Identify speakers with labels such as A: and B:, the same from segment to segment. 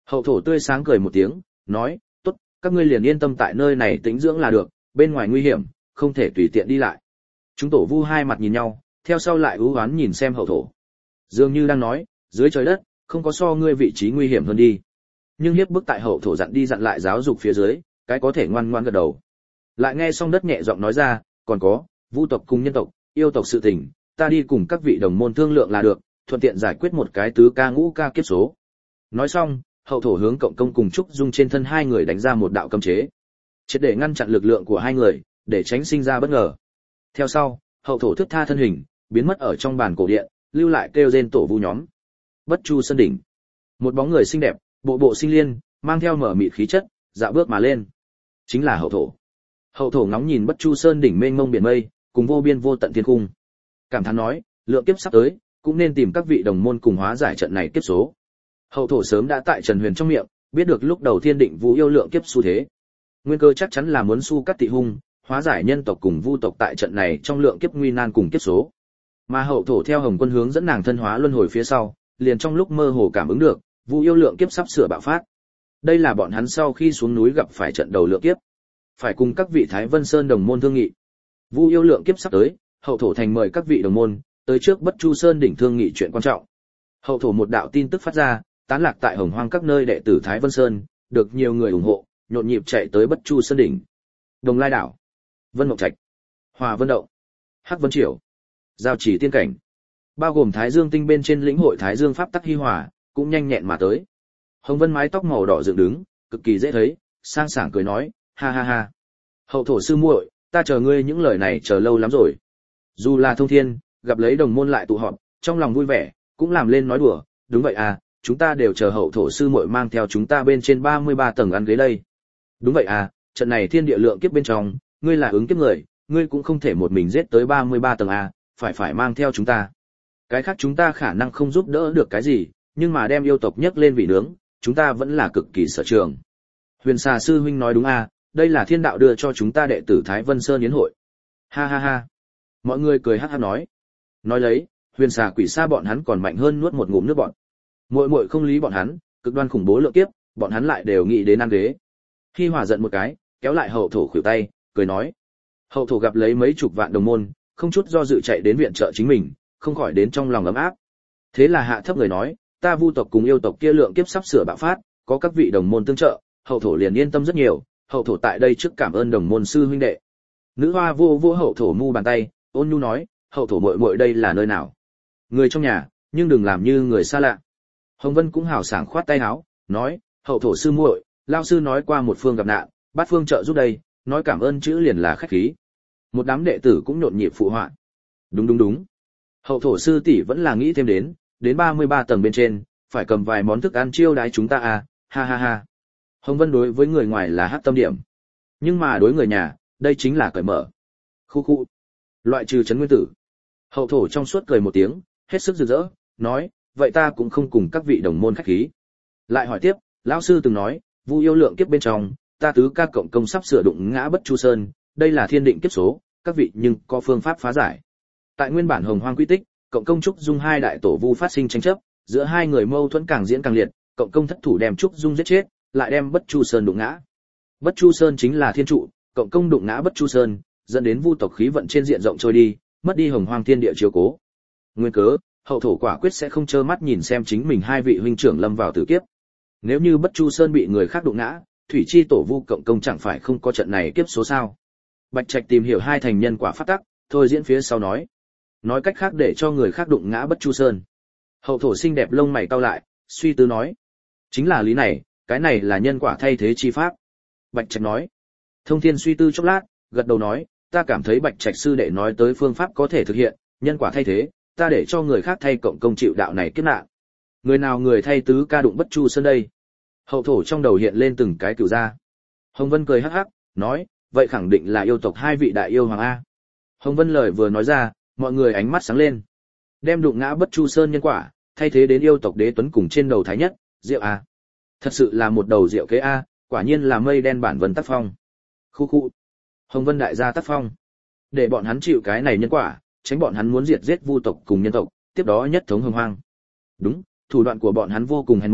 A: Hậu thổ tươi sáng cười một tiếng, nói, tốt, các ngươi liền yên tâm tại nơi này tĩnh dưỡng là được, bên ngoài nguy hiểm, không thể tùy tiện đi lại. Chúng tổ vu hai mặt nhìn nhau, theo sau lại ưu oán nhìn xem hậu thổ. Dường như đang nói, dưới trời đất, không có so ngươi vị trí nguy hiểm hơn đi. Nhưng hiếp bức tại hậu thổ dặn đi dặn lại giáo dục phía dưới, cái có thể ngoan ngoan gật đầu. Lại nghe xong đất nhẹ giọng nói ra, còn có, vu tộc cùng nhân tộc, yêu tộc sự tình, ta đi cùng các vị đồng môn thương lượng là được, thuận tiện giải quyết một cái tứ ca ngũ ca kiếp số. Nói xong, hậu thổ hướng cộng công cùng trúc dung trên thân hai người đánh ra một đạo cấm chế, triệt để ngăn chặn lực lượng của hai người, để tránh sinh ra bất ngờ. Theo sau, hậu thổ thức tha thân hình, biến mất ở trong bàn cổ điện, lưu lại kêu rên tổ vu nhóm. Bất Chu Sơn đỉnh, một bóng người xinh đẹp, bộ bộ sinh liên, mang theo mở mịt khí chất, dạo bước mà lên. Chính là hậu thổ. Hậu thổ ngóng nhìn Bất Chu Sơn đỉnh mênh mông biển mây, cùng vô biên vô tận thiên cung. Cảm thán nói, lượng kiếp sắp tới, cũng nên tìm các vị đồng môn cùng hóa giải trận này kiếp số. Hậu thổ sớm đã tại Trần Huyền trong miệng, biết được lúc đầu thiên định vũ yêu lượng kiếp xu thế. Nguyên cơ chắc chắn là muốn su cắt tị hung, hóa giải nhân tộc cùng vu tộc tại trận này trong lượng kiếp nguy nan cùng kiếp số. Mà hậu thổ theo Hồng Quân hướng dẫn nàng thân hóa luân hồi phía sau, liền trong lúc mơ hồ cảm ứng được, vu yêu lượng kiếp sắp sửa bạo phát. Đây là bọn hắn sau khi xuống núi gặp phải trận đầu lượng kiếp, phải cùng các vị Thái Vân Sơn đồng môn thương nghị. Vu yêu lượng kiếp sắp tới, hậu thổ thành mời các vị đồng môn tới trước Bất Chu Sơn đỉnh thương nghị chuyện quan trọng. Hậu thổ một đạo tin tức phát ra, tán lạc tại Hồng Hoang các nơi đệ tử Thái Vân Sơn, được nhiều người ủng hộ, nhộn nhịp chạy tới Bất Chu Sơn đỉnh. Đồng Lai đảo, Vân Mộng Trạch, Hòa Vân Động, Hắc Vân Triều, Giao Chỉ tiên cảnh, bao gồm Thái Dương tinh bên trên lĩnh hội Thái Dương pháp tắc hi hòa, cũng nhanh nhẹn mà tới. Hồng Vân mái tóc màu đỏ dựng đứng, cực kỳ dễ thấy, sang sảng cười nói, ha ha ha. Hậu thổ sư muội, ta chờ ngươi những lời này chờ lâu lắm rồi. Dù là thông thiên, gặp lấy đồng môn lại tụ họp, trong lòng vui vẻ, cũng làm lên nói đùa, đúng vậy à, chúng ta đều chờ hậu thổ sư muội mang theo chúng ta bên trên 33 tầng ăn ghế đây. Đúng vậy à, trận này thiên địa lượng kiếp bên trong, ngươi là ứng kiếp người, ngươi cũng không thể một mình giết tới 33 tầng à, phải mang theo chúng ta. Cái khác chúng ta khả năng không giúp đỡ được cái gì, nhưng mà đem yêu tộc nhấc lên vị nướng, chúng ta vẫn là cực kỳ sở trường. Huyền Xà sư huynh nói đúng à, đây là thiên đạo đưa cho chúng ta đệ tử Thái Vân Sơn yến hội. Ha ha ha. Mọi người cười hắc hắc nói. Nói lấy, Huyền Xà quỷ xa bọn hắn còn mạnh hơn nuốt một ngụm nước bọt. Muội muội không lý bọn hắn, cực đoan khủng bố lượng kiếp, bọn hắn lại đều nghĩ đến ăn ghế. Khi Hòa giận một cái, kéo lại hậu thổ khuỷu tay, cười nói. Hậu thổ gặp lấy mấy chục vạn đồng môn, không chút do dự chạy đến viện trợ chính mình, không khỏi đến trong lòng ấm áp. Thế là hạ thấp người nói, ta vu tộc cùng yêu tộc kia lượng kiếp sắp sửa bạo phát, có các vị đồng môn tương trợ, hậu thổ liền yên tâm rất nhiều, hậu thổ tại đây trước cảm ơn đồng môn sư huynh đệ. Nữ hoa vô vô hậu thổ mu bàn tay, ôn nhu nói, hậu thổ muội muội đây là nơi nào? Người trong nhà, nhưng đừng làm như người xa lạ. Hồng Vân cũng hào sảng khoát tay áo, nói, hậu thổ sư muội, lao sư nói qua một phương gặp nạn, bát phương trợ giúp đây, nói cảm ơn chữ liền là khách khí. Một đám đệ tử cũng nhộn nhịp phụ họa. Đúng đúng đúng. Hậu thổ sư tỷ vẫn là nghĩ thêm đến 33 tầng bên trên, phải cầm vài món thức ăn chiêu đãi chúng ta à, ha ha ha. Hồng Vân đối với người ngoài là hắc tâm điểm, nhưng mà đối người nhà, đây chính là cởi mở. Khu khu. Loại trừ trấn nguyên tử. Hậu thổ trong suốt cười một tiếng, hết sức rực rỡ, nói, vậy ta cũng không cùng các vị đồng môn khách khí. Lại hỏi tiếp, lão sư từng nói, vu yêu lượng kiếp bên trong, ta tứ ca cộng công sắp sửa đụng ngã Bất Chu Sơn, đây là thiên định kiếp số, các vị nhưng có phương pháp phá giải. Tại nguyên bản Hồng Hoang quy tích, cộng công trúc dung hai đại tổ vu phát sinh tranh chấp, giữa hai người mâu thuẫn càng diễn càng liệt, cộng công thất thủ đem trúc dung giết chết, lại đem Bất Chu Sơn đụng ngã. Bất Chu Sơn chính là thiên trụ, cộng công đụng ngã Bất Chu Sơn, dẫn đến vu tộc khí vận trên diện rộng trôi đi, mất đi Hồng Hoang thiên địa chiếu cố. Nguyên cớ, hậu thổ quả quyết sẽ không trơ mắt nhìn xem chính mình hai vị huynh trưởng lâm vào tử kiếp. Nếu như Bất Chu Sơn bị người khác đụng ngã, thủy chi tổ vu cộng công chẳng phải không có trận này kiếp số sao? Bạch Trạch tìm hiểu hai thành nhân quả pháp tắc, thôi diễn phía sau nói cách khác để cho người khác đụng ngã Bất Chu Sơn. Hậu thổ xinh đẹp lông mày cau lại, suy tư nói, chính là lý này, cái này là nhân quả thay thế chi pháp. Bạch Trạch nói. Thông Thiên suy tư chốc lát, gật đầu nói, ta cảm thấy Bạch Trạch sư đệ nói tới phương pháp có thể thực hiện, nhân quả thay thế, ta để cho người khác thay cộng công chịu đạo này kiếp nạn. Người nào người thay tứ ca đụng Bất Chu Sơn đây? Hậu thổ trong đầu hiện lên từng cái cửu gia. Hồng Vân cười hắc hắc, nói, vậy khẳng định là yêu tộc hai vị đại yêu hoàng a. Hồng Vân lời vừa nói ra, mọi người ánh mắt sáng lên. Đem đụng ngã Bất Chu Sơn nhân quả, thay thế đến yêu tộc đế tuấn cùng trên đầu thái nhất, diệu a. Thật sự là một đầu diệu kế a, quả nhiên là mây đen bản vân tác phong. Khu khu. Hồng Vân đại gia tác phong. Để bọn hắn chịu cái này nhân quả, tránh bọn hắn muốn diệt giết vu tộc cùng nhân tộc, tiếp đó nhất thống hồng hoang. Đúng, thủ đoạn của bọn hắn vô cùng hèn mọn,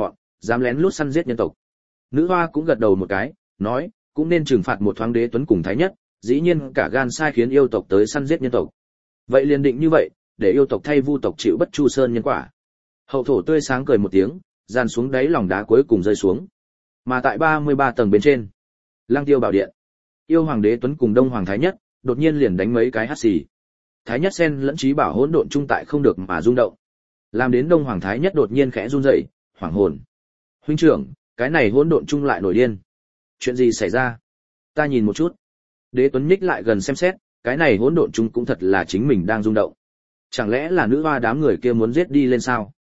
A: dám lén lút săn giết nhân tộc. Nữ hoa cũng gật đầu một cái, nói, cũng nên trừng phạt một thoáng Đế Tuấn cùng Thái Nhất, dĩ nhiên cả gan sai khiến yêu tộc tới săn giết nhân tộc. Vậy liền định như vậy, để yêu tộc thay vu tộc chịu Bất Chu Sơn nhân quả. Hậu thổ tươi sáng cười một tiếng, dàn xuống đáy lòng đá cuối cùng rơi xuống. Mà tại 33 tầng bên trên, Lăng Tiêu bảo điện, yêu hoàng Đế Tuấn cùng Đông hoàng Thái Nhất, đột nhiên liền đánh mấy cái hắt xì. Thái Nhất sen lẫn trí bảo hỗn độn trung tại không được mà rung động. Làm đến Đông hoàng Thái Nhất đột nhiên khẽ run rẩy, hoảng hồn. Huynh trưởng, cái này hỗn độn trung lại nổi điên. Chuyện gì xảy ra? Ta nhìn một chút. Đế Tuấn nhích lại gần xem xét, cái này hỗn độn trung cũng thật là chính mình đang rung động. Chẳng lẽ là nữ hoa đám người kia muốn giết đi lên sao?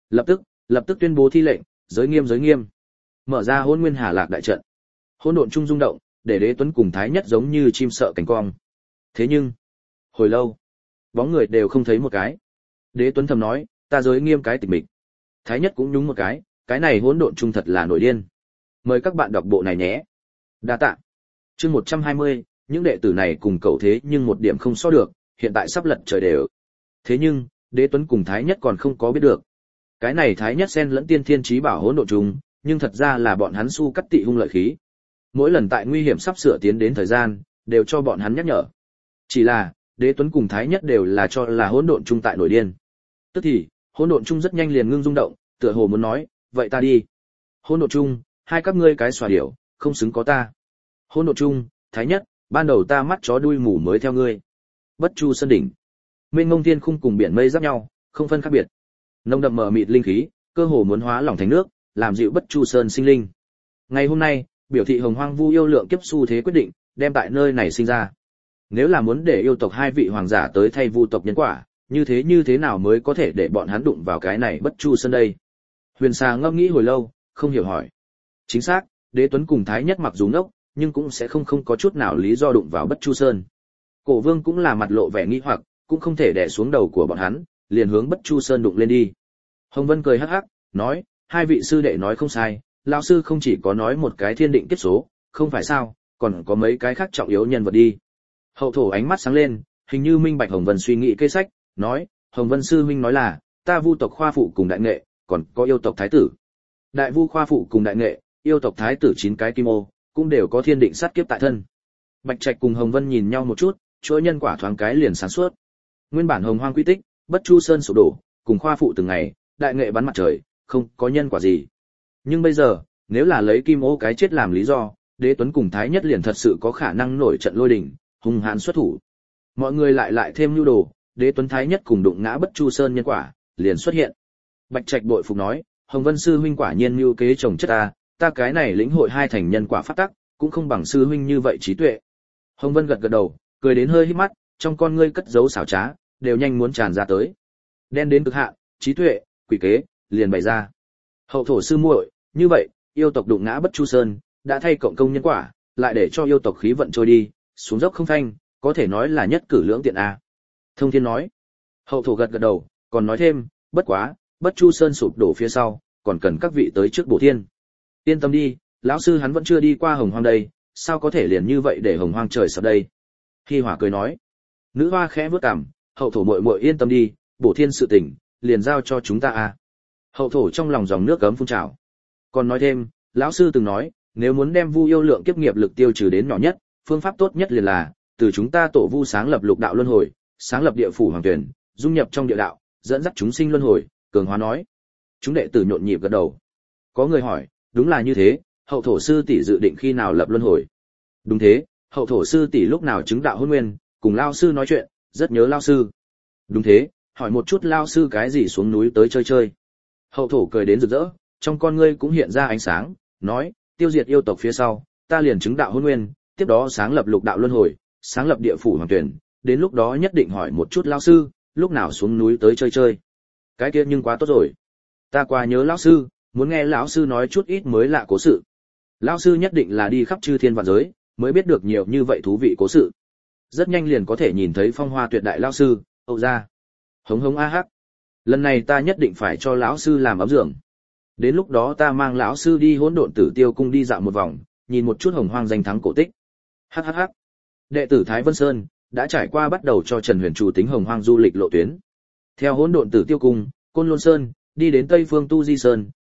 A: Lập tức tuyên bố thi lệnh, giới nghiêm. Mở ra Hỗn Nguyên Hà Lạc đại trận. Hỗn độn trung rung động, để Đế Tuấn cùng Thái Nhất giống như chim sợ cánh cong. Thế nhưng, hồi lâu, bóng người đều không thấy một cái. Đế Tuấn thầm nói, ta giới nghiêm cái tịch mịch. Thái Nhất cũng nhúng một cái này hỗn độn trung thật là nổi điên. Mời các bạn đọc bộ này nhé. Đa tạ. Chương 120, những đệ tử này cùng cậu thế nhưng một điểm không so được, hiện tại sắp lật trời đều. Thế nhưng, Đế Tuấn cùng Thái Nhất còn không có biết được. Cái này Thái Nhất xen lẫn tiên thiên chí bảo hỗn độn trùng, nhưng thật ra là bọn hắn su cắt tị hung lợi khí. Mỗi lần tại nguy hiểm sắp sửa tiến đến thời gian, đều cho bọn hắn nhắc nhở. Chỉ là, Đế Tuấn cùng Thái Nhất đều là cho là hỗn độn trung tại nổi điên. Tức thì, hỗn độn trung rất nhanh liền ngưng rung động, tựa hồ muốn nói, vậy ta đi. Hỗn độn trung, hai các ngươi cái xòa điểu, không xứng có ta. Hỗn độn trung, Thái Nhất, ban đầu ta mắt chó đuôi mù mới theo ngươi. Bất Chu Sơn đỉnh. Mênh mông thiên khung cùng biển mây giáp nhau, không phân khác biệt. Nồng đậm mờ mịt linh khí, cơ hồ muốn hóa lỏng thành nước, làm dịu Bất Chu Sơn sinh linh. Ngày hôm nay, biểu thị Hồng Hoang Vu yêu lượng kiếp xu thế quyết định, đem tại nơi này sinh ra. Nếu là muốn để yêu tộc hai vị hoàng giả tới thay Vu tộc nhân quả, như thế nào mới có thể để bọn hắn đụng vào cái này Bất Chu Sơn đây? Huyền Sa ngẫm nghĩ hồi lâu, không hiểu hỏi. Chính xác, Đế Tuấn cùng Thái Nhất mặc dù ngốc, nhưng cũng sẽ không có chút nào lý do đụng vào Bất Chu Sơn. Cổ Vương cũng là mặt lộ vẻ nghi hoặc, cũng không thể đè xuống đầu của bọn hắn, liền hướng Bất Chu Sơn đụng lên đi. Hồng Vân cười hắc hắc, nói, hai vị sư đệ nói không sai, lão sư không chỉ có nói một cái thiên định kiếp số, không phải sao, còn có mấy cái khác trọng yếu nhân vật đi. Hậu thổ ánh mắt sáng lên, hình như minh bạch Hồng Vân suy nghĩ kế sách, nói, Hồng Vân sư huynh nói là, ta Vu tộc khoa phụ cùng đại nghệ, còn có yêu tộc thái tử. Đại Vu khoa phụ cùng đại nghệ, yêu tộc thái tử 9 cái kim ô, cũng đều có thiên định sát kiếp tại thân. Bạch Trạch cùng Hồng Vân nhìn nhau một chút, chuỗi nhân quả thoáng cái liền sáng suốt. Nguyên bản Hồng Hoang quy tích, Bất Chu Sơn sụp đổ, cùng khoa phụ từng ngày, đại nghệ bắn mặt trời, không có nhân quả gì. Nhưng bây giờ, nếu là lấy kim ô cái chết làm lý do, Đế Tuấn cùng Thái Nhất liền thật sự có khả năng nổi trận lôi đình, hung hãn xuất thủ. Mọi người lại thêm nhu đồ, Đế Tuấn Thái Nhất cùng đụng ngã Bất Chu Sơn nhân quả, liền xuất hiện. Bạch Trạch bội phục nói, Hồng Vân sư huynh quả nhiên mưu kế chồng chất ta cái này lĩnh hội hai thành nhân quả pháp tắc, cũng không bằng sư huynh như vậy trí tuệ. Hồng Vân gật đầu, cười đến hơi híp mắt, trong con ngươi cất giấu xảo trá, đều nhanh muốn tràn ra tới. Đen đến cực hạn, trí tuệ, quỷ kế, liền bày ra. Hậu thổ sư muội, như vậy, yêu tộc đụng ngã Bất Chu Sơn, đã thay cộng công nhân quả, lại để cho yêu tộc khí vận trôi đi, xuống dốc không phanh, có thể nói là nhất cử lưỡng tiện a. Thông Thiên nói. Hậu thổ gật đầu, còn nói thêm, bất quá, Bất Chu Sơn sụp đổ phía sau, còn cần các vị tới trước bổ thiên. Yên tâm đi, lão sư hắn vẫn chưa đi qua Hồng Hoang đây, sao có thể liền như vậy để Hồng Hoang trời sập đây? Hi Hỏa cười nói. Nữ hoa khẽ vuốt cằm, hậu thổ muội muội yên tâm đi, bổ thiên sự tình, liền giao cho chúng ta a. Hậu thổ trong lòng dòng nước gấm phun trào. Còn nói thêm, lão sư từng nói, nếu muốn đem Vu yêu lượng kiếp nghiệp lực tiêu trừ đến nhỏ nhất, phương pháp tốt nhất liền là từ chúng ta tổ Vu sáng lập lục đạo luân hồi, sáng lập địa phủ hoàng tuyển, dung nhập trong địa đạo, dẫn dắt chúng sinh luân hồi. Cường Hóa nói. Chúng đệ tử nhộn nhịp gật đầu. Có người hỏi, đúng là như thế, hậu thổ sư tỷ dự định khi nào lập luân hồi? Đúng thế, hậu thổ sư tỷ lúc nào chứng đạo hôn nguyên, cùng lao sư nói chuyện, rất nhớ lao sư. Đúng thế, hỏi một chút lao sư cái gì xuống núi tới chơi chơi. Hậu thổ cười đến rực rỡ, trong con ngươi cũng hiện ra ánh sáng, nói, tiêu diệt yêu tộc phía sau, ta liền chứng đạo hôn nguyên, tiếp đó sáng lập lục đạo luân hồi, sáng lập địa phủ hoàng tuyển, đến lúc đó nhất định hỏi một chút lao sư, lúc nào xuống núi tới chơi chơi. Cái kia nhưng quá tốt rồi. Ta quá nhớ lão sư, muốn nghe lão sư nói chút ít mới lạ cố sự. Lão sư nhất định là đi khắp chư thiên vạn giới, mới biết được nhiều như vậy thú vị cố sự. Rất nhanh liền có thể nhìn thấy phong hoa tuyệt đại lão sư, Âu gia. Hống hống a hắc. Lần này ta nhất định phải cho lão sư làm ấm giường. Đến lúc đó ta mang lão sư đi Hỗn Độn Tử Tiêu cung đi dạo một vòng, nhìn một chút Hồng Hoang danh thắng cổ tích. Hắc hắc hắc. Đệ tử Thái Vân Sơn đã trải qua bắt đầu cho Trần Huyền chủ tính Hồng Hoang du lịch lộ tuyến. Theo Hỗn Độn Tử Tiêu cung, Côn Lôn Sơn, đi đến Tây Phương Tu Di Sơn,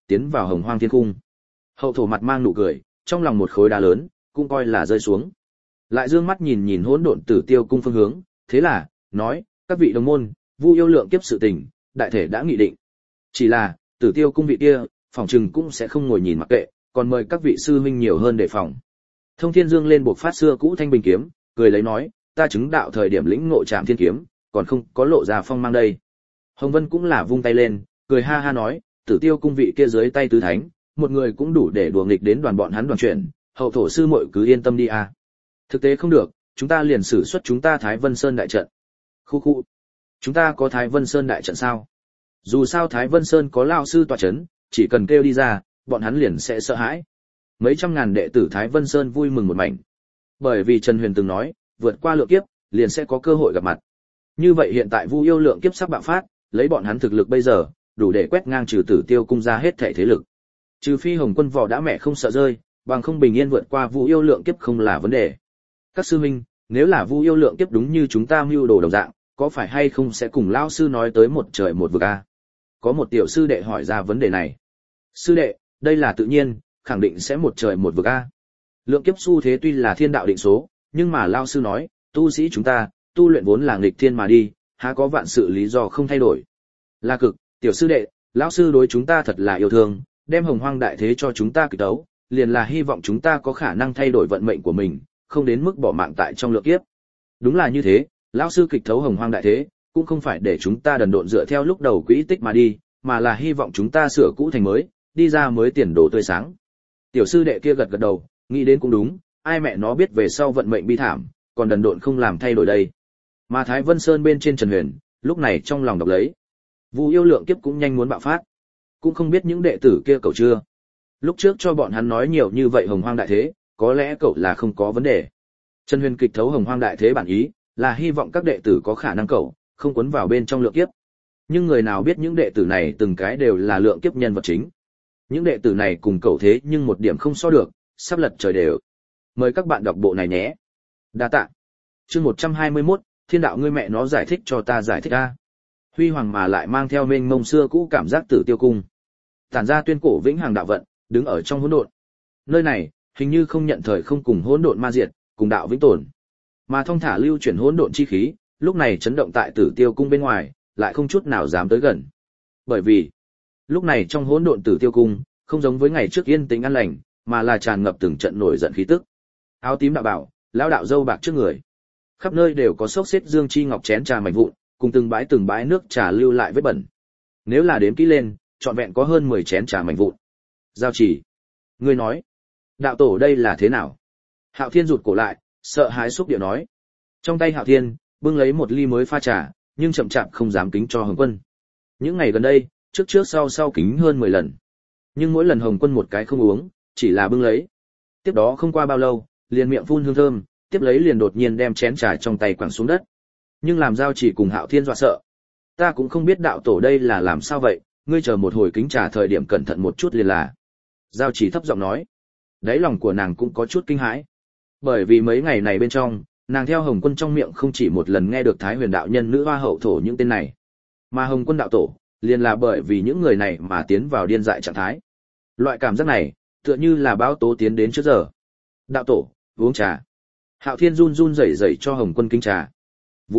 A: tiến vào Hồng Hoang Thiên Cung. Hậu thổ mặt mang nụ cười, trong lòng một khối đá lớn, cũng coi là rơi xuống. Lại dương mắt nhìn nhìn hỗn độn Tử Tiêu Cung phương hướng, thế là nói, các vị đồng môn, Vu Yêu lượng kiếp sự tình, đại thể đã nghị định. Chỉ là, Tử Tiêu Cung vị kia, phòng trừng cũng sẽ không ngồi nhìn mặc kệ, còn mời các vị sư huynh nhiều hơn đề phòng. Thông Thiên Dương lên buộc phát xưa cũ thanh bình kiếm, cười lấy nói, ta chứng đạo thời điểm lĩnh ngộ Trảm Thiên kiếm, còn không có lộ ra phong mang đây. Hồng Vân cũng là vung tay lên, cười ha ha nói, Tử Tiêu Cung vị kia dưới tay tứ thánh, một người cũng đủ để đùa nghịch đến đoàn bọn hắn đoàn chuyển, hậu thổ sư muội cứ yên tâm đi a. Thực tế không được, chúng ta liền sử xuất chúng ta Thái Vân Sơn đại trận. Khu khu. Chúng ta có Thái Vân Sơn đại trận sao? Dù sao Thái Vân Sơn có lão sư tọa chấn, chỉ cần kêu đi ra, bọn hắn liền sẽ sợ hãi. Mấy trăm ngàn đệ tử Thái Vân Sơn vui mừng một mảnh. Bởi vì Trần Huyền từng nói, vượt qua lượng kiếp, liền sẽ có cơ hội gặp mặt. Như vậy hiện tại Vu Yêu lượng kiếp sắp bạo phát, lấy bọn hắn thực lực bây giờ, đủ để quét ngang Trừ Tử Tiêu Cung ra hết thảy thế lực. Trừ phi Hồng Quân vỏ đã mẹ không sợ rơi, bằng không bình yên vượt qua Vu Yêu lượng kiếp không là vấn đề. Các sư huynh, nếu là Vu Yêu lượng kiếp đúng như chúng ta mưu đồ đồng dạng, có phải hay không sẽ cùng lão sư nói tới một trời một vực a? Có một tiểu sư đệ hỏi ra vấn đề này. Sư đệ, đây là tự nhiên, khẳng định sẽ một trời một vực a. Lượng kiếp xu thế tuy là thiên đạo định số, nhưng mà lão sư nói, tu sĩ chúng ta, tu luyện vốn là nghịch thiên mà đi, há có vạn sự lý do không thay đổi. Là cực, tiểu sư đệ, lão sư đối chúng ta thật là yêu thương, đem Hồng Hoang đại thế cho chúng ta kịch tấu, liền là hy vọng chúng ta có khả năng thay đổi vận mệnh của mình, không đến mức bỏ mạng tại trong lượng kiếp. Đúng là như thế, lão sư kịch thấu Hồng Hoang đại thế, cũng không phải để chúng ta đần độn dựa theo lúc đầu quỹ tích mà đi, mà là hy vọng chúng ta sửa cũ thành mới, đi ra mới tiền đồ tươi sáng. Tiểu sư đệ kia gật gật đầu, nghĩ đến cũng đúng, ai mẹ nó biết về sau vận mệnh bi thảm, còn đần độn không làm thay đổi đây. Mà Thái Vân Sơn bên trên Trần Huyền, lúc này trong lòng đọc lấy, Vu Yêu lượng kiếp cũng nhanh muốn bạo phát, cũng không biết những đệ tử kia cậu chưa. Lúc trước cho bọn hắn nói nhiều như vậy Hồng Hoang đại thế, có lẽ cậu là không có vấn đề. Trần Huyền kịch thấu Hồng Hoang đại thế bản ý, là hy vọng các đệ tử có khả năng cậu, không cuốn vào bên trong lượng kiếp. Nhưng người nào biết những đệ tử này từng cái đều là lượng kiếp nhân vật chính. Những đệ tử này cùng cậu thế nhưng một điểm không so được, sắp lật trời đều. Mời các bạn đọc bộ này nhé. Đa tạ. Chương 121, Thiên đạo ngươi mẹ nó giải thích cho ta giải thích a. Huy hoàng mà lại mang theo mênh mông xưa cũ cảm giác Tử Tiêu Cung. Tản ra tuyên cổ vĩnh hằng đạo vận, đứng ở trong hỗn độn. Nơi này, hình như không nhận thời không cùng hỗn độn ma diệt, cùng đạo vĩnh tồn. Mà thông thả lưu chuyển hỗn độn chi khí, lúc này chấn động tại Tử Tiêu Cung bên ngoài, lại không chút nào dám tới gần. Bởi vì, lúc này trong hỗn độn Tử Tiêu Cung, không giống với ngày trước yên tĩnh an lành, mà là tràn ngập từng trận nổi giận khí tức. Áo tím đạo bảo, lão đạo dâu bạc trước người. Khắp nơi đều có xốc xếp dương chi ngọc chén trà mảnh vụn, cùng từng bãi nước trà lưu lại vết bẩn. Nếu là đếm kỹ lên, trọn vẹn có hơn 10 chén trà mảnh vụn. Giao Chỉ, ngươi nói, đạo tổ đây là thế nào? Hạo Thiên rụt cổ lại, sợ hãi xúc điệu nói. Trong tay Hạo Thiên bưng lấy một ly mới pha trà, nhưng chậm chạp không dám kính cho Hồng Quân. Những ngày gần đây, trước sau kính hơn 10 lần. Nhưng mỗi lần Hồng Quân một cái không uống, chỉ là bưng lấy. Tiếp đó không qua bao lâu, liền miệng phun hương thơm, tiếp lấy liền đột nhiên đem chén trà trong tay quẳng xuống đất. Nhưng làm Giao Chỉ cùng Hạo Thiên dọa sợ. Ta cũng không biết đạo tổ đây là làm sao vậy, ngươi chờ một hồi kính trà thời điểm cẩn thận một chút liền là. Giao Chỉ thấp giọng nói. Đáy lòng của nàng cũng có chút kinh hãi. Bởi vì mấy ngày này bên trong, nàng theo Hồng Quân trong miệng không chỉ một lần nghe được Thái Huyền đạo nhân nữ hoa hậu thổ những tên này. Mà Hồng Quân đạo tổ, liền là bởi vì những người này mà tiến vào điên dại trạng thái. Loại cảm giác này, tựa như là báo tố tiến đến trước giờ. Đạo tổ, uống trà. Hạo Thiên run run rẩy rẩy cho Hồng Quân kính trà. Vu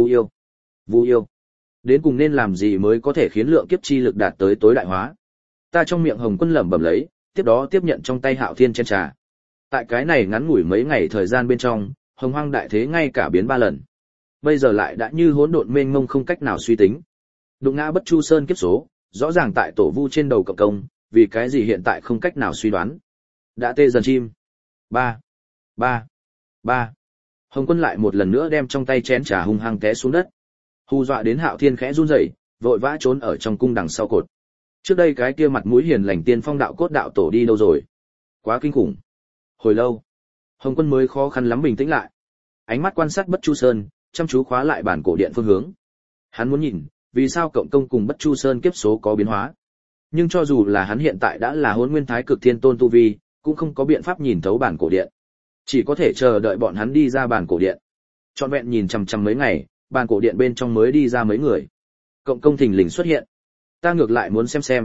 A: yêu. Đến cùng nên làm gì mới có thể khiến lượng kiếp chi lực đạt tới tối đại hóa? Ta trong miệng Hồng Quân lẩm bẩm lấy, tiếp đó tiếp nhận trong tay Hạo Thiên chén trà. Tại cái này ngắn ngủi mấy ngày thời gian bên trong, Hồng Hoang đại thế ngay cả biến 3 lần. Bây giờ lại đã như hỗn độn mênh mông không cách nào suy tính. Đụng ngã Bất Chu Sơn kiếp số, rõ ràng tại tổ vu trên đầu cộng công, vì cái gì hiện tại không cách nào suy đoán. Đã tê dần chim. Ba. Hồng Quân lại một lần nữa đem trong tay chén trà hung hăng té xuống đất. Hù dọa đến Hạo Thiên khẽ run rẩy, vội vã trốn ở trong cung đằng sau cột. Trước đây cái kia mặt mũi hiền lành tiên phong đạo cốt đạo tổ đi đâu rồi? Quá kinh khủng. Hồi lâu, Hồng Quân mới khó khăn lắm bình tĩnh lại. Ánh mắt quan sát Bất Chu Sơn, chăm chú khóa lại bản cổ điện phương hướng. Hắn muốn nhìn, vì sao cộng công cùng Bất Chu Sơn kiếp số có biến hóa. Nhưng cho dù là hắn hiện tại đã là Hỗn Nguyên Thái Cực Thiên Tôn tu vi, cũng không có biện pháp nhìn thấu bản cổ điện. Chỉ có thể chờ đợi bọn hắn đi ra bản cổ điện. Trọn vẹn nhìn chằm chằm mấy ngày, bản cổ điện bên trong mới đi ra mấy người. Cộng công thình lình xuất hiện. Ta ngược lại muốn xem,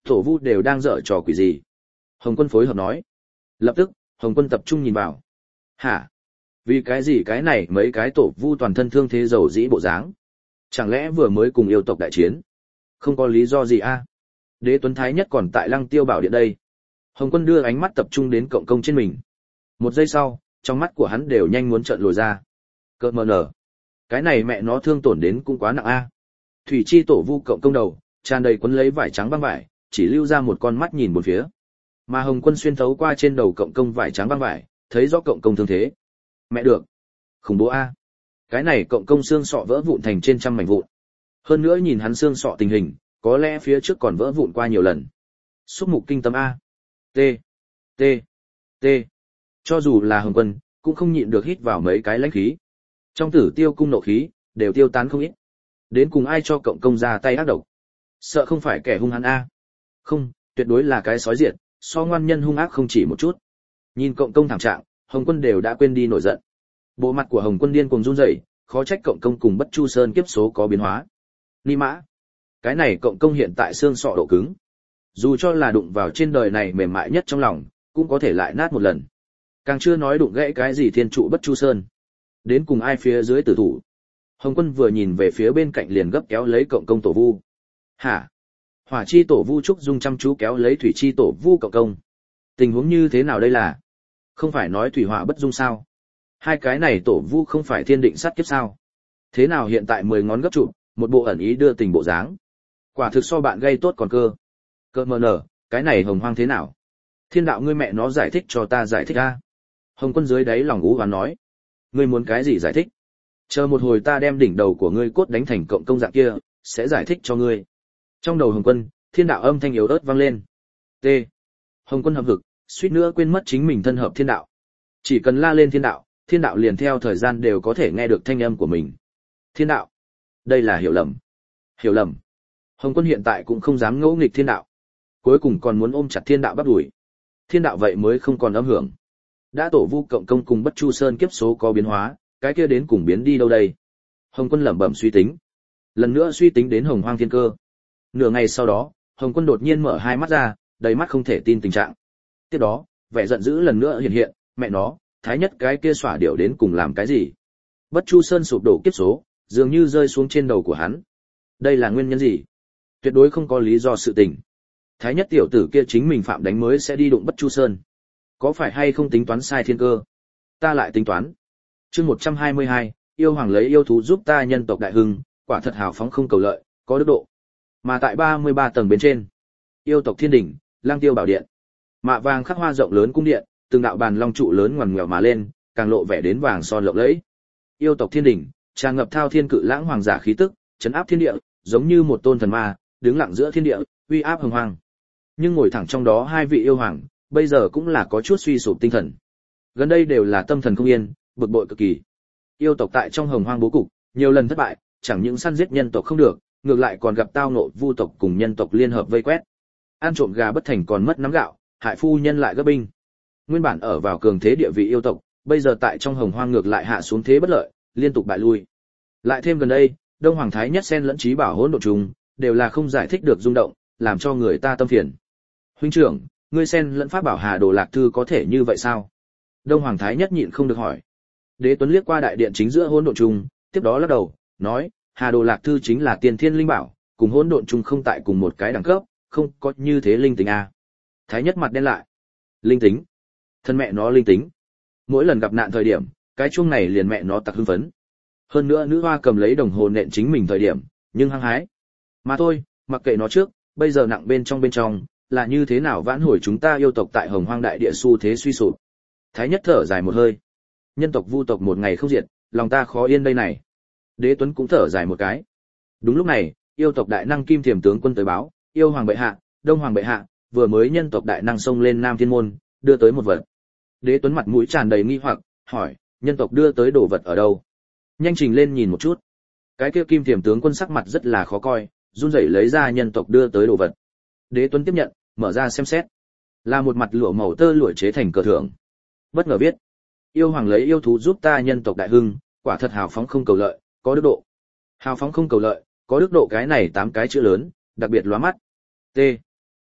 A: Tổ vu đều đang dở trò quỷ gì? Hồng Quân phối hợp nói. Lập tức, Hồng Quân tập trung nhìn vào. Hả? Vì cái gì cái này mấy cái tổ vu toàn thân thương thế dầu dĩ bộ dáng? Chẳng lẽ vừa mới cùng yêu tộc đại chiến? Không có lý do gì a? Đế Tuấn Thái Nhất còn tại Lăng Tiêu Bảo Điện đây. Hồng Quân đưa ánh mắt tập trung đến cộng công trên mình. Một giây sau, trong mắt của hắn đều nhanh muốn trợn lồi ra. Cợt mờ nở. Cái này mẹ nó thương tổn đến cũng quá nặng a. Thủy chi tổ vu cộng công đầu, tràn đầy quấn lấy vải trắng băng vải, chỉ lưu ra một con mắt nhìn bốn phía. Mà Hồng Quân xuyên thấu qua trên đầu cộng công vải trắng băng vải, thấy rõ cộng công thương thế. Mẹ được, khủng bố a. Cái này cộng công xương sọ vỡ vụn thành trên trăm mảnh vụn. Hơn nữa nhìn hắn xương sọ tình hình, có lẽ phía trước còn vỡ vụn qua nhiều lần. Xúc mục kinh tâm a. T. T. T. Cho dù là Hồng Quân, cũng không nhịn được hít vào mấy cái lãnh khí. Trong Tử Tiêu cung nộ khí đều tiêu tán không ít. Đến cùng ai cho cộng công ra tay ác độc? Sợ không phải kẻ hung hăng a? Không, tuyệt đối là cái sói diệt, so ngoan nhân hung ác không chỉ một chút. Nhìn cộng công thảm trạng, Hồng Quân đều đã quên đi nổi giận. Bộ mặt của Hồng Quân điên cuồng run rẩy, khó trách cộng công cùng Bất Chu Sơn kiếp số có biến hóa. Ni mã, cái này cộng công hiện tại xương sọ độ cứng, dù cho là đụng vào trên đời này mềm mại nhất trong lòng, cũng có thể lại nát một lần. Càng chưa nói đụng gãy cái gì thiên trụ Bất Chu Sơn. Đến cùng ai phía dưới tử thủ? Hồng Quân vừa nhìn về phía bên cạnh liền gấp kéo lấy cộng công tổ vu. Hả? Hỏa chi tổ vu trúc dung chăm chú kéo lấy thủy chi tổ vu cộng công. Tình huống như thế nào đây là? Không phải nói thủy hỏa bất dung sao? Hai cái này tổ vu không phải thiên định sát kiếp sao? Thế nào hiện tại 10 ngón gấp trụ, một bộ ẩn ý đưa tình bộ dáng. Quả thực so bạn gây tốt còn cơ. Cơ mờ nở, cái này hồng hoang thế nào? Thiên đạo ngươi mẹ nó giải thích cho ta giải thích a. Hồng Quân dưới đáy lòng ú hoán nói. Ngươi muốn cái gì giải thích? Chờ một hồi ta đem đỉnh đầu của ngươi cốt đánh thành cộng công dạng kia, sẽ giải thích cho ngươi. Trong đầu Hồng Quân, thiên đạo âm thanh yếu ớt vang lên. T. Hồng Quân hậm hực, suýt nữa quên mất chính mình thân hợp thiên đạo. Chỉ cần la lên thiên đạo liền theo thời gian đều có thể nghe được thanh âm của mình. Thiên đạo. Đây là hiểu lầm. Hiểu lầm. Hồng Quân hiện tại cũng không dám ngỗ nghịch thiên đạo. Cuối cùng còn muốn ôm chặt thiên đạo bắt đuổi. Thiên đạo vậy mới không còn âm hưởng. Đã tổ vu cộng công cùng Bất Chu Sơn kiếp số có biến hóa, cái kia đến cùng biến đi đâu đây? Hồng Quân lẩm bẩm suy tính. Lần nữa suy tính đến Hồng Hoang thiên cơ. Nửa ngày sau đó, Hồng Quân đột nhiên mở hai mắt ra, đầy mắt không thể tin tình trạng. Tiếp đó, vẻ giận dữ lần nữa hiện hiện, mẹ nó, thái nhất cái kia xỏa điểu đến cùng làm cái gì? Bất Chu Sơn sụp đổ kiếp số, dường như rơi xuống trên đầu của hắn. Đây là nguyên nhân gì? Tuyệt đối không có lý do sự tình. Thái nhất tiểu tử kia chính mình phạm đánh mới sẽ đi đụng Bất Chu Sơn. Có phải hay không tính toán sai thiên cơ? Ta lại tính toán. Chương 122, yêu hoàng lấy yêu thú giúp ta nhân tộc đại hưng, quả thật hào phóng không cầu lợi, có đức độ. Mà tại 33 tầng bên trên, yêu tộc thiên đỉnh, Lang Tiêu Bảo Điện. Mạ vàng khắc hoa rộng lớn cung điện, từng đạo bàn long trụ lớn ngoằn ngoèo mà lên, càng lộ vẻ đến vàng son lộng lẫy. Yêu tộc thiên đỉnh, tràn ngập thao thiên cự lãng hoàng giả khí tức, trấn áp thiên địa, giống như một tôn thần ma, đứng lặng giữa thiên địa, uy áp hùng hoàng. Nhưng ngồi thẳng trong đó hai vị yêu hoàng, bây giờ cũng là có chút suy sụp tinh thần. Gần đây đều là tâm thần không yên, bực bội cực kỳ. Yêu tộc tại trong hồng hoang bố cục, nhiều lần thất bại, chẳng những săn giết nhân tộc không được, ngược lại còn gặp tao ngộ vu tộc cùng nhân tộc liên hợp vây quét. Ăn trộm gà bất thành còn mất nắm gạo, hại phu nhân lại gấp binh. Nguyên bản ở vào cường thế địa vị yêu tộc, bây giờ tại trong hồng hoang ngược lại hạ xuống thế bất lợi, liên tục bại lui. Lại thêm gần đây, Đông Hoàng Thái Nhất Sen lẫn trí bảo hỗn độn trùng, đều là không giải thích được rung động, làm cho người ta tâm phiền. Huynh trưởng, ngươi Sen lẫn pháp bảo Hà Đồ Lạc Thư có thể như vậy sao? Đông Hoàng Thái Nhất nhịn không được hỏi. Đế Tuấn liếc qua đại điện chính giữa hỗn độn trùng, tiếp đó lắc đầu, nói, Hà Đồ Lạc Thư chính là tiên thiên linh bảo, cùng hỗn độn trùng không tại cùng một cái đẳng cấp, không có như thế linh tính a. Thái Nhất mặt đen lại. Linh tính? Thân mẹ nó linh tính. Mỗi lần gặp nạn thời điểm, cái chuông này liền mẹ nó tặc hưng phấn. Hơn nữa nữ hoa cầm lấy đồng hồ nện chính mình thời điểm, nhưng hăng hái. Mà thôi, mặc kệ nó trước, bây giờ nặng bên trong, là như thế nào vãn hồi chúng ta yêu tộc tại hồng hoang đại địa xu thế suy sụp. Thái Nhất thở dài một hơi. Nhân tộc vu tộc một ngày không diệt, lòng ta khó yên đây này. Đế Tuấn cũng thở dài một cái. Đúng lúc này, yêu tộc đại năng Kim Thiềm tướng quân tới báo, yêu hoàng bệ hạ, Đông hoàng bệ hạ, vừa mới nhân tộc đại năng xông lên Nam Thiên môn, đưa tới một vật. Đế Tuấn mặt mũi tràn đầy nghi hoặc, hỏi, nhân tộc đưa tới đồ vật ở đâu? Nhanh trình lên nhìn một chút. Cái kia Kim Thiềm tướng quân sắc mặt rất là khó coi, run rẩy lấy ra nhân tộc đưa tới đồ vật. Đế Tuấn tiếp nhận, mở ra xem xét. Là một mặt lụa màu tơ lụa chế thành cờ thưởng. Bất ngờ viết, yêu hoàng lấy yêu thú giúp ta nhân tộc đại hưng, quả thật hào phóng không cầu lợi, có đức độ. Hào phóng không cầu lợi, có đức độ cái này 8 cái chữ lớn, đặc biệt lóa mắt. T.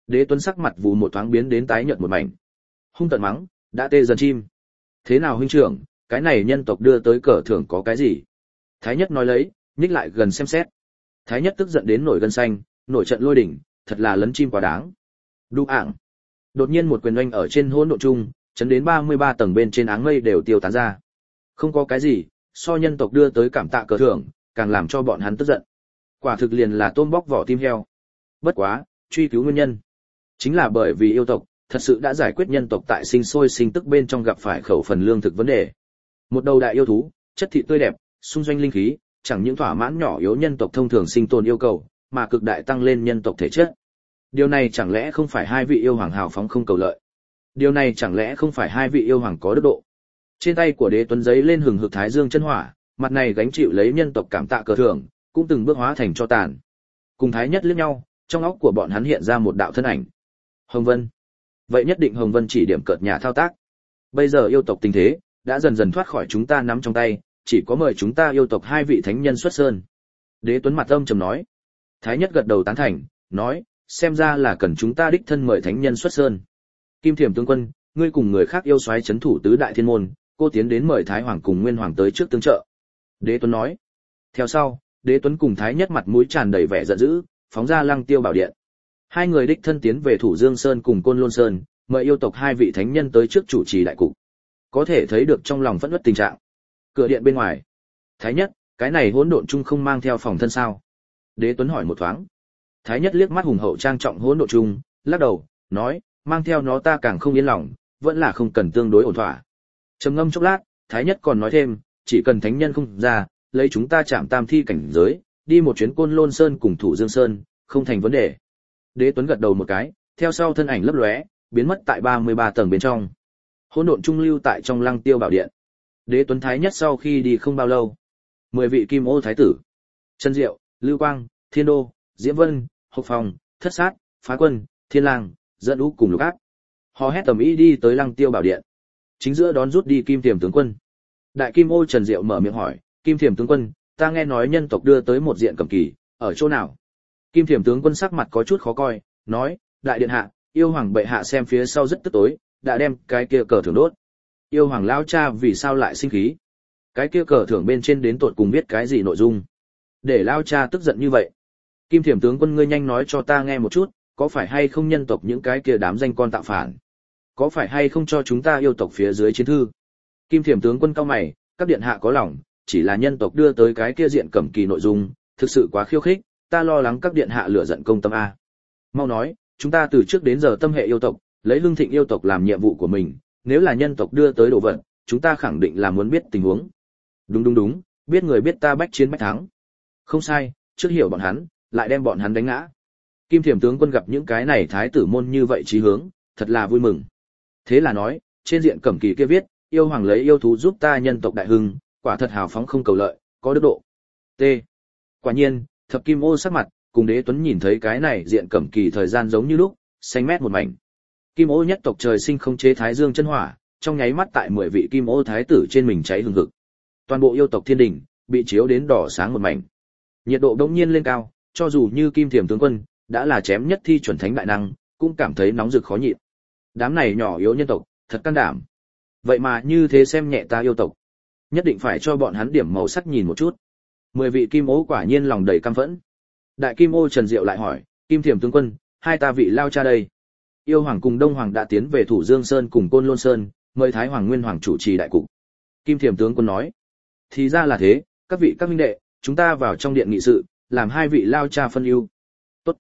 A: Đế Tuấn sắc mặt vụ một thoáng biến đến tái nhợt một mảnh. Hung tợn mắng, đã tê dần chim. Thế nào huynh trưởng, cái này nhân tộc đưa tới cờ thưởng có cái gì? Thái Nhất nói lấy, nhích lại gần xem xét. Thái Nhất tức giận đến nổi gân xanh, nổi trận lôi đỉnh, thật là lấn chim quá đáng. Đu ảng. Đột nhiên một quyền oanh ở trên hỗn độn chung, chấn đến 33 tầng bên trên áng mây đều tiêu tán ra. Không có cái gì, so nhân tộc đưa tới cảm tạ cờ thưởng, càng làm cho bọn hắn tức giận. Quả thực liền là tôm bóc vỏ tim heo. Bất quá, truy cứu nguyên nhân, chính là bởi vì yêu tộc thật sự đã giải quyết nhân tộc tại sinh sôi sinh tức bên trong gặp phải khẩu phần lương thực vấn đề. Một đầu đại yêu thú, chất thịt tươi đẹp, xung doanh linh khí, chẳng những thỏa mãn nhỏ yếu nhân tộc thông thường sinh tồn yêu cầu, mà cực đại tăng lên nhân tộc thể chất. Điều này chẳng lẽ không phải hai vị yêu hoàng hào phóng không cầu lợi? Điều này chẳng lẽ không phải hai vị yêu hoàng có đức độ? Trên tay của Đế Tuấn giấy lên hừng hực thái dương chân hỏa, mặt này gánh chịu lấy nhân tộc cảm tạ cờ thưởng, cũng từng bước hóa thành cho tàn. Cùng Thái Nhất liếc nhau, trong óc của bọn hắn hiện ra một đạo thân ảnh. Hồng Vân. Vậy nhất định Hồng Vân chỉ điểm cợt nhà thao tác. Bây giờ yêu tộc tình thế đã dần dần thoát khỏi chúng ta nắm trong tay, chỉ có mời chúng ta yêu tộc hai vị thánh nhân xuất sơn. Đế Tuấn mặt âm trầm nói. Thái Nhất gật đầu tán thành, nói, xem ra là cần chúng ta đích thân mời thánh nhân xuất sơn. Kim Thiểm tướng quân, ngươi cùng người khác yêu soái trấn thủ tứ đại thiên môn, cô tiến đến mời Thái Hoàng cùng Nguyên Hoàng tới trước tương trợ. Đế Tuấn nói. Theo sau, Đế Tuấn cùng Thái Nhất mặt mũi tràn đầy vẻ giận dữ, phóng ra Lăng Tiêu Bảo Điện. Hai người đích thân tiến về Thủ Dương Sơn cùng Côn Lôn Sơn, mời yêu tộc hai vị thánh nhân tới trước chủ trì đại cục. Có thể thấy được trong lòng phẫn uất tình trạng. Cửa điện bên ngoài, Thái Nhất, cái này hỗn độn chung không mang theo phòng thân sao? Đế Tuấn hỏi một thoáng. Thái Nhất liếc mắt hùng hậu trang trọng hỗn độn chung, lắc đầu, nói, mang theo nó ta càng không yên lòng, vẫn là không cần tương đối ổn thỏa. Trầm ngâm chốc lát, Thái Nhất còn nói thêm, chỉ cần thánh nhân không ra, lấy chúng ta chạm tam thi cảnh giới, đi một chuyến Côn Lôn Sơn cùng Thủ Dương Sơn, không thành vấn đề. Đế Tuấn gật đầu một cái, theo sau thân ảnh lấp lóe, biến mất tại 33 tầng bên trong. Hỗn độn trung lưu tại trong Lăng Tiêu Bảo Điện. Đế Tuấn Thái Nhất sau khi đi không bao lâu, 10 vị Kim Ô thái tử, Trân Diệu, Lưu Quang, Thiên Đô, Diễm Vân, Hộc Phòng, Thất Sát, Phá Quân, Thiên Lang, Dẫn Ú cùng Lục Ác, họ hét tầm ý đi tới Lăng Tiêu Bảo Điện. Chính giữa đón rút đi Kim Thiểm tướng quân. Đại Kim Ô Trần Diệu mở miệng hỏi, Kim Thiểm tướng quân, ta nghe nói nhân tộc đưa tới một diện cẩm kỳ, ở chỗ nào? Kim Thiểm tướng quân sắc mặt có chút khó coi, nói, đại điện hạ, yêu hoàng bệ hạ xem phía sau rất tức tối, đã đem cái kia cờ thưởng đốt. Yêu hoàng lão cha vì sao lại sinh khí? Cái kia cờ thưởng bên trên đến tột cùng viết cái gì nội dung? Để lão cha tức giận như vậy. Kim Thiểm tướng quân ngươi nhanh nói cho ta nghe một chút, có phải hay không nhân tộc những cái kia đám danh con tạo phản? Có phải hay không cho chúng ta yêu tộc phía dưới chiến thư? Kim Thiểm tướng quân cao mày, các điện hạ có lòng, chỉ là nhân tộc đưa tới cái kia diện cẩm kỳ nội dung, thực sự quá khiêu khích, ta lo lắng các điện hạ lửa giận công tâm a. Mau nói, chúng ta từ trước đến giờ tâm hệ yêu tộc, lấy hưng thịnh yêu tộc làm nhiệm vụ của mình, nếu là nhân tộc đưa tới đồ vật, chúng ta khẳng định là muốn biết tình huống. Đúng, biết người biết ta bách chiến bách thắng. Không sai, trước hiểu bọn hắn, lại đem bọn hắn đánh ngã. Kim Thiểm tướng quân gặp những cái này thái tử môn như vậy chí hướng, thật là vui mừng. Thế là nói, trên diện cẩm kỳ kia viết, yêu hoàng lấy yêu thú giúp ta nhân tộc đại hưng, quả thật hào phóng không cầu lợi, có đức độ. T. Quả nhiên, Thập Kim Ô sắc mặt, cùng Đế Tuấn nhìn thấy cái này diện cẩm kỳ thời gian giống như lúc, xanh mét một mảnh. Kim Ô nhất tộc trời sinh không chế thái dương chân hỏa, trong nháy mắt tại 10 vị Kim Ô thái tử trên mình cháy hừng hực. Toàn bộ yêu tộc thiên đình bị chiếu đến đỏ sáng một mảnh. Nhiệt độ đột nhiên lên cao, cho dù như Kim Thiểm tướng quân đã là chém nhất thi chuẩn thánh đại năng, cũng cảm thấy nóng rực khó nhịn. Đám này nhỏ yếu nhân tộc, thật can đảm. Vậy mà như thế xem nhẹ ta yêu tộc. Nhất định phải cho bọn hắn điểm màu sắc nhìn một chút. 10 vị Kim Ô quả nhiên lòng đầy căm phẫn. Đại Kim Ô Trần Diệu lại hỏi, Kim Thiểm tướng quân, hai ta vị lao cha đây. Yêu hoàng cùng Đông hoàng đã tiến về Thủ Dương Sơn cùng Côn Lôn Sơn, mời Thái Hoàng Nguyên Hoàng chủ trì đại cục. Kim Thiểm tướng quân nói, thì ra là thế, các vị các minh đệ, chúng ta vào trong điện nghị sự, làm hai vị lao cha phân ưu. Tốt.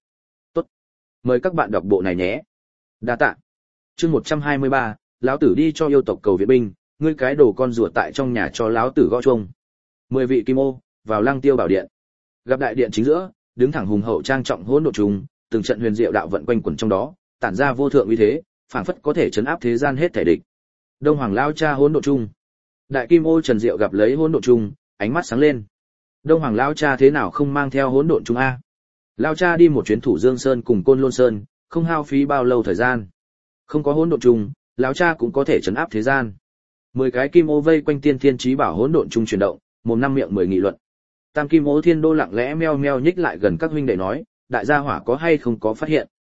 A: Mời các bạn đọc bộ này nhé. Đa tạ. Chương 123, lão tử đi cho yêu tộc cầu viện binh, ngươi cái đồ con rùa tại trong nhà cho lão tử gõ chuông. 10 vị Kim Ô vào Lăng Tiêu Bảo Điện. Gặp đại điện chính giữa, đứng thẳng hùng hậu trang trọng hỗn độn trùng, từng trận huyền diệu đạo vận quanh quẩn trong đó, tản ra vô thượng uy thế, phảng phất có thể chấn áp thế gian hết thể địch. Đông Hoàng lao cha hỗn độn trung. Đại Kim Ô Trần Diệu gặp lấy hỗn độn trung, ánh mắt sáng lên. Đông Hoàng lao cha thế nào không mang theo hỗn độn trung a? Lao cha đi một chuyến Thủ Dương Sơn cùng Côn Lôn Sơn, không hao phí bao lâu thời gian. Không có hỗn độn trung, lão cha cũng có thể chấn áp thế gian. 10 cái Kim Ô vây quanh Tiên Thiên Chí Bảo hỗn độn trung chuyển động, mồm năm miệng 10 nghị luận. Tam Kim Ô Thiên Đô lặng lẽ meo meo nhích lại gần các huynh đệ nói, đại gia hỏa có hay không có phát hiện?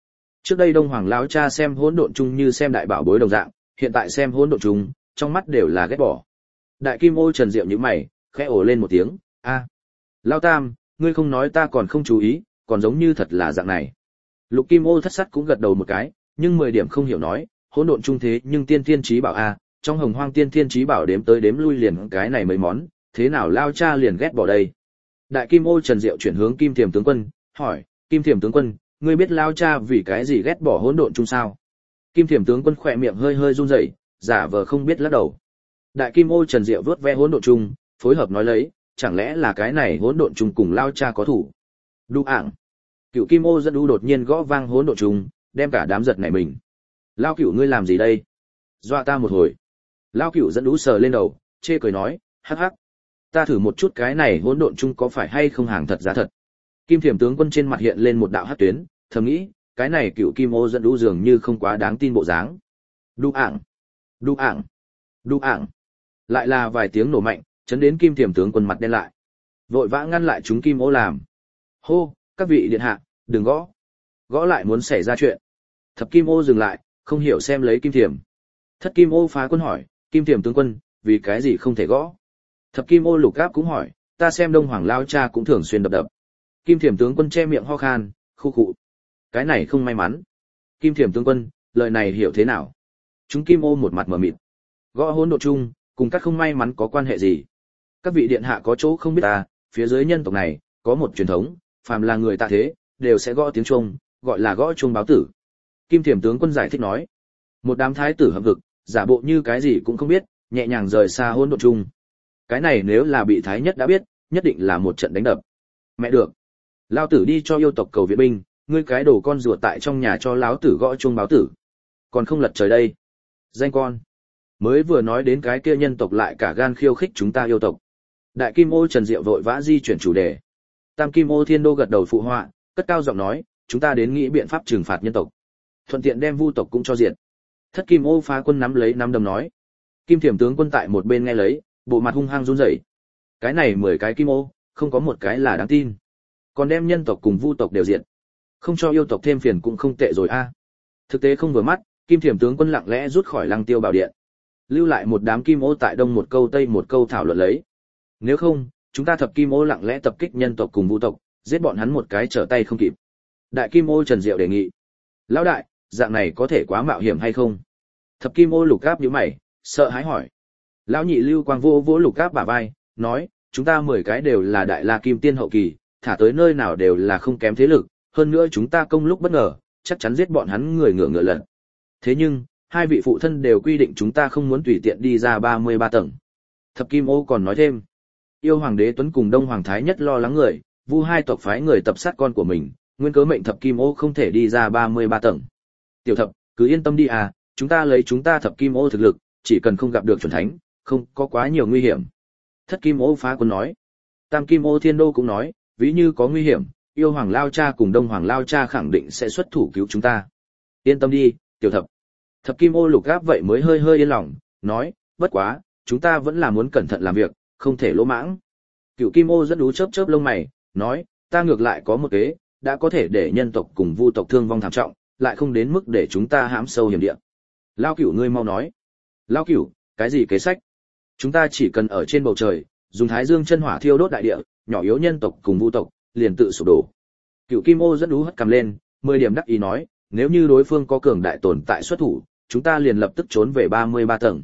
A: Trước đây Đông Hoàng lão cha xem hỗn độn chung như xem đại bảo bối đồng dạng, hiện tại xem hỗn độn chung, trong mắt đều là ghét bỏ. Đại Kim Ô Trần Diệu nhíu mày, khẽ ồ lên một tiếng, "A, Lão Tam, ngươi không nói ta còn không chú ý, còn giống như thật là dạng này." Lục Kim Ô Thất Sắt cũng gật đầu một cái, nhưng 10 điểm không hiểu nói, hỗn độn chung thế nhưng tiên thiên chí bảo a, trong Hồng Hoang tiên thiên chí bảo đếm tới đếm lui liền cái này mấy món, thế nào lao cha liền ghét bỏ đây? Đại Kim Ô Trần Diệu chuyển hướng Kim Thiềm tướng quân, hỏi, "Kim Thiềm tướng quân, ngươi biết lao cha vì cái gì ghét bỏ hỗn độn chung sao?" Kim Thiềm tướng quân khỏe miệng hơi hơi run rẩy, giả vờ không biết lắc đầu. Đại Kim Ô Trần Diệu vuốt ve hỗn độn chung, phối hợp nói lấy, chẳng lẽ là cái này hỗn độn chung cùng lao cha có thủ? Đu ảng. Cựu Kim Ô dẫn đu đột nhiên gõ vang hỗn độn chung, đem cả đám giật nảy mình. Lao Cựu ngươi làm gì đây? Dọa ta một hồi. Lao Cựu dẫn đu sờ lên đầu, chê cười nói, hắc hắc. Ta thử một chút cái này hỗn độn chung có phải hay không hàng thật giá thật. Kim Thiểm tướng quân trên mặt hiện lên một đạo hắc tuyến, thầm nghĩ, cái này Cựu Kim Ô dẫn đu dường như không quá đáng tin bộ dáng. Đu ảng. Đu ảng. Đu ảng. Lại là vài tiếng nổ mạnh, chấn đến Kim Thiểm tướng quân mặt đen lại. Vội vã ngăn lại chúng Kim Ô làm. Hô, các vị điện hạ, đừng gõ. Gõ lại muốn xảy ra chuyện. Thập Kim Ô dừng lại, không hiểu xem lấy Kim Thiểm. Thất Kim Ô phá quân hỏi, Kim Thiểm tướng quân, vì cái gì không thể gõ? Thập Kim Ô Lục Gáp cũng hỏi, ta xem Đông Hoàng lao cha cũng thường xuyên đập đập. Kim Thiểm tướng quân che miệng ho khan, khu khụ. Cái này không may mắn. Kim Thiểm tướng quân, lời này hiểu thế nào? Chúng Kim Ô một mặt mở mịt. Gõ hỗn độn chung, cùng các không may mắn có quan hệ gì? Các vị điện hạ có chỗ không biết ta, phía dưới nhân tộc này có một truyền thống, phàm là người tạ thế, đều sẽ gõ tiếng chuông, gọi là gõ chuông báo tử. Kim Thiểm tướng quân giải thích nói. Một đám thái tử hậm hực, giả bộ như cái gì cũng không biết, nhẹ nhàng rời xa hỗn độn chung. Cái này nếu là bị thái nhất đã biết, nhất định là một trận đánh đập. Mẹ được. Lão tử đi cho yêu tộc cầu viện binh, ngươi cái đồ con rùa tại trong nhà cho lão tử gõ chuông báo tử. Còn không lật trời đây. Danh con. Mới vừa nói đến cái kia nhân tộc lại cả gan khiêu khích chúng ta yêu tộc. Đại Kim Ô Trần Diệu vội vã di chuyển chủ đề. Tam Kim Ô Thiên Đô gật đầu phụ họa, cất cao giọng nói, chúng ta đến nghĩ biện pháp trừng phạt nhân tộc. Thuận tiện đem vu tộc cũng cho diệt. Thất Kim Ô phá quân nắm lấy nắm đấm nói. Kim Thiểm tướng quân tại một bên nghe lấy, bộ mặt hung hăng run rẩy. Cái này 10 cái Kim Ô, không có một cái là đáng tin. Còn đem nhân tộc cùng vu tộc đều diệt. Không cho yêu tộc thêm phiền cũng không tệ rồi a. Thực tế không vừa mắt, Kim Thiểm tướng quân lặng lẽ rút khỏi Lăng Tiêu Bảo Điện. Lưu lại một đám Kim Ô tại đông một câu tây một câu thảo luận lấy. Nếu không, chúng ta thập Kim Ô lặng lẽ tập kích nhân tộc cùng vu tộc, giết bọn hắn một cái trở tay không kịp. Đại Kim Ô Trần Diệu đề nghị. Lão đại, dạng này có thể quá mạo hiểm hay không? Thập Kim Ô Lục Gáp nhíu mày, sợ hãi hỏi. Lão nhị Lưu Quang vô vỗ Lục Gáp bả vai, nói, chúng ta 10 cái đều là đại la kim tiên hậu kỳ, thả tới nơi nào đều là không kém thế lực, hơn nữa chúng ta công lúc bất ngờ, chắc chắn giết bọn hắn người ngựa ngựa lật. Thế nhưng, hai vị phụ thân đều quy định chúng ta không muốn tùy tiện đi ra 33 tầng. Thập Kim Ô còn nói thêm, yêu hoàng đế Tuấn cùng Đông Hoàng Thái Nhất lo lắng người, vu hai tộc phái người tập sát con của mình, nguyên cớ mệnh Thập Kim Ô không thể đi ra 33 tầng. Tiểu thập, cứ yên tâm đi à, chúng ta lấy chúng ta Thập Kim Ô thực lực, chỉ cần không gặp được chuẩn thánh, không có quá nhiều nguy hiểm. Thất Kim Ô phá quân nói. Tam Kim Ô Thiên Đô cũng nói, ví như có nguy hiểm, yêu hoàng lao cha cùng Đông Hoàng lao cha khẳng định sẽ xuất thủ cứu chúng ta. Yên tâm đi, tiểu thập. Thập Kim Ô Lục Gáp vậy mới hơi hơi yên lòng, nói, bất quá, chúng ta vẫn là muốn cẩn thận làm việc, không thể lỗ mãng. Cựu Kim Ô rất đú chớp chớp lông mày, nói, ta ngược lại có một kế, đã có thể để nhân tộc cùng vu tộc thương vong thảm trọng, lại không đến mức để chúng ta hãm sâu hiểm địa. Lao Cửu ngươi mau nói. Lao Cửu, cái gì kế sách? Chúng ta chỉ cần ở trên bầu trời, dùng Thái Dương chân hỏa thiêu đốt đại địa, nhỏ yếu nhân tộc cùng vu tộc, liền tự sụp đổ. Cựu Kim Ô rất đú hất cầm lên, 10 điểm đắc ý nói, nếu như đối phương có cường đại tồn tại xuất thủ, chúng ta liền lập tức trốn về 33 tầng.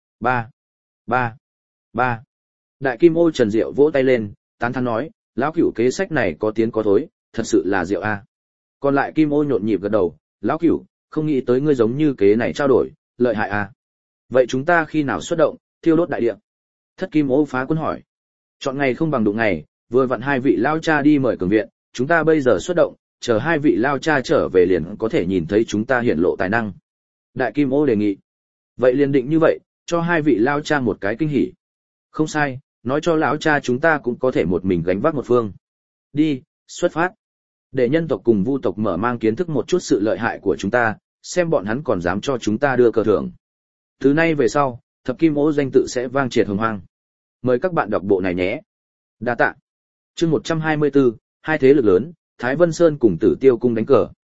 A: 3. Đại Kim Ô Trần Diệu vỗ tay lên, tán thán nói, lão Cửu kế sách này có tiến có thối, thật sự là diệu a. Còn lại Kim Ô nhộn nhịp gật đầu, lão Cửu, không nghĩ tới ngươi giống như kế này trao đổi, lợi hại a. Vậy chúng ta khi nào xuất động, thiêu đốt đại địa? Thất Kim Ô phá quân hỏi. Chọn ngày không bằng đụng ngày, vừa vặn hai vị lao cha đi mời cường viện, chúng ta bây giờ xuất động, chờ hai vị lao cha trở về liền có thể nhìn thấy chúng ta hiển lộ tài năng. Đại Kim Ô đề nghị. Vậy liền định như vậy, cho hai vị lao cha một cái kinh hỉ. Không sai, nói cho lão cha chúng ta cũng có thể một mình gánh vác một phương. Đi, xuất phát. Để nhân tộc cùng vu tộc mở mang kiến thức một chút sự lợi hại của chúng ta, xem bọn hắn còn dám cho chúng ta đưa cờ thưởng. Từ nay về sau, Thập Kim Ô danh tự sẽ vang triệt hồng hoang. Mời các bạn đọc bộ này nhé. Đa tạ. Chương 124, hai thế lực lớn, Thái Vân Sơn cùng Tử Tiêu cung đánh cờ.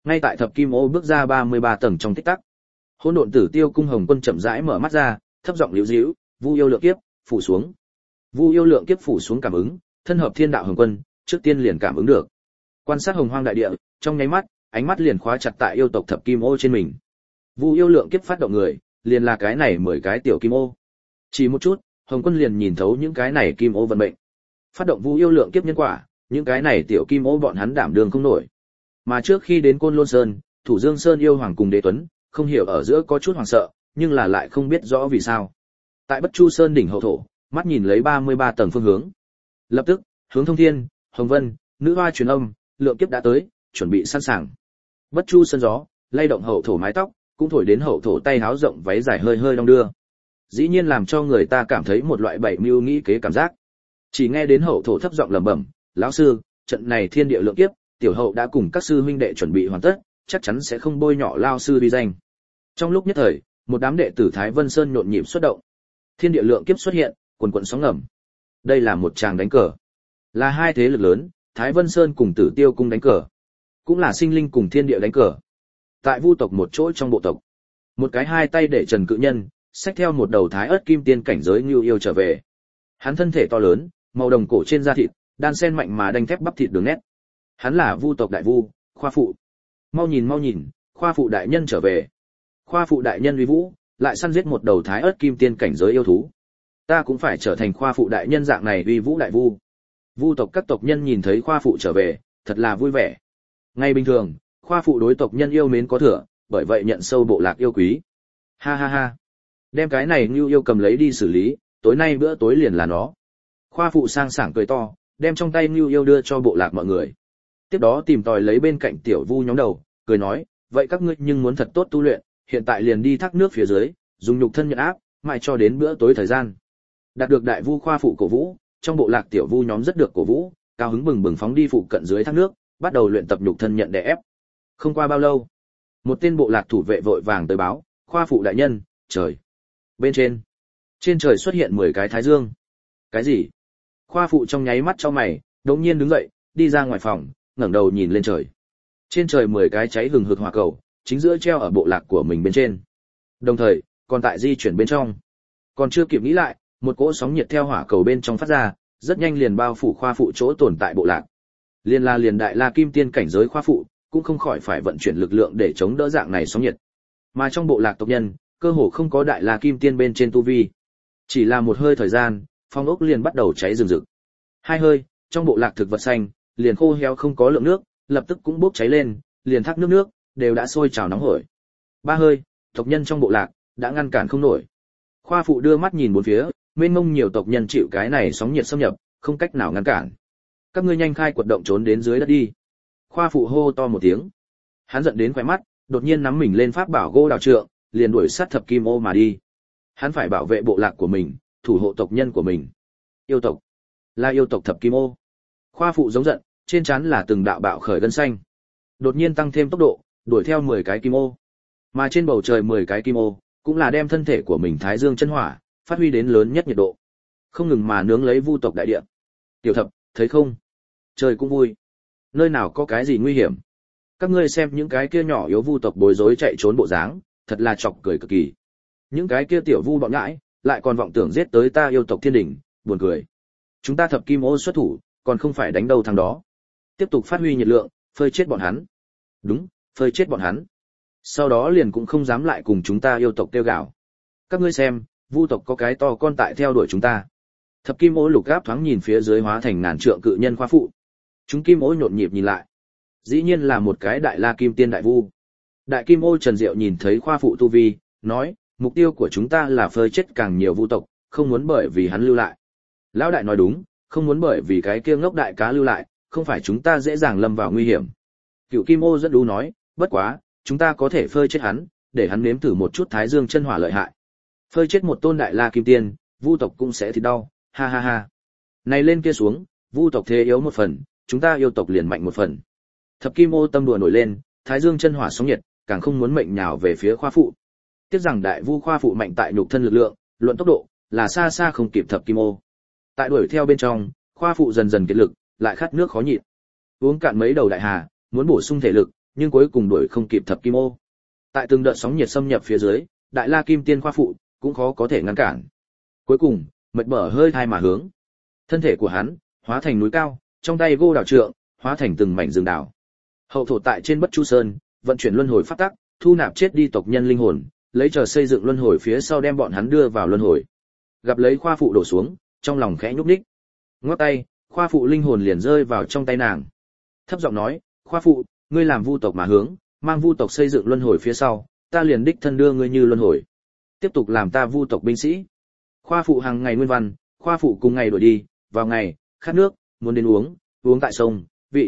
A: Ngay tại thập kim ô bước ra 33 tầng trong tích tắc, Hỗn Độn Tử Tiêu Cung Hồng Quân chậm rãi mở mắt ra, thấp giọng liễu díu, Vu yêu lượng kiếp phủ xuống. Vu yêu lượng kiếp phủ xuống cảm ứng, thân hợp thiên đạo Hồng Quân, trước tiên liền cảm ứng được. Quan sát hồng hoang đại địa, trong nháy mắt, ánh mắt liền khóa chặt tại yêu tộc thập kim ô trên mình. Vu yêu lượng kiếp phát động người, liền là cái này 10 cái tiểu kim ô. Chỉ một chút, Hồng Quân liền nhìn thấu những cái này kim ô vận mệnh. Phát động Vu yêu lượng kiếp nhân quả, những cái này tiểu kim ô bọn hắn đảm đương không nổi. Mà trước khi đến Côn Lôn Sơn, Thủ Dương Sơn yêu hoàng cùng Đế Tuấn, không hiểu ở giữa có chút hoảng sợ, nhưng là lại không biết rõ vì sao. Tại Bất Chu Sơn đỉnh hậu thổ, mắt nhìn lấy 33 tầng phương hướng. Lập tức, hướng Thông Thiên, Hồng Vân, Nữ Hoa truyền âm, lượng kiếp đã tới, chuẩn bị sẵn sàng. Bất Chu Sơn gió, lay động hậu thổ mái tóc, cũng thổi đến hậu thổ tay háo rộng váy dài hơi hơi đong đưa. Dĩ nhiên làm cho người ta cảm thấy một loại bảy mưu nghĩ kế cảm giác. Chỉ nghe đến hậu thổ thấp giọng lẩm bẩm, "Lão sư, trận này thiên địa lượng kiếp, tiểu hậu đã cùng các sư huynh đệ chuẩn bị hoàn tất, chắc chắn sẽ không bôi nhọ lao sư uy danh." Trong lúc nhất thời, một đám đệ tử Thái Vân Sơn nhộn nhịp xuất động. Thiên địa lượng kiếp xuất hiện, quần quần sóng ngầm. Đây là một tràng đánh cờ. Là hai thế lực lớn, Thái Vân Sơn cùng Tử Tiêu cung đánh cờ, cũng là sinh linh cùng thiên địa đánh cờ. Tại Vu tộc một chỗ trong bộ tộc, một cái hai tay để trần cự nhân, xách theo một đầu thái ớt kim tiên cảnh giới Ngưu Yêu trở về. Hắn thân thể to lớn, màu đồng cổ trên da thịt, đan sen mạnh mà đanh thép bắp thịt đường nét. Hắn là Vu tộc đại vu, Khoa phụ. Mau nhìn, Khoa phụ đại nhân trở về. Khoa phụ đại nhân uy vũ, lại săn giết một đầu thái ớt kim tiên cảnh giới yêu thú. Ta cũng phải trở thành Khoa phụ đại nhân dạng này uy vũ đại vu. Vu tộc các tộc nhân nhìn thấy Khoa phụ trở về, thật là vui vẻ. Ngay bình thường, Khoa phụ đối tộc nhân yêu mến có thừa, bởi vậy nhận sâu bộ lạc yêu quý. Ha ha ha. Đem cái này Ngưu Yêu cầm lấy đi xử lý, tối nay bữa tối liền là nó. Khoa phụ sang sảng cười to, đem trong tay Ngưu Yêu đưa cho bộ lạc mọi người. Tiếp đó tìm tòi lấy bên cạnh tiểu vu nhóm đầu, cười nói, vậy các ngươi nhưng muốn thật tốt tu luyện, hiện tại liền đi thác nước phía dưới, dùng nhục thân nhận áp, mãi cho đến bữa tối thời gian. Đạt được đại vu Khoa phụ cổ vũ, trong bộ lạc tiểu vu nhóm rất được cổ vũ, cao hứng bừng bừng phóng đi phụ cận dưới thác nước, bắt đầu luyện tập nhục thân nhận đè ép. Không qua bao lâu, một tên bộ lạc thủ vệ vội vàng tới báo, Khoa phụ đại nhân, trời. Bên trên trời xuất hiện 10 cái thái dương. Cái gì? Khoa phụ trong nháy mắt cho mày, đột nhiên đứng dậy, đi ra ngoài phòng, ngẩng đầu nhìn lên trời. Trên trời 10 cái cháy hừng hực hỏa cầu, chính giữa treo ở bộ lạc của mình bên trên. Đồng thời, còn tại di chuyển bên trong. Còn chưa kịp nghĩ lại, một cỗ sóng nhiệt theo hỏa cầu bên trong phát ra, rất nhanh liền bao phủ Khoa phụ chỗ tồn tại bộ lạc. Liền đại la kim tiên cảnh giới Khoa phụ, cũng không khỏi phải vận chuyển lực lượng để chống đỡ dạng này sóng nhiệt. Mà trong bộ lạc tộc nhân, cơ hồ không có đại la kim tiên bên trên tu vi. Chỉ là một hơi thời gian, phong ốc liền bắt đầu cháy rừng rực. Hai hơi, trong bộ lạc thực vật xanh, liền khô héo không có lượng nước, lập tức cũng bốc cháy lên, liền thác nước đều đã sôi trào nóng hổi. Ba hơi, tộc nhân trong bộ lạc đã ngăn cản không nổi. Khoa phụ đưa mắt nhìn bốn phía, mênh mông nhiều tộc nhân chịu cái này sóng nhiệt xâm nhập, không cách nào ngăn cản. Các ngươi nhanh khai quật động trốn đến dưới đất đi. Khoa phụ hô to một tiếng. Hắn giận đến khóe mắt, đột nhiên nắm mình lên pháp bảo gô đào trượng, liền đuổi sát thập kim ô mà đi. Hắn phải bảo vệ bộ lạc của mình, thủ hộ tộc nhân của mình. Yêu tộc, là yêu tộc thập kim ô. Khoa phụ giống giận, trên trán là từng đạo bạo khởi gân xanh. Đột nhiên tăng thêm tốc độ, đuổi theo 10 cái kim ô. Mà trên bầu trời 10 cái kim ô, cũng là đem thân thể của mình thái dương chân hỏa, phát huy đến lớn nhất nhiệt độ. Không ngừng mà nướng lấy vu tộc đại địa. Tiểu thập, thấy không? Trời cũng vui. Nơi nào có cái gì nguy hiểm? Các ngươi xem những cái kia nhỏ yếu vu tộc bối rối chạy trốn bộ dáng, thật là chọc cười cực kỳ. Những cái kia tiểu vu bọn ngãi, lại còn vọng tưởng giết tới ta yêu tộc thiên đỉnh, buồn cười. Chúng ta thập kim ô xuất thủ, còn không phải đánh đâu thằng đó. Tiếp tục phát huy nhiệt lượng, phơi chết bọn hắn. Đúng, phơi chết bọn hắn. Sau đó liền cũng không dám lại cùng chúng ta yêu tộc tiêu gạo. Các ngươi xem, vu tộc có cái to con tại theo đuổi chúng ta. Thập kim ô lục gáp thoáng nhìn phía dưới hóa thành ngàn trượng cự nhân Khoa phụ. Chúng kim ô nhộn nhịp nhìn lại. Dĩ nhiên là một cái đại la kim tiên đại vu. Đại kim ô Trần Diệu nhìn thấy Khoa phụ tu vi, nói, mục tiêu của chúng ta là phơi chết càng nhiều vu tộc, không muốn bởi vì hắn lưu lại. Lão đại nói đúng, không muốn bởi vì cái kia ngốc đại cá lưu lại, không phải chúng ta dễ dàng lâm vào nguy hiểm. Cựu kim ô rất đú nói, bất quá, chúng ta có thể phơi chết hắn, để hắn nếm thử một chút thái dương chân hỏa lợi hại. Phơi chết một tôn đại la kim tiên, vu tộc cũng sẽ thì đau, ha ha ha. Này lên kia xuống, vu tộc thế yếu một phần, chúng ta yêu tộc liền mạnh một phần. Thập kim ô tâm đùa nổi lên, thái dương chân hỏa sóng nhiệt, càng không muốn mệnh nhào về phía Khoa phụ. Tiếc rằng đại vu Khoa phụ mạnh tại nhục thân lực lượng, luận tốc độ, là xa xa không kịp thập kim ô. Tại đuổi theo bên trong, Khoa phụ dần dần kiệt lực, lại khát nước khó nhịn. Uống cạn mấy đầu đại hà, muốn bổ sung thể lực, nhưng cuối cùng đuổi không kịp thập kim ô. Tại từng đợt sóng nhiệt xâm nhập phía dưới, đại la kim tiên khoa phụ cũng khó có thể ngăn cản. Cuối cùng, mệt mỏi hơi thai mà hướng. Thân thể của hắn hóa thành núi cao, trong tay vô đảo trượng hóa thành từng mảnh rừng đảo. Hậu thổ tại trên Bất Chu Sơn, vận chuyển luân hồi pháp tắc, thu nạp chết đi tộc nhân linh hồn, lấy chờ xây dựng luân hồi phía sau đem bọn hắn đưa vào luân hồi. Gặp lấy khoa phụ đổ xuống, trong lòng khẽ nhúc nhích. Ngoắc tay, khoa phụ linh hồn liền rơi vào trong tay nàng. Thấp giọng nói, khoa phụ, ngươi làm vu tộc mà hướng, mang vu tộc xây dựng luân hồi phía sau, ta liền đích thân đưa ngươi như luân hồi. Tiếp tục làm ta vu tộc binh sĩ. Khoa phụ hàng ngày nguyên văn, khoa phụ cùng ngày đổi đi, vào ngày, khát nước, muốn đến uống tại sông,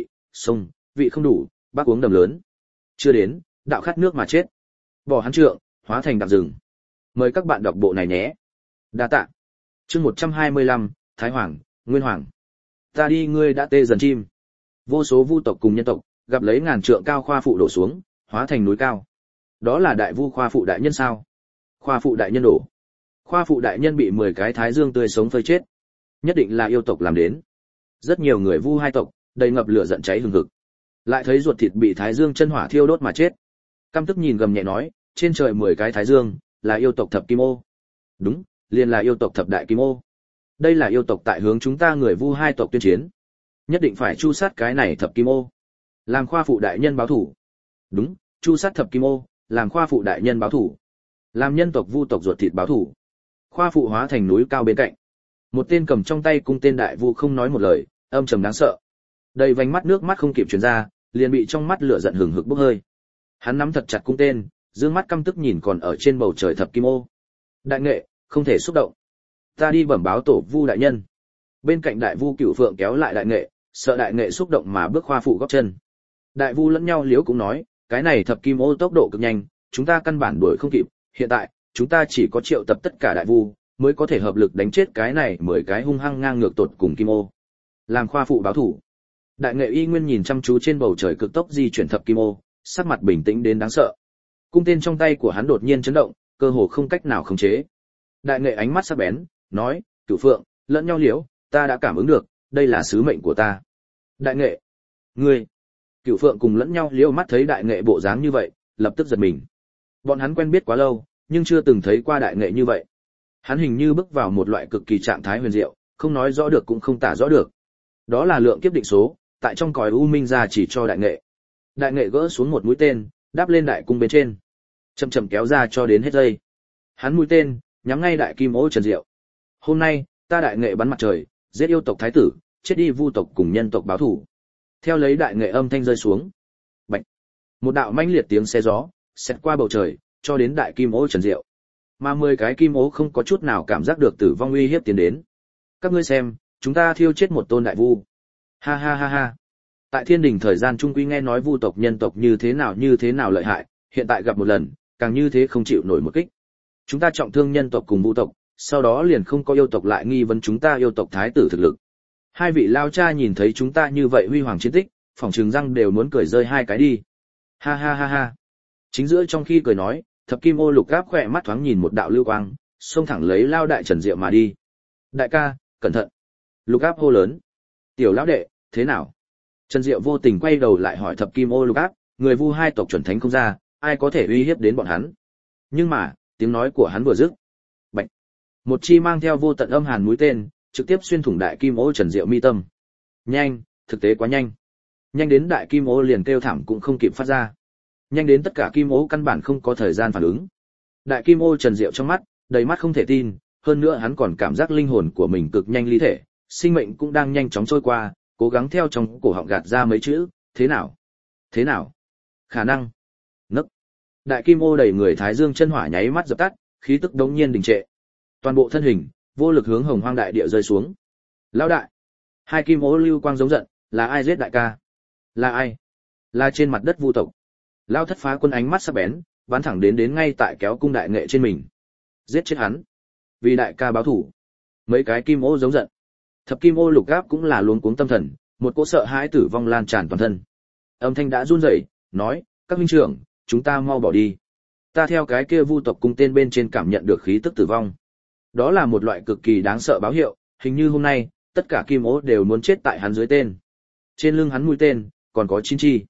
A: vị không đủ, bác uống đầm lớn. Chưa đến, đạo khát nước mà chết. Bỏ hắn trượng, hóa thành đạm rừng. Mời các bạn đọc bộ này nhé. Đa tạ. Chương 125, Thái Hoàng, Nguyên Hoàng. Ta đi ngươi đã tê dần chim. Vô số vu tộc cùng nhân tộc, gặp lấy ngàn trượng cao khoa phụ đổ xuống, hóa thành núi cao. Đó là đại vu khoa phụ đại nhân sao? Khoa phụ đại nhân đổ. Khoa phụ đại nhân bị 10 cái thái dương tươi sống phơi chết. Nhất định là yêu tộc làm đến. Rất nhiều người vu hai tộc, đầy ngập lửa giận cháy hừng hực. Lại thấy ruột thịt bị thái dương chân hỏa thiêu đốt mà chết. Căm tức nhìn gầm nhẹ nói, trên trời 10 cái thái dương, là yêu tộc thập kim ô. Đúng, liền là yêu tộc thập đại kim ô. Đây là yêu tộc tại hướng chúng ta người vu hai tộc tuyên chiến. Nhất định phải chu sát cái này thập kim ô. Làm khoa phụ đại nhân báo thủ. Đúng, chu sát thập kim ô, làm khoa phụ đại nhân báo thủ. Làm nhân tộc vu tộc ruột thịt báo thủ. Khoa phụ hóa thành núi cao bên cạnh. Một tên cầm trong tay cung tên đại vu không nói một lời, âm trầm đáng sợ. Đầy vành mắt nước mắt không kịp truyền ra, liền bị trong mắt lửa giận hừng hực bốc hơi. Hắn nắm thật chặt cung tên, dương mắt căm tức nhìn còn ở trên bầu trời thập kim ô. Đại nghệ, không thể xúc động. Ta đi bẩm báo tổ vu đại nhân. Bên cạnh đại vu Cửu Phượng kéo lại đại nghệ, sợ đại nghệ xúc động mà bước khoa phụ góp chân. Đại vu lẫn nhau liếu cũng nói, cái này thập kim ô tốc độ cực nhanh, chúng ta căn bản đuổi không kịp, hiện tại, chúng ta chỉ có triệu tập tất cả đại vu, mới có thể hợp lực đánh chết cái này 10 cái hung hăng ngang ngược tột cùng kim ô. Làm khoa phụ báo thủ. Đại nghệ y nguyên nhìn chăm chú trên bầu trời cực tốc di chuyển thập kim ô, sắc mặt bình tĩnh đến đáng sợ. Cung tên trong tay của hắn đột nhiên chấn động, cơ hồ không cách nào khống chế. Đại nghệ ánh mắt sắc bén, nói, Cửu Phượng, lẫn nhau liếu, ta đã cảm ứng được, đây là sứ mệnh của ta. Đại nghệ, ngươi. Cửu Phượng cùng lẫn nhau liếu mắt thấy đại nghệ bộ dáng như vậy, lập tức giật mình. Bọn hắn quen biết quá lâu, nhưng chưa từng thấy qua đại nghệ như vậy. Hắn hình như bước vào một loại cực kỳ trạng thái huyền diệu, không nói rõ được cũng không tả rõ được. Đó là lượng kiếp định số, tại trong cõi u minh ra chỉ cho đại nghệ. Đại nghệ gỡ xuống một mũi tên, đáp lên đại cung bên trên, chậm chậm kéo ra cho đến hết dây. Hắn mũi tên nhắm ngay đại kim ô Trần Diệu. Hôm nay, ta đại nghệ bắn mặt trời, giết yêu tộc thái tử, chết đi vu tộc cùng nhân tộc báo thù. Theo lấy đại nghệ âm thanh rơi xuống, bạch, một đạo mãnh liệt tiếng xe gió xẹt qua bầu trời, cho đến đại kim ô Trần Diệu. Mà 10 cái kim ô không có chút nào cảm giác được tử vong uy hiếp tiến đến. Các ngươi xem, chúng ta thiêu chết một tôn đại vu. Ha ha ha ha. Tại thiên đình thời gian trung quy nghe nói vu tộc nhân tộc như thế nào lợi hại, hiện tại gặp một lần, càng như thế không chịu nổi một kích. Chúng ta trọng thương nhân tộc cùng vu tộc, sau đó liền không có yêu tộc lại nghi vấn chúng ta yêu tộc thái tử thực lực. Hai vị lao cha nhìn thấy chúng ta như vậy huy hoàng chiến tích, phỏng chừng răng đều muốn cười rơi hai cái đi. Ha ha ha ha. Chính giữa trong khi cười nói, thập kim ô Lục Gáp khỏe mắt thoáng nhìn một đạo lưu quang, xông thẳng lấy lao đại Trần Diệu mà đi. Đại ca, cẩn thận. Lục Gáp hô lớn. Tiểu lão đệ, thế nào? Trần Diệu vô tình quay đầu lại hỏi thập kim ô Lục Gáp, người vu hai tộc chuẩn thánh không ra, ai có thể uy hiếp đến bọn hắn? Nhưng mà, tiếng nói của hắn vừa dứt, bạch, một chi mang theo vô tận âm hàn mũi tên, trực tiếp xuyên thủng đại kim ô Trần Diệu mi tâm. Nhanh, thực tế quá nhanh. Nhanh đến đại kim ô liền kêu thảm cũng không kịp phát ra. Nhanh đến tất cả kim ô căn bản không có thời gian phản ứng. Đại kim ô Trần Diệu trong mắt, đầy mắt không thể tin, hơn nữa hắn còn cảm giác linh hồn của mình cực nhanh ly thể, sinh mệnh cũng đang nhanh chóng trôi qua, cố gắng theo trong cổ họng gạt ra mấy chữ, thế nào? Thế nào? Khả năng. Nấc. Đại kim ô đẩy người thái dương chân hỏa nháy mắt dập tắt, khí tức đống nhiên đình trệ. Toàn bộ thân hình vô lực hướng hồng hoang đại địa rơi xuống. Lão đại. Hai kim ô lưu quang giống giận, là ai giết đại ca? Là ai? Là trên mặt đất vu tộc. Lão Thất Phá Quân ánh mắt sắc bén, bắn thẳng đến ngay tại kéo cung đại nghệ trên mình. Giết chết hắn. Vì đại ca báo thủ. Mấy cái kim ô giống giận. Thập kim ô Lục Gáp cũng là luống cuống tâm thần, một cỗ sợ hãi tử vong lan tràn toàn thân. Âm thanh đã run rẩy, nói, các huynh trưởng, chúng ta mau bỏ đi. Ta theo cái kia vu tộc cung tên bên trên cảm nhận được khí tức tử vong. Đó là một loại cực kỳ đáng sợ báo hiệu, hình như hôm nay, tất cả kim ô đều muốn chết tại hắn dưới tên. Trên lưng hắn mũi tên, còn có 9 chi.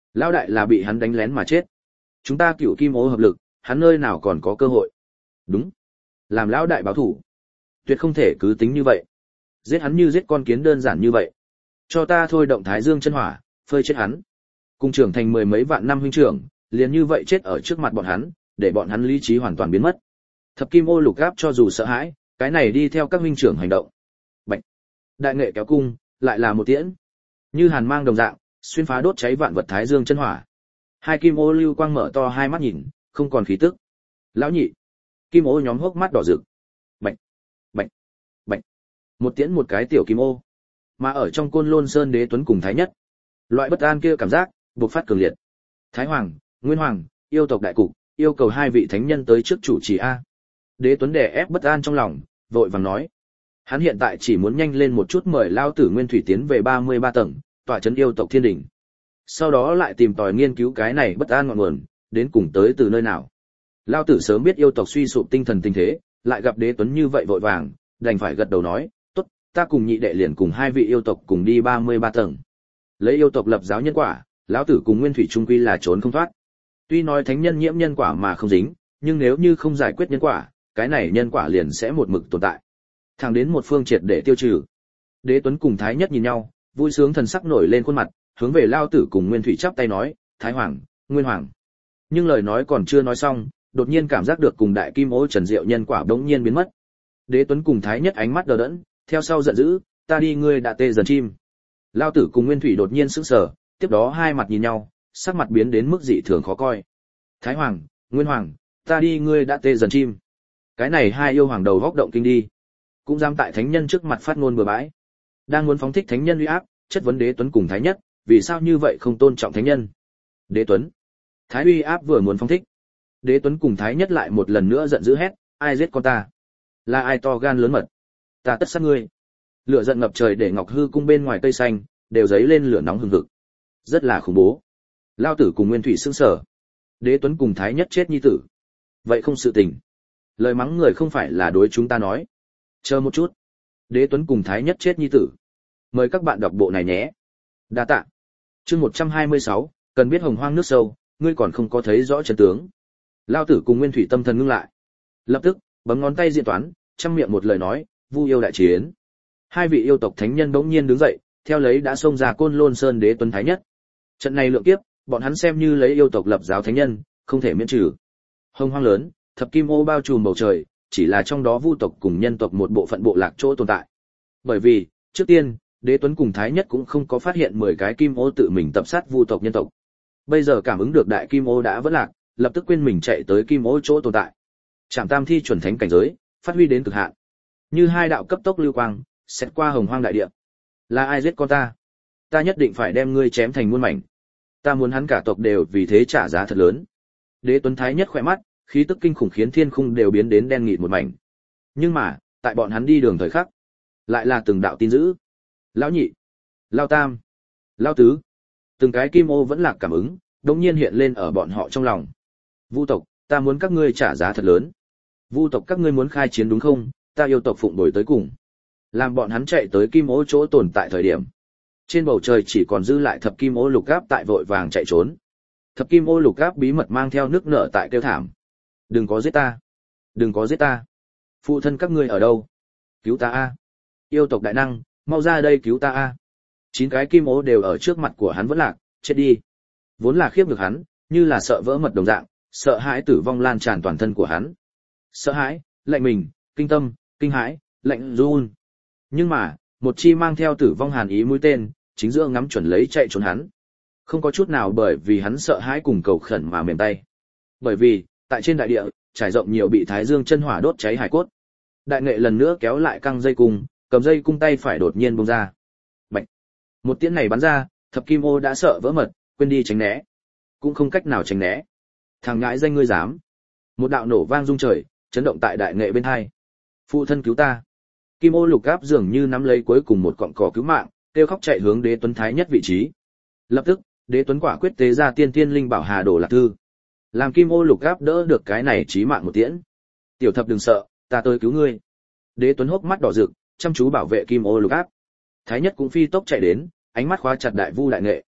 A: Lão đại là bị hắn đánh lén mà chết. Chúng ta Cửu Kim Ô hợp lực, hắn nơi nào còn có cơ hội. Đúng. Làm lão đại báo thủ. Tuyệt không thể cứ tính như vậy. Giết hắn như giết con kiến đơn giản như vậy. Cho ta thôi động Thái Dương chân hỏa, phơi chết hắn. Cùng trưởng thành mười mấy vạn năm huynh trưởng, liền như vậy chết ở trước mặt bọn hắn, để bọn hắn lý trí hoàn toàn biến mất. Thập Kim Ô Lục Gáp cho dù sợ hãi, cái này đi theo các huynh trưởng hành động. Bạch. Đại nghệ kéo cung, lại là một tiễn. Như hàn mang đồng dạng, xuyên phá đốt cháy vạn vật Thái Dương chân hỏa. Hai kim ô lưu quang mở to hai mắt nhìn, không còn khí tức. Lão nhị. Kim ô nhóm hốc mắt đỏ rực. Bạch. Bạch. Bạch. Một tiễn một cái tiểu kim ô. Mà ở trong Côn Lôn Sơn Đế Tuấn cùng Thái Nhất, loại bất an kia cảm giác bộc phát cường liệt. Thái Hoàng, Nguyên Hoàng, yêu tộc đại cục, yêu cầu hai vị thánh nhân tới trước chủ trì a. Đế Tuấn đè ép bất an trong lòng, vội vàng nói: hắn hiện tại chỉ muốn nhanh lên một chút mời lao tử Nguyên Thủy tiến về 33 tầng, tỏa trấn yêu tộc thiên đỉnh. Sau đó lại tìm tòi nghiên cứu cái này bất an ngọn nguồn, đến cùng tới từ nơi nào. Lao tử sớm biết yêu tộc suy sụp tinh thần tình thế, lại gặp Đế Tuấn như vậy vội vàng, đành phải gật đầu nói: tốt, ta cùng nhị đệ liền cùng hai vị yêu tộc cùng đi 33 tầng. Lấy yêu tộc lập giáo nhân quả, lão tử cùng Nguyên Thủy trung quy là trốn không thoát. Tuy nói thánh nhân nhiễm nhân quả mà không dính, nhưng nếu như không giải quyết nhân quả, cái này nhân quả liền sẽ một mực tồn tại. Thẳng đến một phương triệt để tiêu trừ. Đế Tuấn cùng Thái Nhất nhìn nhau, vui sướng thần sắc nổi lên khuôn mặt, hướng về Lao Tử cùng Nguyên Thủy chắp tay nói: Thái Hoàng, Nguyên Hoàng. Nhưng lời nói còn chưa nói xong, đột nhiên cảm giác được cùng đại kim ô Trần Diệu nhân quả bỗng nhiên biến mất. Đế Tuấn cùng Thái Nhất ánh mắt đờ đẫn, theo sau giận dữ: ta đi ngươi đã tê dần chim. Lao Tử cùng Nguyên Thủy đột nhiên sững sờ, tiếp đó hai mặt nhìn nhau, sắc mặt biến đến mức dị thường khó coi. Thái Hoàng, Nguyên Hoàng, ta đi ngươi đã tê dần chim. Cái này hai yêu hoàng đầu góc động kinh đi, cũng dám tại thánh nhân trước mặt phát ngôn bừa bãi. Đang muốn phóng thích thánh nhân uy áp, chất vấn Đế Tuấn cùng Thái Nhất, vì sao như vậy không tôn trọng thánh nhân. Đế Tuấn, Thái uy áp vừa muốn phóng thích, Đế Tuấn cùng Thái Nhất lại một lần nữa giận dữ hét: ai giết con ta? Là ai to gan lớn mật? Ta tất sát ngươi. Lửa giận ngập trời để Ngọc Hư cung bên ngoài cây xanh đều giấy lên lửa nóng hừng hực, rất là khủng bố. Lao Tử cùng Nguyên Thủy sững sờ. Đế Tuấn cùng Thái Nhất chết nhi tử, vậy không sự tình. Lời mắng người không phải là đối chúng ta nói. Chờ một chút. Đế Tuấn cùng Thái Nhất chết nhi tử. Mời các bạn đọc bộ này nhé. Đa tạ. Chương 126, cần biết hồng hoang nước sâu, ngươi còn không có thấy rõ chân tướng. Lao Tử cùng Nguyên Thủy tâm thần ngưng lại. Lập tức, bấm ngón tay diện toán, trăm miệng một lời nói: Vu yêu đại chiến. Hai vị yêu tộc thánh nhân bỗng nhiên đứng dậy, theo lấy đã xông ra Côn Lôn Sơn Đế Tuấn Thái Nhất. Trận này lượng kiếp, bọn hắn xem như lấy yêu tộc lập giáo thánh nhân, không thể miễn trừ. Hồng hoang lớn, thập kim ô bao trùm bầu trời, chỉ là trong đó vu tộc cùng nhân tộc một bộ phận bộ lạc chỗ tồn tại. Bởi vì, trước tiên, Đế Tuấn cùng Thái Nhất cũng không có phát hiện 10 cái kim ô tự mình tập sát vu tộc nhân tộc. Bây giờ cảm ứng được đại kim ô đã vỡ lạc, lập tức quên mình chạy tới kim ô chỗ tồn tại. Trảm Tam Thi chuẩn thánh cảnh giới, phát huy đến cực hạn. Như hai đạo cấp tốc lưu quang, xét qua hồng hoang đại địa. Là ai giết con ta? Ta nhất định phải đem ngươi chém thành muôn mảnh. Ta muốn hắn cả tộc đều vì thế trả giá thật lớn. Đế Tuấn Thái Nhất khỏe mắt, khí tức kinh khủng khiến thiên khung đều biến đến đen nghịt một mảnh. Nhưng mà, tại bọn hắn đi đường thời khắc, lại là từng đạo tin dữ. Lão nhị, Lão tam, Lão tứ, từng cái kim ô vẫn lạc cảm ứng, đống nhiên hiện lên ở bọn họ trong lòng. Vu tộc, ta muốn các ngươi trả giá thật lớn. Vu tộc các ngươi muốn khai chiến đúng không? Ta yêu tộc phụng bồi tới cùng. Làm bọn hắn chạy tới kim ô chỗ tồn tại thời điểm, trên bầu trời chỉ còn dư lại thập kim ô Lục Gáp tại vội vàng chạy trốn. Thập kim ô Lục Gáp bí mật mang theo nước nở tại kêu thảm: đừng có giết ta, đừng có giết ta. Phụ thân các ngươi ở đâu? Cứu ta a! Yêu tộc đại năng, mau ra đây cứu ta a! 9 cái kim ô đều ở trước mặt của hắn vẫn lạc, chết đi. Vốn là khiếp được hắn, như là sợ vỡ mật đồng dạng, sợ hãi tử vong lan tràn toàn thân của hắn. Sợ hãi, lạnh mình, kinh tâm, kinh hãi, lạnh run. Nhưng mà, một chi mang theo tử vong hàn ý mũi tên, chính giữa ngắm chuẩn lấy chạy trốn hắn. Không có chút nào bởi vì hắn sợ hãi cùng cầu khẩn mà mềm tay. Bởi vì, tại trên đại địa, trải rộng nhiều bị Thái Dương chân hỏa đốt cháy hải cốt. Đại nghệ lần nữa kéo lại căng dây cung, cầm dây cung tay phải đột nhiên bung ra. Bạch. Một tiễn này bắn ra, thập kim ô đã sợ vỡ mật, quên đi tránh né. Cũng không cách nào tránh né. Thằng ngãi danh ngươi dám. Một đạo nổ vang rung trời, chấn động tại đại nghệ bên hai. Phụ thân cứu ta. Kim ô Lục Gáp dường như nắm lấy cuối cùng một cọng cỏ cứu mạng, kêu khóc chạy hướng Đế Tuấn Thái Nhất vị trí. Lập tức, Đế Tuấn quả quyết tế ra tiên tiên linh bảo Hà Đồ Lạc Thư. Làm kim ô Lục Gáp đỡ được cái này chí mạng một tiễn. Tiểu thập đừng sợ, ta tới cứu ngươi. Đế Tuấn hốc mắt đỏ rực, chăm chú bảo vệ kim ô Lục Gáp. Thái Nhất cũng phi tốc chạy đến, ánh mắt khóa chặt đại vu đại nghệ.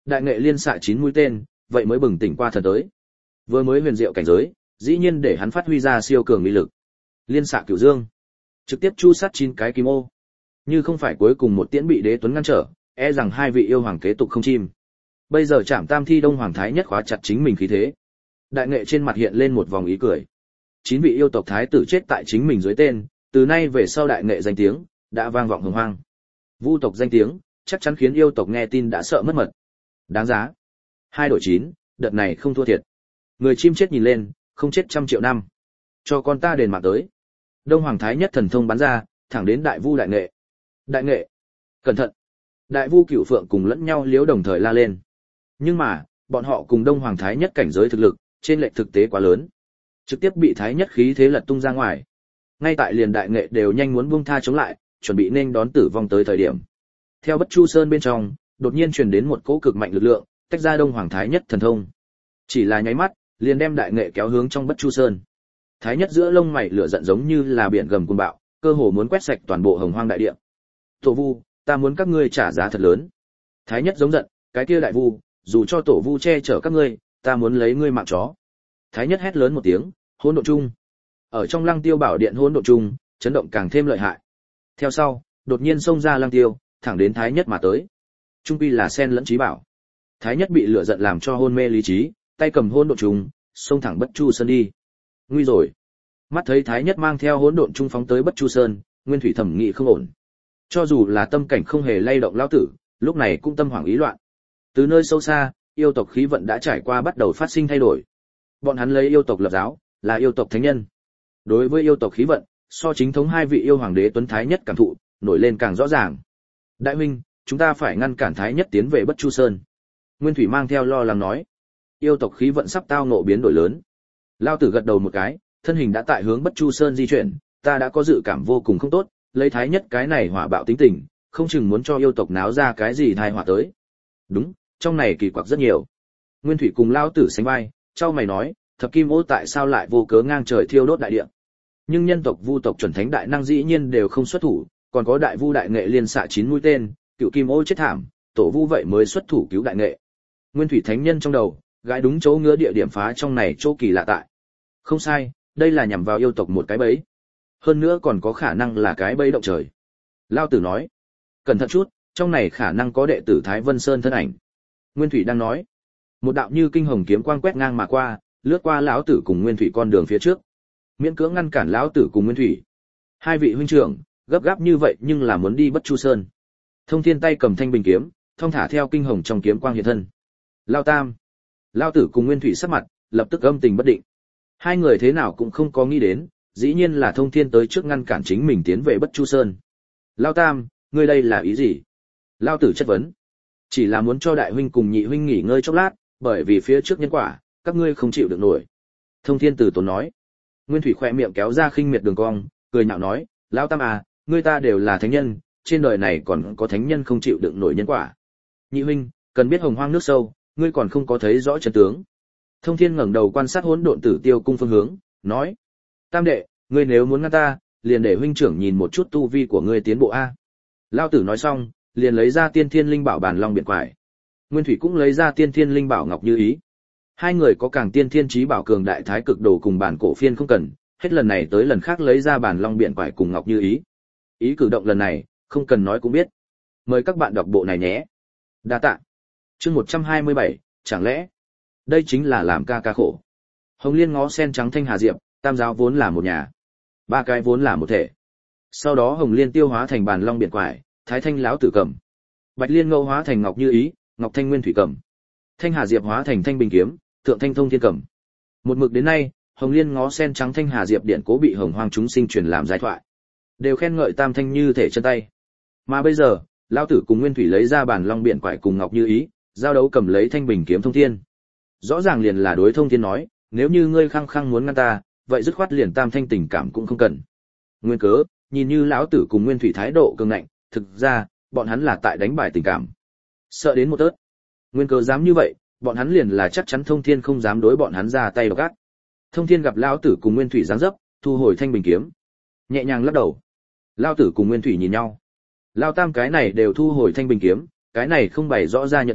A: Đại nghệ liên xạ 9 mũi tên, vậy mới bừng tỉnh qua thần tới. Vừa mới huyền diệu cảnh giới, dĩ nhiên để hắn phát huy ra siêu cường uy lực. Liên xạ cửu dương, trực tiếp chu sát 9 cái kim ô. Như không phải cuối cùng một tiễn bị Đế Tuấn ngăn trở, e rằng hai vị yêu hoàng kế tục không chim. Bây giờ Trảm Tam Thi Đông Hoàng Thái Nhất khóa chặt chính mình khí thế. Đại nghệ trên mặt hiện lên một vòng ý cười. 9 vị yêu tộc thái tử chết tại chính mình dưới tên, từ nay về sau đại nghệ danh tiếng đã vang vọng hồng hoang. Vu tộc danh tiếng chắc chắn khiến yêu tộc nghe tin đã sợ mất mật. Đáng giá. 2 đổi 9, đợt này không thua thiệt. Người chim chết nhìn lên, không chết 100 triệu năm. Cho con ta đền mạng tới. Đông Hoàng Thái Nhất thần thông bắn ra, thẳng đến Đại Vu Đại Nghệ. Đại Nghệ, cẩn thận. Đại Vu Cửu Phượng cùng lẫn nhau liếu đồng thời la lên. Nhưng mà, bọn họ cùng Đông Hoàng Thái Nhất cảnh giới thực lực, trên lệch thực tế quá lớn. Trực tiếp bị Thái Nhất khí thế lật tung ra ngoài. Ngay tại liền Đại Nghệ đều nhanh muốn buông tha chống lại, chuẩn bị nên đón tử vong tới thời điểm. Theo Bất Chu Sơn bên trong, đột nhiên truyền đến một cỗ cực mạnh lực lượng, tách ra Đông Hoàng Thái Nhất thần thông. Chỉ là nháy mắt, liền đem Đại Nghệ kéo hướng trong Bất Chu Sơn. Thái Nhất giữa lông mày lửa giận giống như là biển gầm cuồng bạo, cơ hồ muốn quét sạch toàn bộ Hồng Hoang đại địa. Tổ Vu, ta muốn các ngươi trả giá thật lớn. Thái Nhất giống giận, cái kia Đại Vu, dù cho Tổ Vu che chở các ngươi, ta muốn lấy ngươi mạng chó. Thái Nhất hét lớn một tiếng, hỗn độn chung. Ở trong Lăng Tiêu Bảo Điện hỗn độn chung, chấn động càng thêm lợi hại. Theo sau, đột nhiên xông ra Lăng Tiêu, thẳng đến Thái Nhất mà tới. Trung quy là sen lẫn trí bảo. Thái Nhất bị lửa giận làm cho hôn mê lý trí, tay cầm hỗn độn chung, xông thẳng Bất Chu Sơn đi. Nguy rồi. Mắt thấy Thái Nhất mang theo hỗn độn chung phóng tới Bất Chu Sơn, Nguyên Thủy thẩm nghĩ không ổn. Cho dù là tâm cảnh không hề lay động lão tử, lúc này cũng tâm hoảng ý loạn. Từ nơi sâu xa, yêu tộc khí vận đã trải qua bắt đầu phát sinh thay đổi. Bọn hắn lấy yêu tộc lập giáo, là yêu tộc thánh nhân. Đối với yêu tộc khí vận, so chính thống hai vị yêu hoàng đế Tuấn Thái Nhất cảm thụ, nổi lên càng rõ ràng. Đại huynh, chúng ta phải ngăn cản Thái Nhất tiến về Bất Chu Sơn. Nguyên Thủy mang theo lo lắng nói. Yêu tộc khí vận sắp tao ngộ biến đổi lớn. Lão tử gật đầu một cái, thân hình đã tại hướng Bất Chu Sơn di chuyển, ta đã có dự cảm vô cùng không tốt, lấy Thái Nhất cái này hỏa bạo tính tình, không chừng muốn cho yêu tộc náo ra cái gì tai họa tới. Đúng, trong này kỳ quặc rất nhiều. Nguyên Thủy cùng Lão tử sánh vai, chau mày nói, thập kim ô tại sao lại vô cớ ngang trời thiêu đốt đại địa? Nhưng nhân tộc Vu tộc chuẩn thánh đại năng dĩ nhiên đều không xuất thủ, còn có Đại Vu Đại Nghệ liên xạ 9 mũi tên, cựu kim ô chết thảm, tổ Vu vậy mới xuất thủ cứu Đại Nghệ. Nguyên Thủy thánh nhân trong đầu, gãi đúng chỗ ngứa địa điểm phá trong này chỗ kỳ lạ tại. Không sai, đây là nhằm vào yêu tộc một cái bẫy. Hơn nữa còn có khả năng là cái bẫy động trời. Lão tử nói, cẩn thận chút, trong này khả năng có đệ tử Thái Vân Sơn thân ảnh. Nguyên Thủy đang nói, một đạo như kinh hồng kiếm quang quét ngang mà qua, lướt qua lão tử cùng Nguyên Thủy con đường phía trước, miễn cưỡng ngăn cản lão tử cùng Nguyên Thủy. Hai vị huynh trưởng, gấp gáp như vậy nhưng là muốn đi Bất Chu Sơn. Thông Thiên tay cầm thanh bình kiếm, thong thả theo kinh hồng trong kiếm quang hiện thân. Lão Tam, lão tử cùng Nguyên Thủy sắc mặt lập tức âm tình bất định. Hai người thế nào cũng không có nghĩ đến, dĩ nhiên là Thông Thiên tới trước ngăn cản chính mình tiến về Bất Chu Sơn. Lão Tam, ngươi đây là ý gì? Lão tử chất vấn. Chỉ là muốn cho đại huynh cùng nhị huynh nghỉ ngơi chốc lát, bởi vì phía trước nhân quả, các ngươi không chịu được nổi. Thông Thiên từ tốn nói. Nguyên Thủy khỏe miệng kéo ra khinh miệt đường cong, cười nhạo nói, Lão Tam à, ngươi ta đều là thánh nhân, trên đời này còn có thánh nhân không chịu đựng nổi nhân quả. Nhị huynh, cần biết hồng hoang nước sâu, ngươi còn không có thấy rõ chân tướng. Thông Thiên ngẩng đầu quan sát hỗn độn tử tiêu cung phương hướng, nói: Tam đệ, ngươi nếu muốn ngăn ta, liền để huynh trưởng nhìn một chút tu vi của ngươi tiến bộ a. Lão tử nói xong, liền lấy ra Tiên Thiên Linh Bảo Bàn Long Biển Quải. Nguyên Thủy cũng lấy ra Tiên Thiên Linh Bảo Ngọc Như Ý. Hai người có càng tiên thiên chí bảo cường đại thái cực đồ cùng bản cổ phiên không cần, hết lần này tới lần khác lấy ra Bàn Long Biển Quải cùng Ngọc Như Ý. Ý cử động lần này, không cần nói cũng biết. Mời các bạn đọc bộ này nhé. Đa tạ. Chương 127, chẳng lẽ đây chính là làm ca ca khổ. Hồng Liên ngó sen trắng Thanh Hà Diệp, tam giáo vốn là một nhà, ba cái vốn là một thể. Sau đó Hồng Liên tiêu hóa thành Bàn Long Biển Quải, Thái Thanh lão tử cầm. Bạch Liên ngẫu hóa thành Ngọc Như Ý, Ngọc Thanh Nguyên Thủy cầm. Thanh Hà Diệp hóa thành Thanh Bình kiếm, Thượng Thanh Thông Thiên cầm. Một mực đến nay, Hồng Liên ngó sen trắng Thanh Hà Diệp điện cố bị Hồng Hoang chúng sinh truyền làm giai thoại, đều khen ngợi tam thanh như thể chân tay. Mà bây giờ, lão tử cùng Nguyên Thủy lấy ra Bàn Long Biển Quải cùng Ngọc Như Ý, giao đấu cầm lấy Thanh Bình kiếm Thông Thiên. Rõ ràng liền là đối Thông Thiên nói, nếu như ngươi khăng khăng muốn ngăn ta, vậy dứt khoát liền tam thanh tình cảm cũng không cần. Nguyên cớ, nhìn như lão tử cùng Nguyên Thủy thái độ cường ngạnh, thực ra, bọn hắn là tại đánh bài tình cảm. Sợ đến một tớt. Nguyên cớ dám như vậy, bọn hắn liền là chắc chắn Thông Thiên không dám đối bọn hắn ra tay độc ác. Thông Thiên gặp lão tử cùng Nguyên Thủy giáng dấp, thu hồi Thanh Bình kiếm, nhẹ nhàng lắc đầu. Lão tử cùng Nguyên Thủy nhìn nhau. Lão Tam cái này đều thu hồi Thanh Bình kiếm, cái này không bày rõ ra nhận tội,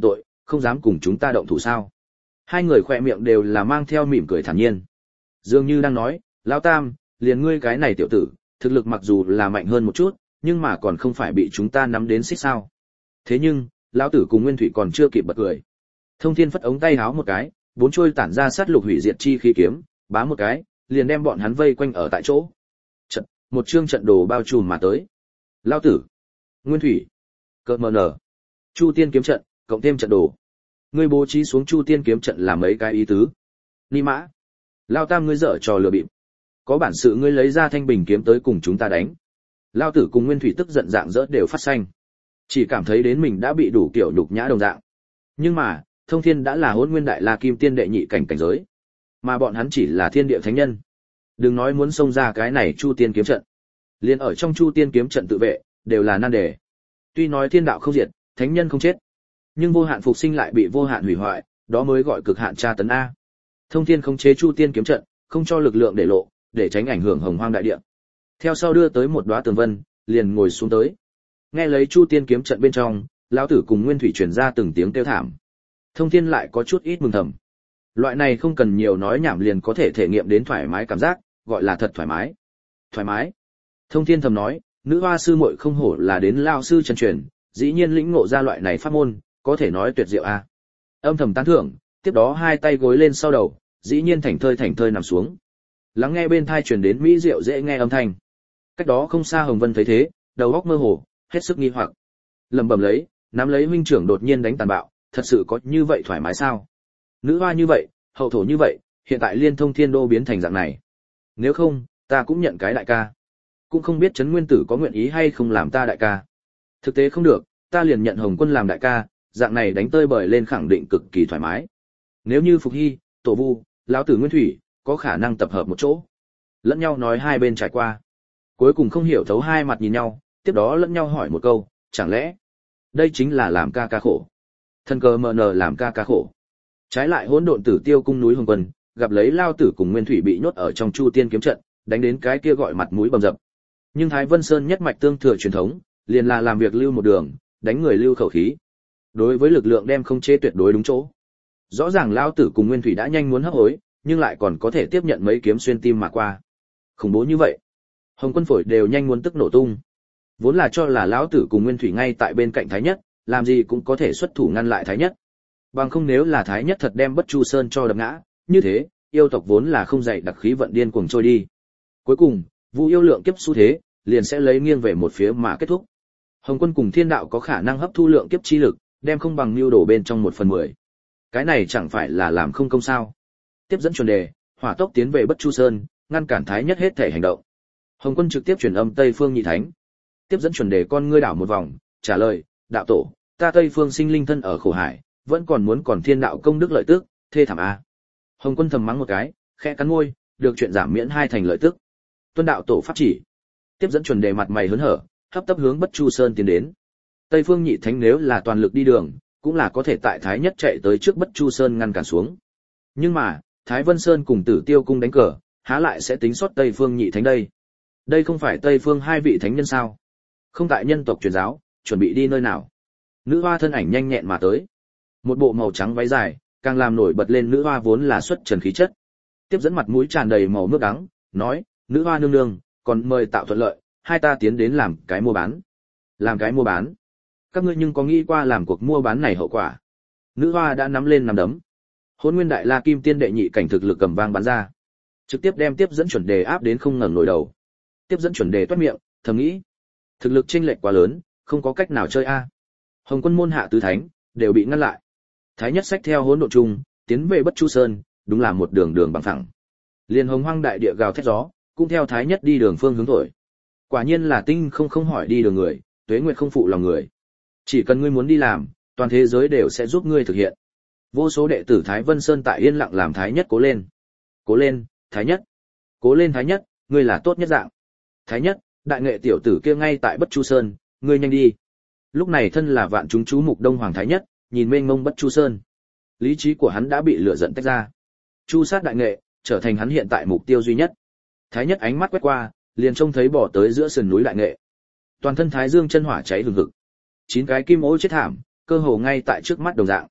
A: không dám cùng chúng ta động thủ sao? Hai người khỏe miệng đều là mang theo mỉm cười thản nhiên. Dường như đang nói, Lão Tam, liền ngươi cái này tiểu tử, thực lực mặc dù là mạnh hơn một chút, nhưng mà còn không phải bị chúng ta nắm đến xích sao. Thế nhưng, Lão Tử cùng Nguyên Thủy còn chưa kịp bật cười. Thông Thiên phất ống tay háo một cái, bốn chuôi tản ra sát lục hủy diệt chi khí kiếm, bá một cái, liền đem bọn hắn vây quanh ở tại chỗ. Trận, một chương trận đồ bao trùm mà tới. Lão Tử, Nguyên Thủy, cợt mờ nở, Chu Tiên kiếm trận, cộng thêm trận đồ. Ngươi bố trí xuống Chu Tiên kiếm trận là mấy cái ý tứ? Ni mã, Lão Tam ngươi dở trò lừa bịp. Có bản sự ngươi lấy ra thanh bình kiếm tới cùng chúng ta đánh. Lão Tử cùng Nguyên Thủy tức giận dạng dỡ đều phát xanh. Chỉ cảm thấy đến mình đã bị đủ kiểu nhục nhã đồng dạng. Nhưng mà, Thông Thiên đã là Hỗn Nguyên Đại La Kim Tiên đệ nhị cảnh cảnh giới, mà bọn hắn chỉ là thiên địa thánh nhân. Đừng nói muốn xông ra cái này Chu Tiên kiếm trận, liền ở trong Chu Tiên kiếm trận tự vệ, đều là nan đề. Tuy nói thiên đạo không diệt, thánh nhân không chết, nhưng vô hạn phục sinh lại bị vô hạn hủy hoại, đó mới gọi cực hạn tra tấn a. Thông Thiên khống chế Chu Tiên kiếm trận, không cho lực lượng để lộ, để tránh ảnh hưởng Hồng Hoang đại địa. Theo sau đưa tới một đóa tường vân, liền ngồi xuống tới. Nghe lấy Chu Tiên kiếm trận bên trong, Lão Tử cùng Nguyên Thủy truyền ra từng tiếng kêu thảm. Thông Thiên lại có chút ít mừng thầm. Loại này không cần nhiều nói nhảm liền có thể thể nghiệm đến thoải mái cảm giác, gọi là thật thoải mái. Thoải mái. Thông Thiên thầm nói, nữ hoa sư muội không hổ là đến lao sư chân truyền, dĩ nhiên lĩnh ngộ ra loại này pháp môn, có thể nói tuyệt diệu a. Âm thầm tán thưởng, tiếp đó hai tay gối lên sau đầu, dĩ nhiên thảnh thơi nằm xuống. Lắng nghe bên tai truyền đến mỹ diệu dễ nghe âm thanh. Cách đó không xa Hồng Vân thấy thế, đầu óc mơ hồ, hết sức nghi hoặc. Lẩm bẩm lấy, nắm lấy huynh trưởng đột nhiên đánh tàn bạo, thật sự có như vậy thoải mái sao? Nữ hoa như vậy, hậu thổ như vậy, hiện tại Liên Thông Thiên Đô biến thành dạng này. Nếu không, ta cũng nhận cái đại ca. Cũng không biết Trấn Nguyên Tử có nguyện ý hay không làm ta đại ca. Thực tế không được, ta liền nhận Hồng Quân làm đại ca, dạng này đánh tơi bời lên khẳng định cực kỳ thoải mái. Nếu như Phục Hy, Tổ Vu, Lão Tử Nguyên Thủy có khả năng tập hợp một chỗ, lẫn nhau nói hai bên trải qua, cuối cùng không hiểu thấu hai mặt nhìn nhau, tiếp đó lẫn nhau hỏi một câu, chẳng lẽ đây chính là làm ca ca khổ? Thần cờ mờ nờ làm ca ca khổ. Trái lại Hỗn Độn Tử Tiêu cung núi Hồng Quân, gặp lấy Lao Tử cùng Nguyên Thủy bị nhốt ở trong Chu Tiên kiếm trận, đánh đến cái kia gọi mặt mũi bầm dập. Nhưng Thái Vân Sơn nhất mạch tương thừa truyền thống, liền là làm việc lưu một đường, đánh người lưu khẩu khí. Đối với lực lượng đem không chế tuyệt đối đúng chỗ. Rõ ràng Lao Tử cùng Nguyên Thủy đã nhanh muốn hấp hối, nhưng lại còn có thể tiếp nhận mấy kiếm xuyên tim mà qua. Khủng bố như vậy, Hồng Quân phổi đều nhanh muốn tức nổ tung. Vốn là cho là Lão Tử cùng Nguyên Thủy ngay tại bên cạnh Thái Nhất, làm gì cũng có thể xuất thủ ngăn lại Thái Nhất. Bằng không nếu là Thái Nhất thật đem Bất Chu Sơn cho đập ngã, như thế, yêu tộc vốn là không dậy đặc khí vận điên cuồng trôi đi. Cuối cùng, Vu yêu lượng kiếp xu thế, liền sẽ lấy nghiêng về một phía mà kết thúc. Hồng Quân cùng Thiên Đạo có khả năng hấp thu lượng kiếp chi lực, đem không bằng nưu đổ bên trong 1/10. Cái này chẳng phải là làm không công sao? Tiếp dẫn chuẩn đề, hỏa tốc tiến về Bất Chu Sơn, ngăn cản Thái Nhất hết thể hành động. Hồng Quân trực tiếp truyền âm Tây Phương Nhị Thánh. Tiếp dẫn chuẩn đề con ngươi đảo một vòng, trả lời, đạo tổ, ta Tây Phương sinh linh thân ở khổ hải, vẫn còn muốn còn Thiên Đạo công đức lợi tức, thê thảm a. Hồng Quân thầm mắng một cái, khẽ cắn môi, được chuyện giảm miễn hai thành lợi tức. Tuân đạo tổ pháp chỉ. Tiếp dẫn chuẩn đề mặt mày hớn hở, hấp tấp hướng Bất Chu Sơn tiến đến. Tây Phương Nhị Thánh nếu là toàn lực đi đường, cũng là có thể tại Thái Nhất chạy tới trước Bất Chu Sơn ngăn cản xuống. Nhưng mà, Thái Vân Sơn cùng Tử Tiêu cung đánh cờ, há lại sẽ tính sót Tây Phương Nhị Thánh đây? Đây không phải Tây Phương hai vị thánh nhân sao? Không tại nhân tộc truyền giáo, chuẩn bị đi nơi nào? Nữ hoa thân ảnh nhanh nhẹn mà tới. Một bộ màu trắng váy dài, càng làm nổi bật lên nữ hoa vốn là xuất trần khí chất. Tiếp dẫn mặt mũi tràn đầy màu nước đắng, nói, nữ hoa nương nương, còn mời tạo thuận lợi, hai ta tiến đến làm cái mua bán. Làm cái mua bán? Các ngươi nhưng có nghĩ qua làm cuộc mua bán này hậu quả? Nữ hoa đã nắm lên nắm đấm. Hỗn Nguyên Đại La Kim Tiên đệ nhị cảnh thực lực cầm vang bắn ra, trực tiếp đem tiếp dẫn chuẩn đề áp đến không ngẩng nổi đầu. Tiếp dẫn chuẩn đề toét miệng, thầm nghĩ, thực lực chênh lệch quá lớn, không có cách nào chơi a. Hồng Quân môn hạ tứ thánh đều bị ngăn lại. Thái Nhất xách theo hỗn độn trùng, tiến về Bất Chu Sơn, đúng là một đường đường bằng phẳng. Liên Hồng Hoang đại địa gào thét gió, cũng theo Thái Nhất đi đường phương hướng thổi. Quả nhiên là tinh không hỏi đi đường người, tuế nguyệt không phụ lòng người. Chỉ cần ngươi muốn đi làm, toàn thế giới đều sẽ giúp ngươi thực hiện. Vô số đệ tử Thái Vân Sơn tại yên lặng làm Thái Nhất cố lên. Cố lên, Thái Nhất. Cố lên Thái Nhất, ngươi là tốt nhất dạng. Thái Nhất, đại nghệ tiểu tử kia ngay tại Bất Chu Sơn, ngươi nhanh đi. Lúc này thân là vạn chúng chú mục Đông Hoàng Thái Nhất, nhìn mênh mông Bất Chu Sơn. Lý trí của hắn đã bị lửa giận tách ra. Chu sát đại nghệ, trở thành hắn hiện tại mục tiêu duy nhất. Thái Nhất ánh mắt quét qua, liền trông thấy bỏ tới giữa sườn núi đại nghệ. Toàn thân Thái Dương chân hỏa cháy hừng hực. 9 cái kim ô chết thảm, cơ hồ ngay tại trước mắt đồng dạng.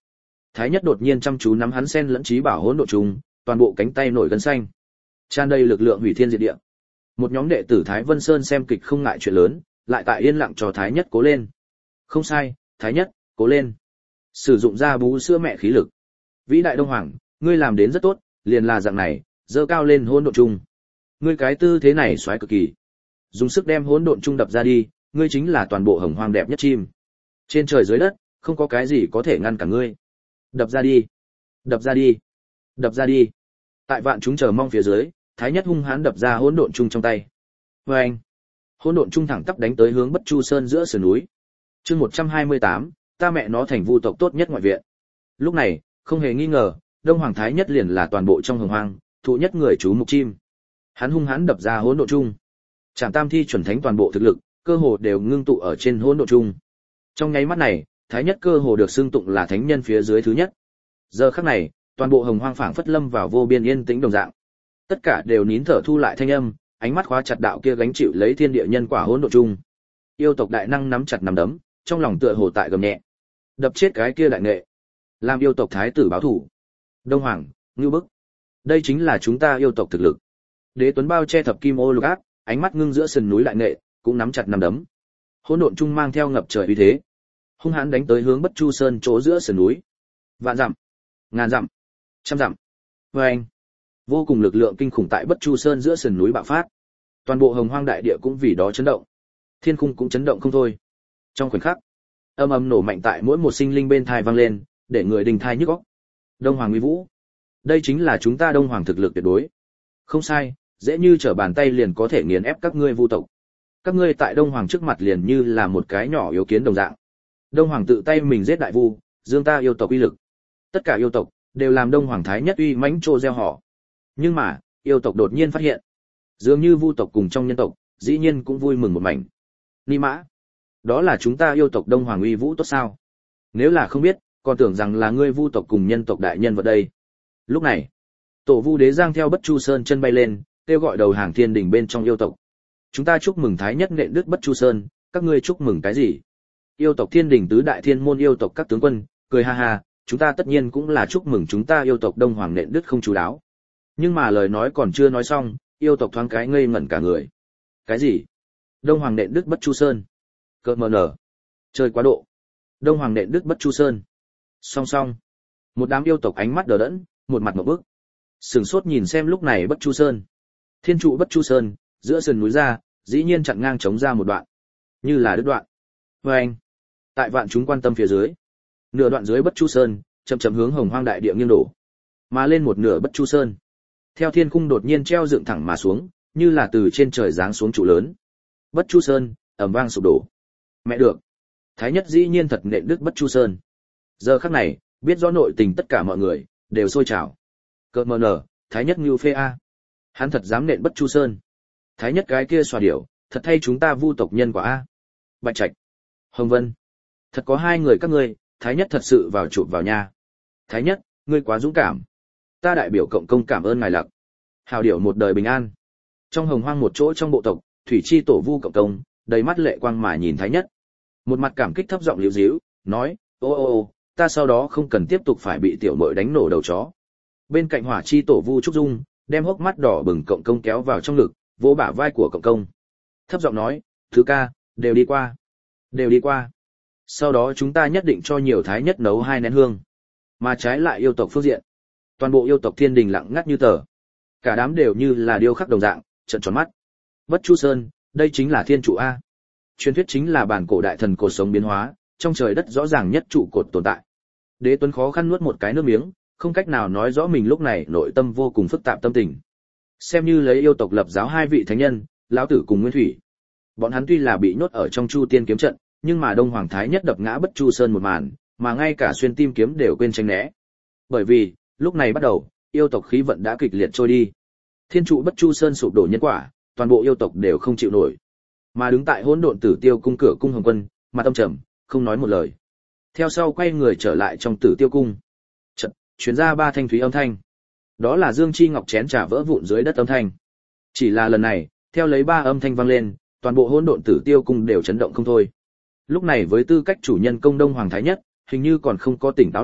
A: Thái nhất đột nhiên chăm chú nắm hắn sen lẫn trí bảo hỗn độn trùng, toàn bộ cánh tay nổi gân xanh, tràn đầy lực lượng hủy thiên diệt địa. Một nhóm đệ tử Thái Vân Sơn xem kịch không ngại chuyện lớn, lại tại yên lặng cho Thái nhất cố lên. Không sai, Thái nhất, cố lên. Sử dụng ra bú sữa mẹ khí lực. Vĩ đại Đông Hoàng, ngươi làm đến rất tốt, liền là dạng này, giơ cao lên hỗn độn trung. Ngươi cái tư thế này xoái cực kỳ. Dùng sức đem hỗn độn trung đập ra đi, ngươi chính là toàn bộ hồng hoang đẹp nhất chim. Trên trời dưới đất, không có cái gì có thể ngăn cản ngươi. Đập ra đi, đập ra đi, đập ra đi. Tại vạn chúng chờ mong phía dưới, Thái nhất hung hãn đập ra hỗn độn trung trong tay. Oeng! Hỗn độn trung thẳng tắp đánh tới hướng Bất Chu Sơn giữa sườn núi. Chương 128, ta mẹ nó thành vu tộc tốt nhất ngoại viện. Lúc này, không hề nghi ngờ, Đông Hoàng Thái nhất liền là toàn bộ trong hồng hoang, thụ nhất người chú mục chim. Hắn hung hãn đập ra hỗn độn trung. Trảm Tam Thi chuẩn thánh toàn bộ thực lực, cơ hồ đều ngưng tụ ở trên hỗn độn trung. Trong nháy mắt này, Thái nhất cơ hồ được xưng tụng là thánh nhân phía dưới thứ nhất. Giờ khắc này, toàn bộ hồng hoang phảng phất lâm vào vô biên yên tĩnh đồng dạng. Tất cả đều nín thở thu lại thanh âm, ánh mắt khóa chặt đạo kia gánh chịu lấy thiên địa nhân quả hỗn độn trung. Yêu tộc đại năng nắm chặt nắm đấm, trong lòng tựa hồ tại gầm nhẹ. Đập chết cái kia đại nghệ, làm yêu tộc thái tử báo thù. Đông Hoàng, ngưu bức. Đây chính là chúng ta yêu tộc thực lực. Đế Tuấn bao che thập kim ô lục áp, ánh mắt ngưng giữa sườn núi đại nghệ, cũng nắm chặt nắm đấm. Hỗn độn trung mang theo ngập trời uy thế, hung hãn đánh tới hướng Bất Chu Sơn chỗ giữa sườn núi. Vạn dặm, ngàn dặm, trăm dặm. Oeng! Vô cùng lực lượng kinh khủng tại Bất Chu Sơn giữa sườn núi bạo phát. Toàn bộ hồng hoang đại địa cũng vì đó chấn động. Thiên khung cũng chấn động không thôi. Trong khoảnh khắc, âm ầm nổ mạnh tại mỗi một sinh linh bên thai vang lên, để người đình thai nhức óc. Đông Hoàng uy vũ, đây chính là chúng ta Đông Hoàng thực lực tuyệt đối. Không sai, dễ như trở bàn tay liền có thể nghiền ép các ngươi vu tộc. Các ngươi tại Đông Hoàng trước mặt liền như là một cái nhỏ yếu kiến đồng dạng. Đông Hoàng tự tay mình giết đại vu, dương ta yêu tộc uy lực. Tất cả yêu tộc đều làm Đông Hoàng thái nhất uy mãnh trô gieo họ. Nhưng mà, yêu tộc đột nhiên phát hiện, dường như vu tộc cùng trong nhân tộc, dĩ nhiên cũng vui mừng một mảnh. Ni mã, đó là chúng ta yêu tộc Đông Hoàng uy vũ tốt sao? Nếu là không biết, còn tưởng rằng là ngươi vu tộc cùng nhân tộc đại nhân vật đây. Lúc này, tổ vu đế giang theo Bất Chu Sơn chân bay lên, kêu gọi đầu hàng thiên đình bên trong yêu tộc. Chúng ta chúc mừng thái nhất nện đức Bất Chu Sơn, các ngươi chúc mừng cái gì? Yêu tộc thiên đình tứ đại thiên môn yêu tộc các tướng quân, cười ha ha, chúng ta tất nhiên cũng là chúc mừng chúng ta yêu tộc Đông Hoàng nện đức không chú đáo. Nhưng mà lời nói còn chưa nói xong, yêu tộc thoáng cái ngây ngẩn cả người. Cái gì? Đông Hoàng nện đức Bất Chu Sơn? Cợt mờ nở. Chơi quá độ. Đông Hoàng nện đức Bất Chu Sơn. Song song. Một đám yêu tộc ánh mắt đờ đẫn, một mặt ngộp bức. Sửng sốt nhìn xem lúc này Bất Chu Sơn. Thiên trụ Bất Chu Sơn, giữa sườn núi ra, dĩ nhiên chặn ngang chống ra một đoạn. Như là đứt đoạn. Vâng. Tại vạn chúng quan tâm phía dưới. Nửa đoạn dưới Bất Chu Sơn, chậm chậm hướng hồng hoang đại địa nghiêng đổ. Mà lên một nửa Bất Chu Sơn. Theo thiên khung đột nhiên treo dựng thẳng mà xuống, như là từ trên trời giáng xuống trụ lớn. Bất Chu Sơn ầm vang sụp đổ. Mẹ được, thái nhất dĩ nhiên thật nện đức Bất Chu Sơn. Giờ khắc này, biết rõ nội tình tất cả mọi người đều sôi trào. Cợt mờ nở, thái nhất như phê a. Hắn thật dám nện Bất Chu Sơn. Thái nhất cái kia xòa điểu, thật thay chúng ta vu tộc nhân quả a. Bạch Trạch, Hồng Vân, thật có hai người các ngươi, thái nhất thật sự vào chụp vào nha. Thái nhất, ngươi quá dũng cảm. Ta đại biểu cộng công cảm ơn ngài lặc. Hào điểu một đời bình an. Trong hồng hoang một chỗ trong bộ tộc, thủy chi tổ vu cộng công, đầy mắt lệ quang mà nhìn thái nhất. Một mặt cảm kích thấp giọng liễu díu, nói, ô, ta sau đó không cần tiếp tục phải bị tiểu muội đánh nổ đầu chó. Bên cạnh hỏa chi tổ vu trúc dung, đem hốc mắt đỏ bừng cộng công kéo vào trong ngực, vỗ bả vai của cộng công. Thấp giọng nói, thứ ca, đều đi qua. Đều đi qua. Sau đó chúng ta nhất định cho nhiều thái nhất nấu 2 nén hương. Mà trái lại yêu tộc phương diện. Toàn bộ yêu tộc thiên đình lặng ngắt như tờ. Cả đám đều như là điêu khắc đồng dạng, trợn tròn mắt. Bất Chu Sơn, đây chính là thiên trụ a. Truyền thuyết chính là bản cổ đại thần cột sống biến hóa, trong trời đất rõ ràng nhất trụ cột tồn tại. Đế Tuấn khó khăn nuốt một cái nước miếng, không cách nào nói rõ mình lúc này nội tâm vô cùng phức tạp tâm tình. Xem như lấy yêu tộc lập giáo 2 vị thánh nhân, lão tử cùng Nguyên Thủy. Bọn hắn tuy là bị nhốt ở trong Chu Tiên kiếm trận, nhưng mà Đông Hoàng Thái nhất đập ngã Bất Chu Sơn một màn, mà ngay cả xuyên tim kiếm đều quên tránh né. Bởi vì, lúc này bắt đầu, yêu tộc khí vận đã kịch liệt trôi đi. Thiên trụ Bất Chu Sơn sụp đổ nhân quả, toàn bộ yêu tộc đều không chịu nổi. Mà đứng tại hỗn độn Tử Tiêu cung cửa cung Hồng Quân, mặt âm trầm, không nói một lời. Theo sau quay người trở lại trong Tử Tiêu cung. Chợt, truyền ra 3 thanh thúy âm thanh. Đó là Dương Chi Ngọc chén trà vỡ vụn dưới đất âm thanh. Chỉ là lần này, theo lấy 3 âm thanh vang lên, toàn bộ hỗn độn Tử Tiêu cung đều chấn động không thôi. Lúc này với tư cách chủ nhân công Đông Hoàng Thái nhất, hình như còn không có tỉnh táo lại,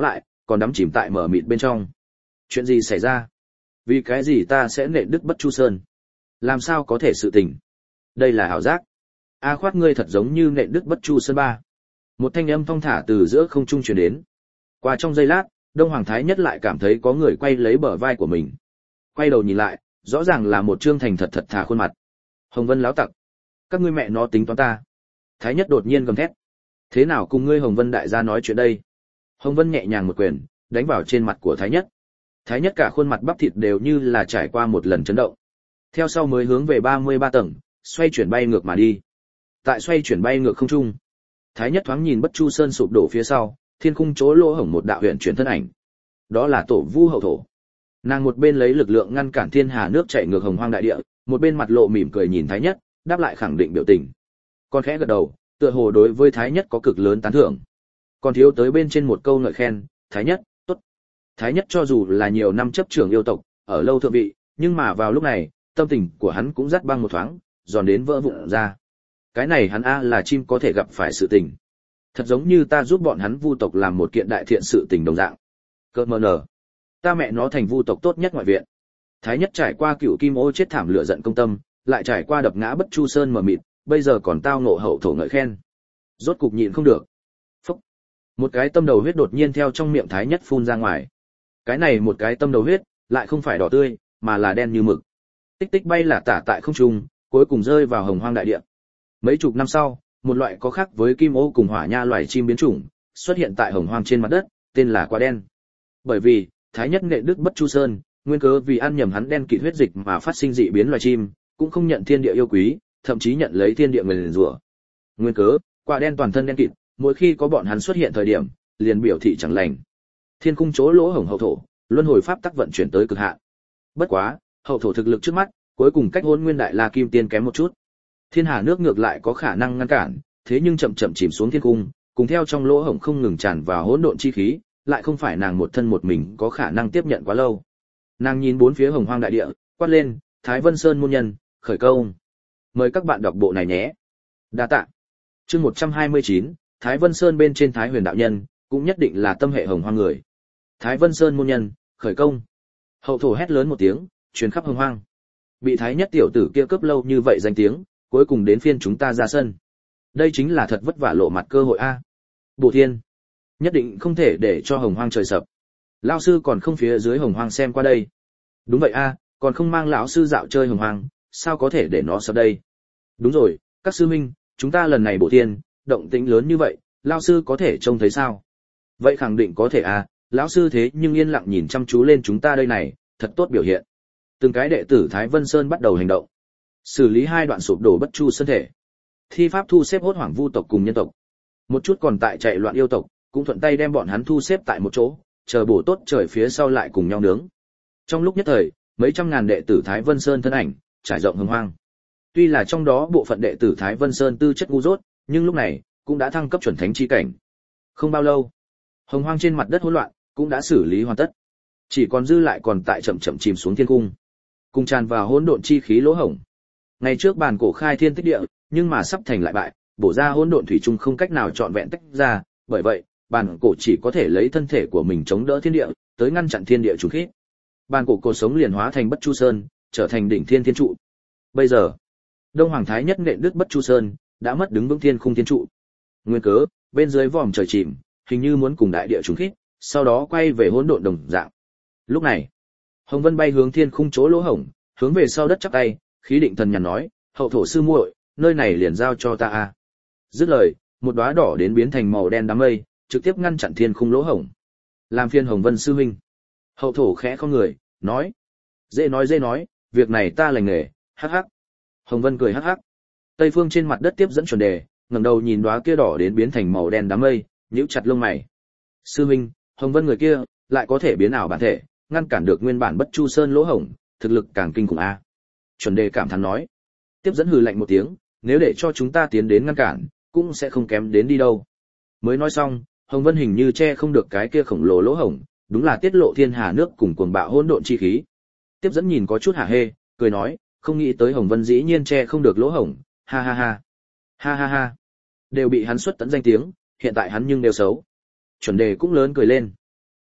A: còn đắm chìm tại mở mịt bên trong. Chuyện gì xảy ra? Vì cái gì ta sẽ nện đứt Bất Chu Sơn? Làm sao có thể sự tình? Đây là ảo giác. A Khoát ngươi thật giống như nện đứt Bất Chu Sơn ba. Một thanh âm thong thả từ giữa không trung truyền đến. Qua trong giây lát, Đông Hoàng Thái Nhất lại cảm thấy có người quay lấy bờ vai của mình. Quay đầu nhìn lại, rõ ràng là một trương thành thật thật thà khuôn mặt. Hồng Vân láo tặc, các ngươi mẹ nó tính toán ta. Thái Nhất đột nhiên gầm thét. Thế nào cùng ngươi Hồng Vân đại gia nói chuyện đây? Hồng Vân nhẹ nhàng một quyền, đánh vào trên mặt của Thái Nhất. Thái Nhất cả khuôn mặt bắp thịt đều như là trải qua một lần chấn động. Theo sau mới hướng về 33 tầng, xoay chuyển bay ngược mà đi. Tại xoay chuyển bay ngược không trung, Thái Nhất thoáng nhìn Bất Chu Sơn sụp đổ phía sau, thiên khung chỗ lỗ hổng một đạo huyền chuyển thân ảnh. Đó là Tổ Vu hậu thổ. Nàng một bên lấy lực lượng ngăn cản thiên hà nước chảy ngược hồng hoang đại địa, một bên mặt lộ mỉm cười nhìn Thái Nhất, đáp lại khẳng định biểu tình. Còn khẽ gật đầu, tựa hồ đối với Thái Nhất có cực lớn tán thưởng. Còn thiếu tới bên trên một câu ngợi khen, Thái Nhất, tốt. Thái Nhất cho dù là nhiều năm chấp trưởng yêu tộc, ở lâu thượng vị, nhưng mà vào lúc này, tâm tình của hắn cũng rát băng một thoáng, giòn đến vỡ vụn ra. Cái này hắn là chim có thể gặp phải sự tình. Thật giống như ta giúp bọn hắn vu tộc làm một kiện đại thiện sự tình đồng dạng. Cơ mờ nở. Ta mẹ nó thành vu tộc tốt nhất ngoại viện. Thái Nhất trải qua cựu kim ô chết thảm lửa giận công tâm, lại trải qua đập ngã Bất Chu Sơn mờ mịt, bây giờ còn tao ngộ hậu thổ ngợi khen. Rốt cục nhịn không được. Phúc. Một cái tâm đầu huyết đột nhiên theo trong miệng Thái Nhất phun ra ngoài. Cái này một cái tâm đầu huyết, lại không phải đỏ tươi, mà là đen như mực. Tích tích bay là tả tại không trung, cuối cùng rơi vào hồng hoang đại địa. Mấy chục năm sau, một loại có khác với kim ô cùng hỏa nha loài chim biến chủng xuất hiện tại hồng hoang trên mặt đất, tên là quả đen. Bởi vì Thái Nhất nghệ đức Bất Chu Sơn, nguyên cớ vì ăn nhầm hắn đen kịt huyết dịch mà phát sinh dị biến loài chim, cũng không nhận thiên địa yêu quý, thậm chí nhận lấy thiên địa nguyền rủa. Nguyên cớ, quả đen toàn thân đen kịt, mỗi khi có bọn hắn xuất hiện thời điểm, liền biểu thị chẳng lành. Thiên cung chỗ lỗ hổng hậu thổ, luân hồi pháp tắc vận chuyển tới cực hạn. Bất quá, hậu thổ thực lực trước mắt, cuối cùng cách Hỗn Nguyên Đại La Kim Tiên kém một chút. Thiên hà nước ngược lại có khả năng ngăn cản, thế nhưng chậm chậm chìm xuống thiên cung, cùng theo trong lỗ hổng không ngừng tràn vào hỗn độn chi khí, lại không phải nàng một thân một mình có khả năng tiếp nhận quá lâu. Nàng nhìn bốn phía hồng hoang đại địa, quát lên, Thái Vân Sơn môn nhân, khởi công. Mời các bạn đọc bộ này nhé. Đa tạ. Chương 129, Thái Vân Sơn bên trên Thái Huyền đạo nhân, cũng nhất định là tâm hệ hồng hoang người. Thái Vân Sơn môn nhân, khởi công. Hậu thổ hét lớn một tiếng, truyền khắp hồng hoang. Bị Thái Nhất tiểu tử kia cướp lâu như vậy danh tiếng, cuối cùng đến phiên chúng ta ra sân. Đây chính là thật vất vả lộ mặt cơ hội a. Bổ Thiên, nhất định không thể để cho hồng hoang trời sập. Lão sư còn không phía dưới hồng hoang xem qua đây. Đúng vậy a, còn không mang lão sư dạo chơi hồng hoang, sao có thể để nó sập đây? Đúng rồi, các sư minh, chúng ta lần này Bổ Thiên, động tĩnh lớn như vậy, lão sư có thể trông thấy sao? Vậy khẳng định có thể a, lão sư thế nhưng yên lặng nhìn chăm chú lên chúng ta đây này, thật tốt biểu hiện. Từng cái đệ tử Thái Vân Sơn bắt đầu hành động, xử lý hai đoạn sụp đổ Bất Chu Sơn thể, thi pháp thu xếp hốt hoảng vu tộc cùng nhân tộc. Một chút còn tại chạy loạn yêu tộc, cũng thuận tay đem bọn hắn thu xếp tại một chỗ, chờ bổ tốt trời phía sau lại cùng nhau nướng. Trong lúc nhất thời, mấy trăm ngàn đệ tử Thái Vân Sơn thân ảnh trải rộng hồng hoang. Tuy là trong đó bộ phận đệ tử Thái Vân Sơn tư chất ngu dốt, nhưng lúc này cũng đã thăng cấp chuẩn thánh chi cảnh. Không bao lâu, hồng hoang trên mặt đất hỗn loạn cũng đã xử lý hoàn tất, chỉ còn dư lại còn tại chậm chậm chìm xuống thiên cung, cùng tràn vào hỗn độn chi khí lỗ hổng. Ngày trước bàn cổ khai thiên tích địa, nhưng mà sắp thành lại bại, bổ ra hỗn độn thủy chung không cách nào trọn vẹn tách ra, bởi vậy, bàn cổ chỉ có thể lấy thân thể của mình chống đỡ thiên địa, tới ngăn chặn thiên địa trùng khí. Bàn cổ cuộc sống liền hóa thành Bất Chu Sơn, trở thành đỉnh thiên thiên trụ. Bây giờ, Đông Hoàng Thái Nhất nện đứt Bất Chu Sơn, đã mất đứng vững thiên khung thiên trụ. Nguyên cớ, bên dưới vòm trời chìm, hình như muốn cùng đại địa trùng khí, sau đó quay về hỗn độn đồng dạng. Lúc này, Hồng Vân bay hướng thiên khung chỗ lỗ hổng, hướng về sau đất chắp tay, khí định thần nhàn nói, hậu thổ sư muội, nơi này liền giao cho ta a. Dứt lời, một đóa đỏ đến biến thành màu đen đám mây, trực tiếp ngăn chặn thiên khung lỗ hổng. Làm phiền Hồng Vân sư huynh. Hậu thổ khẽ không người, nói, dễ nói, việc này ta lành nghề, hắc hắc. Hồng Vân cười hắc hắc. Tây phương trên mặt đất tiếp dẫn chuẩn đề, ngẩng đầu nhìn đóa kia đỏ đến biến thành màu đen đám mây, nhíu chặt lông mày. Sư huynh, Hồng Vân người kia lại có thể biến ảo bản thể, ngăn cản được nguyên bản Bất Chu Sơn lỗ hổng, thực lực càng kinh khủng a. Chuẩn đề cảm thán nói. Tiếp dẫn hừ lạnh một tiếng, nếu để cho chúng ta tiến đến ngăn cản, cũng sẽ không kém đến đi đâu. Mới nói xong, Hồng Vân hình như che không được cái kia khổng lồ lỗ hổng, đúng là tiết lộ thiên hà nước cùng cuồng bạo hỗn độn chi khí. Tiếp dẫn nhìn có chút hả hê, cười nói, không nghĩ tới Hồng Vân dĩ nhiên che không được lỗ hổng, ha ha ha. Ha ha ha. Đều bị hắn xuất tận danh tiếng, hiện tại hắn nhưng đều xấu. Chuẩn đề cũng lớn cười lên.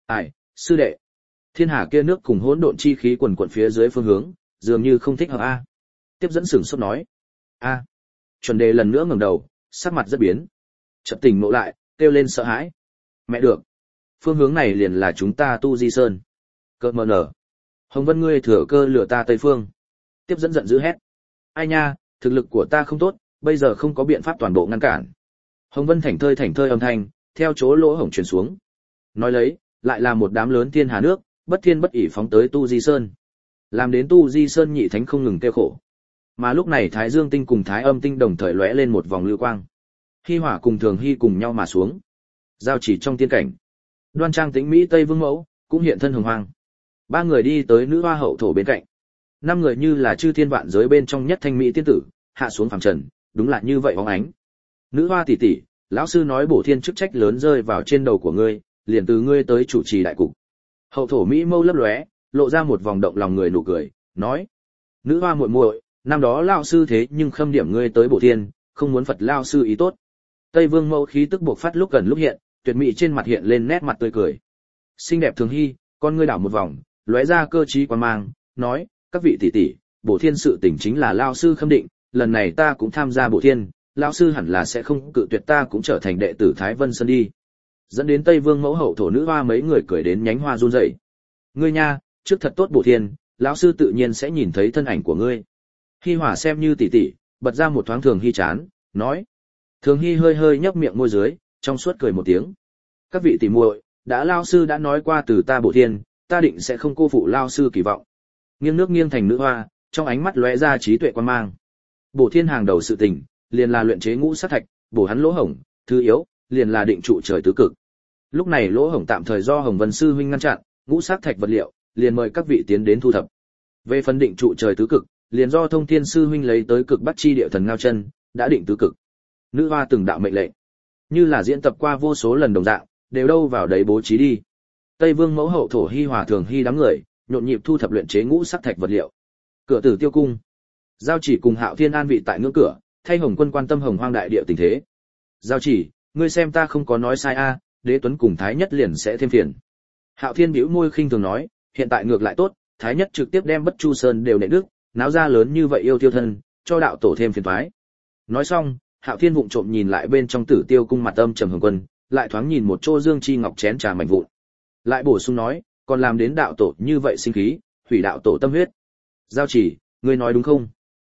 A: Ai, sư đệ. Thiên hà kia nước cùng hỗn độn chi khí quần quần phía dưới phương hướng, dường như không thích hợp a. Tiếp dẫn sửng sốt nói. A. Chuẩn đề lần nữa ngẩng đầu, sắc mặt rất biến. Chợt tỉnh ngộ lại, kêu lên sợ hãi. Mẹ được. Phương hướng này liền là chúng ta tu di sơn. Cơ mờ nở. Hồng Vân ngươi thừa cơ lừa ta Tây Phương. Tiếp dẫn giận dữ hét. Ai nha, thực lực của ta không tốt, bây giờ không có biện pháp toàn bộ ngăn cản. Hồng Vân thảnh thơi âm thanh, theo chỗ lỗ hổng truyền xuống. Nói lấy, lại là một đám lớn thiên hà nước, bất thiên bất ỷ phóng tới tu di sơn. Làm đến tu di sơn nhị thánh không ngừng kêu khổ. Mà lúc này Thái Dương tinh cùng Thái Âm tinh đồng thời lóe lên một vòng lưu quang. Hy Hỏa cùng Thường Hy cùng nhau mà xuống. Giao chỉ trong tiên cảnh. Đoan trang tĩnh mỹ Tây Vương Mẫu cũng hiện thân hồng hoang. Ba người đi tới nữ hoa hậu thổ bên cạnh. Năm người như là chư thiên vạn giới bên trong nhất thanh mỹ tiên tử, hạ xuống phàm trần, đúng là như vậy bóng ánh. Nữ hoa tỷ tỷ, lão sư nói bổ thiên chức trách lớn rơi vào trên đầu của ngươi, liền từ ngươi tới chủ trì đại cục. Hậu thổ mỹ mâu lấp lóe, lộ ra một vòng động lòng người nụ cười, nói: Nữ hoa muội muội, năm đó lão sư thế nhưng khâm điểm ngươi tới bổ thiên, không muốn Phật lão sư ý tốt. Tây Vương Mẫu khí tức buộc phát lúc gần lúc hiện, tuyệt mỹ trên mặt hiện lên nét mặt tươi cười. Xinh đẹp Thường Hy, con ngươi đảo một vòng, lóe ra cơ trí quan mang, nói: các vị tỷ tỷ, bổ thiên sự tình chính là lão sư khâm định, lần này ta cũng tham gia bổ thiên, lão sư hẳn là sẽ không cự tuyệt ta cũng trở thành đệ tử Thái Vân Sơn đi. Dẫn đến Tây Vương Mẫu hậu thổ nữ hoa mấy người cười đến nhánh hoa run rẩy. Ngươi nha, trước thật tốt bổ thiên, lão sư tự nhiên sẽ nhìn thấy thân ảnh của ngươi. Hi Hỏa xem như tỷ tỷ, bật ra một thoáng Thường Hy chán, nói. Thường Hy hơi hơi nhấp miệng môi dưới, trong suốt cười một tiếng. Các vị tỷ muội, đã lão sư đã nói qua từ ta bổ thiên, ta định sẽ không cô phụ lão sư kỳ vọng. Nghiêng nước nghiêng thành nữ hoa, trong ánh mắt lóe ra trí tuệ quan mang. Bổ thiên hàng đầu sự tình, liền là luyện chế ngũ sát thạch, bổ hắn lỗ hổng, thứ yếu, liền là định trụ trời tứ cực. Lúc này lỗ hổng tạm thời do Hồng Vân sư huynh ngăn chặn, ngũ sát thạch vật liệu, liền mời các vị tiến đến thu thập. Về phần định trụ trời tứ cực, liền do Thông Thiên sư huynh lấy tới cực bắc chi địa thần ngao chân, đã định tứ cực. Nữ hoa từng đạo mệnh lệnh, như là diễn tập qua vô số lần đồng dạng, đều đâu vào đấy bố trí đi. Tây Vương Mẫu hậu thổ Hi Hòa Thường Hy đám người, nhộn nhịp thu thập luyện chế ngũ sắc thạch vật liệu. Cửa Tử Tiêu cung, Giao Chỉ cùng Hạo Thiên an vị tại ngưỡng cửa, thay Hồng Quân quan tâm Hồng Hoang đại địa tình thế. Giao Chỉ, ngươi xem ta không có nói sai a, Đế Tuấn cùng Thái Nhất liền sẽ thêm phiền. Hạo Thiên bĩu môi khinh thường nói, hiện tại ngược lại tốt, Thái Nhất trực tiếp đem Bất Chu Sơn đều nệ đức, náo ra lớn như vậy yêu tiêu thân, cho đạo tổ thêm phiền toái. Nói xong, Hạo Thiên vụng trộm nhìn lại bên trong Tử Tiêu cung mặt âm trầm Hồng Quân, lại thoáng nhìn một chỗ dương chi ngọc chén trà mảnh vụn. Lại bổ sung nói, còn làm đến đạo tổ như vậy sinh khí, hủy đạo tổ tâm huyết. Giao Chỉ, ngươi nói đúng không?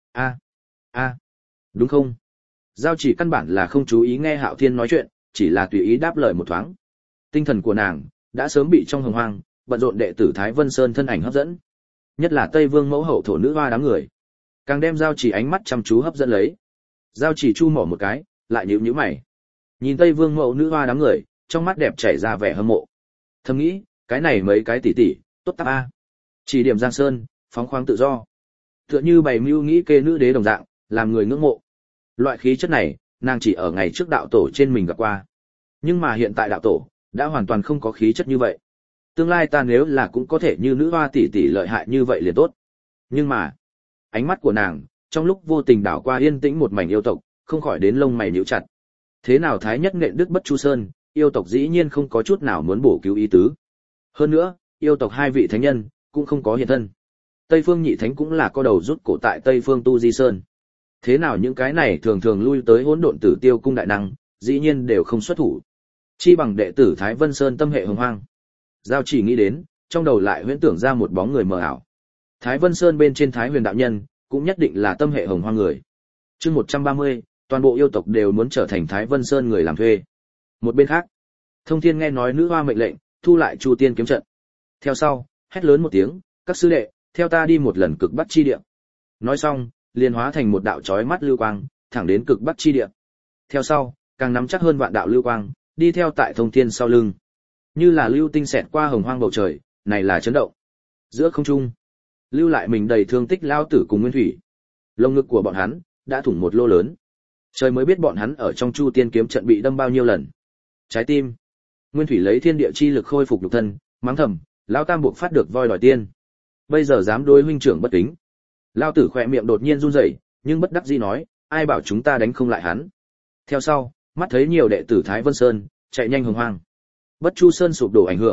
A: A, đúng không? Giao Chỉ căn bản là không chú ý nghe Hạo Thiên nói chuyện, chỉ là tùy ý đáp lời một thoáng. Tinh thần của nàng đã sớm bị trong hồng hoang bận rộn đệ tử Thái Vân Sơn thân ảnh hấp dẫn, nhất là Tây Vương Mẫu hậu thổ nữ hoa đám người, càng đem Giao Chỉ ánh mắt chăm chú hấp dẫn lấy. Giao Chỉ chu mỏ một cái, lại nhíu nhíu mày, nhìn Tây Vương Mẫu nữ hoa đám người, trong mắt đẹp chảy ra vẻ hâm mộ. Thầm nghĩ, cái này mấy cái tỷ tỷ, tốt táp a. Chỉ điểm Giang Sơn, phóng khoáng tự do, tựa như bày mưu nghĩ kê nữ đế đồng dạng, làm người ngưỡng mộ. Loại khí chất này, nàng chỉ ở ngày trước đạo tổ trên mình gặp qua, nhưng mà hiện tại đạo tổ đã hoàn toàn không có khí chất như vậy. Tương lai ta nếu là cũng có thể như nữ hoa tỷ tỷ lợi hại như vậy liền tốt. Nhưng mà, ánh mắt của nàng trong lúc vô tình đảo qua yên tĩnh một mảnh yêu tộc, không khỏi đến lông mày nhíu chặt. Thế nào Thái Nhất nện đức Bất Chu Sơn, yêu tộc dĩ nhiên không có chút nào muốn bổ cứu ý tứ. Hơn nữa, yêu tộc hai vị thánh nhân cũng không có hiện thân. Tây Phương Nhị Thánh cũng là có đầu rút cổ tại Tây Phương Tu Di Sơn. Thế nào những cái này thường thường lui tới Hỗn Độn Tử Tiêu cung đại năng, dĩ nhiên đều không xuất thủ. Chi bằng đệ tử Thái Vân Sơn tâm hệ hồng hoang. Giao Chỉ nghĩ đến, trong đầu lại huyễn tưởng ra một bóng người mờ ảo. Thái Vân Sơn bên trên Thái Huyền đạo nhân, cũng nhất định là tâm hệ hồng hoang người. Chương 130, toàn bộ yêu tộc đều muốn trở thành Thái Vân Sơn người làm thuê. Một bên khác, Thông Thiên nghe nói nữ hoa mệnh lệnh, thu lại Chu Tiên kiếm trận. Theo sau, hét lớn một tiếng, các sư đệ, theo ta đi một lần cực bắc chi địa. Nói xong, liền hóa thành một đạo chói mắt lưu quang, thẳng đến cực bắc chi địa. Theo sau, càng nắm chắc hơn vạn đạo lưu quang, đi theo tại Thông Thiên sau lưng. Như là lưu tinh xẹt qua hồng hoang bầu trời, này là chấn động. Giữa không trung, lưu lại mình đầy thương tích lao tử cùng Nguyên Thủy. Lồng ngực của bọn hắn đã thủng một lô lớn. Trời mới biết bọn hắn ở trong Chu Tiên kiếm trận bị đâm bao nhiêu lần. Trái tim. Nguyên Thủy lấy thiên địa chi lực khôi phục nhục thân, mắng thầm, lão tam buộc phát được voi đòi tiên. Bây giờ dám đối huynh trưởng bất kính. Lao tử khỏe miệng đột nhiên run rẩy, nhưng bất đắc dĩ nói, ai bảo chúng ta đánh không lại hắn. Theo sau, mắt thấy nhiều đệ tử Thái Vân Sơn chạy nhanh hồng hoang. Bất Chu Sơn sụp đổ ảnh hưởng,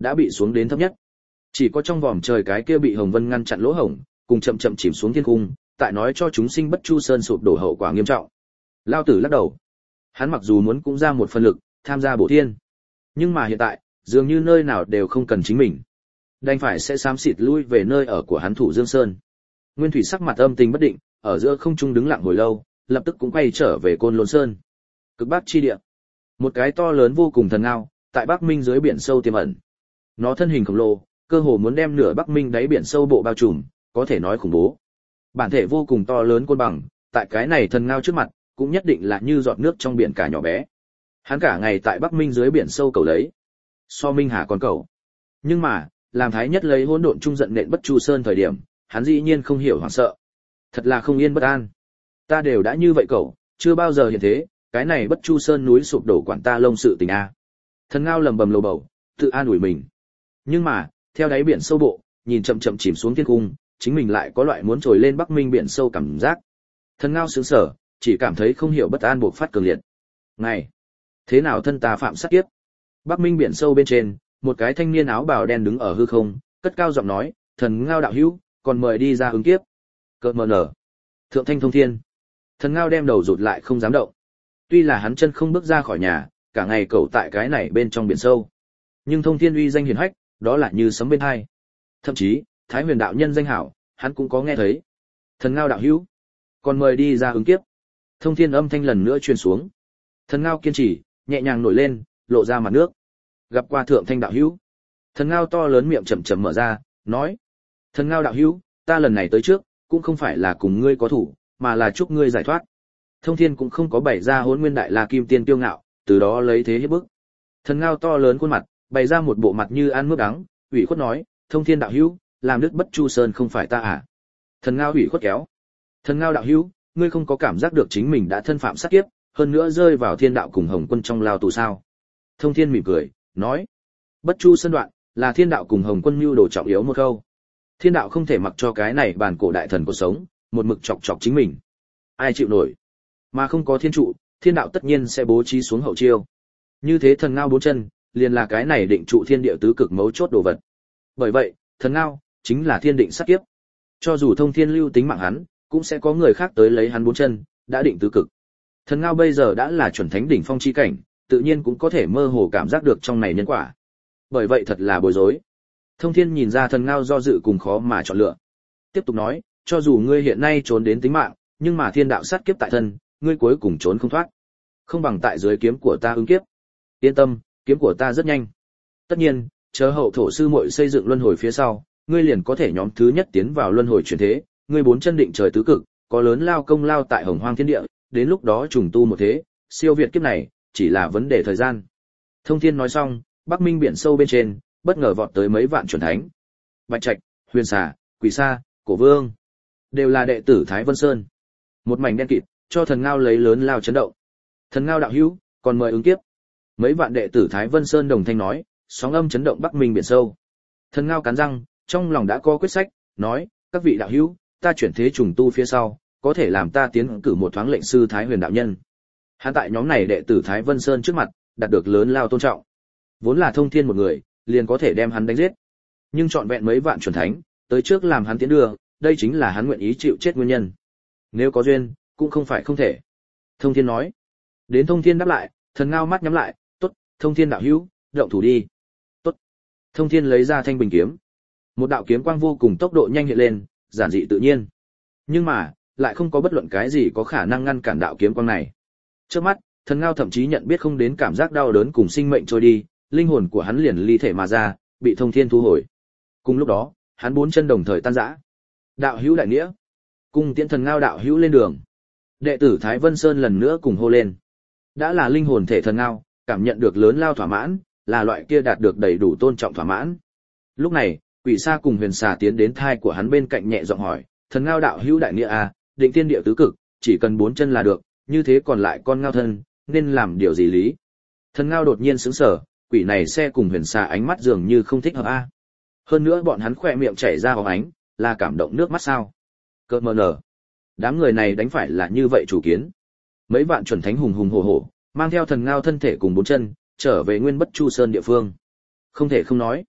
A: đã bị xuống đến thấp nhất. Chỉ có trong vòm trời cái kia bị hồng vân ngăn chặn lỗ hổng, cùng chậm chậm chìm xuống thiên cung, tại nói cho chúng sinh Bất Chu Sơn sụp đổ hậu quả nghiêm trọng. Lao Tử lắc đầu. Hắn mặc dù muốn cũng ra một phần lực, tham gia bổ thiên, nhưng mà hiện tại, dường như nơi nào đều không cần chính mình. Đành phải sẽ xám xịt lui về nơi ở của hắn Thủ Dương Sơn. Nguyên Thủy sắc mặt âm tình bất định, ở giữa không trung đứng lặng hồi lâu, lập tức cũng quay trở về Côn Lôn Sơn. Cực Bắc chi địa. Một cái to lớn vô cùng thần ngao, tại Bắc Minh dưới biển sâu tiềm ẩn. Nó thân hình khổng lồ, cơ hồ muốn đem nửa Bắc Minh đáy biển sâu bộ bao trùm, có thể nói khủng bố. Bản thể vô cùng to lớn côn bằng, tại cái này thần ngao trước mặt, cũng nhất định là như giọt nước trong biển cả nhỏ bé. Hắn cả ngày tại Bắc Minh dưới biển sâu cầu lấy, so Minh Hà còn cầu. Nhưng mà, làm Thái Nhất lấy hỗn độn trung giận nện Bất Chu Sơn thời điểm, hắn dĩ nhiên không hiểu hoảng sợ. Thật là không yên bất an. Ta đều đã như vậy cậu, chưa bao giờ hiện thế, cái này Bất Chu Sơn núi sụp đổ quản ta lông sự tình a. Thần ngao lầm bầm lầu bầu, tự an ủi mình. Nhưng mà, theo đáy biển sâu bộ, nhìn chậm chậm chìm xuống thiên cung, chính mình lại có loại muốn trồi lên Bắc Minh biển sâu cảm giác. Thần ngao sững sờ, chỉ cảm thấy không hiểu bất an buộc phát cường liệt. Này, thế nào thân ta phạm sát kiếp? Bắc Minh biển sâu bên trên, một cái thanh niên áo bào đen đứng ở hư không, cất cao giọng nói, thần ngao đạo hữu, còn mời đi ra ứng kiếp. Cợt mờ nở. Thượng thanh thông thiên. Thần ngao đem đầu rụt lại không dám động. Tuy là hắn chân không bước ra khỏi nhà, cả ngày cẩu tại cái này bên trong biển sâu, nhưng thông thiên uy danh hiển hách, đó là như sấm bên hai. Thậm chí, Thái Huyền đạo nhân danh hảo, hắn cũng có nghe thấy. Thần ngao đạo hữu, còn mời đi ra ứng kiếp. Thông thiên âm thanh lần nữa truyền xuống. Thần ngao kiên trì, nhẹ nhàng nổi lên, lộ ra mặt nước. Gặp qua thượng thanh đạo hữu. Thần ngao to lớn miệng chậm chậm mở ra, nói: Thần ngao đạo hữu, ta lần này tới trước, cũng không phải là cùng ngươi có thủ, mà là chúc ngươi giải thoát. Thông thiên cũng không có bày ra Hỗn Nguyên Đại La Kim Tiên kiêu ngạo, từ đó lấy thế hiếp bức. Thần ngao to lớn khuôn mặt, bày ra một bộ mặt như ăn mướp đắng, ủy khuất nói: Thông thiên đạo hữu, làm đứt Bất Chu Sơn không phải ta à? Thần ngao ủy khuất kéo. Thần ngao đạo hữu, ngươi không có cảm giác được chính mình đã thân phạm sát kiếp, hơn nữa rơi vào thiên đạo cùng Hồng Quân trong lao tù sao? Thông thiên mỉm cười, nói: Bất Chu Sơn đoạn, là thiên đạo cùng Hồng Quân mưu đồ trọng yếu một câu. Thiên đạo không thể mặc cho cái này bản cổ đại thần cuộc sống, một mực chọc chọc chính mình. Ai chịu nổi? Mà không có thiên trụ, thiên đạo tất nhiên sẽ bố trí xuống hậu chiêu. Như thế thần ngao bốn chân, liền là cái này định trụ thiên địa tứ cực mấu chốt đồ vật. Bởi vậy, thần ngao chính là thiên định sát kiếp. Cho dù thông thiên lưu tính mạng hắn, cũng sẽ có người khác tới lấy hắn bốn chân, đã định tứ cực. Thần ngao bây giờ đã là chuẩn thánh đỉnh phong chi cảnh, tự nhiên cũng có thể mơ hồ cảm giác được trong này nhân quả. Bởi vậy thật là bối rối. Thông thiên nhìn ra thần ngao do dự cùng khó mà chọn lựa. Tiếp tục nói, cho dù ngươi hiện nay trốn đến tính mạng, nhưng mà thiên đạo sát kiếp tại thân, ngươi cuối cùng trốn không thoát. Không bằng tại dưới kiếm của ta ứng kiếp. Yên tâm, kiếm của ta rất nhanh. Tất nhiên, chờ hậu thổ sư muội xây dựng luân hồi phía sau, ngươi liền có thể nhóm thứ nhất tiến vào luân hồi chuyển thế, ngươi bốn chân định trời tứ cực, có lớn lao công lao tại hồng hoang thiên địa, đến lúc đó trùng tu một thế, siêu việt kiếp này, chỉ là vấn đề thời gian. Thông thiên nói xong, Bắc Minh biển sâu bên trên, bất ngờ vọt tới mấy vạn chuẩn thánh. Bạch Trạch, Huyền Xà, Quỷ Sa, Cổ Vương, đều là đệ tử Thái Vân Sơn. Một mảnh đen kịt, cho thần ngao lấy lớn lao chấn động. Thần ngao đạo hữu, còn mời ứng kiếp. Mấy vạn đệ tử Thái Vân Sơn đồng thanh nói, sóng âm chấn động Bắc Minh biển sâu. Thần ngao cắn răng, trong lòng đã có quyết sách, nói, các vị đạo hữu, ta chuyển thế trùng tu phía sau, có thể làm ta tiến cử một thoáng lệnh sư Thái Huyền đạo nhân. Hắn tại nhóm này đệ tử Thái Vân Sơn trước mặt, đạt được lớn lao tôn trọng. Vốn là thông thiên một người, liền có thể đem hắn đánh giết. Nhưng chọn vẹn mấy vạn chuẩn thánh, tới trước làm hắn tiến đưa, đây chính là hắn nguyện ý chịu chết nguyên nhân. Nếu có duyên, cũng không phải không thể. Thông thiên nói. Đến thông thiên đáp lại, thần ngao mắt nhắm lại, tốt, thông thiên đạo hữu, động thủ đi. Tốt. Thông thiên lấy ra thanh bình kiếm. Một đạo kiếm quang vô cùng tốc độ nhanh hiện lên, giản dị tự nhiên. Nhưng mà, lại không có bất luận cái gì có khả năng ngăn cản đạo kiếm quang này. Trước mắt, thần ngao thậm chí nhận biết không đến cảm giác đau đớn cùng sinh mệnh trôi đi, linh hồn của hắn liền ly thể mà ra, bị thông thiên thu hồi. Cùng lúc đó, hắn bốn chân đồng thời tan rã. Đạo hữu đại nghĩa, cùng tiễn thần ngao đạo hữu lên đường. Đệ tử Thái Vân Sơn lần nữa cùng hô lên. Đã là linh hồn thể thần ngao, cảm nhận được lớn lao thỏa mãn, là loại kia đạt được đầy đủ tôn trọng thỏa mãn. Lúc này, Quỷ Sa cùng Huyền Xà tiến đến thai của hắn bên cạnh nhẹ giọng hỏi, thần ngao đạo hữu đại nghĩa à, định tiên địa tứ cực, chỉ cần bốn chân là được, như thế còn lại con ngao thân, nên làm điều gì lý? Thần ngao đột nhiên sững sờ, quỷ này xe cùng Huyền Xà ánh mắt dường như không thích hợp a. Hơn nữa bọn hắn khỏe miệng chảy ra hóng ánh, là cảm động nước mắt sao? Cợt mờ nở. Đám người này đánh phải là như vậy chủ kiến. Mấy vạn chuẩn thánh hùng hùng hổ hổ, mang theo thần ngao thân thể cùng bốn chân, trở về nguyên Bất Chu Sơn địa phương. Không thể không nói,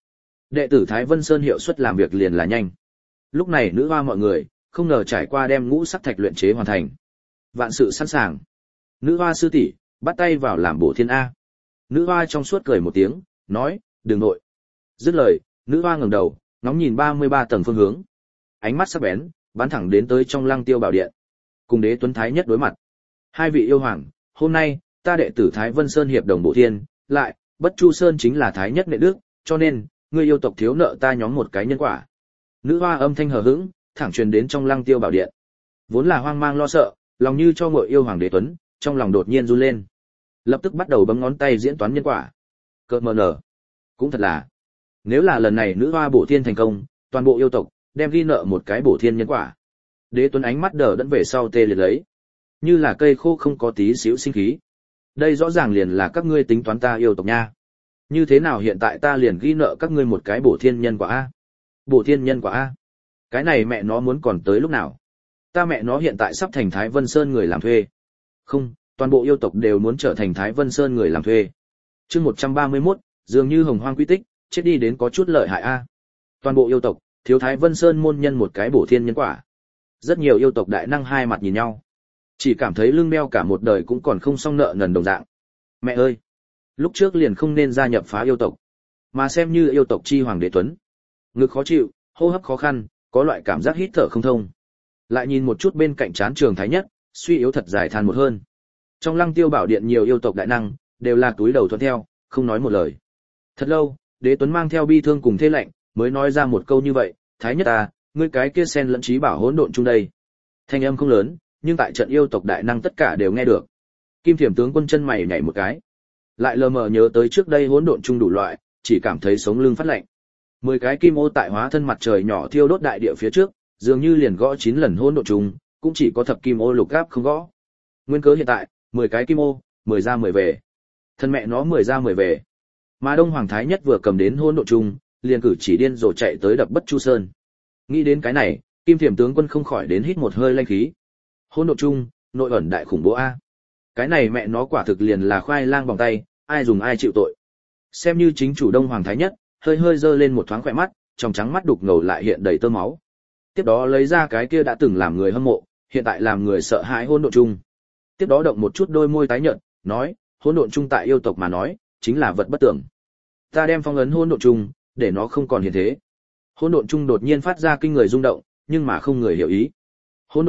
A: Đệ tử Thái Vân Sơn hiệu suất làm việc liền là nhanh. Lúc này nữ hoa mọi người không ngờ trải qua đem ngũ sắc thạch luyện chế hoàn thành. Vạn sự sẵn sàng. Nữ hoa sư tỷ, bắt tay vào làm bổ thiên a. Nữ hoa trong suốt cười một tiếng, nói, đừng nội. Dứt lời, nữ hoa ngẩng đầu, ngóng nhìn 33 tầng phương hướng. Ánh mắt sắc bén, bắn thẳng đến tới trong Lăng Tiêu Bảo Điện. Cùng Đế Tuấn Thái Nhất đối mặt. Hai vị yêu hoàng, hôm nay, ta đệ tử Thái Vân Sơn hiệp đồng bổ thiên, lại, Bất Chu Sơn chính là Thái Nhất nệ đức, cho nên, ngươi yêu tộc thiếu nợ ta nhóm một cái nhân quả. Nữ hoa âm thanh hờ hững, thẳng truyền đến trong Lăng Tiêu Bảo Điện. Vốn là hoang mang lo sợ, lòng như cho ngội yêu hoàng Đế Tuấn, trong lòng đột nhiên run lên. Lập tức bắt đầu bấm ngón tay diễn toán nhân quả. Cợt mờ nở. Cũng thật là, nếu là lần này nữ hoa bổ thiên thành công, toàn bộ yêu tộc đem ghi nợ một cái bổ thiên nhân quả. Đế Tuấn ánh mắt đờ đẫn về sau tê liệt lấy, như là cây khô không có tí xíu sinh khí. Đây rõ ràng liền là các ngươi tính toán ta yêu tộc nha. Như thế nào hiện tại ta liền ghi nợ các ngươi một cái bổ thiên nhân quả a? Bổ thiên nhân quả a? Cái này mẹ nó muốn còn tới lúc nào? Ta mẹ nó hiện tại sắp thành Thái Vân Sơn người làm thuê. Không, toàn bộ yêu tộc đều muốn trở thành Thái Vân Sơn người làm thuê. Chương 131, dường như hồng hoang quy tích, chết đi đến có chút lợi hại a. Toàn bộ yêu tộc, thiếu Thái Vân Sơn môn nhân một cái bổ thiên nhân quả. Rất nhiều yêu tộc đại năng hai mặt nhìn nhau, chỉ cảm thấy lưng đeo cả một đời cũng còn không xong nợ nần đồng dạng. Mẹ ơi, lúc trước liền không nên gia nhập phá yêu tộc, mà xem như yêu tộc chi hoàng Đế Tuấn. Ngực khó chịu, hô hấp khó khăn, có loại cảm giác hít thở không thông. Lại nhìn một chút bên cạnh trán Trường Thái Nhất, suy yếu thật dài than một hơn. Trong Lăng Tiêu Bảo Điện nhiều yêu tộc đại năng đều là túi đầu thuận theo, không nói một lời. Thật lâu, Đế Tuấn mang theo bi thương cùng thê lạnh, mới nói ra một câu như vậy, Thái Nhất à, ngươi cái kia sen lẫn trí bảo hỗn độn chung đây. Thanh âm không lớn, nhưng tại trận yêu tộc đại năng tất cả đều nghe được. Kim Thiểm tướng quân chân mày nhảy một cái, lại lờ mờ nhớ tới trước đây hỗn độn chung đủ loại, chỉ cảm thấy sống lưng phát lạnh. 10 cái kim ô tại hóa thân mặt trời nhỏ thiêu đốt đại địa phía trước, dường như liền gõ 9 lần hỗn độn chung, cũng chỉ có thập kim ô lục gáp không gõ. Nguyên cớ hiện tại, 10 cái kim ô, 10 ra 10 về. Thân mẹ nó 10 ra 10 về. Mà Đông Hoàng Thái Nhất vừa cầm đến hỗn độn chung, liền cử chỉ điên rồ chạy tới đập Bất Chu Sơn. Nghĩ đến cái này, Kim Thiểm tướng quân không khỏi đến hít một hơi lanh khí. Hỗn độn chung, nội ẩn đại khủng bố a. Cái này mẹ nó quả thực liền là khoai lang bằng tay, ai dùng ai chịu tội. Xem như chính chủ Đông Hoàng Thái Nhất, hơi hơi giơ lên một thoáng khỏe mắt, trong trắng mắt đục ngầu lại hiện đầy tơ máu. Tiếp đó lấy ra cái kia đã từng làm người hâm mộ, hiện tại làm người sợ hãi hỗn độn chung. Tiếp đó động một chút đôi môi tái nhợt, nói, hỗn độn chung tại yêu tộc mà nói, chính là vật bất tưởng. Ta đem phong ấn hỗn độn chung, để nó không còn hiện thế. Hỗn độn chung đột nhiên phát ra kinh người rung động, nhưng mà không người hiểu ý. Hỗn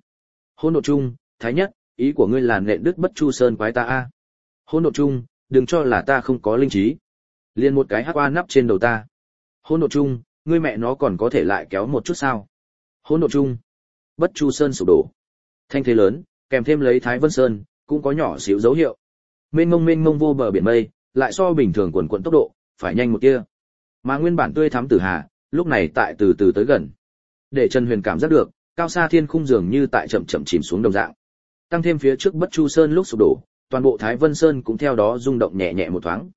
A: độn chung, Thái Nhất, ý của ngươi là nện đứt Bất Chu Sơn quái ta a? Hỗn độn chung, đừng cho là ta không có linh trí. Liên một cái hắc oa nắp trên đầu ta. Hỗn độn chung, ngươi mẹ nó còn có thể lại kéo một chút sao? Hỗn độn chung, Bất Chu Sơn sụp đổ. Thanh thế lớn, kèm thêm lấy Thái Vân Sơn, cũng có nhỏ xíu dấu hiệu. Mênh mông vô bờ biển mây, lại so bình thường quần quần tốc độ, phải nhanh một tia. Mà nguyên bản tươi thắm tử hà, lúc này tại từ từ tới gần. Để Trần Huyền cảm giác được, cao xa thiên khung dường như tại chậm chậm chìm xuống đồng dạng. Tăng thêm phía trước Bất Chu Sơn lúc sụp đổ, toàn bộ Thái Vân Sơn cũng theo đó rung động nhẹ nhẹ một thoáng.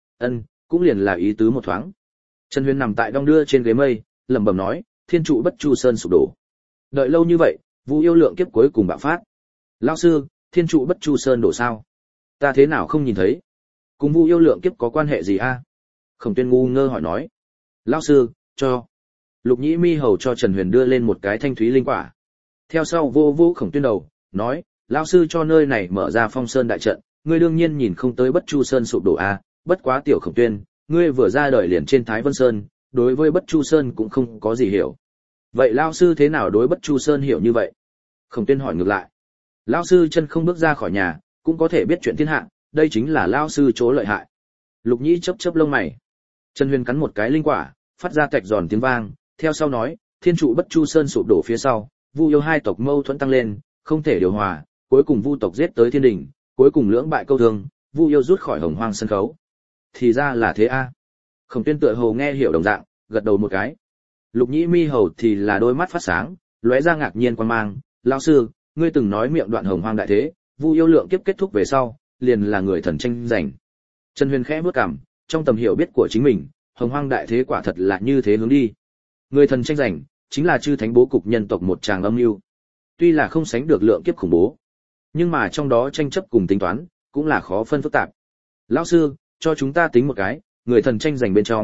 A: Cũng liền là ý tứ một thoáng. Trần Huyền nằm tại đong đưa trên ghế mây, lẩm bẩm nói, thiên trụ Bất Chu Sơn sụp đổ. Đợi lâu như vậy, Vu yêu lượng kiếp cuối cùng bạo phát. Lão sư, thiên trụ Bất Chu Sơn đổ sao? Ta thế nào không nhìn thấy? Cùng Vu yêu lượng kiếp có quan hệ gì a? Khổng Tuyên ngu ngơ hỏi nói. Lão sư, cho. Lục Nhĩ Mi hầu cho Trần Huyền đưa lên một cái thanh thúy linh quả. Theo sau vô Khổng Tuyên đầu, nói, lão sư cho nơi này mở ra Phong Sơn đại trận, ngươi đương nhiên nhìn không tới Bất Chu Sơn sụp đổ a, bất quá tiểu Khổng Tuyên, ngươi vừa ra đời liền trên Thái Vân Sơn, đối với Bất Chu Sơn cũng không có gì hiểu. Vậy lão sư thế nào đối Bất Chu Sơn hiểu như vậy? Khổng Tuyên hỏi ngược lại. Lão sư chân không bước ra khỏi nhà, cũng có thể biết chuyện thiên hạ, đây chính là lão sư chỗ lợi hại. Lục Nhĩ chớp lông mày. Trần Huyền cắn một cái linh quả, phát ra cạch giòn tiếng vang, theo sau nói, thiên trụ Bất Chu Sơn sụp đổ phía sau, Vu yêu hai tộc mâu thuẫn tăng lên, không thể điều hòa, cuối cùng Vu tộc giết tới thiên đình, cuối cùng lưỡng bại câu thương, Vu yêu rút khỏi Hồng Hoang sân khấu. Thì ra là thế a. Khổng Tuyên tựa hồ nghe hiểu đồng dạng, gật đầu một cái. Lục Nhĩ Mi hầu thì là đôi mắt phát sáng, lóe ra ngạc nhiên quan mang, lão sư, ngươi từng nói miệng đoạn Hồng Hoang đại thế, Vu yêu lượng kiếp kết thúc về sau, liền là người thần tranh giành. Trần Huyền khẽ bước cằm, trong tầm hiểu biết của chính mình, Hồng Hoang đại thế quả thật là như thế hướng đi. Người thần tranh giành, chính là chư thánh bố cục nhân tộc một tràng âm mưu. Tuy là không sánh được lượng kiếp khủng bố, nhưng mà trong đó tranh chấp cùng tính toán, cũng là khó phân phức tạp. Lão sư, cho chúng ta tính một cái, người thần tranh giành bên trong,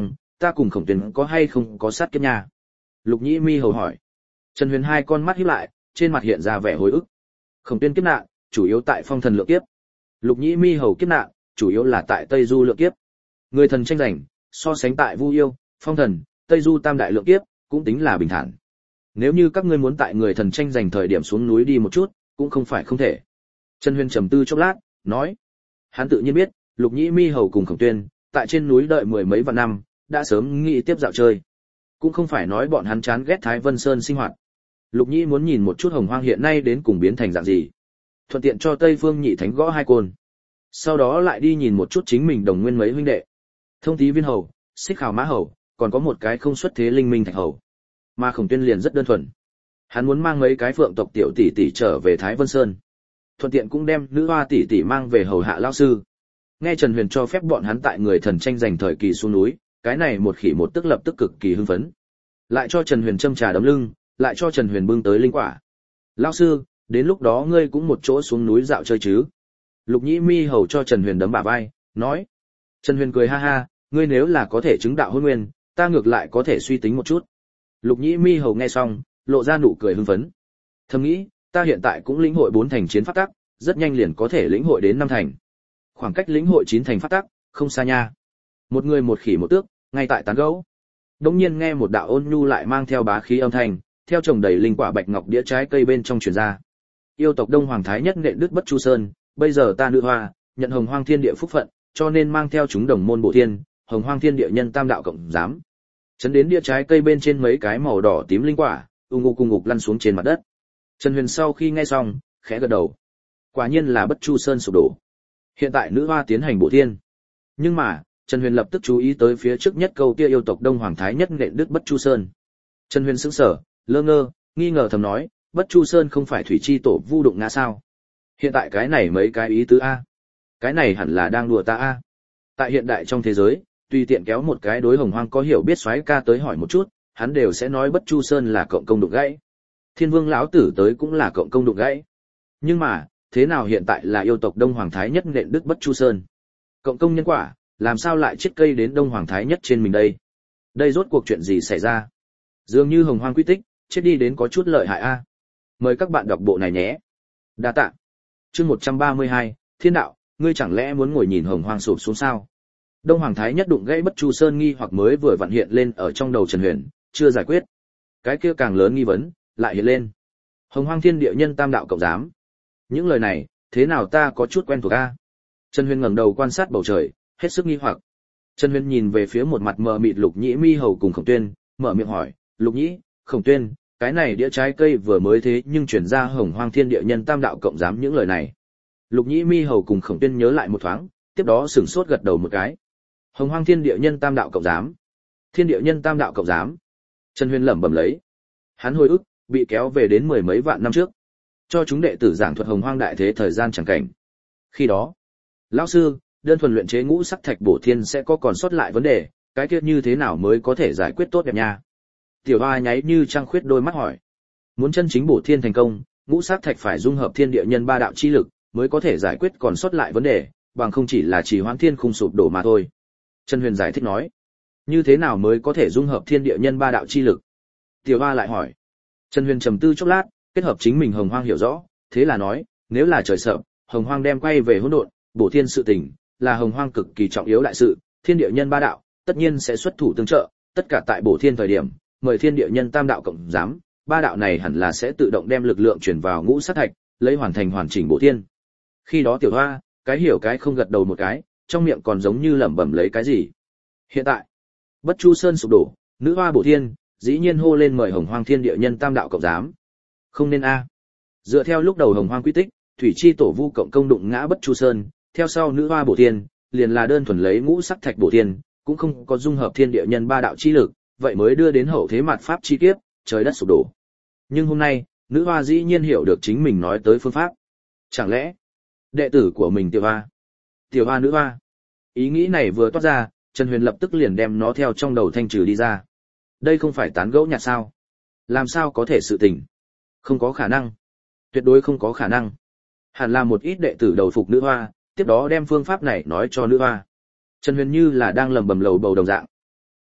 A: ta cùng Khổng Tuyên có hay không có sát kiếp nha? Lục Nhĩ Mi hầu hỏi. Trần Huyền hai con mắt híp lại, trên mặt hiện ra vẻ hối ức. Khổng Tuyên kiếp nạn, chủ yếu tại Phong Thần lượng kiếp. Lục Nhĩ Mi hầu kiếp nạn, chủ yếu là tại Tây Du lượng kiếp. Người thần tranh giành, so sánh tại Vu Yêu, Phong Thần, Tây Du tam đại lượng kiếp, cũng tính là bình thản. Nếu như các ngươi muốn tại người thần tranh giành thời điểm xuống núi đi một chút, cũng không phải không thể. Trần Huyền trầm tư chốc lát, nói: hắn tự nhiên biết, Lục Nhĩ Mi hầu cùng Khổng Tuyên, tại trên núi đợi mười mấy vạn năm, đã sớm nghĩ tiếp dạo chơi. Cũng không phải nói bọn hắn chán ghét Thái Vân Sơn sinh hoạt. Lục Nhĩ muốn nhìn một chút Hồng Hoang hiện nay đến cùng biến thành dạng gì, thuận tiện cho Tây Phương Nhị Thánh gõ hai côn. Sau đó lại đi nhìn một chút chính mình đồng nguyên mấy huynh đệ. Thông Tý Viên hầu, Xích Khảo Mã hầu, còn có một cái không xuất thế Linh Minh Thạch hầu. Mà Khổng Tuyên liền rất đơn thuần. Hắn muốn mang mấy cái phượng tộc tiểu tỷ tỷ trở về Thái Vân Sơn, thuận tiện cũng đem nữ hoa tỷ tỷ mang về hầu hạ lão sư. Nghe Trần Huyền cho phép bọn hắn tại người thần tranh giành thời kỳ xuống núi, cái này một khỉ một tức lập tức cực kỳ hưng phấn. Lại cho Trần Huyền châm trà đấm lưng, lại cho Trần Huyền bưng tới linh quả. Lão sư, đến lúc đó ngươi cũng một chỗ xuống núi dạo chơi chứ? Lục Nhĩ Mi hầu cho Trần Huyền đấm bả vai, nói. Trần Huyền cười ha ha, ngươi nếu là có thể chứng đạo hôn nguyên, ta ngược lại có thể suy tính một chút. Lục Nhĩ Mi hầu nghe xong, lộ ra nụ cười hưng phấn. Thầm nghĩ, ta hiện tại cũng lĩnh hội 4 thành chiến pháp tắc, rất nhanh liền có thể lĩnh hội đến 5 thành. Khoảng cách lĩnh hội 9 thành pháp tắc, không xa nha. Một người một khỉ một tước, ngay tại tán gẫu. Đống nhiên nghe một đạo ôn nhu lại mang theo bá khí âm thanh, theo trồng đầy linh quả bạch ngọc đĩa trái cây bên trong truyền ra. Yêu tộc Đông Hoàng Thái Nhất nện đứt Bất Chu Sơn, bây giờ ta nữ hoa, nhận Hồng Hoang Thiên Địa phúc phận, cho nên mang theo chúng đồng môn bộ thiên, Hồng Hoang Thiên Địa nhân tam đạo cộng giám. Chấn đến đĩa trái cây bên trên mấy cái màu đỏ tím linh quả, ung ngục lăn xuống trên mặt đất. Trần Huyền sau khi nghe xong, khẽ gật đầu. Quả nhiên là Bất Chu Sơn sụp đổ. Hiện tại nữ hoa tiến hành bộ thiên. Nhưng mà, Trần Huyền lập tức chú ý tới phía trước nhất câu kia yêu tộc Đông Hoàng Thái Nhất nện đứt Bất Chu Sơn. Trần Huyền sững sờ, lơ ngơ, nghi ngờ thầm nói, Bất Chu Sơn không phải thủy chi tổ vu đụng ngã sao? Hiện tại cái này mấy cái ý tứ a? Cái này hẳn là đang đùa ta a. Tại hiện đại trong thế giới, tùy tiện kéo một cái đối Hồng Hoang có hiểu biết soái ca tới hỏi một chút, hắn đều sẽ nói Bất Chu Sơn là cộng công đụng gãy. Thiên Vương lão tử tới cũng là cộng công đụng gãy. Nhưng mà, thế nào hiện tại là yêu tộc Đông Hoàng Thái Nhất nện đứt Bất Chu Sơn? Cộng công nhân quả, làm sao lại chết cây đến Đông Hoàng Thái Nhất trên mình đây? Đây rốt cuộc chuyện gì xảy ra? Dường như Hồng Hoang quy tích, chết đi đến có chút lợi hại a. Mời các bạn đọc bộ này nhé. Đa tạ. Chương 132, Thiên đạo, ngươi chẳng lẽ muốn ngồi nhìn Hồng Hoang sụp xuống sao? Đông Hoàng Thái Nhất đụng gãy Bất Chu Sơn nghi hoặc mới vừa vặn hiện lên ở trong đầu Trần Huyền, chưa giải quyết. Cái kia càng lớn nghi vấn lại hiện lên. Hồng Hoang Thiên Địa nhân tam đạo cộng giám. Những lời này, thế nào ta có chút quen thuộc a? Trần Huyền ngẩng đầu quan sát bầu trời, hết sức nghi hoặc. Trần Huyền nhìn về phía một mặt mờ mịt Lục Nhĩ Mi hầu cùng Khổng Tuyên, mở miệng hỏi, Lục Nhĩ, Khổng Tuyên, cái này đĩa trái cây vừa mới thế nhưng chuyển ra Hồng Hoang Thiên Địa nhân tam đạo cộng giám những lời này. Lục Nhĩ Mi hầu cùng Khổng Tuyên nhớ lại một thoáng, tiếp đó sửng sốt gật đầu một cái. Hồng Hoang Thiên Địa nhân tam đạo cộng giám. Thiên Địa nhân tam đạo cộng giám. Trần Huyền lẩm bẩm lấy. Hắn hồi ức, bị kéo về đến mười mấy vạn năm trước, cho chúng đệ tử giảng thuật Hồng Hoang đại thế thời gian chẳng cảnh. Khi đó, lão sư, đơn thuần luyện chế ngũ sắc thạch bổ thiên sẽ có còn sót lại vấn đề, cái kia như thế nào mới có thể giải quyết tốt đẹp nha? Tiểu Hoa nháy như trăng khuyết đôi mắt hỏi. Muốn chân chính bổ thiên thành công, ngũ sắc thạch phải dung hợp thiên địa nhân ba đạo chi lực, mới có thể giải quyết còn sót lại vấn đề, bằng không chỉ là trì hoãn thiên khung sụp đổ mà thôi. Trần Huyền giải thích nói. Như thế nào mới có thể dung hợp thiên địa nhân ba đạo chi lực? Tiểu Hoa lại hỏi. Trần Huyền trầm tư chốc lát, kết hợp chính mình Hồng Hoang hiểu rõ, thế là nói, nếu là trời sợ, Hồng Hoang đem quay về hỗn độn, bổ thiên sự tình, là Hồng Hoang cực kỳ trọng yếu đại sự, thiên địa nhân ba đạo, tất nhiên sẽ xuất thủ tương trợ, tất cả tại bổ thiên thời điểm, mời thiên địa nhân tam đạo cộng giám, ba đạo này hẳn là sẽ tự động đem lực lượng chuyển vào ngũ sát thạch, lấy hoàn thành hoàn chỉnh bổ thiên. Khi đó Tiểu Hoa, cái hiểu cái không gật đầu một cái, trong miệng còn giống như lẩm bẩm lấy cái gì. Hiện tại, Bất Chu Sơn sụp đổ, nữ hoa bổ thiên, dĩ nhiên hô lên mời Hồng Hoang Thiên Địa nhân tam đạo cộng giám. Không nên a. Dựa theo lúc đầu Hồng Hoang quy tích, thủy chi tổ vu cộng công đụng ngã Bất Chu Sơn, theo sau nữ hoa bổ thiên, liền là đơn thuần lấy ngũ sắc thạch bổ thiên, cũng không có dung hợp thiên địa nhân ba đạo chi lực, vậy mới đưa đến hậu thế mạt pháp chi kiếp, trời đất sụp đổ. Nhưng hôm nay, nữ hoa dĩ nhiên hiểu được chính mình nói tới phương pháp. Chẳng lẽ, đệ tử của mình Tiểu Hoa nữ hoa. Ý nghĩ này vừa toát ra, Trần Huyền lập tức liền đem nó theo trong đầu thanh trừ đi ra. Đây không phải tán gẫu nhạt sao? Làm sao có thể sự tình? Không có khả năng. Tuyệt đối không có khả năng. Hẳn là một ít đệ tử đầu phục nữ hoa, tiếp đó đem phương pháp này nói cho nữ hoa. Trần Huyền như là đang lẩm bẩm lầu bầu đồng dạng.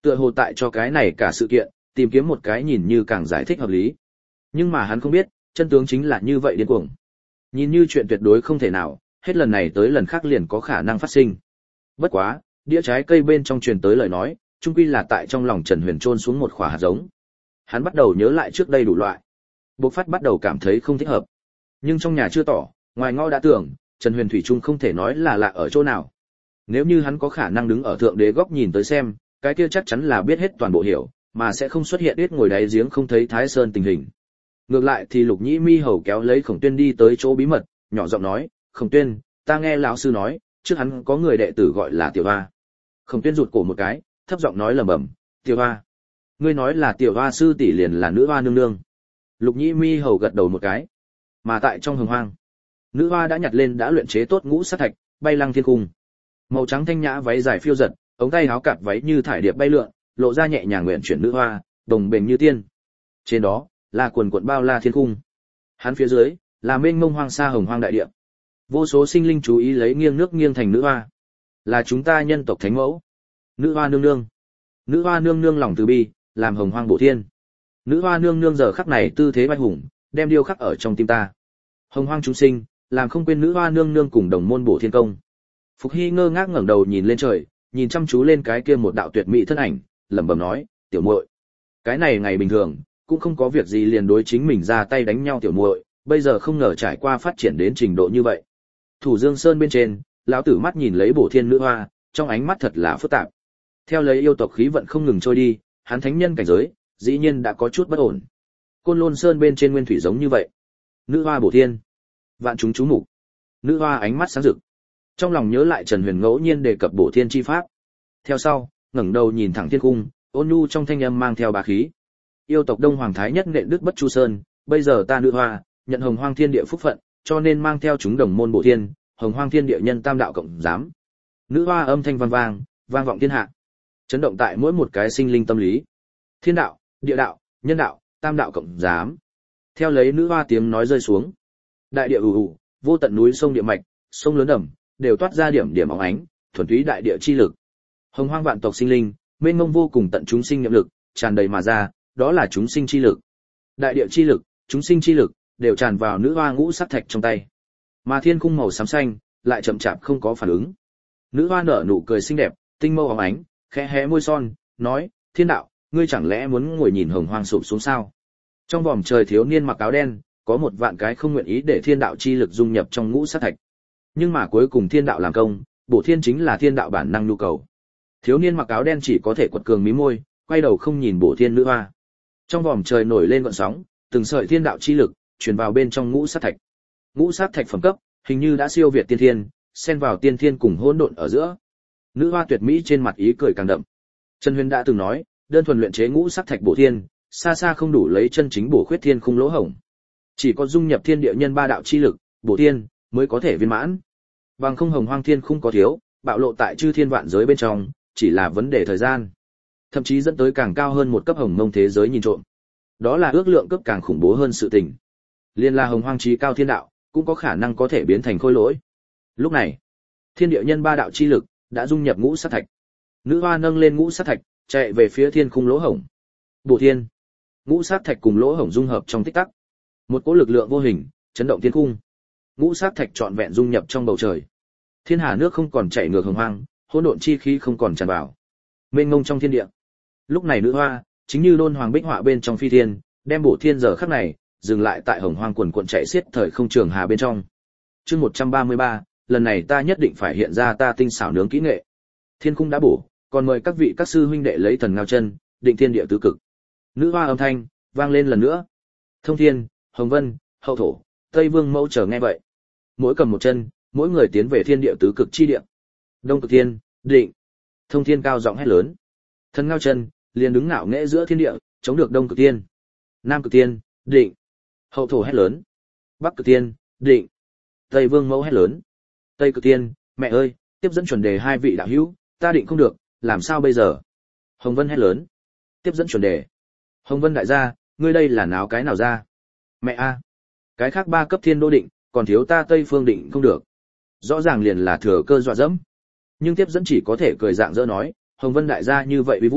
A: Tựa hồ tại cho cái này cả sự kiện, tìm kiếm một cái nhìn như càng giải thích hợp lý. Nhưng mà hắn không biết, chân tướng chính là như vậy điên cuồng. Nhìn như chuyện tuyệt đối không thể nào, hết lần này tới lần khác liền có khả năng phát sinh. Bất quá, đĩa trái cây bên trong truyền tới lời nói, chung quy là tại trong lòng Trần Huyền chôn xuống một quả hạt giống. Hắn bắt đầu nhớ lại trước đây đủ loại. Bộc phát bắt đầu cảm thấy không thích hợp. Nhưng trong nhà chưa tỏ, ngoài ngõ đã tưởng, Trần Huyền thủy chung không thể nói là lạ ở chỗ nào. Nếu như hắn có khả năng đứng ở thượng đế góc nhìn tới xem, cái kia chắc chắn là biết hết toàn bộ hiểu, mà sẽ không xuất hiện ít ngồi đáy giếng không thấy Thái Sơn tình hình. Ngược lại thì Lục Nhĩ Mi hầu kéo lấy Khổng Tuyên đi tới chỗ bí mật, nhỏ giọng nói, "Khổng Tuyên, ta nghe lão sư nói, trước hắn có người đệ tử gọi là Tiểu Hoa." Khổng Tuyên rụt cổ một cái, thấp giọng nói lẩm bẩm, "Tiểu Hoa? Ngươi nói là Tiểu Hoa sư tỷ liền là nữ hoa nương nương?" Lục Nhĩ Mi hầu gật đầu một cái. Mà tại trong hồng hoang, nữ hoa đã nhặt lên đã luyện chế tốt ngũ sát thạch, bay lăng thiên cung. Màu trắng thanh nhã váy dài phiêu giật, ống tay áo cạp váy như thải điệp bay lượn, lộ ra nhẹ nhàng nguyện chuyển nữ hoa, đồng bền như tiên. Trên đó là quần quần bao la thiên cung. Hắn phía dưới là mênh mông hoang sa hồng hoang đại địa. Vô số sinh linh chú ý lấy nghiêng nước nghiêng thành nữ hoa. Là chúng ta nhân tộc thánh mẫu. Nữ hoa nương nương. Nữ hoa nương nương lòng từ bi, làm hồng hoang bổ thiên. Nữ hoa nương nương giờ khắc này tư thế bạch hùng, đem điêu khắc ở trong tim ta. Hồng hoang chúng sinh, làm không quên nữ hoa nương nương cùng đồng môn bổ thiên công. Phục Hy ngơ ngác ngẩng đầu nhìn lên trời, nhìn chăm chú lên cái kia một đạo tuyệt mỹ thân ảnh, lẩm bẩm nói, "Tiểu muội." Cái này ngày bình thường, cũng không có việc gì liền đối chính mình ra tay đánh nhau tiểu muội, bây giờ không ngờ trải qua phát triển đến trình độ như vậy. Thủ Dương Sơn bên trên, lão tử mắt nhìn lấy bổ thiên nữ hoa, trong ánh mắt thật là phức tạp. Theo lấy yêu tộc khí vận không ngừng trôi đi, hắn thánh nhân cảnh giới, dĩ nhiên đã có chút bất ổn. Côn Lôn Sơn bên trên nguyên thủy giống như vậy. Nữ hoa bổ thiên, vạn chúng chú mục. Nữ hoa ánh mắt sáng rực. Trong lòng nhớ lại Trần Huyền ngẫu nhiên đề cập bổ thiên chi pháp. Theo sau, ngẩng đầu nhìn thẳng thiên cung, ôn nhu trong thanh âm mang theo bá khí. Yêu tộc Đông Hoàng Thái nhất nện đức bất chu sơn, bây giờ ta nữ hoa, nhận hồng hoang thiên địa phúc phận, cho nên mang theo chúng đồng môn bổ thiên, hồng hoang thiên địa nhân tam đạo cộng giám. Nữ hoa âm thanh vang vang, vang vọng thiên hạ, chấn động tại mỗi một cái sinh linh tâm lý. Thiên đạo, địa đạo, nhân đạo, tam đạo cộng giám. Theo lấy nữ hoa tiếng nói rơi xuống, đại địa ù ù, vô tận núi sông địa mạch, sông lớn đầm, đều toát ra điểm điểm óng ánh, thuần túy đại địa chi lực. Hồng hoang vạn tộc sinh linh, mênh mông vô cùng tận chúng sinh niệm lực, tràn đầy mà ra, đó là chúng sinh chi lực. Đại địa chi lực, chúng sinh chi lực, đều tràn vào nữ hoa ngũ sắc thạch trong tay. Mà thiên cung màu xám xanh, lại chậm chạp không có phản ứng. Nữ hoa nở nụ cười xinh đẹp, tinh mâu óng ánh, khẽ hé môi son, nói, "Thiên đạo, ngươi chẳng lẽ muốn ngồi nhìn hồng hoang sụp xuống sao?" Trong vòm trời thiếu niên mặc áo đen, có một vạn cái không nguyện ý để thiên đạo chi lực dung nhập trong ngũ sắc thạch. Nhưng mà cuối cùng thiên đạo làm công, bổ thiên chính là thiên đạo bản năng nhu cầu. Thiếu niên mặc áo đen chỉ có thể quật cường mí môi, quay đầu không nhìn bổ thiên nữ hoa. Trong vòm trời nổi lên gợn sóng, từng sợi thiên đạo chi lực truyền vào bên trong ngũ sắc thạch. Ngũ sắc thạch phẩm cấp, hình như đã siêu việt tiên thiên, xen vào tiên thiên cùng hỗn độn ở giữa. Nữ hoa tuyệt mỹ trên mặt ý cười càng đậm. Trần Huyền đã từng nói, đơn thuần luyện chế ngũ sắc thạch bổ thiên, xa xa không đủ lấy chân chính bổ khuyết thiên khung lỗ hổng. Chỉ có dung nhập thiên địa nhân ba đạo chi lực, bổ thiên mới có thể viên mãn. Bằng không hồng hoang thiên khung có thiếu, bạo lộ tại chư thiên vạn giới bên trong, chỉ là vấn đề thời gian. Thậm chí dẫn tới càng cao hơn một cấp hồng mông thế giới nhìn trộm. Đó là ước lượng cấp càng khủng bố hơn sự tình. Liên là hồng hoang chí cao thiên đạo, cũng có khả năng có thể biến thành khôi lỗi. Lúc này, thiên địa nhân ba đạo chi lực đã dung nhập ngũ sát thạch. Nữ hoa nâng lên ngũ sát thạch, chạy về phía thiên khung lỗ hổng. Bổ thiên, ngũ sát thạch cùng lỗ hổng dung hợp trong tích tắc. Một cỗ lực lượng vô hình chấn động thiên cung. Ngũ sát thạch trọn vẹn dung nhập trong bầu trời. Thiên hà nước không còn chảy ngược hồng hoang, hỗn độn chi khí không còn tràn vào. Mênh mông trong thiên địa. Lúc này nữ hoa, chính như đôn hoàng bích họa bên trong phi thiên, đem bổ thiên giờ khắc này, dừng lại tại hồng hoang quần cuộn chạy xiết thời không trường hà bên trong. Chương 133, lần này ta nhất định phải hiện ra ta tinh xảo nướng kỹ nghệ. Thiên cung đã bổ, còn mời các vị các sư huynh đệ lấy thần ngao chân, định thiên địa tứ cực. Nữ hoa âm thanh vang lên lần nữa. Thông Thiên, Hồng Vân, Hậu Thổ, Tây Vương Mẫu chờ nghe vậy, mỗi cầm một chân, mỗi người tiến về thiên địa tứ cực chi địa. Đông Cực Thiên, định. Thông Thiên cao giọng hét lớn. Thần ngao chân, liền đứng ngạo nghễ giữa thiên địa, chống được Đông Cực Thiên. Nam Cực Thiên, định. Hậu Thổ hét lớn. Bắc Cực Thiên, định. Tây Vương Mẫu hét lớn. Tây Cực Thiên, mẹ ơi, tiếp dẫn chuẩn đề hai vị đạo hữu, ta định không được, làm sao bây giờ? Hồng Vân hét lớn. Tiếp dẫn chuẩn đề. Hồng Vân đại gia, ngươi đây là náo cái nào ra? Mẹ a, cái khác ba cấp thiên đô định, còn thiếu ta Tây Phương định không được. Rõ ràng liền là thừa cơ dọa dẫm. Nhưng tiếp dẫn chỉ có thể cười dạng dỡ nói, Hồng Vân đại gia như vậy uy vũ,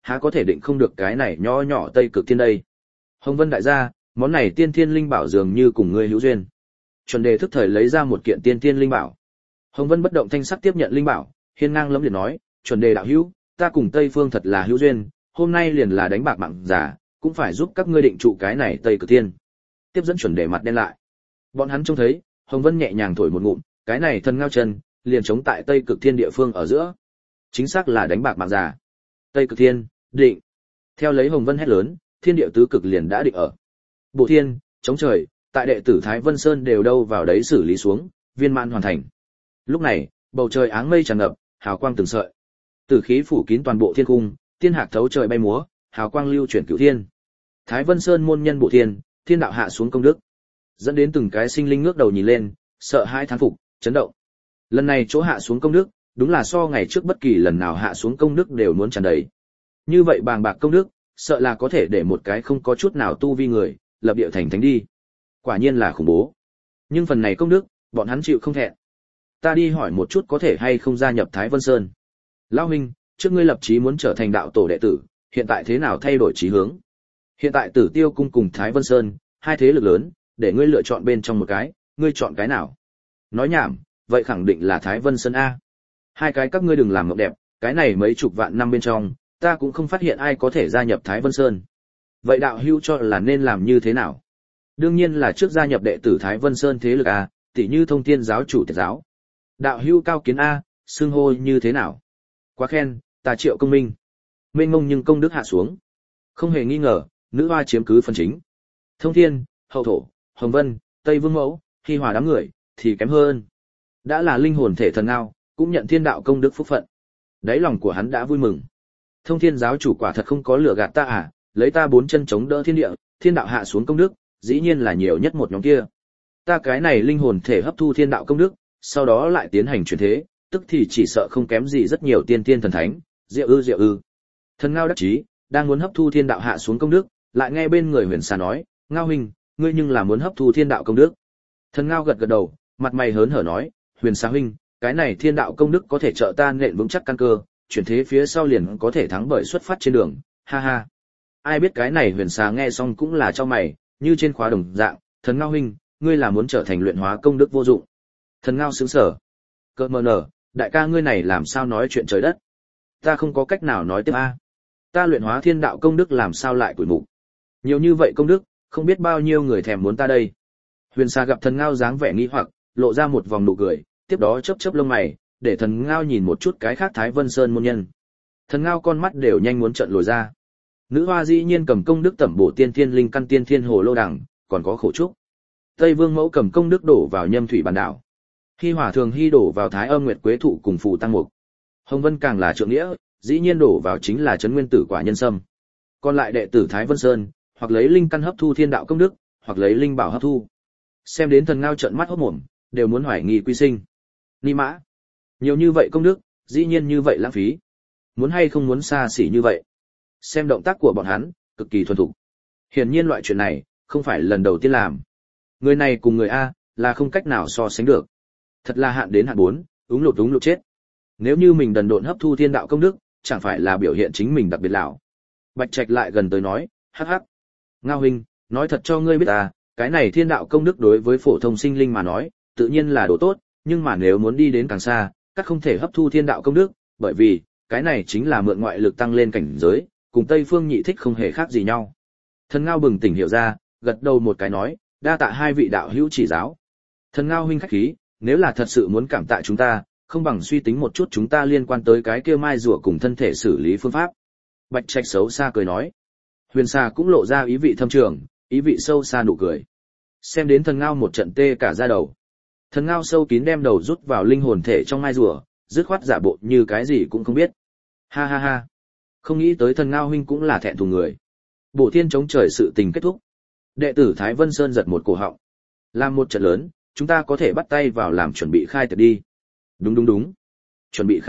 A: há có thể định không được cái này nho nhỏ Tây Cực Thiên đây. Hồng Vân đại gia, món này tiên thiên linh bảo dường như cùng ngươi hữu duyên. Chuẩn đề thức thời lấy ra một kiện tiên thiên linh bảo. Hồng Vân bất động thanh sắc tiếp nhận linh bảo, hiên ngang lẫm liệt nói, chuẩn đề đạo hữu, ta cùng Tây Phương thật là hữu duyên, hôm nay liền là đánh bạc mạng giả, cũng phải giúp các ngươi định trụ cái này Tây Cực Thiên. Tiếp dẫn chuẩn đề mặt đen lại. Bọn hắn trông thấy, Hồng Vân nhẹ nhàng thổi một ngụm, cái này thần ngao chân, liền chống tại Tây Cực Thiên địa phương ở giữa. Chính xác là đánh bạc mạng giả. Tây Cực Thiên, định. Theo lấy Hồng Vân hét lớn, thiên địa tứ cực liền đã định ở. Bộ thiên, chống trời, tại đệ tử Thái Vân Sơn đều đâu vào đấy xử lý xuống, viên mãn hoàn thành. Lúc này, bầu trời áng mây tràn ngập, hào quang từng sợi. Tử khí phủ kín toàn bộ thiên cung, tiên hạc thấu trời bay múa, hào quang lưu chuyển cửu thiên. Thái Vân Sơn môn nhân bộ thiên, thiên đạo hạ xuống công đức, dẫn đến từng cái sinh linh ngước đầu nhìn lên, sợ hãi thán phục, chấn động. Lần này chỗ hạ xuống công đức, đúng là so ngày trước bất kỳ lần nào hạ xuống công đức đều muốn tràn đầy. Như vậy bàng bạc công đức, sợ là có thể để một cái không có chút nào tu vi người, lập địa thành thánh đi. Quả nhiên là khủng bố. Nhưng phần này công đức, bọn hắn chịu không thẹn. Ta đi hỏi một chút có thể hay không gia nhập Thái Vân Sơn. Lão huynh, trước ngươi lập chí muốn trở thành đạo tổ đệ tử, hiện tại thế nào thay đổi chí hướng? Hiện tại Tử Tiêu cung cùng Thái Vân Sơn, hai thế lực lớn, để ngươi lựa chọn bên trong một cái, ngươi chọn cái nào? Nói nhảm, vậy khẳng định là Thái Vân Sơn a. Hai cái các ngươi đừng làm mộng đẹp, cái này mấy chục vạn năm bên trong, ta cũng không phát hiện ai có thể gia nhập Thái Vân Sơn. Vậy đạo hữu cho là nên làm như thế nào? Đương nhiên là trước gia nhập đệ tử Thái Vân Sơn thế lực a, tỷ như Thông Thiên giáo chủ Tiệt giáo. Đạo hữu cao kiến a, xưng hô như thế nào? Quá khen, ta Triệu Công Minh. Mênh mông nhưng công đức hạ xuống. Không hề nghi ngờ, nữ hoa chiếm cứ phần chính. Thông Thiên, Hậu Thổ, Hồng Vân, Tây Vương Mẫu, Hi Hòa đám người thì kém hơn. Đã là linh hồn thể thần ngao, cũng nhận thiên đạo công đức phúc phận. Đáy lòng của hắn đã vui mừng. Thông Thiên giáo chủ quả thật không có lừa gạt ta à, lấy ta bốn chân chống đỡ thiên địa, thiên đạo hạ xuống công đức, dĩ nhiên là nhiều nhất một nhóm kia. Ta cái này linh hồn thể hấp thu thiên đạo công đức, sau đó lại tiến hành chuyển thế, tức thì chỉ sợ không kém gì rất nhiều tiên tiên thần thánh, diệu ư. Thần ngao đắc chí, đang muốn hấp thu thiên đạo hạ xuống công đức, lại nghe bên người Huyền Xà nói, Ngao huynh, ngươi nhưng là muốn hấp thu thiên đạo công đức. Thần Ngao gật gật đầu, mặt mày hớn hở nói, Huyền Xà huynh, cái này thiên đạo công đức có thể trợ ta nện vững chắc căn cơ, chuyển thế phía sau liền có thể thắng bởi xuất phát trên đường, ha ha. Ai biết cái này Huyền Xà nghe xong cũng là cho mày, như trên khóa đồng dạng, Thần Ngao huynh, ngươi là muốn trở thành luyện hóa công đức vô dụng. Thần Ngao sững sờ. Cợt mờ nở, đại ca ngươi này làm sao nói chuyện trời đất? Ta không có cách nào nói tiếp a. Ta luyện hóa thiên đạo công đức làm sao lại quỷ mục? Nhiều như vậy công đức, không biết bao nhiêu người thèm muốn ta đây. Huyền Xà gặp Thần Ngao dáng vẻ nghi hoặc, lộ ra một vòng nụ cười, tiếp đó chớp chớp lông mày, để Thần Ngao nhìn một chút cái khác Thái Vân Sơn môn nhân. Thần Ngao con mắt đều nhanh muốn trợn lồi ra. Nữ hoa dĩ nhiên cầm công đức tẩm bổ tiên thiên linh căn tiên thiên hồ lô đằng, còn có khổ trúc. Tây Vương Mẫu cầm công đức đổ vào Nhâm Thủy Bản Đảo. Hi Hòa thường hy đổ vào Thái Âm Nguyệt Quế thụ cùng phù tăng mục. Hồng Vân càng là trượng nghĩa, dĩ nhiên đổ vào chính là trấn nguyên tử quả nhân sâm. Còn lại đệ tử Thái Vân Sơn, hoặc lấy linh căn hấp thu thiên đạo công đức, hoặc lấy linh bảo hấp thu. Xem đến Thần Ngao trợn mắt hốt mồm, đều muốn hoài nghi quy sinh. Ni mã, nhiều như vậy công đức, dĩ nhiên như vậy lãng phí. Muốn hay không muốn xa xỉ như vậy. Xem động tác của bọn hắn, cực kỳ thuần thục. Hiển nhiên loại chuyện này, không phải lần đầu tiên làm. Người này cùng người A, là không cách nào so sánh được. Thật là hạn đến hạn 4, úng lụt chết. Nếu như mình đần độn hấp thu thiên đạo công đức, chẳng phải là biểu hiện chính mình đặc biệt lão. Bạch Trạch lại gần tới nói, hắc hắc. Ngao huynh, nói thật cho ngươi biết cái này thiên đạo công đức đối với phổ thông sinh linh mà nói, tự nhiên là đồ tốt, nhưng mà nếu muốn đi đến càng xa, các không thể hấp thu thiên đạo công đức, bởi vì, cái này chính là mượn ngoại lực tăng lên cảnh giới, cùng Tây Phương Nhị Thích không hề khác gì nhau. Thần Ngao bừng tỉnh hiểu ra, gật đầu một cái nói, đa tạ hai vị đạo hữu chỉ giáo. Thần Ngao huynh khách khí, nếu là thật sự muốn cảm tạ chúng ta, không bằng suy tính một chút chúng ta liên quan tới cái kia mai rùa cùng thân thể xử lý phương pháp. Bạch Trạch xấu xa cười nói. Huyền Xà cũng lộ ra ý vị thâm trường, ý vị sâu xa nụ cười. Xem đến Thần Ngao một trận tê cả da đầu. Thần Ngao sâu kín đem đầu rút vào linh hồn thể trong mai rùa, dứt khoát giả bộ như cái gì cũng không biết. Ha ha ha. Không nghĩ tới Thần Ngao huynh cũng là thẹn thùng người. Bổ thiên chống trời sự tình kết thúc. Đệ tử Thái Vân Sơn giật một cổ họng. Làm một trận lớn, chúng ta có thể bắt tay vào làm chuẩn bị khai tiệc đi. Đúng. Chuẩn bị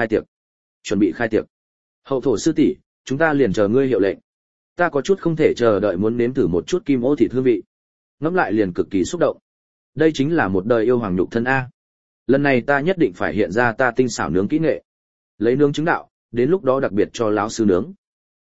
A: khai tiệc. Hậu thổ sư tỷ, chúng ta liền chờ ngươi hiệu lệnh. Ta có chút không thể chờ đợi muốn nếm thử một chút kim ô thịt hương vị. Ngẫm lại liền cực kỳ xúc động. Đây chính là một đời yêu hoàng nhục thân a. Lần này ta nhất định phải hiện ra ta tinh xảo nướng kỹ nghệ. Lấy nướng chứng đạo, đến lúc đó đặc biệt cho lão sư nướng.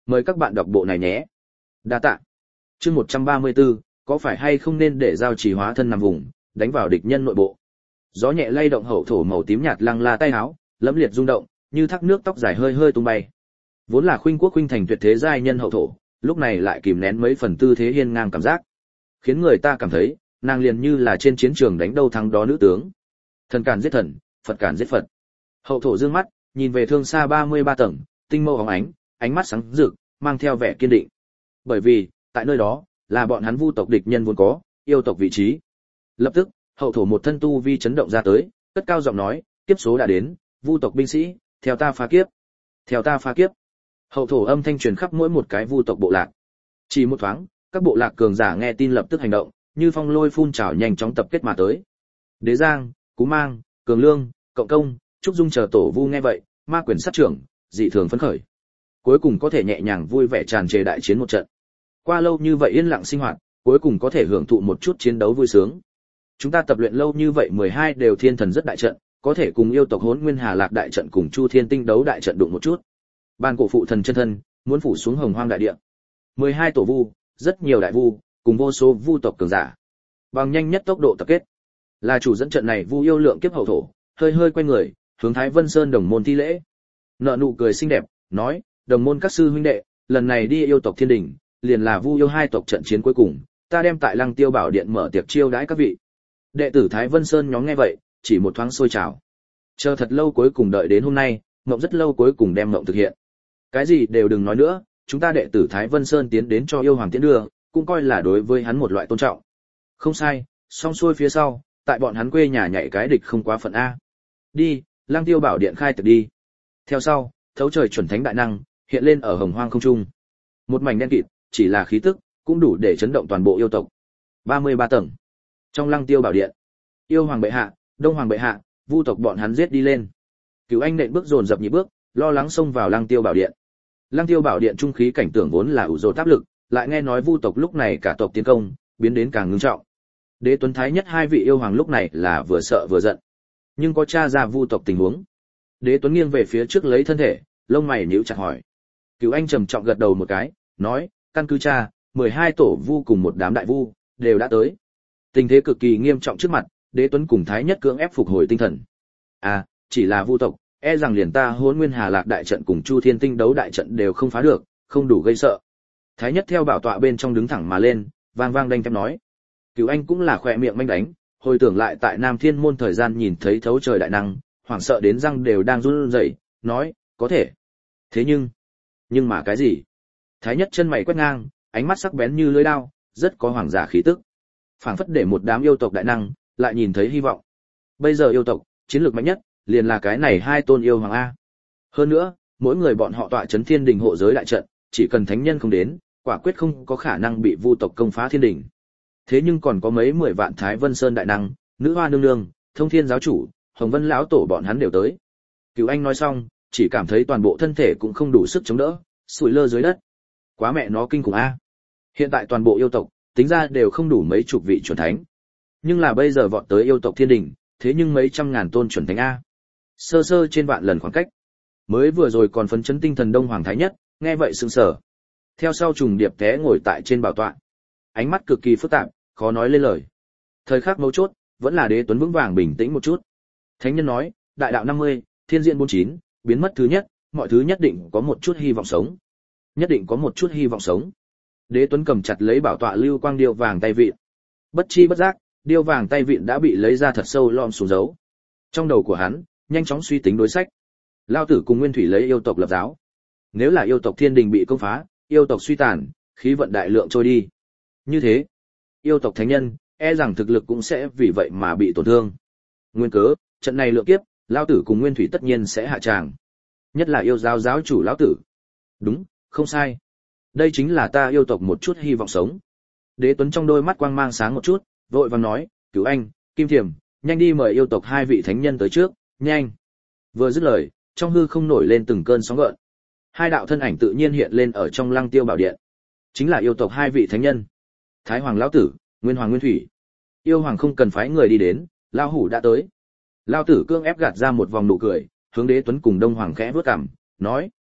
A: Mời các bạn đọc bộ này nhé. Đa tạ. Chương 134, có phải hay không nên để giao chỉ hóa thân nằm vùng, đánh vào địch nhân nội bộ. Gió nhẹ lay động hậu thổ màu tím nhạt lăng la tay áo, lẫm liệt rung động, như thác nước tóc dài hơi hơi tung bay. Vốn là khuynh quốc khuynh thành tuyệt thế giai nhân hậu thổ, lúc này lại kìm nén mấy phần tư thế hiên ngang cảm giác, khiến người ta cảm thấy nàng liền như là trên chiến trường đánh đâu thắng đó nữ tướng. Thần càn giết thần, Phật càn giết Phật. Hậu thổ dương mắt, nhìn về thương xa 33 tầng, tinh mâu óng ánh, ánh mắt sáng rực, mang theo vẻ kiên định. Bởi vì, tại nơi đó, là bọn hắn vu tộc địch nhân vốn có, yêu tộc vị trí. Lập tức, hậu thổ một thân tu vi chấn động ra tới, cất cao giọng nói, kiếp số đã đến, vu tộc binh sĩ, theo ta phá kiếp. Theo ta phá kiếp. Hậu thổ âm thanh truyền khắp mỗi một cái vu tộc bộ lạc. Chỉ một thoáng, các bộ lạc cường giả nghe tin lập tức hành động, như phong lôi phun trào nhanh chóng tập kết mà tới. Đế Giang, Cú Mang, Cường Lương, Cộng Công, Trúc Dung chờ tổ vu nghe vậy, ma quyền sát trưởng, dị thường phấn khởi. Cuối cùng có thể nhẹ nhàng vui vẻ tràn trề đại chiến một trận. Qua lâu như vậy yên lặng sinh hoạt, cuối cùng có thể hưởng thụ một chút chiến đấu vui sướng. Chúng ta tập luyện lâu như vậy 12 đều thiên thần rất đại trận, có thể cùng yêu tộc Hỗn Nguyên Hà Lạc đại trận cùng Chu Thiên Tinh đấu đại trận đụng một chút. Ban cổ phụ thần chân thân, muốn phủ xuống Hồng Hoang đại địa. 12 tổ vu, rất nhiều đại vu, cùng vô số vu tộc cường giả. Bằng nhanh nhất tốc độ tập kết. Là chủ dẫn trận này vu yêu lượng kiếp hậu thổ, hơi hơi quay người, hướng Thái Vân Sơn đồng môn thi lễ. Nợ nụ cười xinh đẹp, nói, đồng môn các sư huynh đệ, lần này đi yêu tộc thiên đỉnh, liền là vu yêu hai tộc trận chiến cuối cùng, ta đem tại Lăng Tiêu Bảo Điện mở tiệc chiêu đãi các vị. Đệ tử Thái Vân Sơn nhóm nghe vậy, chỉ một thoáng sôi trào. Chờ thật lâu cuối cùng đợi đến hôm nay, mộng rất lâu cuối cùng đem mộng thực hiện. Cái gì đều đừng nói nữa, chúng ta đệ tử Thái Vân Sơn tiến đến cho yêu hoàng tiễn đưa, cũng coi là đối với hắn một loại tôn trọng. Không sai, song xuôi phía sau, tại bọn hắn quê nhà nhảy cái địch không quá phận a. Đi, Lăng Tiêu Bảo Điện khai tiệc đi. Theo sau, thấu trời chuẩn thánh đại năng hiện lên ở hồng hoang không trung. Một mảnh đen kịt, chỉ là khí tức, cũng đủ để chấn động toàn bộ yêu tộc. 33 tầng. Trong Lăng Tiêu Bảo Điện, yêu hoàng bệ hạ, đông hoàng bệ hạ, vu tộc bọn hắn giết đi lên. Cửu Anh nện bước dồn dập nhịp bước, lo lắng xông vào Lăng Tiêu Bảo Điện. Lăng Tiêu Bảo Điện trung khí cảnh tượng vốn là ủ rột áp lực, lại nghe nói vu tộc lúc này cả tộc tiến công, biến đến càng ngưng trọng. Đế Tuấn Thái Nhất hai vị yêu hoàng lúc này là vừa sợ vừa giận, nhưng có tra ra vu tộc tình huống. Đế Tuấn nghiêng về phía trước lấy thân thể, lông mày nhíu chặt hỏi. Cửu Anh trầm trọng gật đầu một cái, nói, căn cứ tra, 12 tổ vu cùng một đám đại vu đều đã tới. Tình thế cực kỳ nghiêm trọng trước mặt, Đế Tuấn cùng Thái Nhất cưỡng ép phục hồi tinh thần. À, chỉ là vu tộc, e rằng liền ta Hỗn Nguyên Hà Lạc đại trận cùng Chu Thiên Tinh đấu đại trận đều không phá được, không đủ gây sợ. Thái Nhất theo bảo tọa bên trong đứng thẳng mà lên, vang vang đanh thép nói. Cửu Anh cũng là khỏe miệng manh đánh, hồi tưởng lại tại Nam Thiên môn thời gian nhìn thấy thấu trời đại năng, hoảng sợ đến răng đều đang run rẩy, nói, có thể. Thế nhưng mà cái gì? Thái Nhất chân mày quét ngang, ánh mắt sắc bén như lưỡi dao, rất có hoàng giả khí tức. Phảng phất để một đám yêu tộc đại năng lại nhìn thấy hy vọng. Bây giờ yêu tộc, chiến lược mạnh nhất liền là cái này hai tôn yêu hoàng a. Hơn nữa, mỗi người bọn họ tọa trấn thiên đình hộ giới đại trận, chỉ cần thánh nhân không đến, quả quyết không có khả năng bị vu tộc công phá thiên đình. Thế nhưng còn có mấy 10 vạn Thái Vân Sơn đại năng, Nữ Hoa nương nương, Thông Thiên giáo chủ, Hồng Vân lão tổ bọn hắn đều tới. Cửu Anh nói xong, chỉ cảm thấy toàn bộ thân thể cũng không đủ sức chống đỡ, sủi lơ dưới đất. Quá mẹ nó kinh khủng a. Hiện tại toàn bộ yêu tộc, tính ra đều không đủ mấy chục vị chuẩn thánh. Nhưng là bây giờ vọt tới yêu tộc thiên đình, thế nhưng mấy trăm ngàn tôn chuẩn thánh a. Sơ sơ trên vạn lần khoảng cách. Mới vừa rồi còn phấn chấn tinh thần Đông Hoàng Thái Nhất, nghe vậy sững sờ. Theo sau trùng điệp té ngồi tại trên bảo tọa. Ánh mắt cực kỳ phức tạp, khó nói lên lời. Thời khắc mấu chốt, vẫn là Đế Tuấn vững vàng bình tĩnh một chút. Thánh nhân nói, đại đạo 50, thiên diện 49, biến mất thứ nhất, mọi thứ nhất định có một chút hy vọng sống. Nhất định có một chút hy vọng sống. Đế Tuấn cầm chặt lấy bảo tọa lưu quang điêu vàng tay vịn. Bất chi bất giác, điêu vàng tay vịn đã bị lấy ra thật sâu lom xuống dấu. Trong đầu của hắn, nhanh chóng suy tính đối sách. Lao tử cùng Nguyên Thủy lấy yêu tộc lập giáo. Nếu là yêu tộc thiên đình bị công phá, yêu tộc suy tàn, khí vận đại lượng trôi đi. Như thế, yêu tộc thánh nhân, e rằng thực lực cũng sẽ vì vậy mà bị tổn thương. Nguyên cớ, trận này lượng kiếp, Lao tử cùng Nguyên Thủy tất nhiên sẽ hạ tràng. Nhất là yêu giáo giáo chủ Lão tử. Đúng, không sai. Đây chính là ta yêu tộc một chút hy vọng sống. Đế Tuấn trong đôi mắt quang mang sáng một chút, vội vàng nói, Cửu Anh, Kim Thiềm, nhanh đi mời yêu tộc hai vị thánh nhân tới trước, nhanh. Vừa dứt lời, trong hư không nổi lên từng cơn sóng gợn. Hai đạo thân ảnh tự nhiên hiện lên ở trong Lăng Tiêu Bảo Điện. Chính là yêu tộc hai vị thánh nhân. Thái Hoàng Lão Tử, Nguyên Hoàng Nguyên Thủy. Yêu Hoàng không cần phái người đi đến, Lão Hủ đã tới. Lão Tử cương ép gạt ra một vòng nụ cười, hướng Đế Tuấn cùng Đông Hoàng khẽ vuốt cằm, nói.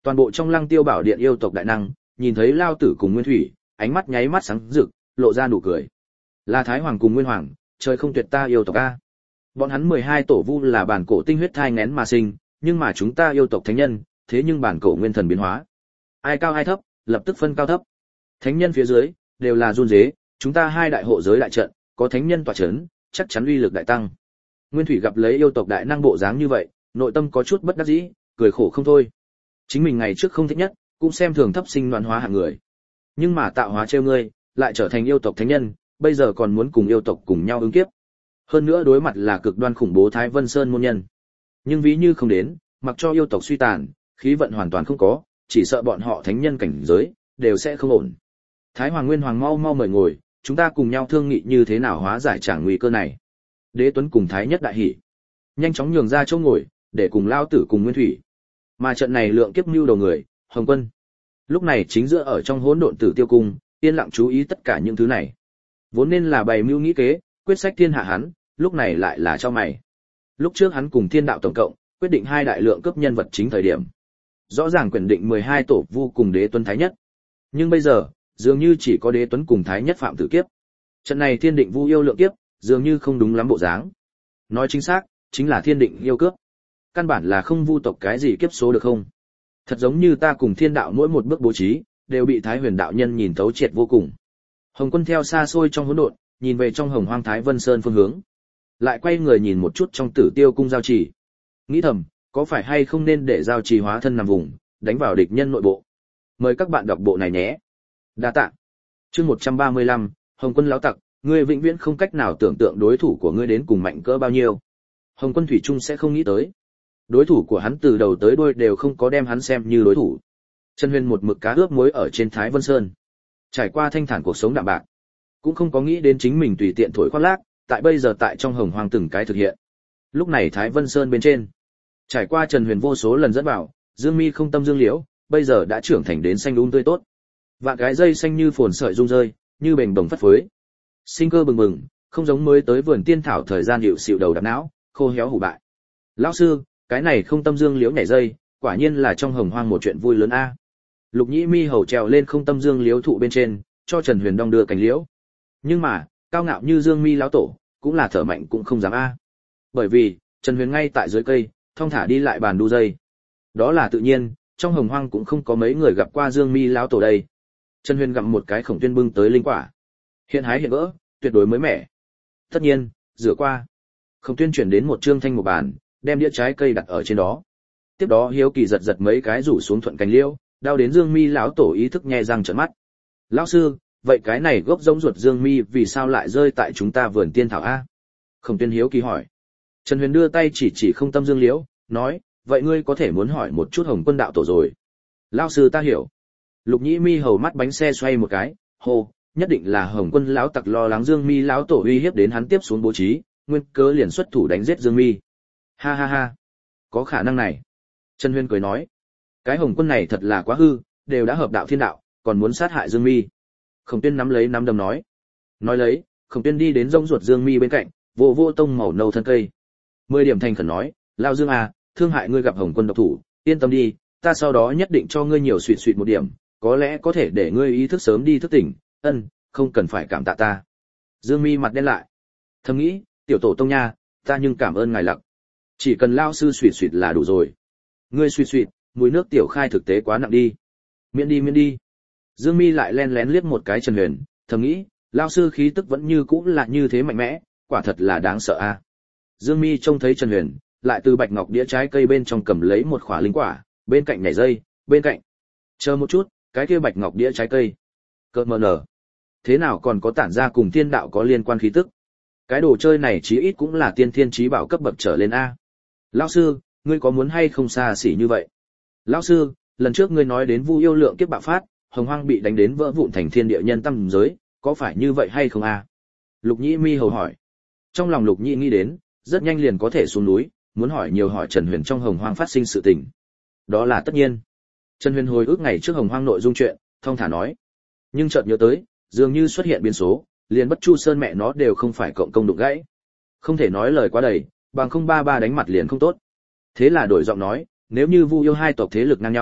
A: Toàn bộ trong Lăng Tiêu Bảo Điện yêu tộc đại năng, nhìn thấy Lao Tử cùng Nguyên Thủy, ánh mắt nháy mắt sáng rực, lộ ra nụ cười. Là Thái Hoàng cùng Nguyên Hoàng, trời không tuyệt ta yêu tộc a. Bọn hắn 12 tổ vu là bản cổ tinh huyết thai nghén mà sinh, nhưng mà chúng ta yêu tộc thánh nhân, thế nhưng bản cổ nguyên thần biến hóa. Ai cao ai thấp, lập tức phân cao thấp. Thánh nhân phía dưới đều là run rế, chúng ta hai đại hộ giới đại trận, có thánh nhân tọa chấn, chắc chắn uy lực đại tăng. Nguyên Thủy gặp lấy yêu tộc đại năng bộ dáng như vậy, nội tâm có chút bất đắc dĩ, cười khổ không thôi. Chính mình ngày trước không thích nhất, cũng xem thường thấp sinh loạn hóa hạng người. Nhưng mà tạo hóa trêu ngươi, lại trở thành yêu tộc thánh nhân, bây giờ còn muốn cùng yêu tộc cùng nhau ứng kiếp. Hơn nữa đối mặt là cực đoan khủng bố Thái Vân Sơn môn nhân. Nhưng ví như không đến, mặc cho yêu tộc suy tàn, khí vận hoàn toàn không có, chỉ sợ bọn họ thánh nhân cảnh giới đều sẽ không ổn. Thái Hoàng Nguyên Hoàng mau mau mời ngồi, chúng ta cùng nhau thương nghị như thế nào hóa giải tràng nguy cơ này. Đế Tuấn cùng Thái Nhất đại hỉ, nhanh chóng nhường ra chỗ ngồi, để cùng Lao Tử cùng Nguyên Thủy. Mà trận này lượng kiếp mưu đầu người, Hồng Quân. Lúc này chính giữa ở trong hỗn độn Tử Tiêu cung, yên lặng chú ý tất cả những thứ này. Vốn nên là bày mưu nghĩ kế, quyết sách thiên hạ hắn, lúc này lại là cho mày. Lúc trước hắn cùng Thiên Đạo tổng cộng, quyết định hai đại lượng cấp nhân vật chính thời điểm. Rõ ràng quyền định 12 tổ vu cùng Đế Tuấn Thái Nhất. Nhưng bây giờ, dường như chỉ có Đế Tuấn cùng Thái Nhất phạm tử kiếp. Trận này thiên định vu yêu lượng kiếp, dường như không đúng lắm bộ dáng. Nói chính xác, chính là thiên định yêu cướp. Căn bản là không vu tộc cái gì kiếp số được không? Thật giống như ta cùng Thiên Đạo mỗi một bước bố trí, đều bị Thái Huyền đạo nhân nhìn thấu triệt vô cùng. Hồng Quân theo xa xôi trong hỗn độn, nhìn về trong Hồng Hoang Thái Vân Sơn phương hướng, lại quay người nhìn một chút trong Tử Tiêu cung giao trì, nghĩ thầm, có phải hay không nên để giao trì hóa thân nằm vùng, đánh vào địch nhân nội bộ. Mời các bạn đọc bộ này nhé. Đa tạ. Chương 135, Hồng Quân lão tặc, ngươi vĩnh viễn không cách nào tưởng tượng đối thủ của ngươi đến cùng mạnh cỡ bao nhiêu. Hồng Quân thủy chung sẽ không nghĩ tới, đối thủ của hắn từ đầu tới đuôi đều không có đem hắn xem như đối thủ. Trần Huyền một mực cá ướp muối ở trên Thái Vân Sơn, trải qua thanh thản cuộc sống đạm bạc, cũng không có nghĩ đến chính mình tùy tiện thổi khoác lác, tại bây giờ tại trong Hồng Hoang từng cái thực hiện. Lúc này Thái Vân Sơn bên trên, trải qua Trần Huyền vô số lần dẫn bảo, Dương Mi không tâm dương liễu, bây giờ đã trưởng thành đến xanh tươi tốt. Vạn cái dây xanh như phồn sợi rung rơi, như bềnh bồng phất phới. Sinh cơ bừng bừng, không giống mới tới vườn tiên thảo thời gian hiệu xịu đầu đạp não, khô héo hủ bại. Lão sư, cái này không tâm dương liễu nhảy dây, quả nhiên là trong Hồng Hoang một chuyện vui lớn a. Lục Nhĩ Mi hầu trèo lên không tâm dương liễu thụ bên trên, cho Trần Huyền đong đưa cành liễu. Nhưng mà, cao ngạo như Dương Mi lão tổ, cũng là thở mạnh cũng không dám a. Bởi vì, Trần Huyền ngay tại dưới cây, thong thả đi lại bàn đu dây. Đó là tự nhiên, trong Hồng Hoang cũng không có mấy người gặp qua Dương Mi lão tổ đây. Trần Huyền gặm một cái Khổng Tuyên bưng tới linh quả. Hiện hái hiện vỡ, tuyệt đối mới mẻ. Tất nhiên, rửa qua. Khổng Tuyên chuyển đến một trương thanh một bàn, đem đĩa trái cây đặt ở trên đó. Tiếp đó hiếu kỳ giật giật mấy cái rủ xuống thuận cành liễu, đau đến Dương Mi lão tổ ý thức nhe răng trợn mắt. Lão sư, vậy cái này gốc giống ruột Dương Mi vì sao lại rơi tại chúng ta vườn tiên thảo a? Khổng Tuyên hiếu kỳ hỏi. Trần Huyền đưa tay chỉ không tâm dương liễu, nói, vậy ngươi có thể muốn hỏi một chút Hồng Quân đạo tổ rồi. Lão sư ta hiểu. Lục Nhĩ Mi hầu mắt bánh xe xoay một cái, hô, nhất định là Hồng Quân lão tặc lo lắng Dương Mi lão tổ uy hiếp đến hắn tiếp xuống bố trí, nguyên cớ liền xuất thủ đánh giết Dương Mi. Ha ha ha, có khả năng này. Trần Huyền cười nói, cái Hồng Quân này thật là quá hư, đều đã hợp đạo thiên đạo, còn muốn sát hại Dương Mi. Khổng Tuyên nắm lấy nắm đấm nói. Nói lấy, Khổng Tuyên đi đến rông ruột Dương Mi bên cạnh, vô vô tông màu nâu thân cây. 10 điểm thành khẩn nói, Lao Dương à, thương hại ngươi gặp Hồng Quân độc thủ, yên tâm đi, ta sau đó nhất định cho ngươi nhiều suỵt suỵt một điểm, có lẽ có thể để ngươi ý thức sớm đi thức tỉnh, không cần phải cảm tạ ta. Dương Mi mặt đen lại, thầm nghĩ, tiểu tổ tông nha, ta nhưng cảm ơn ngài lặc. Chỉ cần Lao sư suỵt suỵt là đủ rồi. Ngươi suỵt suỵt, mùi nước tiểu khai thực tế quá nặng đi. Miễn đi. Dương Mi lại len lén liếc một cái Trần Huyền, thầm nghĩ, Lao sư khí tức vẫn như cũ là như thế mạnh mẽ, quả thật là đáng sợ a. Dương Mi trông thấy Trần Huyền, lại từ bạch ngọc đĩa trái cây bên trong cầm lấy một khỏa linh quả, bên cạnh nhảy dây, bên cạnh. Chờ một chút, cái kia bạch ngọc đĩa trái cây. Cợt mờ nở. Thế nào còn có tản ra cùng thiên đạo có liên quan khí tức? Cái đồ chơi này chí ít cũng là tiên thiên chí bảo cấp bậc trở lên a. Lão sư, ngươi có muốn hay không xa xỉ như vậy? Lão sư, lần trước ngươi nói đến Vu yêu lượng kiếp bạo phát, Hồng Hoang bị đánh đến vỡ vụn thành thiên địa nhân tâm giới, có phải như vậy hay không a? Lục Nhĩ Mi hầu hỏi. Trong lòng Lục Nhĩ nghĩ đến, rất nhanh liền có thể xuống núi, muốn hỏi nhiều hỏi Trần Huyền trong Hồng Hoang phát sinh sự tình. Đó là tất nhiên. Trần Huyền hồi ức ngày trước Hồng Hoang nội dung chuyện, thong thả nói. Nhưng chợt nhớ tới, dường như xuất hiện biến số, liền Bất Chu Sơn mẹ nó đều không phải cộng công đụng gãy. Không thể nói lời quá đầy, bằng không ba đánh mặt liền không tốt. Thế là đổi giọng nói, nếu như Vu yêu hai tộc thế lực ngang nhau,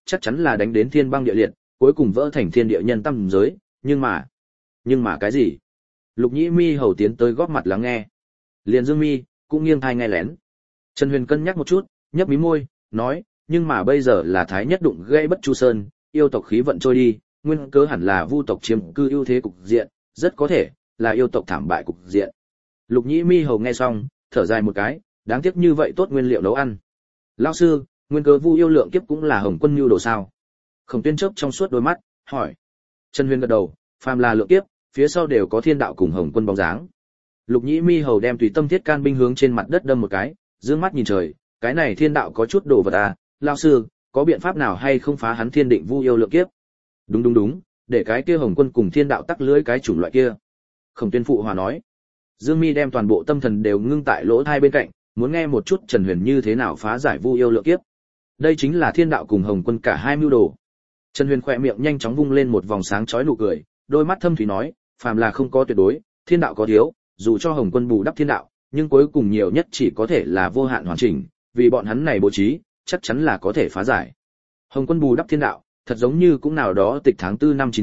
A: chắc chắn là đánh đến thiên băng địa liệt, cuối cùng vỡ thành thiên địa nhân tâm giới, nhưng mà cái gì? Lục Nhĩ Mi hầu tiến tới góp mặt lắng nghe. Liền Dương Mi cũng nghiêng tai nghe lén. Trần Huyền cân nhắc một chút, nhấp mí môi, nói, nhưng mà bây giờ là thái nhất đụng gây Bất Chu Sơn, yêu tộc khí vận trôi đi, nguyên cớ hẳn là vu tộc chiếm cư ưu thế cục diện, rất có thể là yêu tộc thảm bại cục diện. Lục Nhĩ Mi hầu nghe xong, thở dài một cái, đáng tiếc như vậy tốt nguyên liệu nấu ăn. Lão sư, nguyên cớ vu yêu lượng kiếp cũng là Hồng Quân mưu đồ sao? Khổng Tuyên chớp trong suốt đôi mắt, hỏi. Trần Huyền gật đầu, phàm là lượng kiếp, phía sau đều có thiên đạo cùng Hồng Quân bóng dáng. Lục Nhĩ Mi hầu đem tùy tâm thiết can binh hướng trên mặt đất đâm một cái, dương mắt nhìn trời, cái này thiên đạo có chút đồ vật à, lão sư, có biện pháp nào hay không phá hắn thiên định vu yêu lượng kiếp? Đúng, để cái kia Hồng Quân cùng thiên đạo tắc lưỡi cái chủng loại kia. Khổng Tuyên phụ hòa nói. Dương Mi đem toàn bộ tâm thần đều ngưng tại lỗ tai bên cạnh, muốn nghe một chút Trần Huyền như thế nào phá giải vu yêu lượng kiếp. Đây chính là thiên đạo cùng Hồng Quân cả hai mưu đồ. Trần Huyền khỏe miệng nhanh chóng vung lên một vòng sáng chói nụ cười, đôi mắt thâm thúy nói, phàm là không có tuyệt đối, thiên đạo có thiếu, dù cho Hồng Quân bù đắp thiên đạo, nhưng cuối cùng nhiều nhất chỉ có thể là vô hạn hoàn chỉnh, vì bọn hắn này bố trí, chắc chắn là có thể phá giải. Hồng Quân bù đắp thiên đạo, thật giống như cũng nào đó tịch tháng 4 năm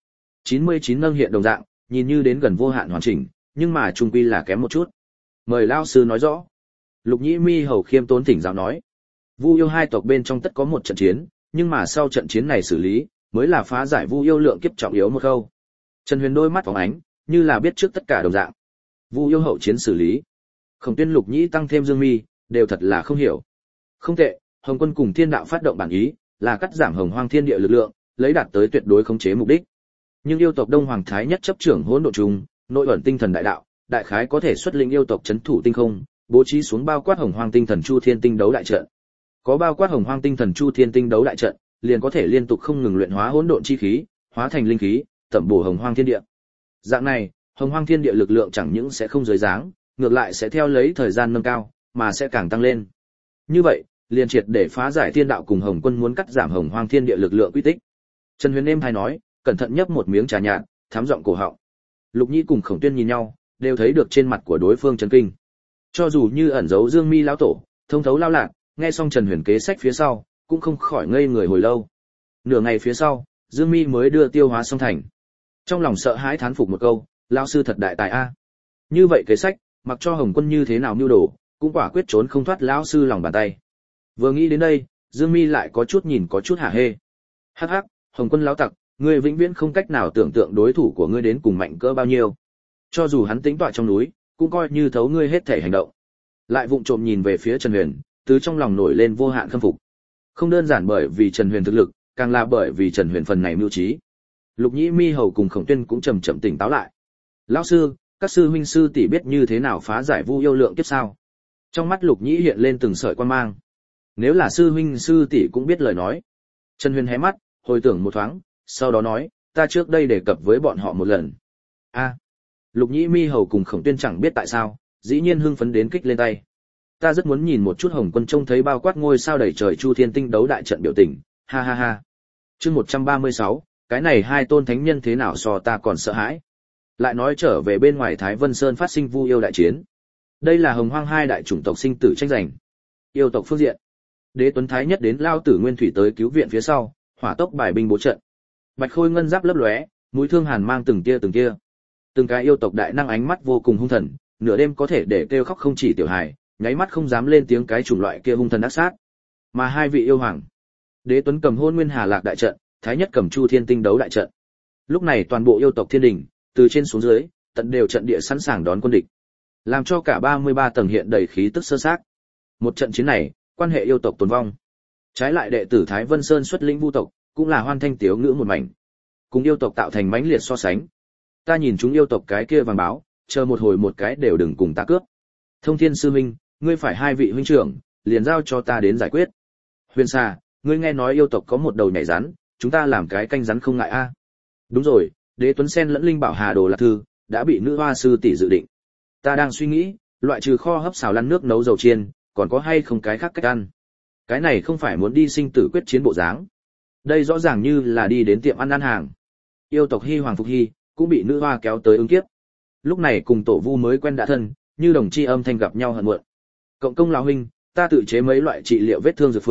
A: 99 nâng hiện đồng dạng, nhìn như đến gần vô hạn hoàn chỉnh, nhưng mà chung quy là kém một chút. Mời lão sư nói rõ. Lục Nhĩ Mi hầu khiêm tốn thỉnh giáo nói. Vu yêu hai tộc bên trong tất có một trận chiến, nhưng mà sau trận chiến này xử lý, mới là phá giải vu yêu lượng kiếp trọng yếu một khâu. Trần Huyền đôi mắt phóng ánh, như là biết trước tất cả đồng dạng. Vu yêu hậu chiến xử lý. Khổng Tuyên, Lục Nhĩ tăng thêm Dương Mi, đều thật là không hiểu. Không tệ, Hồng Quân cùng thiên đạo phát động bản ý, là cắt giảm hồng hoang thiên địa lực lượng, lấy đạt tới tuyệt đối khống chế mục đích. Nhưng yêu tộc Đông Hoàng Thái Nhất chấp trưởng hỗn độn trùng, nội ẩn tinh thần đại đạo, đại khái có thể xuất lĩnh yêu tộc trấn thủ tinh không, bố trí xuống bao quát hồng hoang tinh thần chu thiên tinh đấu đại trận. Có bao quát hồng hoang tinh thần chu thiên tinh đấu đại trận, liền có thể liên tục không ngừng luyện hóa hỗn độn chi khí, hóa thành linh khí, tẩm bổ hồng hoang thiên địa. Dạng này, hồng hoang thiên địa lực lượng chẳng những sẽ không dưới dáng, ngược lại sẽ theo lấy thời gian nâng cao, mà sẽ càng tăng lên. Như vậy, liền triệt để phá giải thiên đạo cùng Hồng Quân muốn cắt giảm hồng hoang thiên địa lực lượng quy tích. Trần Huyền êm hay nói, cẩn thận nhấp một miếng trà nhạt, thám giọng cổ họng. Lục Nhĩ cùng Khổng Tuyên nhìn nhau, đều thấy được trên mặt của đối phương chấn kinh. Cho dù như ẩn giấu Dương Mi lão tổ, thông thấu lao lạc, nghe xong Trần Huyền kế sách phía sau, cũng không khỏi ngây người hồi lâu. Nửa ngày phía sau, Dương Mi mới đưa tiêu hóa xong thành. Trong lòng sợ hãi thán phục một câu, lão sư thật đại tài a. Như vậy kế sách, mặc cho Hồng Quân như thế nào mưu đồ, cũng quả quyết trốn không thoát lão sư lòng bàn tay. Vừa nghĩ đến đây, Dương Mi lại có chút nhìn có chút hả hê. Hắc hắc, Hồng Quân lão tặc, ngươi vĩnh viễn không cách nào tưởng tượng đối thủ của ngươi đến cùng mạnh cỡ bao nhiêu. Cho dù hắn tính tọa trong núi, cũng coi như thấu ngươi hết thể hành động. Lại vụng trộm nhìn về phía Trần Huyền, từ trong lòng nổi lên vô hạn khâm phục. Không đơn giản bởi vì Trần Huyền thực lực, càng là bởi vì Trần Huyền phần này mưu trí. Lục Nhĩ Mi hầu cùng Khổng Tuyên cũng chậm chậm tỉnh táo lại. Lão sư, các sư huynh sư tỷ biết như thế nào phá giải vu yêu lượng kiếp sao? Trong mắt Lục Nhĩ hiện lên từng sợi quan mang. Nếu là sư huynh sư tỷ cũng biết lời nói. Trần Huyền hé mắt, hồi tưởng một thoáng, sau đó nói, ta trước đây đề cập với bọn họ một lần. A. Lục Nhĩ Mi hầu cùng Khổng Tuyên chẳng biết tại sao, dĩ nhiên hưng phấn đến kích lên tay. Ta rất muốn nhìn một chút Hồng Quân trông thấy bao quát ngôi sao đầy trời chu thiên tinh đấu đại trận biểu tình, ha ha ha. Chương 136, cái này hai tôn thánh nhân thế nào so ta còn sợ hãi. Lại nói trở về bên ngoài Thái Vân Sơn phát sinh vu yêu đại chiến. Đây là hồng hoang hai đại chủng tộc sinh tử tranh giành. Yêu tộc phương diện, Đế Tuấn Thái Nhất đến lao tử nguyên thủy tới cứu viện phía sau, hỏa tốc bài binh bố trận. Bạch khôi ngân giáp lấp lóe, mũi thương hàn mang từng tia. Từng cái yêu tộc đại năng ánh mắt vô cùng hung thần, nửa đêm có thể để kêu khóc không chỉ tiểu hài, nháy mắt không dám lên tiếng cái chủng loại kia hung thần ác sát. Mà hai vị yêu hoàng, Đế Tuấn cầm Hôn Nguyên Hà Lạc đại trận, Thái Nhất cầm Chu Thiên Tinh đấu đại trận. Lúc này toàn bộ yêu tộc thiên đình, từ trên xuống dưới, tận đều trận địa sẵn sàng đón quân địch, làm cho cả 33 tầng hiện đầy khí tức sơ xác. Một trận chiến này, quan hệ yêu tộc tồn vong. Trái lại đệ tử Thái Vân Sơn xuất lĩnh vu tộc, cũng là hoan thanh tiếu ngữ một mảnh. Cùng yêu tộc tạo thành mãnh liệt so sánh. Ta nhìn chúng yêu tộc cái kia vàng báo, chờ một hồi một cái đều đừng cùng ta cướp. Thông Thiên sư huynh, ngươi phải hai vị huynh trưởng, liền giao cho ta đến giải quyết. Huyền Sa, ngươi nghe nói yêu tộc có một đầu nhảy rắn, chúng ta làm cái canh rắn không ngại a. Đúng rồi, Đế Tuấn Sen lẫn Linh Bảo Hà Đồ Lạc Thư đã bị nữ hoa sư tỷ dự định. Ta đang suy nghĩ, loại trừ kho hấp xào lăn nước nấu dầu chiên, còn có hay không cái khác cách ăn. Cái này không phải muốn đi sinh tử quyết chiến bộ dáng. Đây rõ ràng như là đi đến tiệm ăn hàng. Yêu tộc Hy Hoàng Phục Hy cũng bị nữ hoa kéo tới ứng kiếp. Lúc này cùng tổ vu mới quen đã thân, như đồng chi âm thanh gặp nhau hận muộn. Cộng công lão huynh, ta tự chế mấy loại trị liệu vết thương dược phương,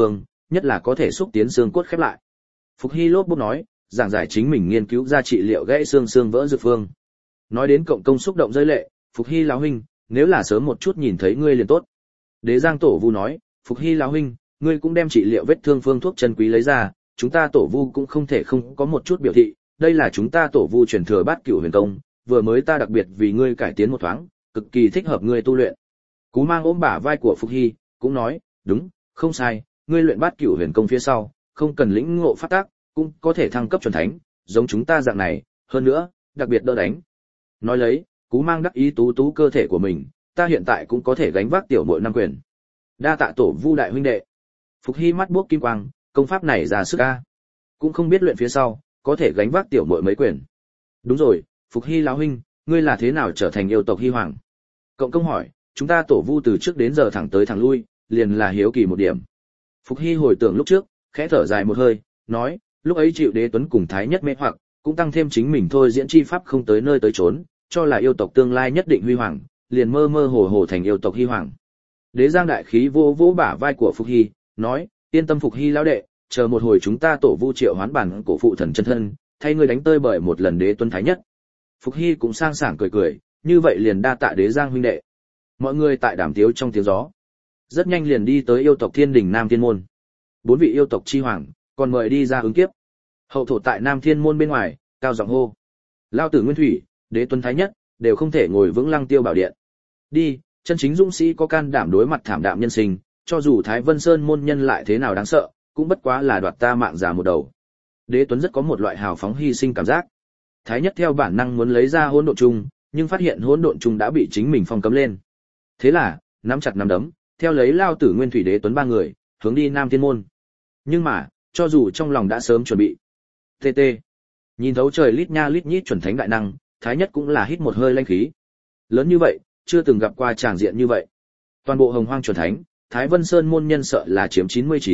A: nhất là có thể xúc tiến xương cốt khép lại. Phục Hy lốp bốp nói, giảng giải chính mình nghiên cứu ra trị liệu gãy xương vỡ dược phương. Nói đến cộng công xúc động rơi lệ, Phục Hy lão huynh, nếu là sớm một chút nhìn thấy ngươi liền tốt. Đế Giang Tổ Vu nói, Phục Hy lão huynh, ngươi cũng đem trị liệu vết thương phương thuốc chân quý lấy ra, chúng ta Tổ Vu cũng không thể không có một chút biểu thị, đây là chúng ta Tổ Vu truyền thừa Bát Cửu Huyền Công, vừa mới ta đặc biệt vì ngươi cải tiến một thoáng, cực kỳ thích hợp ngươi tu luyện. Cú Mang ôm bả vai của Phục Hy, cũng nói, đúng, không sai, ngươi luyện Bát Cửu Huyền Công phía sau, không cần lĩnh ngộ pháp tác, cũng có thể thăng cấp chuẩn thánh, giống chúng ta dạng này, hơn nữa, đặc biệt đỡ đánh. Nói lấy, Cú Mang đắc ý tú tú cơ thể của mình, ta hiện tại cũng có thể gánh vác tiểu muội năm quyền. Đa tạ Tổ Vu đại huynh đệ. Phục Hy mắt buốc kim quang, công pháp này ra sức a. Cũng không biết luyện phía sau, có thể gánh vác tiểu muội mấy quyền. Đúng rồi, Phục Hy lão huynh, ngươi là thế nào trở thành yêu tộc Hy hoàng? Cộng công hỏi, chúng ta Tổ Vu từ trước đến giờ thẳng tới thẳng lui, liền là hiếu kỳ một điểm. Phục Hy hồi tưởng lúc trước, khẽ thở dài một hơi, nói, lúc ấy chịu Đế Tuấn cùng Thái Nhất mê hoặc, cũng tăng thêm chính mình thôi diễn chi pháp không tới nơi tới chốn, cho là yêu tộc tương lai nhất định huy hoàng, liền mơ mơ hồ hồ thành yêu tộc Hy hoàng. Đế Giang đại khí vô vỗ bả vai của Phục Hy, nói, yên tâm Phục Hy lão đệ, chờ một hồi chúng ta Tổ Vu triệu hoán bản cổ phụ thần chân thân, thay ngươi đánh tơi bởi một lần Đế Tuấn Thái Nhất. Phục Hy cũng sang sảng cười cười, như vậy liền đa tạ Đế Giang huynh đệ. Mọi người tại đàm tiếu trong tiếng gió, rất nhanh liền đi tới yêu tộc Thiên Đình Nam Thiên môn. 4 vị yêu tộc chi hoàng, còn mời đi ra ứng kiếp. Hậu thổ tại Nam Thiên môn bên ngoài, cao giọng hô: Lao tử Nguyên Thủy, Đế Tuấn Thái Nhất, đều không thể ngồi vững Lăng Tiêu bảo điện. Đi, chân chính dũng sĩ có can đảm đối mặt thảm đạm nhân sinh, cho dù Thái Vân Sơn môn nhân lại thế nào đáng sợ, cũng bất quá là đoạt ta mạng già một đầu. Đế Tuấn rất có một loại hào phóng hy sinh cảm giác. Thái Nhất theo bản năng muốn lấy ra hỗn độn chung, nhưng phát hiện hỗn độn chung đã bị chính mình phong cấm lên. Thế là, nắm chặt nắm đấm, theo lấy Lao tử Nguyên Thủy Đế Tuấn 3 người, hướng đi Nam Thiên môn. Nhưng mà, cho dù trong lòng đã sớm chuẩn bị, TT, nhìn thấu trời lít nha lít nhít chuẩn thánh đại năng, Thái Nhất cũng là hít một hơi lanh khí. Lớn như vậy, chưa từng gặp qua tràng diện như vậy. Toàn bộ Hồng Hoang chuẩn thánh, Thái Vân Sơn môn nhân sợ là chiếm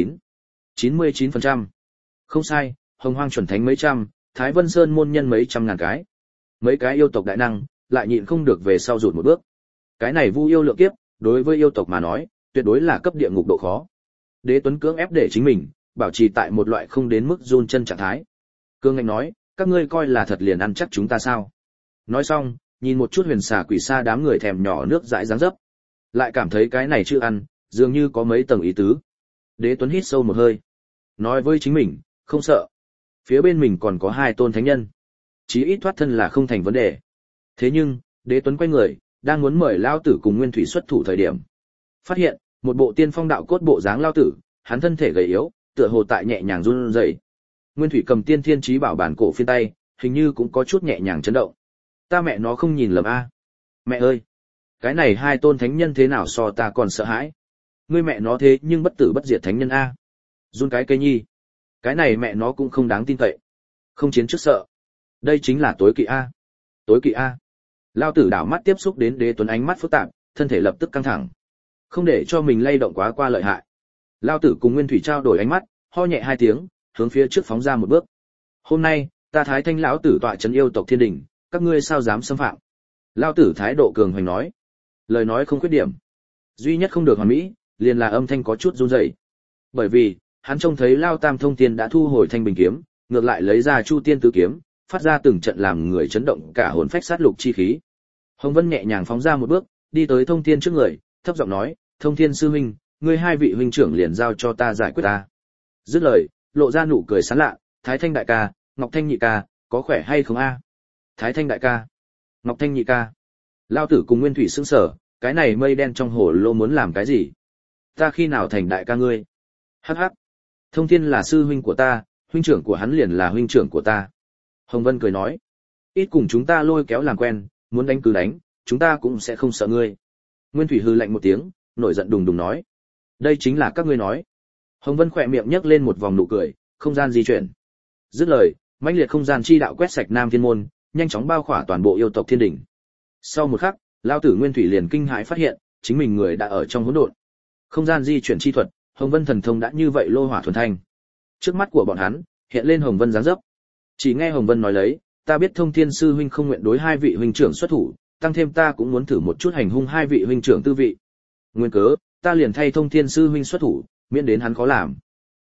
A: 99%. Không sai, Hồng Hoang chuẩn thánh mấy trăm, Thái Vân Sơn môn nhân mấy trăm ngàn cái. Mấy cái yêu tộc đại năng, lại nhịn không được về sau rụt một bước. Cái này vu yêu lượng kiếp, đối với yêu tộc mà nói, tuyệt đối là cấp địa ngục độ khó. Đế Tuấn cưỡng ép để chính mình bảo trì tại một loại không đến mức run chân trạng thái. Cương Ngạnh nói, các ngươi coi là thật liền ăn chắc chúng ta sao? Nói xong, nhìn một chút huyền xà quỷ xa đám người thèm nhỏ nước dãi dáng dấp, lại cảm thấy cái này chưa ăn, dường như có mấy tầng ý tứ. Đế Tuấn hít sâu một hơi, nói với chính mình, không sợ. Phía bên mình còn có 2 tôn thánh nhân, chí ít thoát thân là không thành vấn đề. Thế nhưng, Đế Tuấn quay người, đang muốn mời Lao tử cùng Nguyên Thủy xuất thủ thời điểm, phát hiện một bộ tiên phong đạo cốt bộ dáng Lao tử, hắn thân thể gầy yếu, tựa hồ tại nhẹ nhàng run rẩy. Nguyên Thủy cầm tiên thiên chí bảo bản cổ phiên tay, hình như cũng có chút nhẹ nhàng chấn động. Ta mẹ nó không nhìn lầm a. Mẹ ơi, cái này 2 tôn thánh nhân thế nào so ta còn sợ hãi. Ngươi mẹ nó thế nhưng bất tử bất diệt thánh nhân a. Run cái cây nhi. Cái này mẹ nó cũng không đáng tin cậy. Không chiến trước sợ. Đây chính là tối kỵ a. Tối kỵ a. Lao tử đảo mắt tiếp xúc đến Đế Tuấn ánh mắt phức tạp, thân thể lập tức căng thẳng. Không để cho mình lay động quá qua lợi hại. Lao tử cùng Nguyên Thủy trao đổi ánh mắt, ho nhẹ 2 tiếng, hướng phía trước phóng ra một bước. Hôm nay, ta Thái Thanh lão tử tọa trấn yêu tộc Thiên Đình, các ngươi sao dám xâm phạm? Lao tử thái độ cường hoành nói. Lời nói không khuyết điểm. Duy nhất không được hoàn mỹ, liền là âm thanh có chút run rẩy. Bởi vì, hắn trông thấy Lao Tam Thông Tiên đã thu hồi thanh bình kiếm, ngược lại lấy ra Chu Tiên tứ kiếm, phát ra từng trận làm người chấn động cả hồn phách sát lục chi khí. Hồng Vân nhẹ nhàng phóng ra một bước, đi tới Thông Tiên trước người, thấp giọng nói, Thông Thiên sư huynh, ngươi 2 vị huynh trưởng liền giao cho ta giải quyết ta. Dứt lời, lộ ra nụ cười sán lạ, Thái Thanh đại ca, Ngọc Thanh nhị ca, có khỏe hay không a? Thái Thanh đại ca, Ngọc Thanh nhị ca. Lao tử cùng Nguyên Thủy sững sờ, cái này mây đen trong hồ lô muốn làm cái gì? Ta khi nào thành đại ca ngươi? Hắc hắc. Thông Thiên là sư huynh của ta, huynh trưởng của hắn liền là huynh trưởng của ta. Hồng Vân cười nói, ít cùng chúng ta lôi kéo làm quen, muốn đánh cứ đánh, chúng ta cũng sẽ không sợ ngươi. Nguyên Thủy hừ lạnh một tiếng, nổi giận đùng đùng nói, đây chính là các ngươi nói. Hồng Vân khỏe miệng nhếch lên một vòng nụ cười, không gian di chuyển. Dứt lời, mãnh liệt không gian chi đạo quét sạch Nam Thiên môn, nhanh chóng bao khỏa toàn bộ yêu tộc Thiên Đình. Sau một khắc, Lao tử Nguyên Thủy liền kinh hãi phát hiện, chính mình người đã ở trong hỗn độn. Không gian di chuyển chi thuật, Hồng Vân thần thông đã như vậy lô hỏa thuần thanh. Trước mắt của bọn hắn, hiện lên Hồng Vân dáng dấp. Chỉ nghe Hồng Vân nói lấy, ta biết Thông Thiên sư huynh không nguyện đối 2 vị huynh trưởng xuất thủ, tăng thêm ta cũng muốn thử một chút hành hung 2 vị huynh trưởng tư vị. Nguyên cớ, ta liền thay Thông Thiên sư huynh xuất thủ, miễn đến hắn khó làm.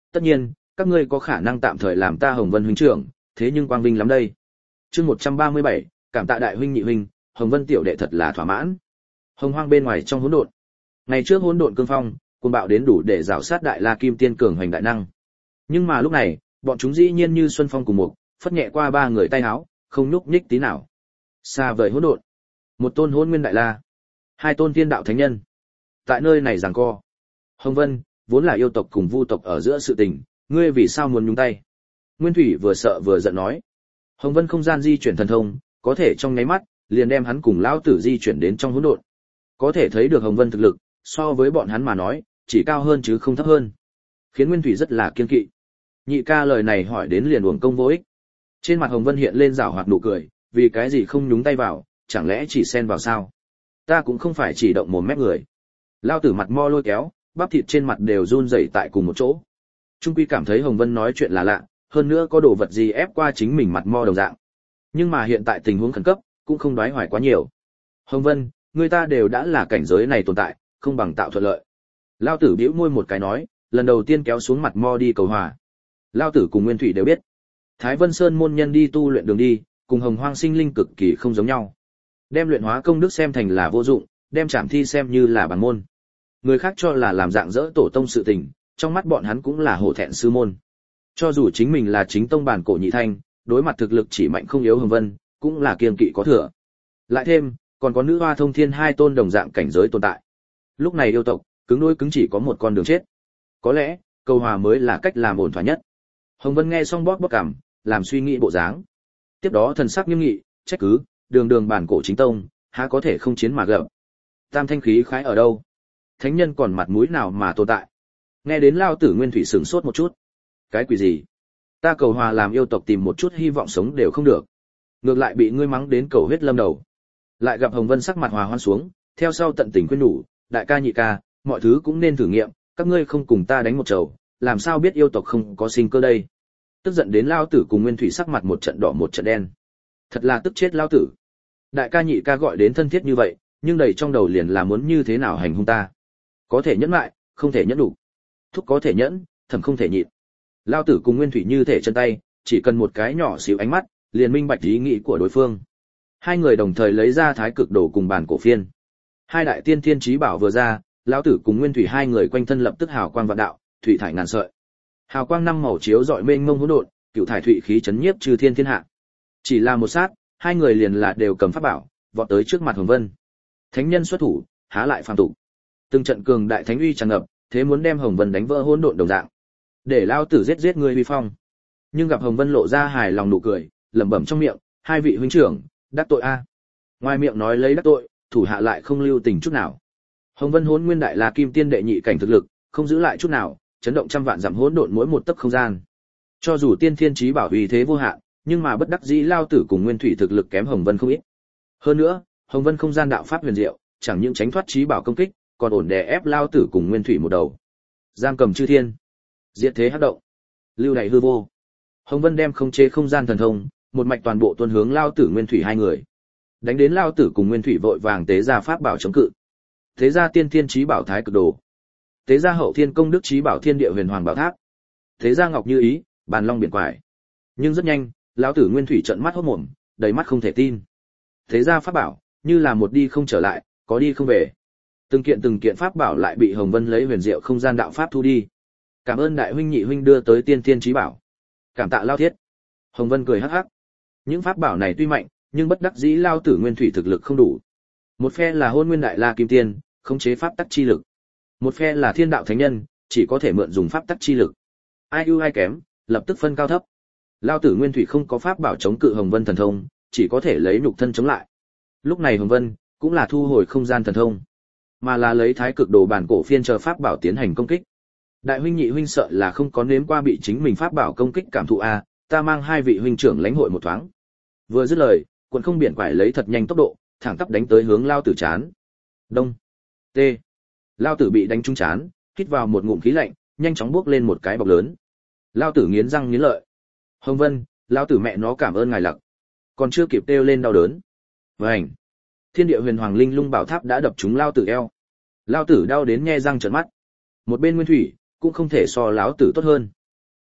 A: tất nhiên, các ngươi có khả năng tạm thời làm ta Hồng Vân huynh trưởng, thế nhưng quang vinh lắm đây. Chương 137, cảm tạ đại huynh nhị huynh, Hồng Vân tiểu đệ thật là thỏa mãn. Hồng Hoang bên ngoài trong hỗn độn. Ngày trước hỗn độn cương phong, cuồng bạo đến đủ để rào sát đại La Kim Tiên cường hoành đại năng. Nhưng mà lúc này, bọn chúng dĩ nhiên như xuân phong cùng một, phất nhẹ qua ba người tay áo, không nhúc nhích tí nào. Xa vời hỗn độn, một tôn hỗn nguyên đại la, hai tôn tiên đạo thánh nhân. Tại nơi này giằng co. Hồng Vân, vốn là yêu tộc cùng vu tộc ở giữa sự tình, ngươi vì sao muốn nhúng tay? Nguyên Thủy vừa sợ vừa giận nói. Hồng Vân không gian di chuyển thần thông, có thể trong nháy mắt, liền đem hắn cùng lão tử di chuyển đến trong hỗn độn. Có thể thấy được Hồng Vân thực lực, so với bọn hắn mà nói, chỉ cao hơn chứ không thấp hơn. Khiến Nguyên Thủy rất là kiên kỵ. Nhị ca lời này hỏi đến liền uổng công vô ích. Trên mặt Hồng Vân hiện lên giảo hoạt nụ cười, vì cái gì không nhúng tay vào, chẳng lẽ chỉ xen vào sao? Ta cũng không phải chỉ động một mép người. Lão tử mặt mo lôi kéo, bắp thịt trên mặt đều run rẩy tại cùng một chỗ. Trung quy cảm thấy Hồng Vân nói chuyện là lạ, hơn nữa có đồ vật gì ép qua chính mình mặt mo đồng dạng. Nhưng mà hiện tại tình huống khẩn cấp, cũng không đoái hoài quá nhiều. Hồng Vân, người ta đều đã là cảnh giới này tồn tại, không bằng tạo thuận lợi. Lão tử bĩu môi một cái nói, lần đầu tiên kéo xuống mặt mo đi cầu hòa. Lão tử cùng Nguyên Thủy đều biết, Thái Vân Sơn môn nhân đi tu luyện đường đi, cùng Hồng Hoang sinh linh cực kỳ không giống nhau. Đem luyện hóa công đức xem thành là vô dụng, đem trảm thi xem như là bản môn. Người khác cho là làm dạng dỡ tổ tông sự tình, trong mắt bọn hắn cũng là hổ thẹn sư môn. Cho dù chính mình là chính tông bản cổ nhị thanh, đối mặt thực lực chỉ mạnh không yếu Hồng Vân, cũng là kiêng kỵ có thừa. Lại thêm, còn có nữ hoa thông thiên hai tôn đồng dạng cảnh giới tồn tại. Lúc này yêu tộc, cứng đôi cứng chỉ có một con đường chết. Có lẽ, cầu hòa mới là cách làm ổn thỏa nhất. Hồng Vân nghe xong bóp cằm, làm suy nghĩ bộ dáng. Tiếp đó thần sắc nghiêm nghị, trách cứ, đường bản cổ chính tông, há có thể không chiến mà gặp. Tam thanh khí khái ở đâu? Thánh nhân còn mặt mũi nào mà tồn tại? Nghe đến Lao Tử Nguyên Thủy sửng sốt một chút. Cái quỷ gì? Ta cầu hòa làm yêu tộc tìm một chút hy vọng sống đều không được. Ngược lại bị ngươi mắng đến cầu huyết lâm đầu. Lại gặp Hồng Vân sắc mặt hòa hoan xuống, theo sau tận tình khuyên nhủ, đại ca nhị ca, mọi thứ cũng nên thử nghiệm, các ngươi không cùng ta đánh một trầu, làm sao biết yêu tộc không có sinh cơ đây? Tức giận đến Lao Tử cùng Nguyên Thủy sắc mặt một trận đỏ một trận đen. Thật là tức chết Lao Tử. Đại ca nhị ca gọi đến thân thiết như vậy, nhưng đầy trong đầu liền là muốn như thế nào hành hung ta. Có thể nhẫn lại, không thể nhẫn đủ. Thúc có thể nhẫn, thẩm không thể nhịn. Lao Tử cùng Nguyên Thủy như thể chân tay, chỉ cần một cái nhỏ xíu ánh mắt, liền minh bạch ý nghĩ của đối phương. Hai người đồng thời lấy ra thái cực đồ cùng bản cổ phiên. Hai đại tiên thiên chí bảo vừa ra, Lão Tử cùng Nguyên Thủy hai người quanh thân lập tức hào quang vạn đạo, thủy thải ngàn sợi. Hào quang năm màu chiếu rọi mênh mông hỗn độn, cửu thải thủy khí chấn nhiếp trừ thiên thiên hạ. Chỉ là một sát, hai người liền là đều cầm pháp bảo, vọt tới trước mặt Hồng Vân. Thánh nhân xuất thủ, há lại phàm tục. Từng trận cường đại thánh uy tràn ngập, thế muốn đem Hồng Vân đánh vỡ hỗn độn đồng dạng. Để Lão Tử giết ngươi uy phong. Nhưng gặp Hồng Vân lộ ra hài lòng nụ cười, lẩm bẩm trong miệng, hai vị huynh trưởng, đắc tội a. Ngoài miệng nói lấy đắc tội, thủ hạ lại không lưu tình chút nào. Hồng Vân Hỗn Nguyên Đại La Kim Tiên đệ nhị cảnh thực lực, không giữ lại chút nào, chấn động trăm vạn dặm hỗn độn mỗi một tấc không gian. Cho dù tiên thiên chí bảo uy thế vô hạn, nhưng mà bất đắc dĩ Lao Tử cùng Nguyên Thủy thực lực kém Hồng Vân không ít. Hơn nữa, Hồng Vân không gian đạo pháp huyền diệu, chẳng những tránh thoát chí bảo công kích, còn ổn đè ép Lao Tử cùng Nguyên Thủy một đầu. Giam cầm chư thiên, diệt thế hắc động, lưu đày hư vô. Hồng Vân đem khống chế không gian thần thông, một mạch toàn bộ tuôn hướng Lao Tử Nguyên Thủy hai người. Đánh đến Lao Tử cùng Nguyên Thủy vội vàng tế ra pháp bảo chống cự. Tế ra tiên thiên chí bảo thái cực đồ. Tế ra hậu thiên công đức chí bảo thiên địa huyền hoàng bảo tháp. Tế ra ngọc như ý, bàn long biển quải. Nhưng rất nhanh, Lão Tử Nguyên Thủy trợn mắt hốt mồm, đầy mắt không thể tin. Tế ra pháp bảo, như là một đi không trở lại, có đi không về. Từng kiện pháp bảo lại bị Hồng Vân lấy huyền diệu không gian đạo pháp thu đi. Cảm ơn đại huynh nhị huynh đưa tới tiên thiên chí bảo. Cảm tạ Lao Thiết. Hồng Vân cười hắc hắc. Những pháp bảo này tuy mạnh, nhưng bất đắc dĩ Lao Tử Nguyên Thủy thực lực không đủ. Một phe là Hôn Nguyên Đại La Kim Tiên, khống chế pháp tắc chi lực. Một phe là Thiên Đạo Thánh Nhân, chỉ có thể mượn dùng pháp tắc chi lực. Ai ưu ai kém, lập tức phân cao thấp. Lao Tử Nguyên Thủy không có pháp bảo chống cự Hồng Vân thần thông, chỉ có thể lấy nhục thân chống lại. Lúc này Hồng Vân cũng là thu hồi không gian thần thông, mà là lấy thái cực đồ bản cổ phiên chờ pháp bảo tiến hành công kích. Đại huynh nhị huynh sợ là không có nếm qua bị chính mình pháp bảo công kích cảm thụ a, ta mang hai vị huynh trưởng lãnh hội một thoáng. Vừa dứt lời, quần không biển quải lấy thật nhanh tốc độ, thẳng tắp đánh tới hướng Lao Tử chán. Đông, t. Lao Tử bị đánh trúng chán, hít vào một ngụm khí lạnh, nhanh chóng bước lên một cái bọc lớn. Lao Tử nghiến răng nghiến lợi. Hồng Vân, Lao Tử mẹ nó cảm ơn ngài lặc. Còn chưa kịp kêu lên đau đớn. Vành. Thiên địa huyền hoàng linh lung bảo tháp đã đập trúng Lao Tử eo. Lao Tử đau đến nhe răng trợn mắt. Một bên Nguyên Thủy cũng không thể so Lão Tử tốt hơn.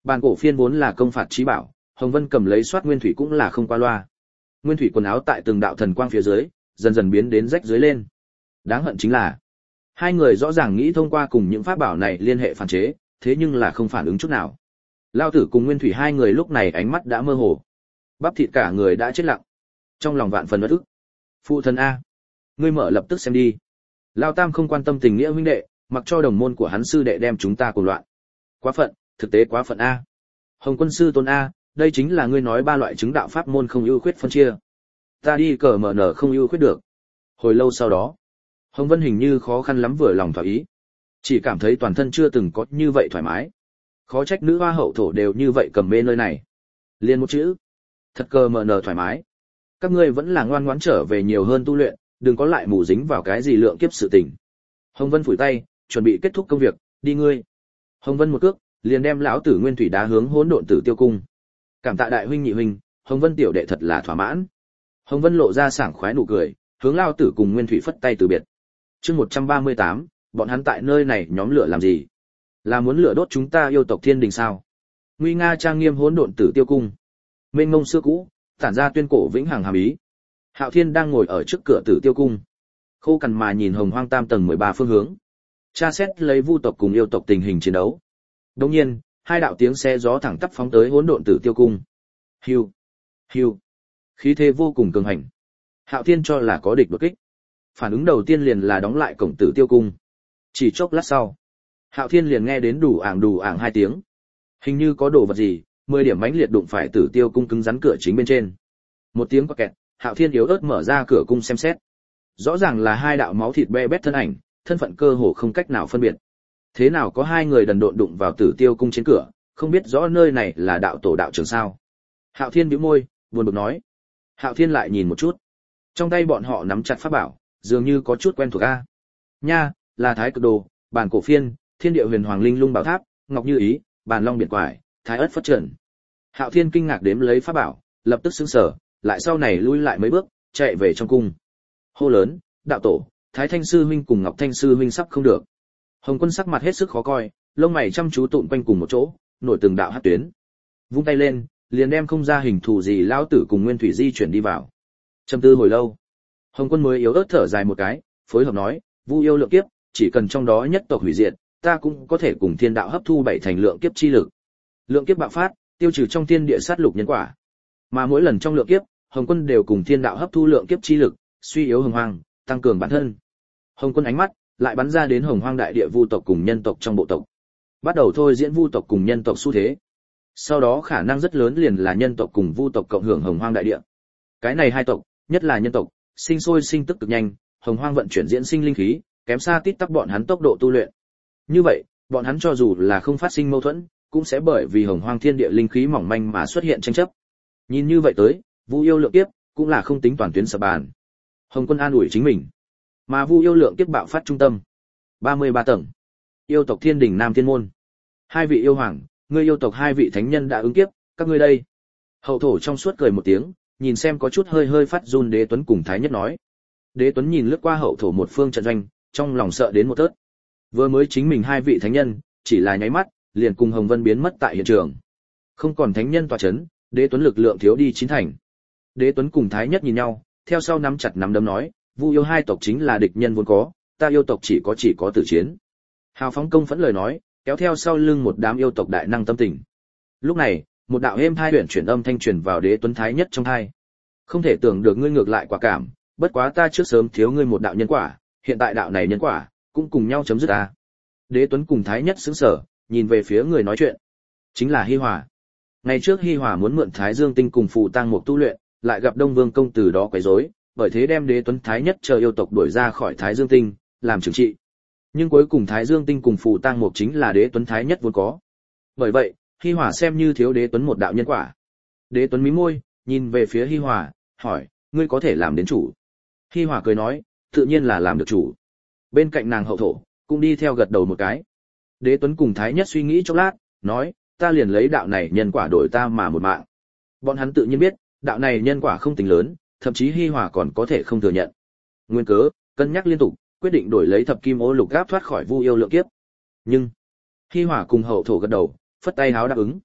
A: Bàn cổ phiên vốn là công phạt chí bảo, Hồng Vân cầm lấy soát nguyên thủy cũng là không qua loa. Nguyên thủy quần áo tại từng đạo thần quang phía dưới, dần dần biến đến rách dưới lên. Đáng hận chính là, hai người rõ ràng nghĩ thông qua cùng những pháp bảo này liên hệ phản chế, thế nhưng là không phản ứng chút nào. Lao tử cùng Nguyên thủy hai người lúc này ánh mắt đã mơ hồ. Bắp thịt cả người đã chết lặng. Trong lòng vạn phần uất ức. Phụ thân a, ngươi mở lập tức xem đi. Lao Tam không quan tâm tình nghĩa huynh đệ, mặc cho đồng môn của hắn sư đệ đem chúng ta cùng loạn. Quá phận, thực tế quá phận a. Hồng Quân sư tôn a, đây chính là ngươi nói ba loại chứng đạo pháp môn không ưu khuyết phân chia. Ta đi cờ mở nở không ưu khuyết được. Hồi lâu sau đó, Hồng Vân hình như khó khăn lắm vừa lòng thỏa ý. Chỉ cảm thấy toàn thân chưa từng có như vậy thoải mái. Khó trách nữ hoa hậu thổ đều như vậy cầm bê nơi này. Liên một chữ. Thật cờ mở nở thoải mái. Các ngươi vẫn là ngoan ngoãn trở về nhiều hơn tu luyện, đừng có lại mù dính vào cái gì lượng kiếp sự tình. Hồng Vân phủi tay, chuẩn bị kết thúc công việc, đi ngươi. Hồng Vân một cước, liền đem lão tử Nguyên thủy đá hướng hỗn độn tử tiêu cung. Cảm tạ đại huynh nhị huynh, Hồng Vân tiểu đệ thật là thỏa mãn. Hồng Vân lộ ra sảng khoái nụ cười, hướng lão tử cùng Nguyên thủy phất tay từ biệt. Chương 138, bọn hắn tại nơi này nhóm lửa làm gì? Là muốn lửa đốt chúng ta yêu tộc Thiên Đình sao? Nguy nga trang nghiêm hỗn độn tử tiêu cung. Mênh mông xưa cũ, tản ra tuyên cổ vĩnh hằng hàm ý. Hạo Thiên đang ngồi ở trước cửa Tử Tiêu cung, khô cằn mà nhìn Hồng Hoang Tam tầng 13 phương hướng, tra xét lấy vu tộc cùng yêu tộc tình hình chiến đấu. Đột nhiên, hai đạo tiếng xe gió thẳng tắp phóng tới hỗn độn Tử Tiêu cung. Hưu, hưu, khí thế vô cùng cường hành. Hạo Thiên cho là có địch đột kích. Phản ứng đầu tiên liền là đóng lại cổng Tử Tiêu cung. Chỉ chốc lát sau, Hạo Thiên liền nghe đến đủ ảng hai tiếng. Hình như có đồ vật gì, 10 điểm mãnh liệt đụng phải Tử Tiêu cung cứng rắn cửa chính bên trên. Một tiếng quạt kẹt, Hạo Thiên yếu ớt mở ra cửa cung xem xét. Rõ ràng là hai đạo máu thịt be bét thân ảnh, thân phận cơ hồ không cách nào phân biệt. Thế nào có hai người đần độn đụng vào Tử Tiêu cung trên cửa, không biết rõ nơi này là đạo tổ đạo trường sao? Hạo Thiên bĩu môi, buồn bực nói. Hạo Thiên lại nhìn một chút. Trong tay bọn họ nắm chặt pháp bảo, dường như có chút quen thuộc a. Nha, là Thái Cực Đồ, Bàn Cổ Phiên, Thiên Địa Huyền Hoàng Linh Lung Bảo Tháp, Ngọc Như Ý, Bàn Long Biển Quải, Thái Ất Phất Trần. Hạo Thiên kinh ngạc đếm lấy pháp bảo, lập tức sững sờ, lại sau này lui lại mấy bước, chạy về trong cung. Hô lớn, đạo tổ, Thái Thanh sư huynh cùng Ngọc Thanh sư huynh sắp không được. Hồng Quân sắc mặt hết sức khó coi, lông mày chăm chú tụn quanh cùng một chỗ, nổi từng đạo hắc tuyến. Vung tay lên, liền đem không ra hình thù gì lão tử cùng Nguyên Thủy di chuyển đi vào. Trầm tư hồi lâu, Hồng Quân mới yếu ớt thở dài một cái, phối hợp nói, Vu yêu lượng kiếp, chỉ cần trong đó nhất tộc hủy diệt, ta cũng có thể cùng thiên đạo hấp thu bảy thành lượng kiếp chi lực. Lượng kiếp bạo phát, tiêu trừ trong thiên địa sát lục nhân quả. Mà mỗi lần trong lượng kiếp, Hồng Quân đều cùng thiên đạo hấp thu lượng kiếp chi lực, suy yếu hồng hoang, tăng cường bản thân. Hồng Quân ánh mắt lại bắn ra đến hồng hoang đại địa vu tộc cùng nhân tộc trong bộ tộc. Bắt đầu thôi diễn vu tộc cùng nhân tộc xu thế. Sau đó khả năng rất lớn liền là nhân tộc cùng vu tộc cộng hưởng hồng hoang đại địa. Cái này hai tộc, nhất là nhân tộc, sinh sôi sinh tức cực nhanh, hồng hoang vận chuyển diễn sinh linh khí, kém xa tít tắc bọn hắn tốc độ tu luyện. Như vậy, bọn hắn cho dù là không phát sinh mâu thuẫn, cũng sẽ bởi vì hồng hoang thiên địa linh khí mỏng manh mà xuất hiện tranh chấp. Nhìn như vậy tới, Vu yêu lượng kiếp cũng là không tính toàn tuyến sập bàn. Hồng Quân an ủi chính mình, mà Vu yêu lượng kiếp bạo phát trung tâm, 33 tầng, yêu tộc Thiên Đình Nam Thiên môn. Hai vị yêu hoàng, ngươi yêu tộc hai vị thánh nhân đã ứng kiếp, các ngươi đây. Hậu thổ trong suốt cười một tiếng, nhìn xem có chút hơi hơi phát run Đế Tuấn cùng Thái Nhất nói. Đế Tuấn nhìn lướt qua hậu thổ một phương trận doanh, trong lòng sợ đến một tớt. Vừa mới chính mình hai vị thánh nhân, chỉ là nháy mắt, liền cùng Hồng Vân biến mất tại hiện trường. Không còn thánh nhân tọa chấn, Đế Tuấn lực lượng thiếu đi chín thành. Đế Tuấn cùng Thái Nhất nhìn nhau, theo sau nắm chặt nắm đấm nói, Vu yêu hai tộc chính là địch nhân vốn có, ta yêu tộc chỉ có tử chiến. Hào phóng công phẫn lời nói, kéo theo sau lưng một đám yêu tộc đại năng tâm tình. Lúc này, một đạo êm thai huyền chuyển âm thanh truyền vào Đế Tuấn Thái Nhất trong tai. Không thể tưởng được ngươi ngược lại quả cảm, bất quá ta trước sớm thiếu ngươi một đạo nhân quả, hiện tại đạo này nhân quả cũng cùng nhau chấm dứt ta. Đế Tuấn cùng Thái Nhất sững sờ, nhìn về phía người nói chuyện, chính là Hi Hòa. Ngày trước Hi Hòa muốn mượn Thái Dương Tinh cùng Phù Tang Mục tu luyện, lại gặp Đông Vương công từ đó quấy rối, bởi thế đem Đế Tuấn Thái Nhất chờ yêu tộc đuổi ra khỏi Thái Dương Tinh, làm trừng trị. Nhưng cuối cùng Thái Dương Tinh cùng Phù Tang Mục chính là Đế Tuấn Thái Nhất vốn có. Bởi vậy, Hi Hòa xem như thiếu Đế Tuấn một đạo nhân quả. Đế Tuấn mím môi, nhìn về phía Hi Hòa, hỏi, ngươi có thể làm đến chủ? Hi Hòa cười nói, tự nhiên là làm được chủ. Bên cạnh nàng hậu thổ, cũng đi theo gật đầu một cái. Đế Tuấn cùng Thái Nhất suy nghĩ chốc lát, nói, ta liền lấy đạo này nhân quả đổi ta mà một mạng. Bọn hắn tự nhiên biết, đạo này nhân quả không tính lớn, thậm chí Hi Hòa còn có thể không thừa nhận. Nguyên cớ, cân nhắc liên tục, quyết định đổi lấy thập kim ô lục gáp thoát khỏi Vu yêu lượng kiếp. Nhưng Hi Hòa cùng hậu thổ gật đầu, phất tay háo đáp ứng.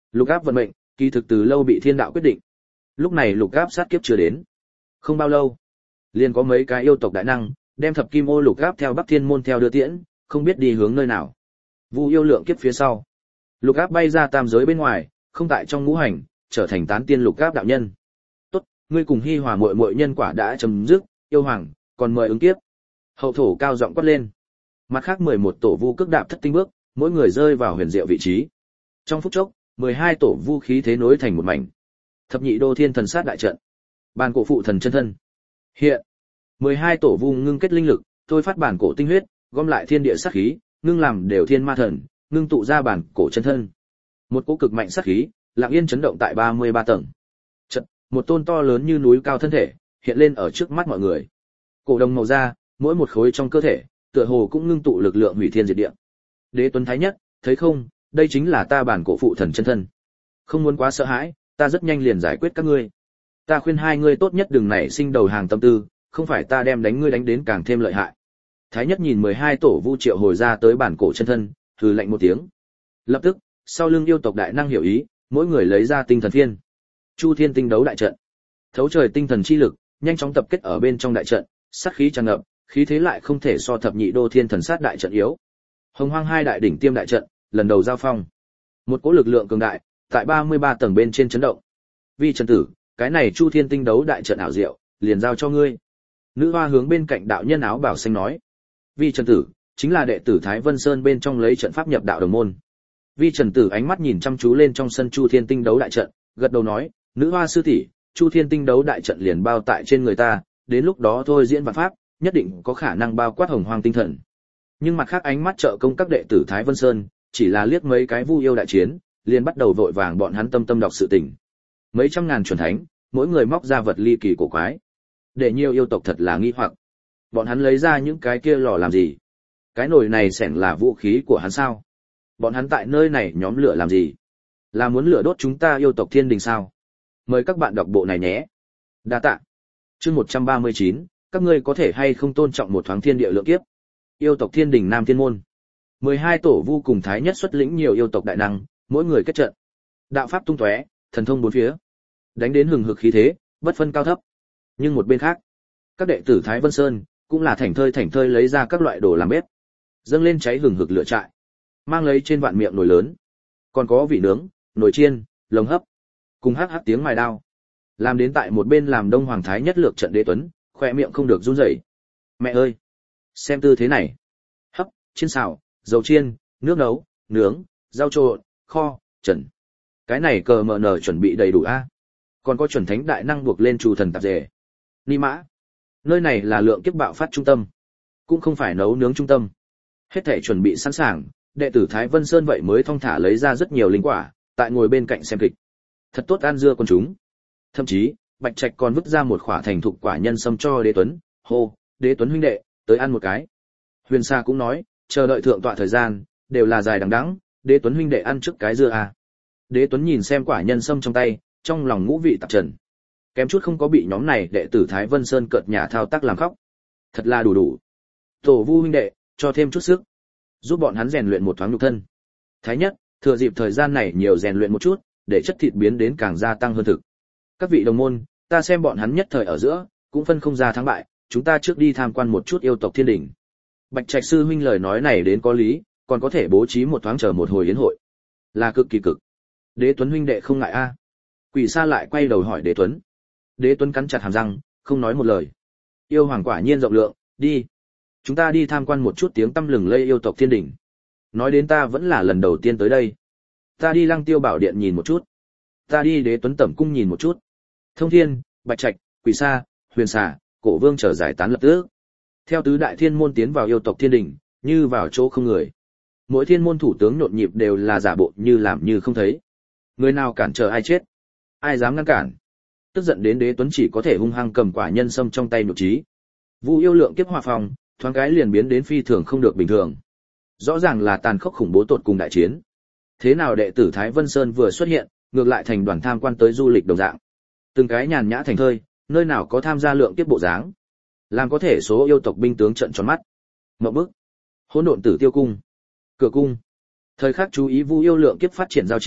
A: Lục áp vận mệnh, kỳ thực từ lâu bị thiên đạo quyết định. Lúc này lục áp sát kiếp chưa đến. Không bao lâu, liền có mấy cái yêu tộc đại năng, đem thập kim ô lục áp theo Bắc Thiên môn theo đưa tiễn, không biết đi hướng nơi nào. Vu yêu lượng kiếp phía sau. Lục áp bay ra tam giới bên ngoài, không tại trong ngũ hành, trở thành tán tiên lục áp đạo nhân. Tốt, ngươi cùng Hi Hòa muội muội nhân quả đã chấm dứt, yêu hoàng, còn mời ứng kiếp. Hậu thổ cao giọng quát lên. Mặt khác 11 tổ vu cước đạp thất tinh bước, mỗi người rơi vào huyền diệu vị trí. Trong phút chốc, 12 tổ vu khí thế nối thành một mảnh. Thập nhị đô thiên thần sát đại trận. Bàn cổ phụ thần chân thân. Hiện, 12 tổ vu ngưng kết linh lực, thôi phát bản cổ tinh huyết, gom lại thiên địa sát khí, ngưng làm đều thiên ma thần, ngưng tụ ra bản cổ chân thân. Một cỗ cực mạnh sát khí, lặng yên chấn động tại 33 tầng. Trận, một tôn to lớn như núi cao thân thể, hiện lên ở trước mắt mọi người. Cổ đồng màu da, mỗi một khối trong cơ thể, tựa hồ cũng ngưng tụ lực lượng hủy thiên diệt địa. Đế Tuấn Thái Nhất, thấy không, đây chính là ta bản cổ phụ thần chân thân. Không muốn quá sợ hãi, ta rất nhanh liền giải quyết các ngươi. Ta khuyên hai ngươi tốt nhất đừng nảy sinh đầu hàng tâm tư, không phải ta đem đánh ngươi đánh đến càng thêm lợi hại. Thái Nhất nhìn 12 tổ vu triệu hồi ra tới bản cổ chân thân, hừ lạnh một tiếng. Lập tức, sau lưng yêu tộc đại năng hiểu ý, mỗi người lấy ra tinh thần phiên. Chu Thiên tinh đấu đại trận. Thấu trời tinh thần chi lực, nhanh chóng tập kết ở bên trong đại trận, sát khí tràn ngập, khí thế lại không thể so thập nhị đô thiên thần sát đại trận yếu. Hồng Hoang hai đại đỉnh tiêm đại trận, lần đầu giao phong. Một cỗ lực lượng cường đại, tại 33 tầng bên trên chấn động. Vi Trần Tử, cái này Chu Thiên tinh đấu đại trận ảo diệu, liền giao cho ngươi. Nữ hoa hướng bên cạnh đạo nhân áo bảo xanh nói. Vi Trần Tử, chính là đệ tử Thái Vân Sơn bên trong lấy trận pháp nhập đạo đồng môn. Vi Trần Tử ánh mắt nhìn chăm chú lên trong sân Chu Thiên tinh đấu đại trận, gật đầu nói, nữ hoa sư tỷ, Chu Thiên tinh đấu đại trận liền bao tại trên người ta, đến lúc đó thôi diễn vạn pháp, nhất định có khả năng bao quát Hồng Hoang tinh thần. Nhưng mặt khác ánh mắt trợ công các đệ tử Thái Vân Sơn, chỉ là liếc mấy cái vu yêu đại chiến, liền bắt đầu vội vàng bọn hắn tâm đọc sự tình. Mấy trăm ngàn chuẩn thánh, mỗi người móc ra vật ly kỳ cổ quái. Để nhiều yêu tộc thật là nghi hoặc. Bọn hắn lấy ra những cái kia lò làm gì? Cái nồi này xẻng là vũ khí của hắn sao? Bọn hắn tại nơi này nhóm lửa làm gì? Là muốn lửa đốt chúng ta yêu tộc thiên đình sao? Mời các bạn đọc bộ này nhé. Đa tạ. Chương 139, các ngươi có thể hay không tôn trọng một thoáng thiên địa lượng kiếp? Yêu tộc thiên đình Nam Thiên môn. 12 tổ vu cùng Thái Nhất xuất lĩnh nhiều yêu tộc đại năng, mỗi người kết trận. Đạo pháp tung tóe, thần thông bốn phía. Đánh đến hừng hực khí thế, bất phân cao thấp. Nhưng một bên khác, các đệ tử Thái Vân Sơn cũng là thảnh thơi lấy ra các loại đồ làm bếp, dâng lên cháy hừng hực lửa trại, mang lấy trên vạn miệng nồi lớn, còn có vị nướng, nồi chiên, lồng hấp, cùng hắc hắc tiếng mài đao. Làm đến tại một bên làm Đông Hoàng Thái Nhất lược trận Đế Tuấn, khóe miệng không được run rẩy. Mẹ ơi, xem tư thế này, hấp, chiên xào, dầu chiên, nước nấu, nướng, rau trộn, kho, trần. Cái này cờ mờ nở chuẩn bị đầy đủ a. Còn có chuẩn thánh đại năng buộc lên chủ thần tạp dề. Ni mã, nơi này là lượng kiếp bạo phát trung tâm, cũng không phải nấu nướng trung tâm. Hết thảy chuẩn bị sẵn sàng, đệ tử Thái Vân Sơn vậy mới thong thả lấy ra rất nhiều linh quả, tại ngồi bên cạnh xem kịch. Thật tốt ăn dưa con chúng. Thậm chí, Bạch Trạch còn vứt ra một quả thành thục quả nhân sâm cho Đế Tuấn, hô, Đế Tuấn huynh đệ, tới ăn một cái. Huyền Sa cũng nói, chờ đợi thượng tọa thời gian, đều là dài đằng đẵng, Đế Tuấn huynh đệ ăn trước cái dưa à. Đế Tuấn nhìn xem quả nhân sâm trong tay, trong lòng ngũ vị tạp trần. Kém chút không có bị nhóm này đệ tử Thái Vân Sơn cợt nhả thao tác làm khóc. Thật là đủ. Tổ Vu huynh đệ, cho thêm chút sức, giúp bọn hắn rèn luyện một thoáng nhục thân. Thái Nhất, thừa dịp thời gian này nhiều rèn luyện một chút, để chất thịt biến đến càng gia tăng hơn thực. Các vị đồng môn, ta xem bọn hắn nhất thời ở giữa, cũng phân không ra thắng bại, chúng ta trước đi tham quan một chút yêu tộc thiên đỉnh. Bạch Trạch sư huynh lời nói này đến có lý, còn có thể bố trí một thoáng chờ một hồi yến hội, là cực kỳ cực. Đế Tuấn huynh đệ không ngại a? Quỷ Sa lại quay đầu hỏi Đế Tuấn. Đế Tuấn cắn chặt hàm răng, không nói một lời. Yêu hoàng quả nhiên rộng lượng, đi. Chúng ta đi tham quan một chút tiếng tăm lừng lây yêu tộc thiên đỉnh. Nói đến ta vẫn là lần đầu tiên tới đây. Ta đi Lăng Tiêu Bảo Điện nhìn một chút. Ta đi Đế Tuấn Tẩm Cung nhìn một chút. Thông Thiên, Bạch Trạch, Quỷ Sa, Huyền Xà, Cổ Vương chờ giải tán lập tức. Theo tứ đại thiên môn tiến vào yêu tộc thiên đỉnh, như vào chỗ không người. Mỗi thiên môn thủ tướng nhộn nhịp đều là giả bộ như làm như không thấy. Người nào cản trở ai chết, ai dám ngăn cản. Tức giận đến Đế Tuấn chỉ có thể hung hăng cầm quả nhân sâm trong tay nhục trí. Vu yêu lượng kiếp hòa phòng, thoáng cái liền biến đến phi thường không được bình thường. Rõ ràng là tàn khốc khủng bố tột cùng đại chiến. Thế nào đệ tử Thái Vân Sơn vừa xuất hiện, ngược lại thành đoàn tham quan tới du lịch đồng dạng. Từng cái nhàn nhã thành thơi, nơi nào có tham gia lượng kiếp bộ dáng. Làm có thể số yêu tộc binh tướng trợn tròn mắt. Ngậm bức. Hỗn độn tử tiêu cung. Cửa cung. Thời khắc chú ý Vu yêu lượng kiếp phát triển giao trì,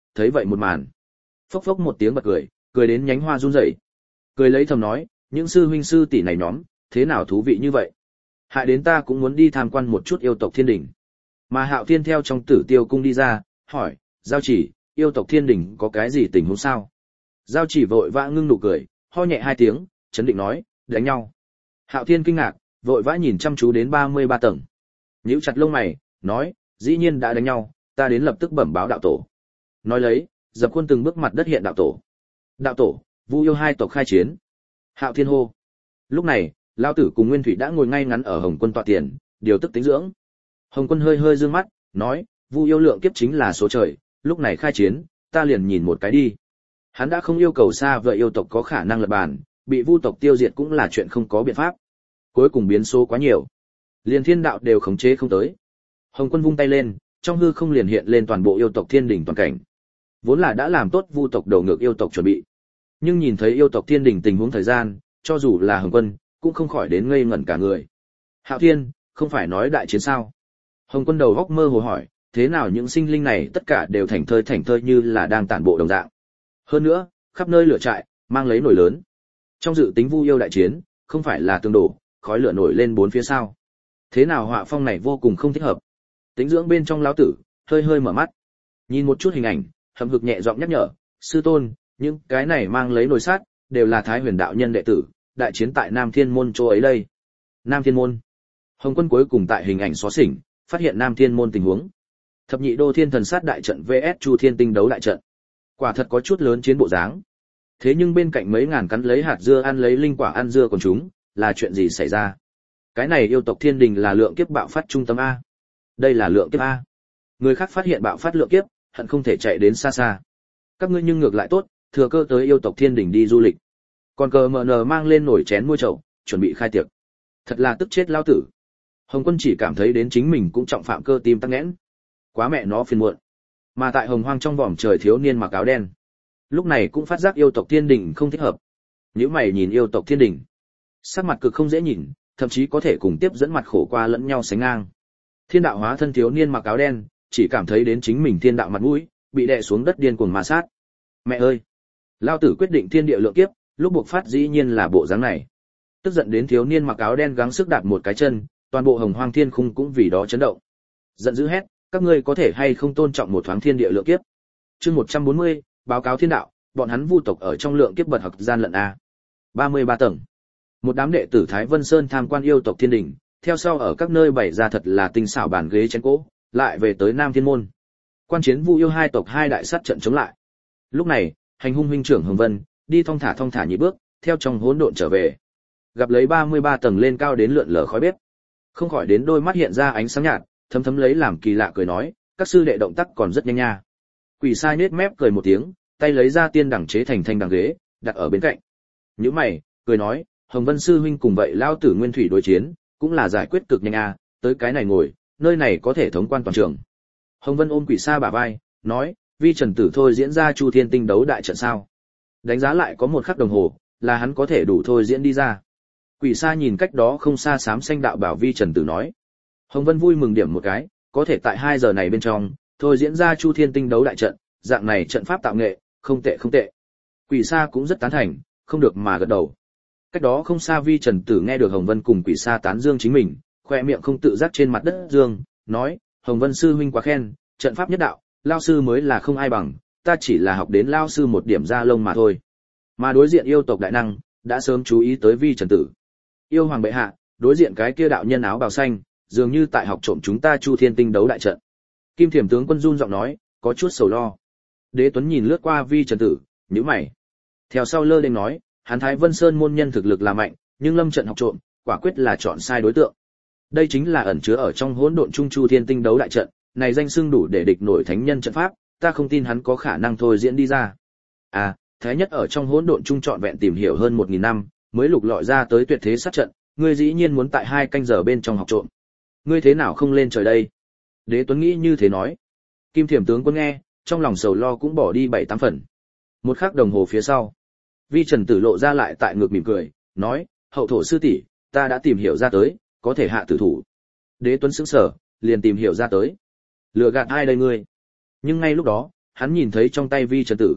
A: thấy vậy một màn. Phốc phốc một tiếng bật cười, cười đến nhánh hoa run rẩy. Cười lấy thầm nói, những sư huynh sư tỷ này nhóm, thế nào thú vị như vậy. Hại đến ta cũng muốn đi tham quan một chút yêu tộc thiên đỉnh. Mà Hạo Thiên theo trong Tử Tiêu cung đi ra, hỏi, Giao Chỉ, yêu tộc thiên đỉnh có cái gì tình huống sao? Giao Chỉ vội vã ngưng nụ cười, ho nhẹ hai tiếng, chấn định nói, đánh nhau. Hạo Thiên kinh ngạc, vội vã nhìn chăm chú đến 33 tầng. Nhíu chặt lông mày, nói, dĩ nhiên đã đánh nhau, ta đến lập tức bẩm báo đạo tổ. Nói lấy, dập khuôn từng bước mặt đất hiện đạo tổ. Đạo tổ, Vu yêu hai tộc khai chiến. Hạo Thiên hô. Lúc này, Lão Tử cùng Nguyên Thủy đã ngồi ngay ngắn ở Hồng Quân tọa tiền, điều tức tính dưỡng. Hồng Quân hơi hơi dương mắt, nói, Vu yêu lượng kiếp chính là số trời, lúc này khai chiến, ta liền nhìn một cái đi. Hắn đã không yêu cầu xa vời yêu tộc có khả năng lật bàn, bị Vu tộc tiêu diệt cũng là chuyện không có biện pháp. Cuối cùng biến số quá nhiều, liền thiên đạo đều khống chế không tới. Hồng Quân vung tay lên, trong hư không liền hiện lên toàn bộ yêu tộc thiên đỉnh toàn cảnh. Vốn là đã làm tốt Vu tộc đầu ngược yêu tộc chuẩn bị, nhưng nhìn thấy yêu tộc thiên đỉnh tình huống thời gian, cho dù là Hồng Quân cũng không khỏi đến ngây ngẩn cả người. Hạo Thiên, không phải nói đại chiến sao? Hồng Quân đầu góc mơ hồ hỏi, thế nào những sinh linh này tất cả đều thảnh thơi như là đang tản bộ đồng dạng. Hơn nữa, khắp nơi lửa trại, mang lấy nổi lớn. Trong dự tính Vu yêu đại chiến, không phải là tương đổ, khói lửa nổi lên bốn phía sao? Thế nào họa phong này vô cùng không thích hợp. Tính dưỡng bên trong lão tử, hơi hơi mở mắt. Nhìn một chút hình ảnh, hậm hực nhẹ giọng nhắc nhở, sư tôn, những cái này mang lấy nồi sát, đều là Thái Huyền đạo nhân đệ tử, đại chiến tại Nam Thiên môn chỗ ấy đây. Nam Thiên môn. Hồng Quân cuối cùng tại hình ảnh xóa xỉnh, phát hiện Nam Thiên môn tình huống. Thập nhị đô thiên thần sát đại trận vs Chu Thiên tinh đấu đại trận. Quả thật có chút lớn chiến bộ dáng. Thế nhưng bên cạnh mấy ngàn cắn lấy hạt dưa ăn lấy linh quả ăn dưa còn chúng, là chuyện gì xảy ra? Cái này yêu tộc thiên đình là lượng kiếp bạo phát trung tâm A. Đây là lượng kiếp A. Người khác phát hiện bạo phát lượng kiếp, hận không thể chạy đến xa xa. Các ngươi nhưng ngược lại tốt, thừa cơ tới yêu tộc thiên đình đi du lịch. Còn cờ mờ nờ mang lên nổi chén muôi chậu, chuẩn bị khai tiệc. Thật là tức chết lao tử. Hồng Quân chỉ cảm thấy đến chính mình cũng trọng phạm cơ tim tắc nghẽn. Quá mẹ nó phiền muộn. Mà tại hồng hoang trong vòm trời thiếu niên mặc áo đen. Lúc này cũng phát giác yêu tộc thiên đình không thích hợp. Nếu mày nhìn yêu tộc thiên đình, sắc mặt cực không dễ nhìn, thậm chí có thể cùng tiếp dẫn mặt khổ qua lẫn nhau sánh ngang. Thiên đạo hóa thân thiếu niên mặc áo đen, chỉ cảm thấy đến chính mình thiên đạo mặt mũi, bị đè xuống đất điên cuồng ma sát. Mẹ ơi! Lao tử quyết định thiên địa lượng kiếp, lúc buộc phát dĩ nhiên là bộ dáng này. Tức giận đến thiếu niên mặc áo đen gắng sức đạp một cái chân, toàn bộ hồng hoang thiên khung cũng vì đó chấn động. Giận dữ hét, các ngươi có thể hay không tôn trọng một thoáng thiên địa lượng kiếp. Chương 140, báo cáo thiên đạo, bọn hắn vu tộc ở trong lượng kiếp bật học gian lận a. 33 tầng. Một đám đệ tử Thái Vân Sơn tham quan yêu tộc thiên đình, theo sau ở các nơi bày ra thật là tinh xảo bàn ghế chén cỗ, lại về tới Nam Thiên môn. Quan chiến Vu yêu hai tộc hai đại sát trận chống lại. Lúc này, hành hung huynh trưởng Hồng Vân đi thong thả nhị bước, theo trong hỗn độn trở về. Gặp lấy 33 tầng lên cao đến lượn lờ khói bếp, không khỏi đến đôi mắt hiện ra ánh sáng nhạt, thấm thấm lấy làm kỳ lạ cười nói, các sư đệ động tác còn rất nhanh nha. Quỷ sai nết mép cười một tiếng, tay lấy ra tiên đẳng chế thành thanh đằng ghế, đặt ở bên cạnh. Nhíu mày, cười nói, Hồng Vân sư huynh cùng vậy lao tử Nguyên Thủy đối chiến, cũng là giải quyết cực nhanh a, tới cái này ngồi, nơi này có thể thống quan toàn trường. Hồng Vân ôm quỷ sa bả vai, nói, vi trần tử thôi diễn ra Chu Thiên tinh đấu đại trận sao? Đánh giá lại có một khắc đồng hồ, là hắn có thể đủ thôi diễn đi ra. Quỷ sa nhìn cách đó không xa xám xanh đạo bảo vi trần tử nói. Hồng Vân vui mừng điểm một cái, có thể tại 2 giờ này bên trong, thôi diễn ra Chu Thiên tinh đấu đại trận, dạng này trận pháp tạo nghệ, không tệ không tệ. Quỷ sa cũng rất tán thành, không được mà gật đầu. Cách đó không xa vi trần tử nghe được Hồng Vân cùng quỷ sa tán dương chính mình, khoe miệng không tự giác trên mặt đất dương, nói, Hồng Vân sư huynh quá khen, trận pháp nhất đạo, lao sư mới là không ai bằng, ta chỉ là học đến lao sư một điểm da lông mà thôi. Mà đối diện yêu tộc đại năng, đã sớm chú ý tới vi trần tử. Yêu hoàng bệ hạ, đối diện cái kia đạo nhân áo bào xanh, dường như tại học trộm chúng ta Chu Thiên tinh đấu đại trận. Kim Thiểm tướng quân run giọng nói, có chút sầu lo. Đế Tuấn nhìn lướt qua vi trần tử, nhíu mày. Theo sau lơ đênh nói, hắn Thái Vân Sơn môn nhân thực lực là mạnh, nhưng lâm trận học trộm, quả quyết là chọn sai đối tượng. Đây chính là ẩn chứa ở trong hỗn độn trung Chu Thiên tinh đấu đại trận, này danh xưng đủ để địch nổi thánh nhân trận pháp, ta không tin hắn có khả năng thôi diễn đi ra. À, Thái nhất ở trong hỗn độn trung trọn vẹn tìm hiểu hơn 1000 năm, mới lục lọi ra tới tuyệt thế sát trận, ngươi dĩ nhiên muốn tại 2 canh giờ bên trong học trộm. Ngươi thế nào không lên trời đây? Đế Tuấn nghĩ như thế nói. Kim Thiểm tướng quân nghe, trong lòng sầu lo cũng bỏ đi 7-8 phần. Một khắc đồng hồ phía sau, vi trần tử lộ ra lại tại ngược mỉm cười, nói, hậu thổ sư tỷ, ta đã tìm hiểu ra tới, có thể hạ tử thủ. Đế Tuấn sững sờ, liền tìm hiểu ra tới. Lừa gạt ai đây ngươi? Nhưng ngay lúc đó, hắn nhìn thấy trong tay vi trần tử,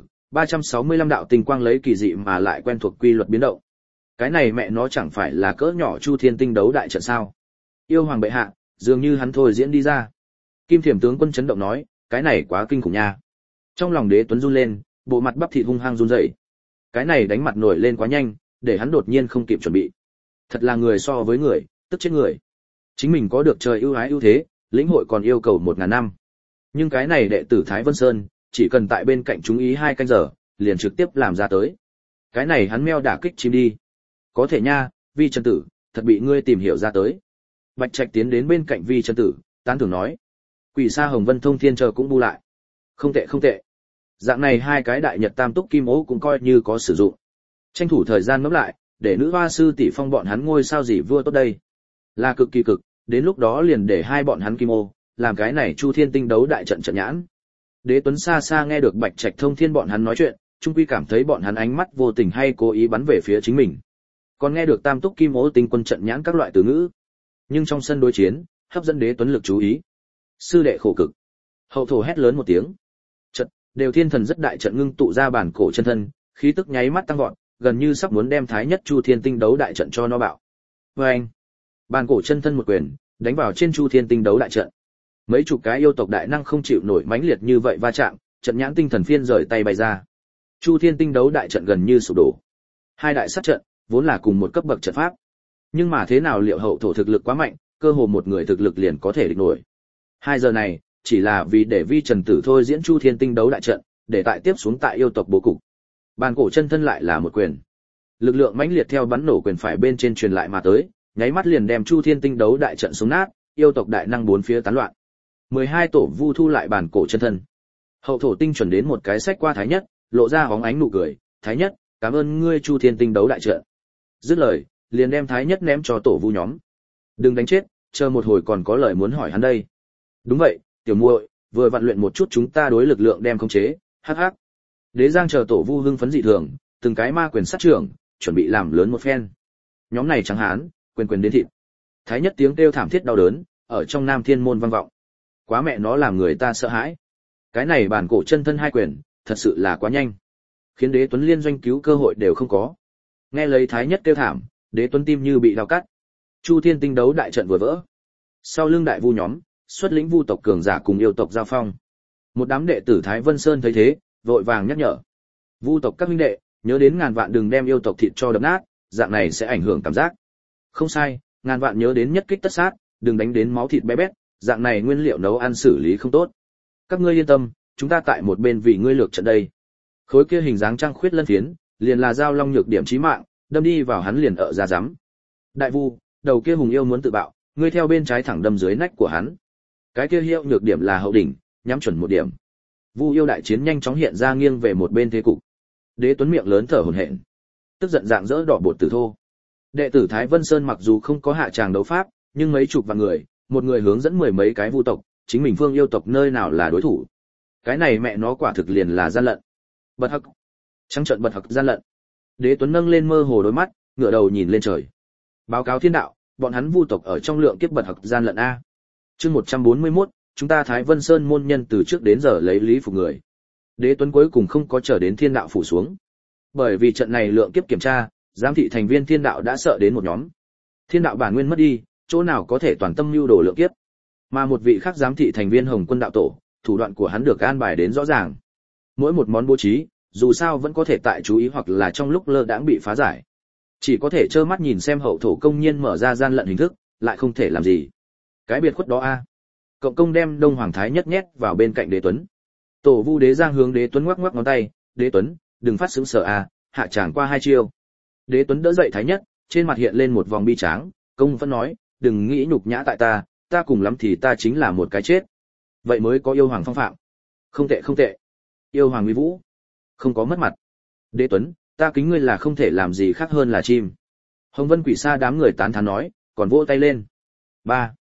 A: 365 đạo tinh quang lấy kỳ dị mà lại quen thuộc quy luật biến động. Cái này mẹ nó chẳng phải là cỡ nhỏ Chu Thiên Tinh đấu đại trận sao? Yêu hoàng bệ hạ, dường như hắn thôi diễn đi ra. Kim Thiểm tướng quân chấn động nói, cái này quá kinh khủng nha. Trong lòng Đế Tuấn run lên, bộ mặt bắp thịt hung hăng run rẩy. Cái này đánh mặt nổi lên quá nhanh, để hắn đột nhiên không kịp chuẩn bị. Thật là người so với người, tức chết người. Chính mình có được trời ưu ái ưu thế, lĩnh hội còn yêu cầu 1000 năm. Nhưng cái này đệ tử Thái Vân Sơn, chỉ cần tại bên cạnh chúng ý 2 canh giờ, liền trực tiếp làm ra tới. Cái này hắn meo đả kích chim đi. Có thể nha, Vi Trần Tử, thật bị ngươi tìm hiểu ra tới. Bạch Trạch tiến đến bên cạnh Vi Trần Tử, tán thưởng nói. Quỷ Sa Hồng Vân Thông Thiên chờ cũng bu lại. Không tệ không tệ. Dạng này 2 cái đại nhật tam túc kim ố cũng coi như có sử dụng. Tranh thủ thời gian ngẫm lại, để nữ hoa sư tỷ phong bọn hắn ngôi sao gì vua tốt đây. Là cực kỳ cực, đến lúc đó liền để 2 bọn hắn kim ô, làm cái này Chu Thiên Tinh đấu đại trận trận nhãn. Đế Tuấn xa xa nghe được Bạch Trạch Thông Thiên bọn hắn nói chuyện, trung quy cảm thấy bọn hắn ánh mắt vô tình hay cố ý bắn về phía chính mình. Còn nghe được tam túc kim ố tinh quân trận nhãn các loại từ ngữ. Nhưng trong sân đối chiến, hấp dẫn Đế Tuấn lực chú ý. Sư đệ khổ cực. Hậu thổ hét lớn một tiếng. Trận, đều thiên thần rất đại trận ngưng tụ ra bản cổ chân thân, khí tức nháy mắt tăng vọt, gần như sắp muốn đem thái nhất Chu Thiên Tinh đấu đại trận cho nó bạo. Oeng! Bản cổ chân thân một quyền, đánh vào trên Chu Thiên Tinh đấu đại trận. Mấy chục cái yêu tộc đại năng không chịu nổi mãnh liệt như vậy va chạm, trận nhãn tinh thần phiên rời tay bay ra. Chu Thiên Tinh đấu đại trận gần như sụp đổ. 2 đại sát trận, vốn là cùng một cấp bậc trận pháp. Nhưng mà thế nào liệu hậu thổ thực lực quá mạnh, cơ hồ một người thực lực liền có thể địch nổi. 2 giờ này, chỉ là vì để Vi Trần Tử thôi diễn Chu Thiên Tinh đấu đại trận, để tại tiếp xuống tại yêu tộc bố cục. Bàn cổ chân thân lại là một quyền. Lực lượng mãnh liệt theo bắn nổ quyền phải bên trên truyền lại mà tới, nháy mắt liền đem Chu Thiên Tinh đấu đại trận xuống nát, yêu tộc đại năng bốn phía tán loạn. 12 tổ vu thu lại bàn cổ chân thân. Hậu thổ tinh chuẩn đến một cái sách qua Thái Nhất, lộ ra hóng ánh nụ cười, "Thái Nhất, cảm ơn ngươi Chu Thiên Tinh đấu đại trận." Dứt lời, liền đem Thái Nhất ném cho tổ vu nhóm. "Đừng đánh chết, chờ một hồi còn có lời muốn hỏi hắn đây." "Đúng vậy, tiểu muội, vừa vận luyện một chút chúng ta đối lực lượng đem khống chế." Hắc hắc. Đế Giang chờ tổ vu hưng phấn dị thường, từng cái ma quyền sát trưởng, chuẩn bị làm lớn một phen. Nhóm này trắng hán, quyền quyền đến thịt. Thái Nhất tiếng kêu thảm thiết đau đớn, ở trong Nam Thiên môn vang vọng. Quá mẹ nó làm người ta sợ hãi. Cái này bản cổ chân thân 2 quyền, thật sự là quá nhanh, khiến Đế Tuấn liên doanh cứu cơ hội đều không có. Nghe lấy Thái Nhất kêu thảm, Đế Tuấn tim như bị đau cắt. Chu Thiên Tinh đấu đại trận vừa vỡ. Sau lưng đại vu nhóm, xuất lĩnh vu tộc cường giả cùng yêu tộc giao phong. Một đám đệ tử Thái Vân Sơn thấy thế, vội vàng nhắc nhở. Vu tộc các huynh đệ, nhớ đến ngàn vạn đừng đem yêu tộc thịt cho đập nát, dạng này sẽ ảnh hưởng cảm giác. Không sai, ngàn vạn nhớ đến nhất kích tất sát, đừng đánh đến máu thịt bé bét, dạng này nguyên liệu nấu ăn xử lý không tốt. Các ngươi yên tâm, chúng ta tại một bên vì ngươi lược trận đây. Khối kia hình dáng trăng khuyết lân phiến, liền là giao long nhược điểm chí mạng, đâm đi vào hắn liền ở ra rắm. Đại vu, đầu kia hùng yêu muốn tự bạo, ngươi theo bên trái thẳng đâm dưới nách của hắn. Cái kia hiệu nhược điểm là hậu đỉnh, nhắm chuẩn một điểm. Vu yêu đại chiến nhanh chóng hiện ra nghiêng về một bên thế cục. Đế Tuấn miệng lớn thở hổn hển, tức giận dạng dỡ đỏ bột tử thô. Đệ tử Thái Vân Sơn mặc dù không có hạ tràng đấu pháp, nhưng mấy chục vạn người, một người hướng dẫn 10 mấy cái vu tộc, chính mình phương yêu tộc nơi nào là đối thủ. Cái này mẹ nó quả thực liền là gian lận. Bật hắc. Trắng trợn bật hắc gian lận. Đế Tuấn nâng lên mơ hồ đôi mắt, ngửa đầu nhìn lên trời. Báo cáo thiên đạo, bọn hắn vu tộc ở trong lượng kiếp bật hắc gian lận a. Chương 141, chúng ta Thái Vân Sơn môn nhân từ trước đến giờ lấy lý phục người. Đế Tuấn cuối cùng không có chờ đến thiên đạo phủ xuống. Bởi vì trận này lượng kiếp kiểm tra, giám thị thành viên thiên đạo đã sợ đến một nhóm. Thiên đạo bản nguyên mất đi, chỗ nào có thể toàn tâm mưu đồ lượng kiếp. Mà một vị khác giám thị thành viên Hồng Quân đạo tổ, thủ đoạn của hắn được an bài đến rõ ràng. Mỗi một món bố trí, dù sao vẫn có thể tại chú ý hoặc là trong lúc lơ đãng bị phá giải. Chỉ có thể trơ mắt nhìn xem hậu thổ công nhiên mở ra gian lận hình thức, lại không thể làm gì. Cái biệt khuất đó a. Cộng công đem Đông Hoàng Thái Nhất nhét vào bên cạnh Đế Tuấn. Tổ vu Đế Giang hướng Đế Tuấn ngoắc ngoắc ngón tay, "Đế Tuấn, đừng phát sững sờ a, hạ tràng qua 2 chiêu." Đế Tuấn đỡ dậy Thái Nhất, trên mặt hiện lên một vòng bi tráng, công vẫn nói, "Đừng nghĩ nhục nhã tại ta cùng lắm thì ta chính là một cái chết. Vậy mới có yêu hoàng phong phạm." Không tệ không tệ. Yêu hoàng uy vũ, không có mất mặt. Đế Tuấn, ta kính ngươi là không thể làm gì khác hơn là chim. Hồng Vân Quỷ Sa đám người tán thán nói, còn vỗ tay lên. Ba.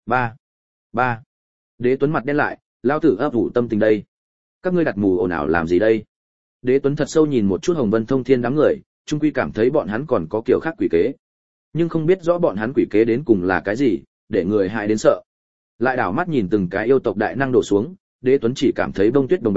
A: Đế Tuấn mặt đen lại, lao tử ấp ủ tâm tình đây. Các ngươi đặt mù ồn ào làm gì đây? Đế Tuấn thật sâu nhìn một chút Hồng Vân Thông Thiên đám người, chung quy cảm thấy bọn hắn còn có kiểu khác quỷ kế. Nhưng không biết rõ bọn hắn quỷ kế đến cùng là cái gì, để người hại đến sợ. Lại đảo mắt nhìn từng cái yêu tộc đại năng đổ xuống, Đế Tuấn chỉ cảm thấy bông tuyết đồng bền,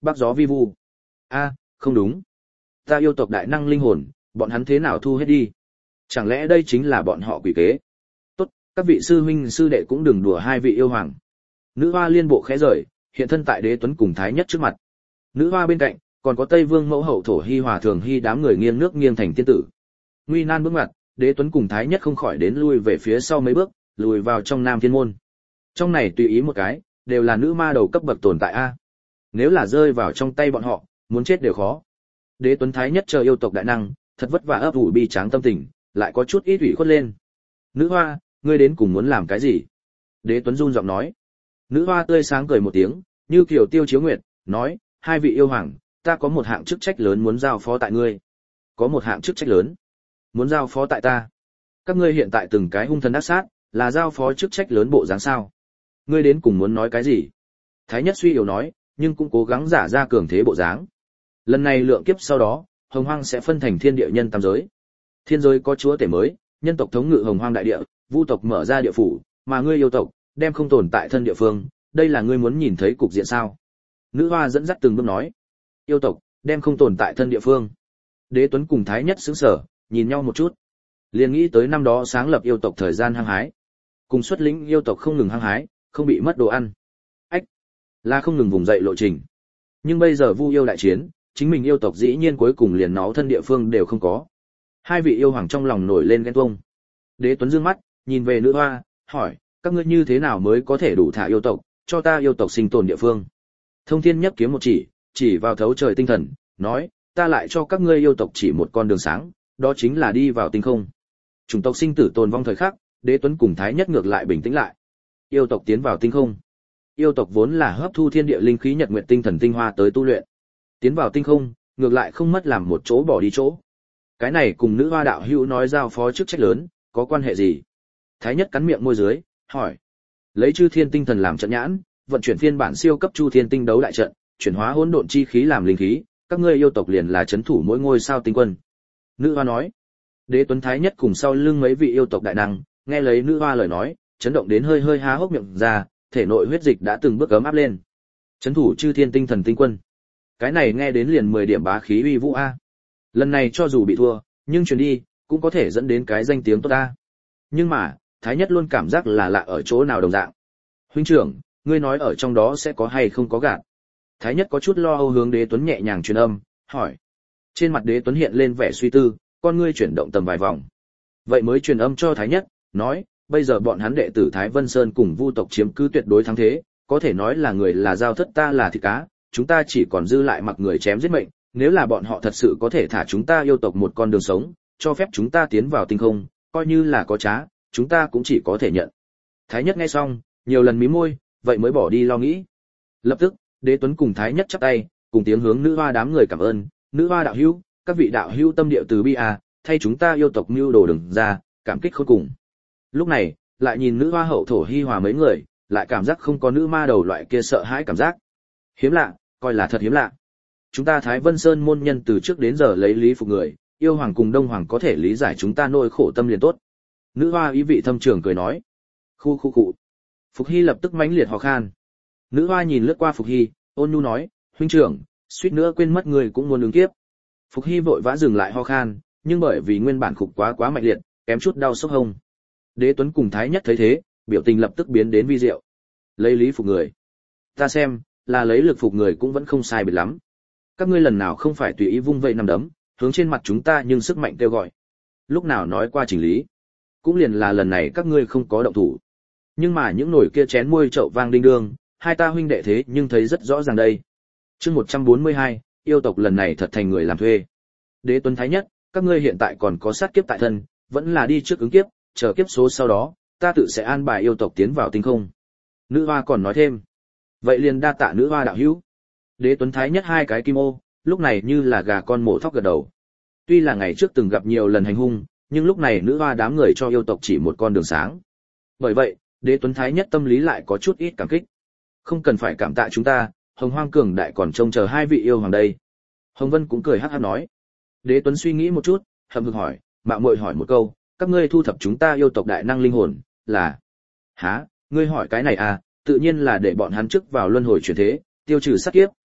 A: bắc gió vi vu. A, không đúng. Ta yêu tộc đại năng linh hồn, bọn hắn thế nào thu hết đi? Chẳng lẽ đây chính là bọn họ quỷ kế? Tốt, các vị sư huynh sư đệ cũng đừng đùa hai vị yêu hoàng. Nữ hoa liên bộ khẽ rời, hiện thân tại Đế Tuấn cùng Thái Nhất trước mặt. Nữ hoa bên cạnh, còn có Tây Vương mẫu hậu Thổ Hi Hòa Thường Hi đám người nghiêng nước nghiêng thành tiên tử. Nguy nan bước ngoặt, Đế Tuấn cùng Thái Nhất không khỏi đến lui về phía sau mấy bước, lùi vào trong Nam Thiên môn. Trong này tùy ý một cái, đều là nữ ma đầu cấp bậc tồn tại a. Nếu là rơi vào trong tay bọn họ, muốn chết đều khó. Đế Tuấn Thái Nhất chờ yêu tộc đại năng, thật vất vả ấp ủ bi tráng tâm tình, lại có chút ít ủy khuất lên. Nữ hoa, ngươi đến cùng muốn làm cái gì? Đế Tuấn run giọng nói. Nữ hoa tươi sáng cười một tiếng, như kiểu tiêu chiếu nguyệt, nói, hai vị yêu hoàng, ta có một hạng chức trách lớn muốn giao phó tại ngươi. Có một hạng chức trách lớn muốn giao phó tại ta. Các ngươi hiện tại từng cái hung thần ác sát, là giao phó chức trách lớn bộ dáng sao? Ngươi đến cùng muốn nói cái gì? Thái Nhất suy yếu nói, nhưng cũng cố gắng giả ra cường thế bộ dáng. Lần này lượng kiếp sau đó, Hồng Hoang sẽ phân thành thiên địa nhân tam giới. Thiên giới có chúa tể mới, nhân tộc thống ngự Hồng Hoang đại địa, vu tộc mở ra địa phủ, mà ngươi yêu tộc đem không tồn tại thân địa phương, đây là ngươi muốn nhìn thấy cục diện sao? Nữ hoa dẫn dắt từng bước nói, yêu tộc đem không tồn tại thân địa phương. Đế Tuấn cùng Thái Nhất sững sờ, nhìn nhau một chút, liền nghĩ tới năm đó sáng lập yêu tộc thời gian hăng hái, cùng xuất lĩnh yêu tộc không ngừng hăng hái, không bị mất đồ ăn. Ách, là không ngừng vùng dậy lộ trình. Nhưng bây giờ vu yêu đại chiến, chính mình yêu tộc dĩ nhiên cuối cùng liền nó thân địa phương đều không có. Hai vị yêu hoàng trong lòng nổi lên ghen tuông. Đế Tuấn dương mắt, nhìn về nữ hoa, hỏi, các ngươi như thế nào mới có thể đủ thả yêu tộc, cho ta yêu tộc sinh tồn địa phương? Thông Thiên nhấc kiếm một chỉ vào thấu trời tinh thần, nói, ta lại cho các ngươi yêu tộc chỉ một con đường sáng, đó chính là đi vào tinh không. Chủng tộc sinh tử tồn vong thời khắc, Đế Tuấn cùng Thái Nhất ngược lại bình tĩnh lại. Yêu tộc tiến vào tinh không. Yêu tộc vốn là hấp thu thiên địa linh khí nhật nguyệt tinh thần tinh hoa tới tu luyện. Tiến vào tinh không, ngược lại không mất làm một chỗ bỏ đi chỗ. Cái này cùng nữ hoa đạo hữu nói giao phó chức trách lớn, có quan hệ gì? Thái Nhất cắn miệng môi dưới, hỏi. Lấy chư thiên tinh thần làm trận nhãn, vận chuyển phiên bản siêu cấp chu thiên tinh đấu đại trận, chuyển hóa hỗn độn chi khí làm linh khí, các ngươi yêu tộc liền là chấn thủ mỗi ngôi sao tinh quân. Nữ hoa nói. Đế Tuấn Thái Nhất cùng sau lưng mấy vị yêu tộc đại năng, nghe lấy nữ hoa lời nói, chấn động đến hơi hơi há hốc miệng ra, thể nội huyết dịch đã từng bước ấm áp lên. Chấn thủ chư thiên tinh thần tinh quân. Cái này nghe đến liền 10 điểm bá khí uy vũ a. Lần này cho dù bị thua, nhưng truyền đi, cũng có thể dẫn đến cái danh tiếng tốt a. Nhưng mà, Thái Nhất luôn cảm giác là lạ ở chỗ nào đồng dạng. Huynh trưởng, ngươi nói ở trong đó sẽ có hay không có gạt? Thái Nhất có chút lo âu hướng Đế Tuấn nhẹ nhàng truyền âm, hỏi. Trên mặt Đế Tuấn hiện lên vẻ suy tư, con ngươi chuyển động tầm vài vòng. Vậy mới truyền âm cho Thái Nhất, nói, bây giờ bọn hắn đệ tử Thái Vân Sơn cùng Vu tộc chiếm cứ tuyệt đối thắng thế, có thể nói là người là dao thất ta là thịt cá, chúng ta chỉ còn dư lại mặc người chém giết mệnh, nếu là bọn họ thật sự có thể thả chúng ta yêu tộc một con đường sống, cho phép chúng ta tiến vào tinh không, coi như là có trá, chúng ta cũng chỉ có thể nhận. Thái Nhất nghe xong, nhiều lần mím môi, vậy mới bỏ đi lo nghĩ. Lập tức, Đế Tuấn cùng Thái Nhất chắp tay, cùng tiếng hướng nữ hoa đám người cảm ơn, nữ hoa đạo hữu, các vị đạo hữu tâm địa từ bi à, thay chúng ta yêu tộc mưu đồ đừng ra, cảm kích khôn cùng. Lúc này, lại nhìn nữ hoa hậu Thổ Hi Hòa mấy người, lại cảm giác không có nữ ma đầu loại kia sợ hãi cảm giác. Hiếm lạ, coi là thật hiếm lạ. Chúng ta Thái Vân Sơn môn nhân từ trước đến giờ lấy lý phục người, yêu hoàng cùng đông hoàng có thể lý giải chúng ta nỗi khổ tâm liền tốt. Nữ hoa ý vị thâm trường cười nói. Khu. Phục Hy lập tức mãnh liệt ho khan. Nữ hoa nhìn lướt qua Phục Hy, ôn nhu nói, huynh trưởng, suýt nữa quên mất người cũng muốn ứng kiếp. Phục Hy vội vã dừng lại ho khan, nhưng bởi vì nguyên bản khục quá mạnh liệt, kém chút đau sốc hông. Đế Tuấn cùng Thái Nhất thấy thế, biểu tình lập tức biến đến vi diệu. Lấy lý phục người. Ta xem, là lấy lực phục người cũng vẫn không sai biệt lắm. Các ngươi lần nào không phải tùy ý vung vẩy nằm đấm, hướng trên mặt chúng ta nhưng sức mạnh kêu gọi. Lúc nào nói qua chỉnh lý. Cũng liền là lần này các ngươi không có động thủ. Nhưng mà những nồi kia chén muôi chậu vang đinh đương, hai ta huynh đệ thế nhưng thấy rất rõ ràng đây. Chương 142, yêu tộc lần này thật thành người làm thuê. Đế Tuấn Thái Nhất, các ngươi hiện tại còn có sát kiếp tại thân, vẫn là đi trước ứng kiếp, chờ kiếp số sau đó, ta tự sẽ an bài yêu tộc tiến vào tinh không. Nữ hoa còn nói thêm. Vậy liền đa tạ nữ hoa đạo hữu. Đế Tuấn Thái Nhất hai cái kim ô, lúc này như là gà con mổ thóc gật đầu. Tuy là ngày trước từng gặp nhiều lần hành hung, nhưng lúc này nữ hoa đám người cho yêu tộc chỉ một con đường sáng. Bởi vậy, Đế Tuấn Thái Nhất tâm lý lại có chút ít cảm kích. Không cần phải cảm tạ chúng ta, Hồng Hoang cường đại còn trông chờ hai vị yêu hoàng đây. Hồng Vân cũng cười hắc hắc nói. Đế Tuấn suy nghĩ một chút, hậm hực hỏi, mạo muội hỏi một câu, các ngươi thu thập chúng ta yêu tộc đại năng linh hồn, là? Hả, ngươi hỏi cái này à, tự nhiên là để bọn hắn trước vào luân hồi chuyển thế, tiêu trừ sát kiếp,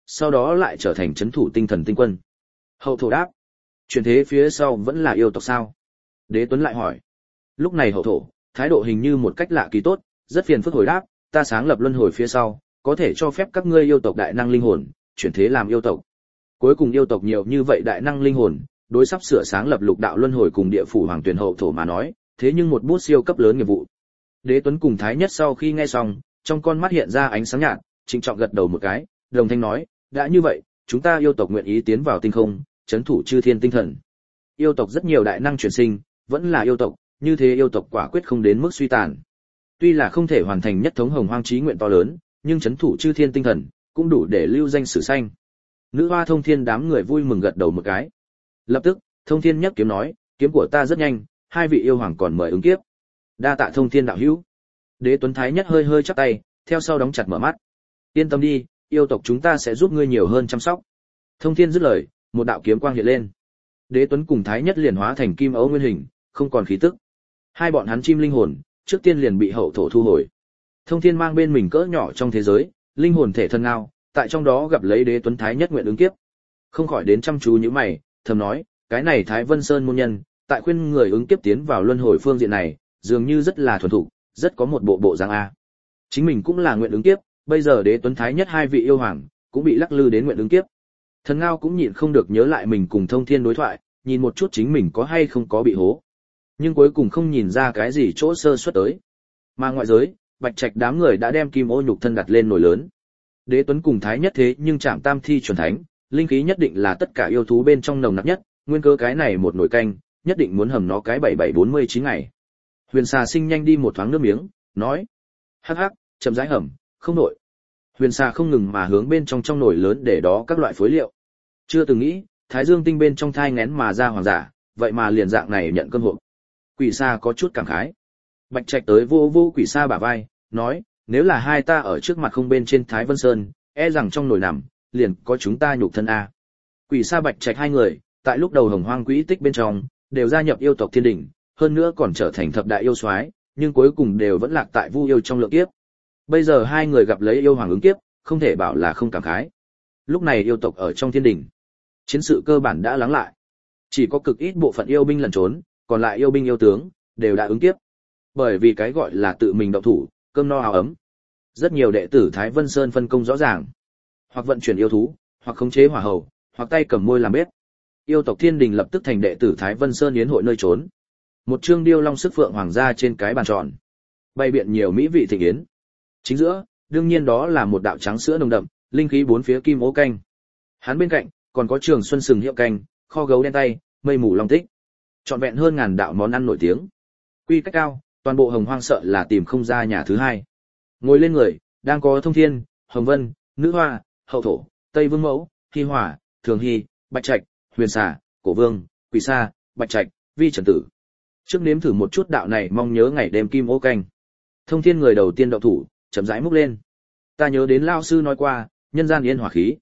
A: sau đó lại trở thành trấn thủ tinh thần tinh quân. Hậu thổ đáp, chuyển thế phía sau vẫn là yêu tộc sao? Đế Tuấn lại hỏi. Lúc này hậu thổ, thái độ hình như một cách lạ kỳ tốt, rất phiền phức hồi đáp, ta sáng lập luân hồi phía sau, có thể cho phép các ngươi yêu tộc đại năng linh hồn, chuyển thế làm yêu tộc. Cuối cùng yêu tộc nhiều như vậy đại năng linh hồn, đối sắp sửa sáng lập lục đạo luân hồi cùng địa phủ hoàng tuyển hậu thổ mà nói, thế nhưng một bút siêu cấp lớn nghiệp vụ. Đế Tuấn cùng Thái Nhất sau khi nghe xong, trong con mắt hiện ra ánh sáng nhạt, trịnh trọng gật đầu một cái, đồng thanh nói, đã như vậy, chúng ta yêu tộc nguyện ý tiến vào tinh không, trấn thủ chư thiên tinh thần. Yêu tộc rất nhiều đại năng chuyển sinh, vẫn là yêu tộc, như thế yêu tộc quả quyết không đến mức suy tàn. Tuy là không thể hoàn thành nhất thống hồng hoang chí nguyện to lớn, nhưng trấn thủ chư thiên tinh thần cũng đủ để lưu danh sử xanh. Nữ hoa Thông Thiên đám người vui mừng gật đầu một cái. Lập tức, Thông Thiên nhấc kiếm nói, kiếm của ta rất nhanh, hai vị yêu hoàng còn mời ứng kiếp. Đa tạ Thông Thiên đạo hữu. Đế Tuấn Thái Nhất hơi hơi chắp tay, theo sau đóng chặt mở mắt. Yên tâm đi, yêu tộc chúng ta sẽ giúp ngươi nhiều hơn chăm sóc. Thông Thiên dứt lời, một đạo kiếm quang hiện lên. Đế Tuấn cùng Thái Nhất liền hóa thành kim ấu nguyên hình, không còn khí tức. Hai bọn hắn chim linh hồn, trước tiên liền bị hậu thổ thu hồi. Thông Thiên mang bên mình cỡ nhỏ trong thế giới, linh hồn thể thân ngao, tại trong đó gặp lấy Đế Tuấn Thái Nhất nguyện ứng kiếp. Không khỏi đến chăm chú như mày, thầm nói, cái này Thái Vân Sơn môn nhân, tại khuyên người ứng kiếp tiến vào luân hồi phương diện này, dường như rất là thuần thục, rất có một bộ dáng a. Chính mình cũng là nguyện ứng kiếp, bây giờ Đế Tuấn Thái Nhất hai vị yêu hoàng cũng bị lắc lư đến nguyện ứng kiếp. Thần Ngao cũng nhịn không được nhớ lại mình cùng Thông Thiên đối thoại, nhìn một chút chính mình có hay không có bị hố. Nhưng cuối cùng không nhìn ra cái gì chỗ sơ suất tới. Mà ngoại giới, Bạch Trạch đám người đã đem kim ô nhục thân đặt lên nồi lớn. Đế Tuấn cùng Thái Nhất thế nhưng chạm tam thi chuẩn thánh, linh khí nhất định là tất cả yêu thú bên trong nồng nặc nhất, nguyên cơ cái này một nồi canh, nhất định muốn hầm nó cái 7749 ngày. Huyền Xà Sinh nhanh đi một thoáng nước miếng, nói: "Hắc hắc, chậm rãi hầm, không nổi." Huyền Xà không ngừng mà hướng bên trong nồi lớn để đó các loại phối liệu. Chưa từng nghĩ, Thái Dương tinh bên trong thai nghén mà ra hoàng giả, vậy mà liền dạng này nhận cơm hộp. Quỷ Sa có chút cảm khái. Bạch Trạch tới vô vô Quỷ Sa bả vai, nói: "Nếu là hai ta ở trước mặt không bên trên Thái Vân Sơn, e rằng trong nồi nằm, liền có chúng ta nhục thân a." Quỷ Sa Bạch Trạch hai người, tại lúc đầu Hồng Hoang Quỹ Tích bên trong, đều gia nhập yêu tộc Thiên Đình, hơn nữa còn trở thành thập đại yêu soái, nhưng cuối cùng đều vẫn lạc tại Vu yêu trong lượng kiếp. Bây giờ hai người gặp lấy yêu hoàng ứng kiếp, không thể bảo là không cảm khái. Lúc này yêu tộc ở trong Thiên Đình, chiến sự cơ bản đã lắng lại, chỉ có cực ít bộ phận yêu binh lẩn trốn, còn lại yêu binh yêu tướng đều đã ứng kiếp. Bởi vì cái gọi là tự mình động thủ, cơm no áo ấm. Rất nhiều đệ tử Thái Vân Sơn phân công rõ ràng, hoặc vận chuyển yêu thú, hoặc khống chế hỏa hầu, hoặc tay cầm môi làm bếp. Yêu tộc Thiên Đình lập tức thành đệ tử Thái Vân Sơn yến hội nơi trốn. Một chương điêu long sức phượng hoàng gia trên cái bàn tròn, bày biện nhiều mỹ vị thịnh yến. Chính giữa, đương nhiên đó là một đạo trắng sữa nồng đậm, linh khí bốn phía kim ố canh. Hắn bên cạnh còn có Trường Xuân sừng hiệu canh, kho gấu đen tay, mây mù long tích. Trọn vẹn hơn ngàn đạo món ăn nổi tiếng. Quy cách cao, toàn bộ Hồng Hoang sợ là tìm không ra nhà thứ hai. Ngồi lên người, đang có Thông Thiên, Hồng Vân, Nữ Hoa, Hậu Thổ, Tây Vương Mẫu, Hi Hỏa, Thường Hy, Bạch Trạch, Huyền Xà, Cổ Vương, Quỷ Sa, Bạch Trạch, Vi Trần Tử. Trước nếm thử một chút đạo này mong nhớ ngày đêm kim ô canh. Thông Thiên người đầu tiên động thủ, chậm rãi múc lên. Ta nhớ đến lao sư nói qua, nhân gian yên hỏa khí,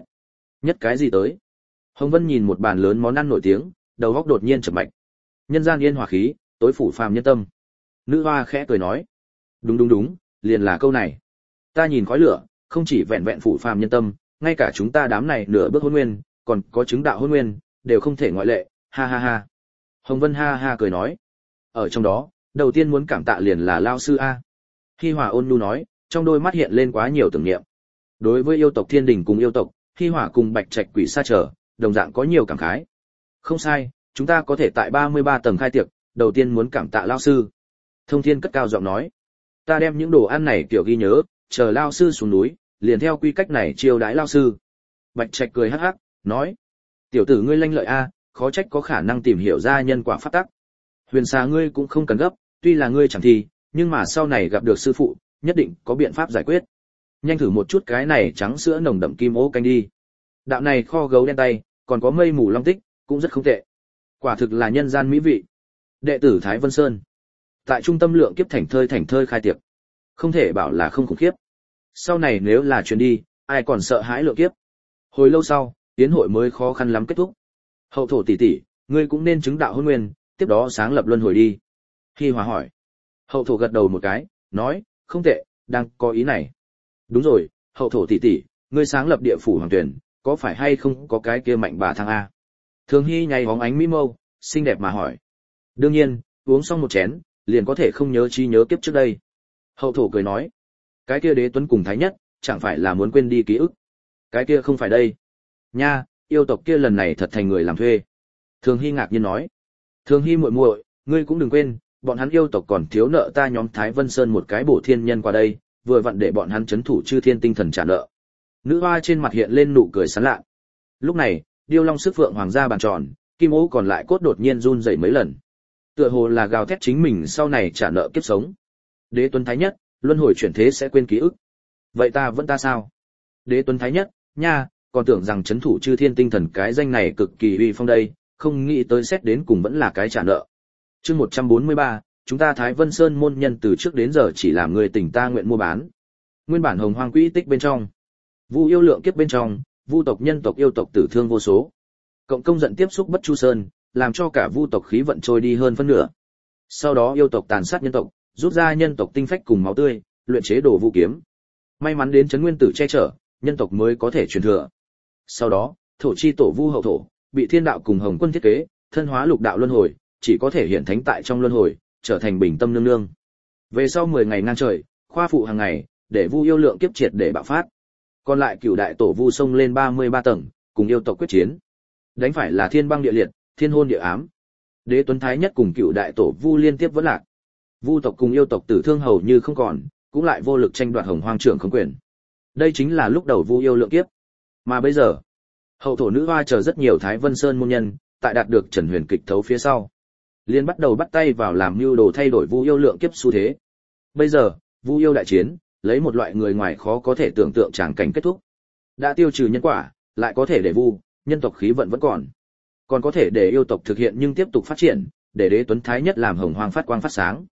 A: nhất cái gì tới? Hồng Vân nhìn một bàn lớn món ăn nổi tiếng, đầu óc đột nhiên chậm mạch. Nhân gian yên hỏa khí, tối phủ phàm nhân tâm. Nữ Hoa khẽ cười nói: Đúng, liền là câu này. Ta nhìn khói lửa, không chỉ vẹn vẹn phủ phàm nhân tâm, ngay cả chúng ta đám này nửa bước hôn nguyên, còn có chứng đạo hôn nguyên, đều không thể ngoại lệ, ha ha ha." Hồng Vân ha ha cười nói: "Ở trong đó, đầu tiên muốn cảm tạ liền là lao sư a." Hi Hỏa ôn nhu nói, trong đôi mắt hiện lên quá nhiều tưởng niệm. Đối với yêu tộc Thiên Đình cùng yêu tộc, Hi Hỏa cùng Bạch Trạch Quỷ Sa trở, đồng dạng có nhiều cảm khái. Không sai, chúng ta có thể tại 33 tầng khai tiệc, đầu tiên muốn cảm tạ lao sư. Thông Thiên cất cao giọng nói: "Ta đem những đồ ăn này kiểu ghi nhớ, chờ lao sư xuống núi, liền theo quy cách này chiêu đãi lao sư." Bạch Trạch cười hắc hắc, nói: "Tiểu tử ngươi lanh lợi a, khó trách có khả năng tìm hiểu ra nhân quả pháp tắc. Huyền Xà ngươi cũng không cần gấp, tuy là ngươi chẳng thì, nhưng mà sau này gặp được sư phụ, nhất định có biện pháp giải quyết. Nhanh thử một chút cái này trắng sữa nồng đậm kim ô canh đi. Đạo này kho gấu đen tay, còn có mây mù long tích, cũng rất không tệ. Quả thực là nhân gian mỹ vị." Đệ tử Thái Vân Sơn, tại trung tâm lượng kiếp thành thơi khai tiệc, không thể bảo là không khủng khiếp. Sau này nếu là chuyến đi, ai còn sợ hãi lượng kiếp. Hồi lâu sau, tiến hội mới khó khăn lắm kết thúc. Hậu Thổ tỷ tỷ, ngươi cũng nên chứng đạo hôn nguyên, tiếp đó sáng lập luân hồi đi. Hi Hỏa hỏi. Hậu Thổ gật đầu một cái, nói: "Không tệ, đang có ý này." "Đúng rồi, Hậu Thổ tỷ tỷ, Ngươi sáng lập địa phủ hoàng tuyển, có phải hay không có cái kia mạnh bà thằng a? Thường Hy nháy bóng ánh mỹ mâu, xinh đẹp mà hỏi. Đương nhiên, uống xong một chén, liền có thể không nhớ chi nhớ kiếp trước đây. Hậu thổ cười nói, cái kia Đế Tuấn cùng Thái Nhất, chẳng phải là muốn quên đi ký ức. Cái kia không phải đây. Nha, yêu tộc kia lần này thật thành người làm thuê. Thường Hy ngạc nhiên nói. Thường Hy muội muội, ngươi cũng đừng quên, bọn hắn yêu tộc còn thiếu nợ ta nhóm Thái Vân Sơn một cái bổ thiên nhân qua đây, vừa vặn để bọn hắn chấn thủ chư thiên tinh thần trả nợ. Nữ hoa trên mặt hiện lên nụ cười sán lạ. Lúc này, điêu long sức phượng hoàng gia bàn tròn, kim ố còn lại cốt đột nhiên run rẩy mấy lần. Tựa hồ là gào thét chính mình sau này trả nợ kiếp sống. Đế Tuấn Thái Nhất, luân hồi chuyển thế sẽ quên ký ức. Vậy ta vẫn ta sao? Đế Tuấn Thái Nhất, nha, còn tưởng rằng chấn thủ chư thiên tinh thần cái danh này cực kỳ uy phong đây, không nghĩ tới xét đến cùng vẫn là cái trả nợ. Chương 143, chúng ta Thái Vân Sơn môn nhân từ trước đến giờ chỉ làm người tỉnh ta nguyện mua bán. Nguyên bản hồng hoang quỹ tích bên trong, Vu yêu lượng kiếp bên trong, Vu tộc nhân tộc yêu tộc tử thương vô số. Cộng công giận tiếp xúc Bất Chu Sơn, làm cho cả Vu tộc khí vận trôi đi hơn phân nửa. Sau đó yêu tộc tàn sát nhân tộc, rút ra nhân tộc tinh phách cùng máu tươi, luyện chế đồ vũ kiếm. May mắn đến Trấn Nguyên Tử che chở, nhân tộc mới có thể truyền thừa. Sau đó, thổ chi tổ Vu hậu thổ, bị thiên đạo cùng hồng quân thiết kế, thân hóa lục đạo luân hồi, chỉ có thể hiện thánh tại trong luân hồi, trở thành bình tâm nương nương. Về sau 10 ngày ngang trời, khoa phụ hàng ngày, để Vu yêu lượng kiếp triệt để bạo phát. Còn lại cửu đại tổ Vu xông lên 33 tầng, cùng yêu tộc quyết chiến. Đánh phải là thiên băng địa liệt, thiên hôn địa ám. Đế Tuấn Thái Nhất cùng cửu đại tổ Vu liên tiếp vẫn lạc. Vu tộc cùng yêu tộc tử thương hầu như không còn, cũng lại vô lực tranh đoạt hồng hoang trưởng không quyền. Đây chính là lúc đầu Vu yêu lượng kiếp. Mà bây giờ, hậu thổ nữ hoa chờ rất nhiều Thái Vân Sơn môn nhân, tại đạt được Trần Huyền kịch thấu phía sau, liền bắt đầu bắt tay vào làm mưu đồ thay đổi Vu yêu lượng kiếp xu thế. Bây giờ, Vu yêu đại chiến, lấy một loại người ngoài khó có thể tưởng tượng tràng cảnh kết thúc. Đã tiêu trừ nhân quả, lại có thể để Vu, nhân tộc khí vận vẫn còn có thể để yêu tộc thực hiện nhưng tiếp tục phát triển, để Đế Tuấn Thái Nhất làm hồng hoang phát quang phát sáng.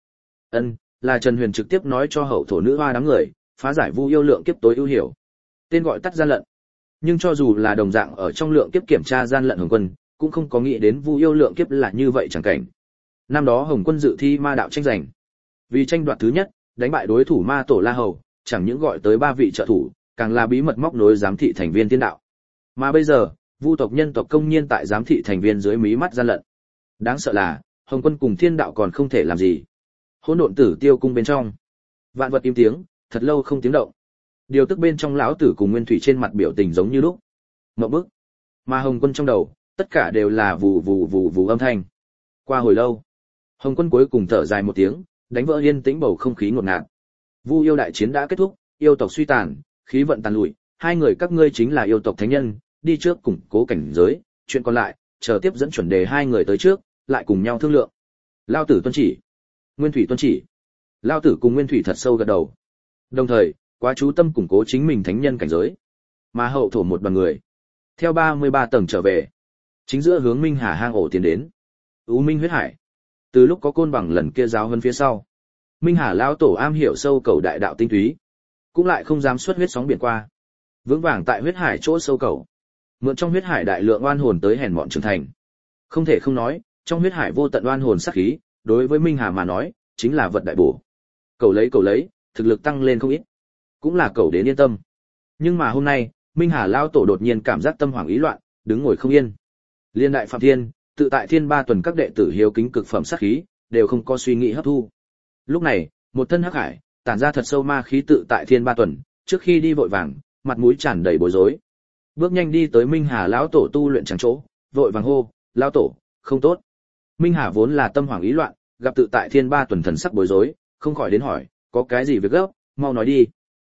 A: Là Trần Huyền trực tiếp nói cho hậu thổ nữ hoa đám người, phá giải Vu yêu lượng kiếp tối ưu hiểu. Tên gọi tắt gian lận. Nhưng cho dù là đồng dạng ở trong lượng kiếp kiểm tra gian lận Hồng Quân, cũng không có nghĩ đến Vu yêu lượng kiếp là như vậy chẳng cảnh. Năm đó Hồng Quân dự thi ma đạo tranh giành, vì tranh đoạt thứ nhất, đánh bại đối thủ ma tổ La Hầu, chẳng những gọi tới 3 vị trợ thủ, càng là bí mật móc nối giám thị thành viên tiên đạo. Mà bây giờ, Vu tộc nhân tộc công nhiên tại giám thị thành viên dưới mí mắt gian lận. Đáng sợ là, Hồng Quân cùng thiên đạo còn không thể làm gì. Hỗn độn tử tiêu cung bên trong, vạn vật im tiếng, thật lâu không tiếng động. Điều tức bên trong lão tử cùng Nguyên Thủy trên mặt biểu tình giống như lúc. Ngộp bức. Mà Hồng Quân trong đầu, tất cả đều là vù vù vù vù âm thanh. Qua hồi lâu, Hồng Quân cuối cùng thở dài một tiếng, đánh vỡ yên tĩnh bầu không khí ngột ngạt. Vu yêu đại chiến đã kết thúc, yêu tộc suy tàn, khí vận tàn lụi, hai người các ngươi chính là yêu tộc thánh nhân, đi trước củng cố cảnh giới, chuyện còn lại, chờ tiếp dẫn chuẩn đề hai người tới trước, lại cùng nhau thương lượng. Lão tử tuân chỉ. Nguyên Thủy tuân chỉ. Lão tử cùng Nguyên Thủy thật sâu gật đầu. Đồng thời, quá chú tâm củng cố chính mình thánh nhân cảnh giới. Mà hậu thổ một đoàn người, theo 33 tầng trở về, chính giữa hướng Minh Hà hang ổ tiến đến. U Minh huyết hải. Từ lúc có côn bằng lần kia giáo hơn phía sau, Minh Hà lão tổ am hiểu sâu cầu đại đạo tinh túy, cũng lại không dám xuất huyết sóng biển qua. Vững vàng tại huyết hải chỗ sâu cầu, mượn trong huyết hải đại lượng oan hồn tới hèn mọn trưởng thành. Không thể không nói, trong huyết hải vô tận oan hồn sát khí, đối với Minh Hà mà nói, chính là vật đại bổ. Cầu lấy, thực lực tăng lên không ít, cũng là cầu đến yên tâm. Nhưng mà hôm nay, Minh Hà lão tổ đột nhiên cảm giác tâm hoảng ý loạn, đứng ngồi không yên. Liên đại phạm thiên, tự tại thiên ba tuần các đệ tử hiếu kính cực phẩm sát khí, đều không có suy nghĩ hấp thu. Lúc này, một thân hắc hải, tản ra thật sâu ma khí tự tại thiên ba tuần, trước khi đi vội vàng, mặt mũi tràn đầy bối rối. Bước nhanh đi tới Minh Hà lão tổ tu luyện chẳng chỗ, vội vàng hô, lão tổ, không tốt. Minh Hà vốn là tâm hoảng ý loạn, gặp tự tại thiên ba tuần thần sắc bối rối, không khỏi đến hỏi, có cái gì việc gấp, mau nói đi.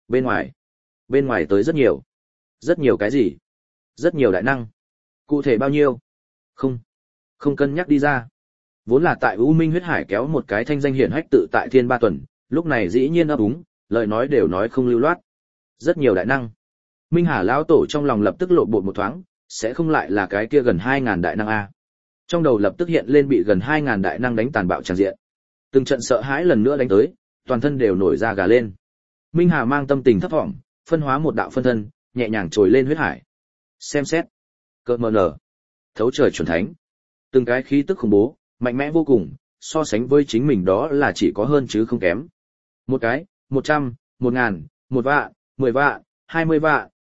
A: Bên ngoài tới rất nhiều cái gì? Rất nhiều đại năng. Cụ thể bao nhiêu? Không cân nhắc đi ra. Vốn là tại U Minh huyết hải kéo một cái thanh danh hiển hách tự tại thiên ba tuần, lúc này dĩ nhiên ấp úng, lời nói đều nói không lưu loát. Rất nhiều đại năng. Minh Hà lão tổ trong lòng lập tức lộ bột một thoáng, sẽ không lại là cái kia gần 2.000 đại năng a. Trong đầu lập tức hiện lên bị gần 2.000 đại năng đánh tàn bạo tràn diện. Từng trận sợ hãi lần nữa đánh tới, toàn thân đều nổi da gà lên. Minh Hà mang tâm tình thấp thỏm, phân hóa một đạo phân thân, nhẹ nhàng trồi lên huyết hải. Xem xét, cợt mờ nở, thấu trời chuẩn thánh. Từng cái khí tức khủng bố, mạnh mẽ vô cùng, so sánh với chính mình đó là chỉ có hơn chứ không kém. Một cái, 100, 1000, 1 vạn, 10 vạn, 20 vạn,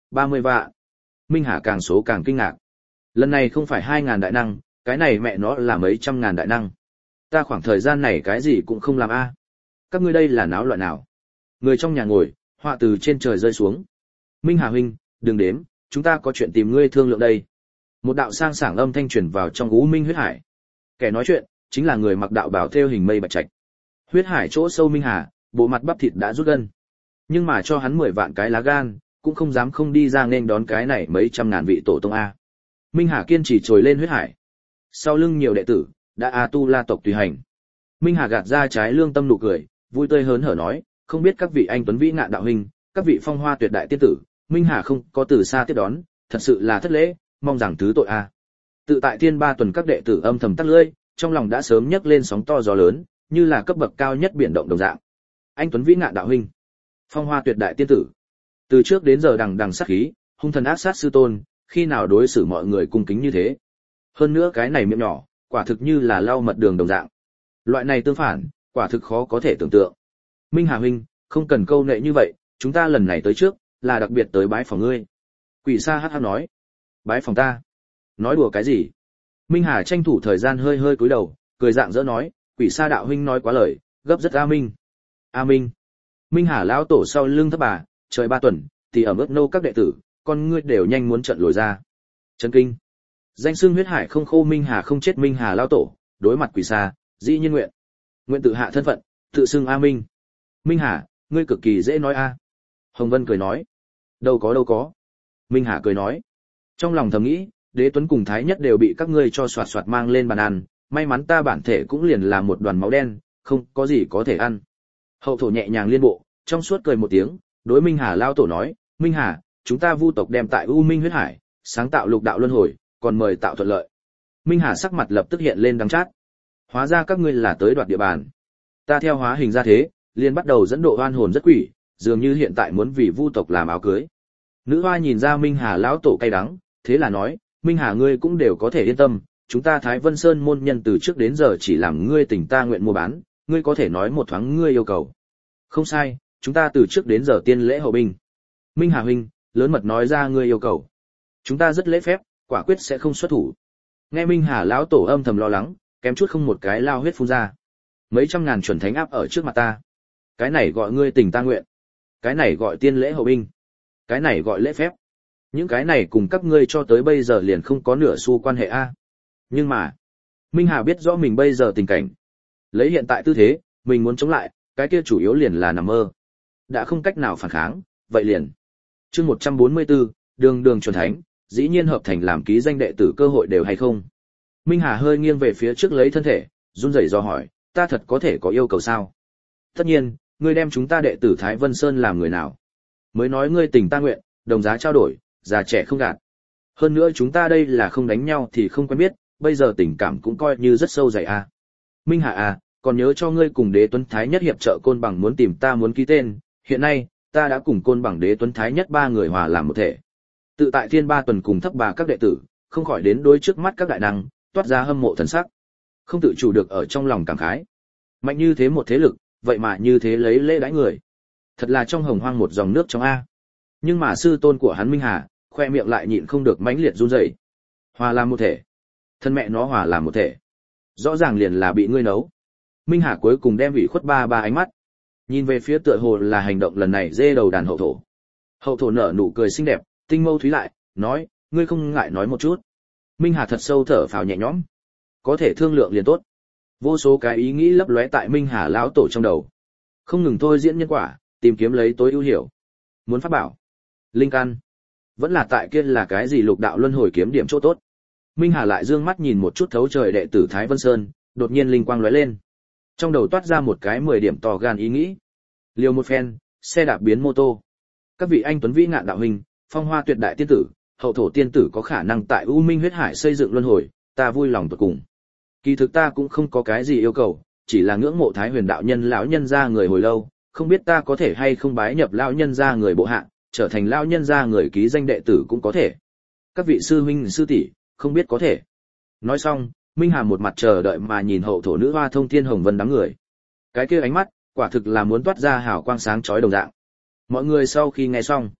A: 30 vạn. Minh Hà càng số càng kinh ngạc. Lần này không phải 2.000 đại năng, cái này mẹ nó là mấy trăm ngàn đại năng. Ta khoảng thời gian này cái gì cũng không làm a. Các ngươi đây là náo loạn nào? Người trong nhà ngồi, họa từ trên trời rơi xuống. Minh Hà huynh, đừng đếm, chúng ta có chuyện tìm ngươi thương lượng đây. Một đạo sang sảng âm thanh truyền vào trong U Minh huyết hải. Kẻ nói chuyện chính là người mặc đạo bào thêu hình mây bạch trạch. Huyết hải chỗ sâu Minh Hà, bộ mặt bắp thịt đã rút gân. Nhưng mà cho hắn 10 vạn cái lá gan, cũng không dám không đi ra nên đón cái này mấy trăm ngàn vị tổ tông a. Minh Hà kiên trì trồi lên huyết hải. Sau lưng nhiều đệ tử đã A Tu La tộc tùy hành. Minh Hà gạt ra trái lương tâm nụ cười, vui tươi hớn hở nói, không biết các vị anh tuấn vĩ ngạn đạo huynh, các vị phong hoa tuyệt đại tiên tử, Minh Hà không có từ xa tiếp đón, thật sự là thất lễ, mong rằng thứ tội a. Tự tại Thiên Ba tuần các đệ tử âm thầm tắt lưỡi, trong lòng đã sớm nhấc lên sóng to gió lớn, như là cấp bậc cao nhất biển động đồng dạng. Anh tuấn vĩ ngạn đạo huynh, phong hoa tuyệt đại tiên tử, từ trước đến giờ đằng đằng sát khí, hung thần ác sát sư tôn, khi nào đối xử mọi người cung kính như thế. Hơn nữa cái này miệng nhỏ, quả thực như là lau mật đường đồng dạng. Loại này tương phản, quả thực khó có thể tưởng tượng. Minh Hà huynh, không cần câu nệ như vậy, chúng ta lần này tới trước, là đặc biệt tới bái phòng ngươi. Quỷ Sa hắc hắc nói. Bái phòng ta? Nói đùa cái gì? Minh Hà tranh thủ thời gian hơi hơi cúi đầu, cười dạng dỡ nói, Quỷ Sa đạo huynh nói quá lời, gấp rất a Minh. A Minh. Minh Hà lão tổ sau lưng thấp bà, trời 3 tuần, thì ở mức nâu các đệ tử, con ngươi đều nhanh muốn trận lồi ra. Chấn kinh. Danh xưng huyết hải không khô Minh Hà không chết Minh Hà lão tổ, đối mặt Quỷ Sa, dĩ nhiên nguyện tự hạ thân phận, tự xưng A Minh. Minh Hà, ngươi cực kỳ dễ nói a. Hồng Vân cười nói. Đâu có. Minh Hà cười nói. Trong lòng thầm nghĩ, Đế Tuấn cùng Thái Nhất đều bị các ngươi cho soạt soạt mang lên bàn ăn, may mắn ta bản thể cũng liền là một đoàn máu đen, không có gì có thể ăn. Hậu thổ nhẹ nhàng liên bộ, trong suốt cười một tiếng, đối Minh Hà lao tổ nói, Minh Hà, chúng ta Vu tộc đem tại U Minh huyết hải, sáng tạo lục đạo luân hồi, còn mời tạo thuận lợi. Minh Hà sắc mặt lập tức hiện lên đắng chát. Hóa ra các ngươi là tới đoạt địa bàn. Ta theo hóa hình ra thế, liền bắt đầu dẫn độ oan hồn rất quỷ, dường như hiện tại muốn vì Vu tộc làm áo cưới. Nữ hoa nhìn ra Minh Hà lão tổ cay đắng, thế là nói, Minh Hà ngươi cũng đều có thể yên tâm, chúng ta Thái Vân Sơn môn nhân từ trước đến giờ chỉ làm ngươi tình ta nguyện mua bán, ngươi có thể nói một thoáng ngươi yêu cầu. Không sai, chúng ta từ trước đến giờ tiên lễ hậu binh. Minh Hà huynh, lớn mật nói ra ngươi yêu cầu. Chúng ta rất lễ phép, quả quyết sẽ không xuất thủ. Nghe Minh Hà lão tổ âm thầm lo lắng, kém chút không một cái lao huyết phun ra. Mấy trăm ngàn chuẩn thánh áp ở trước mặt ta. Cái này gọi ngươi tình ta nguyện. Cái này gọi tiên lễ hậu binh. Cái này gọi lễ phép. Những cái này cùng các ngươi cho tới bây giờ liền không có nửa xu quan hệ a. Nhưng mà, Minh Hà biết rõ mình bây giờ tình cảnh. Lấy hiện tại tư thế, mình muốn chống lại, cái kia chủ yếu liền là nằm mơ. Đã không cách nào phản kháng, vậy liền. Chương 144, đường đường chuẩn thánh, dĩ nhiên hợp thành làm ký danh đệ tử cơ hội đều hay không? Minh Hà hơi nghiêng về phía trước lấy thân thể, run rẩy do hỏi, ta thật có thể có yêu cầu sao? Tất nhiên, ngươi đem chúng ta đệ tử Thái Vân Sơn làm người nào? Mới nói ngươi tình ta nguyện, đồng giá trao đổi, già trẻ không gạt. Hơn nữa chúng ta đây là không đánh nhau thì không quen biết, bây giờ tình cảm cũng coi như rất sâu dày a. Minh Hà à, còn nhớ cho ngươi cùng Đế Tuấn Thái Nhất hiệp trợ Côn Bằng muốn tìm ta muốn ký tên, hiện nay, ta đã cùng Côn Bằng Đế Tuấn Thái Nhất 3 người hòa làm một thể. Tự tại Thiên Ba tuần cùng thấp bà các đệ tử, không khỏi đến đối trước mắt các đại năng, toát ra hâm mộ thần sắc. Không tự chủ được ở trong lòng cảm khái. Mạnh như thế một thế lực, vậy mà như thế lấy lễ đãi người. Thật là trong hồng hoang một dòng nước trong a. Nhưng mà sư tôn của hắn Minh Hà, khoe miệng lại nhịn không được mãnh liệt run rẩy. Hòa làm một thể. Thân mẹ nó hòa làm một thể. Rõ ràng liền là bị ngươi nấu. Minh Hà cuối cùng đem ủy khuất ba ánh mắt. Nhìn về phía tựa hồ là hành động lần này dê đầu đàn hậu thổ. Hậu thổ nở nụ cười xinh đẹp, tinh mâu thúy lại, nói, ngươi không ngại nói một chút. Minh Hà thật sâu thở phào nhẹ nhõm. Có thể thương lượng liền tốt. Vô số cái ý nghĩ lấp lóe tại Minh Hà lão tổ trong đầu. Không ngừng thôi diễn nhân quả, tìm kiếm lấy tối ưu hiểu. Muốn pháp bảo, linh căn, vẫn là tại kia là cái gì lục đạo luân hồi kiếm điểm chỗ tốt. Minh Hà lại dương mắt nhìn một chút thấu trời đệ tử Thái Vân Sơn, đột nhiên linh quang lóe lên. Trong đầu toát ra một cái 10 điểm to gan ý nghĩ. Liều một phen, xe đạp biến mô tô. Các vị anh tuấn vĩ ngạn đạo huynh, phong hoa tuyệt đại tiên tử, hậu thổ tiên tử có khả năng tại U Minh huyết hải xây dựng luân hồi, ta vui lòng tột cùng. Kỳ thực ta cũng không có cái gì yêu cầu, chỉ là ngưỡng mộ Thái Huyền đạo nhân lão nhân gia người hồi lâu, không biết ta có thể hay không bái nhập lão nhân gia người bộ hạ, trở thành lão nhân gia người ký danh đệ tử cũng có thể. Các vị sư huynh sư tỷ, không biết có thể. Nói xong, Minh Hà một mặt chờ đợi mà nhìn hậu thổ nữ hoa Thông Thiên Hồng Vân đám người. Cái kia ánh mắt, quả thực là muốn toát ra hào quang sáng chói đồng dạng. Mọi người sau khi nghe xong,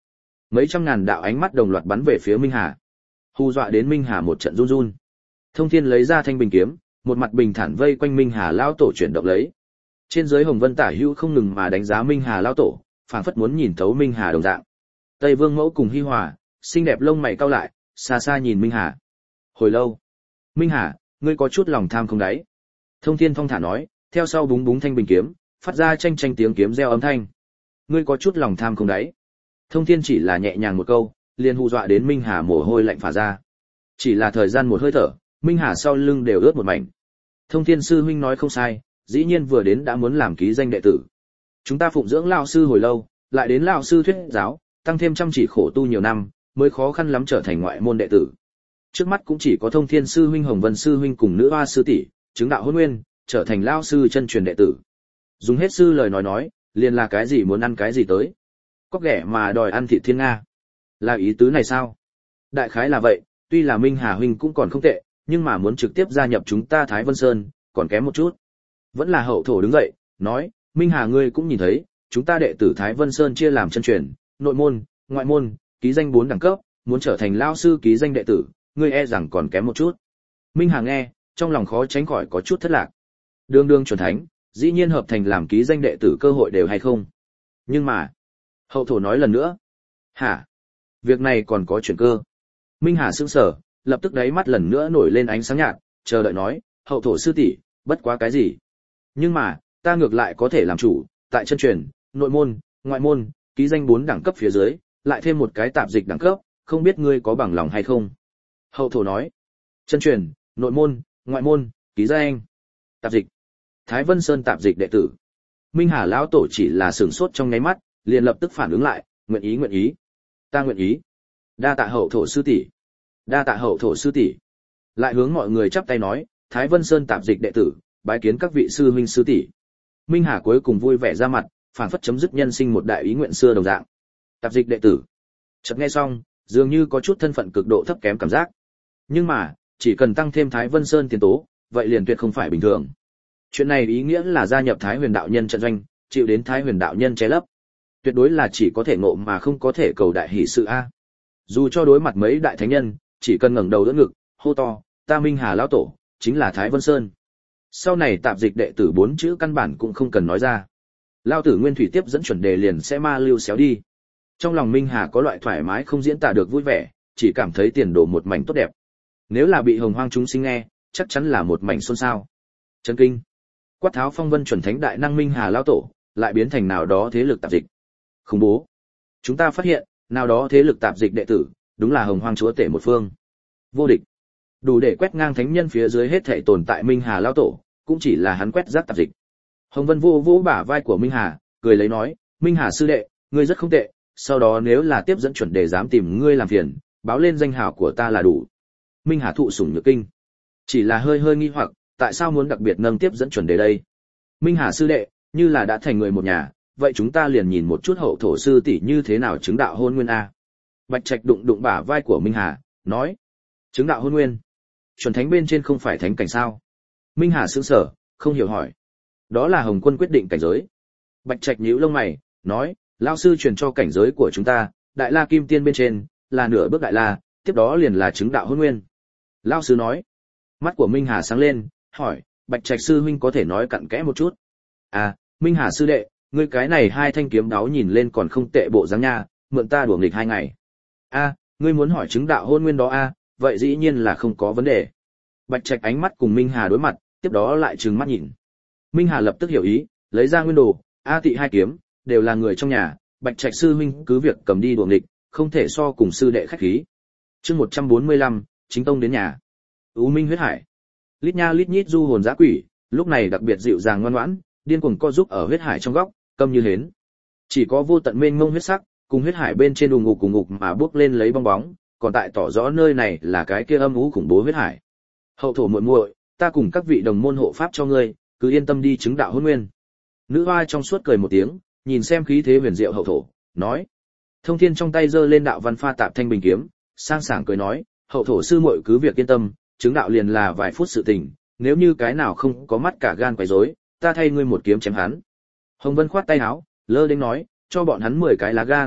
A: Mấy trăm ngàn đạo ánh mắt đồng loạt bắn về phía Minh Hà. Hù dọa đến Minh Hà một trận run run. Thông Thiên lấy ra thanh bình kiếm, một mặt bình thản vây quanh Minh Hà lão tổ chuyển động lấy. Trên dưới Hồng Vân Tả Hữu không ngừng mà đánh giá Minh Hà lão tổ, phảng phất muốn nhìn thấu Minh Hà đồng dạng. Tây Vương Mẫu cùng Hi Hòa, xinh đẹp lông mày cau lại, xa xa nhìn Minh Hà. Hồi lâu, Minh Hà, ngươi có chút lòng tham không đấy? Thông Thiên thong thả nói, theo sau búng búng thanh bình kiếm, phát ra chênh chênh tiếng kiếm reo âm thanh. Ngươi có chút lòng tham không đấy? Thông Thiên chỉ là nhẹ nhàng một câu, liền hù dọa đến Minh Hà mồ hôi lạnh phả ra. Chỉ là thời gian một hơi thở, Minh Hà sau lưng đều ướt một mảnh. Thông Thiên sư huynh nói không sai, dĩ nhiên vừa đến đã muốn làm ký danh đệ tử. Chúng ta phụng dưỡng lão sư hồi lâu, lại đến lão sư thuyết giáo, tăng thêm chăm chỉ khổ tu nhiều năm, mới khó khăn lắm trở thành ngoại môn đệ tử. Trước mắt cũng chỉ có Thông Thiên sư huynh, Hồng Vân sư huynh cùng nữ hoa sư tỷ, chứng đạo hôn nguyên, trở thành lão sư chân truyền đệ tử. Dùng hết sư lời nói, liền là cái gì muốn ăn cái gì tới. Có ghẻ mà đòi ăn thịt thiên nga. Là ý tứ này sao? Đại khái là vậy, tuy là Minh Hà huynh cũng còn không tệ, nhưng mà muốn trực tiếp gia nhập chúng ta Thái Vân Sơn, còn kém một chút. Vẫn là hậu thổ đứng dậy, nói, Minh Hà ngươi cũng nhìn thấy, chúng ta đệ tử Thái Vân Sơn chia làm chân truyền, nội môn, ngoại môn, ký danh 4 đẳng cấp, muốn trở thành lão sư ký danh đệ tử, ngươi e rằng còn kém một chút. Minh Hà nghe, trong lòng khó tránh khỏi có chút thất lạc. Đương đương chuẩn thánh, dĩ nhiên hợp thành làm ký danh đệ tử cơ hội đều hay không? Nhưng mà, hậu thổ nói lần nữa. Hả? Việc này còn có chuyển cơ. Minh Hà sững sờ, lập tức đáy mắt lần nữa nổi lên ánh sáng nhạt, chờ đợi nói, hậu thổ sư tỷ, bất quá cái gì? Nhưng mà, ta ngược lại có thể làm chủ, tại chân truyền, nội môn, ngoại môn, ký danh 4 đẳng cấp phía dưới, lại thêm một cái tạp dịch đẳng cấp, không biết ngươi có bằng lòng hay không? Hậu thổ nói, chân truyền, nội môn, ngoại môn, ký danh, tạp dịch, Thái Vân Sơn tạp dịch đệ tử. Minh Hà lão tổ chỉ là sửng sốt trong nháy mắt, liền lập tức phản ứng lại, nguyện ý. Ta nguyện ý. Đa tạ hậu thổ sư tỷ. Đa tạ hậu thổ sư tỷ. Lại hướng mọi người chắp tay nói, Thái Vân Sơn tạp dịch đệ tử, bái kiến các vị sư huynh sư tỷ. Minh Hà cuối cùng vui vẻ ra mặt, phảng phất chấm dứt nhân sinh một đại ý nguyện xưa đồng dạng. Tạp dịch đệ tử. Chợt nghe xong, dường như có chút thân phận cực độ thấp kém cảm giác. Nhưng mà, chỉ cần tăng thêm Thái Vân Sơn tiền tố, vậy liền tuyệt không phải bình thường. Chuyện này ý nghĩa là gia nhập Thái Huyền đạo nhân trận doanh, chịu đến Thái Huyền đạo nhân che lấp. Tuyệt đối là chỉ có thể ngộ mà không có thể cầu đại hỷ sự a. Dù cho đối mặt mấy đại thánh nhân, chỉ cần ngẩng đầu đỡ ngực, hô to, ta Minh Hà lão tổ, chính là Thái Vân Sơn. Sau này tạp dịch đệ tử 4 chữ căn bản cũng không cần nói ra. Lão tử Nguyên Thủy tiếp dẫn chuẩn đề liền sẽ ma lưu xéo đi. Trong lòng Minh Hà có loại thoải mái không diễn tả được vui vẻ, chỉ cảm thấy tiền đồ một mảnh tốt đẹp. Nếu là bị hồng hoang chúng sinh nghe, chắc chắn là một mảnh xôn xao. Chấn kinh. Quát tháo phong vân chuẩn thánh đại năng Minh Hà lão tổ, lại biến thành nào đó thế lực tạp dịch. Khủng bố. Chúng ta phát hiện, nào đó thế lực tạp dịch đệ tử, đúng là hồng hoang chúa tể một phương. Vô địch. Đủ để quét ngang thánh nhân phía dưới hết thảy tồn tại Minh Hà lão tổ, cũng chỉ là hắn quét rác tạp dịch. Hồng Vân vô vỗ bả vai của Minh Hà, cười lấy nói, Minh Hà sư đệ, ngươi rất không tệ, sau đó nếu là tiếp dẫn chuẩn đề dám tìm ngươi làm phiền, báo lên danh hào của ta là đủ. Minh Hà thụ sủng nhược kinh. Chỉ là hơi nghi hoặc, tại sao muốn đặc biệt nâng tiếp dẫn chuẩn đề đây? Minh Hà sư đệ, như là đã thành người một nhà, vậy chúng ta liền nhìn một chút hậu thổ sư tỷ như thế nào chứng đạo hôn nguyên a. Bạch Trạch đụng bả vai của Minh Hà, nói, chứng đạo hôn nguyên, chuẩn thánh bên trên không phải thánh cảnh sao? Minh Hà sững sờ, không hiểu hỏi. Đó là Hồng Quân quyết định cảnh giới. Bạch Trạch nhíu lông mày, nói, lão sư truyền cho cảnh giới của chúng ta, Đại La Kim Tiên bên trên là nửa bước Đại La, tiếp đó liền là chứng đạo hôn nguyên. Lão sư nói. Mắt của Minh Hà sáng lên, hỏi, Bạch Trạch sư huynh có thể nói cặn kẽ một chút? À, Minh Hà sư đệ, ngươi cái này 2 thanh kiếm đáo nhìn lên còn không tệ bộ dáng nha, mượn ta đùa nghịch 2 ngày. A, ngươi muốn hỏi chứng đạo hôn nguyên đó a, vậy dĩ nhiên là không có vấn đề. Bạch Trạch ánh mắt cùng Minh Hà đối mặt, tiếp đó lại trừng mắt nhìn. Minh Hà lập tức hiểu ý, lấy ra nguyên đồ, A Tị 2 kiếm, đều là người trong nhà, Bạch Trạch sư huynh cứ việc cầm đi đùa nghịch, không thể so cùng sư đệ khách khí. Chương 145, chính tông đến nhà. U Minh huyết hải. Lít nha lít nhít du hồn dã quỷ, lúc này đặc biệt dịu dàng ngoan ngoãn, điên cuồng co giúp ở huyết hải trong góc, câm như hến. Chỉ có vô tận mênh mông huyết sắc, cùng huyết hải bên trên đùng ngục mà bước lên lấy bong bóng, còn tại tỏ rõ nơi này là cái kia âm u khủng bố huyết hải. Hậu thổ muội muội, ta cùng các vị đồng môn hộ pháp cho ngươi, cứ yên tâm đi chứng đạo hôn nguyên. Nữ hoa trong suốt cười một tiếng, nhìn xem khí thế huyền diệu hậu thổ, nói. Thông Thiên trong tay giơ lên đạo văn pha tạp thanh bình kiếm, sang sảng cười nói, hậu thổ sư muội cứ việc yên tâm, chứng đạo liền là vài phút sự tình, nếu như cái nào không có mắt cả gan quấy rối, ta thay ngươi một kiếm chém hắn. Hồng Vân khoát tay áo, lơ đến nói, cho bọn hắn 10 cái lá gan,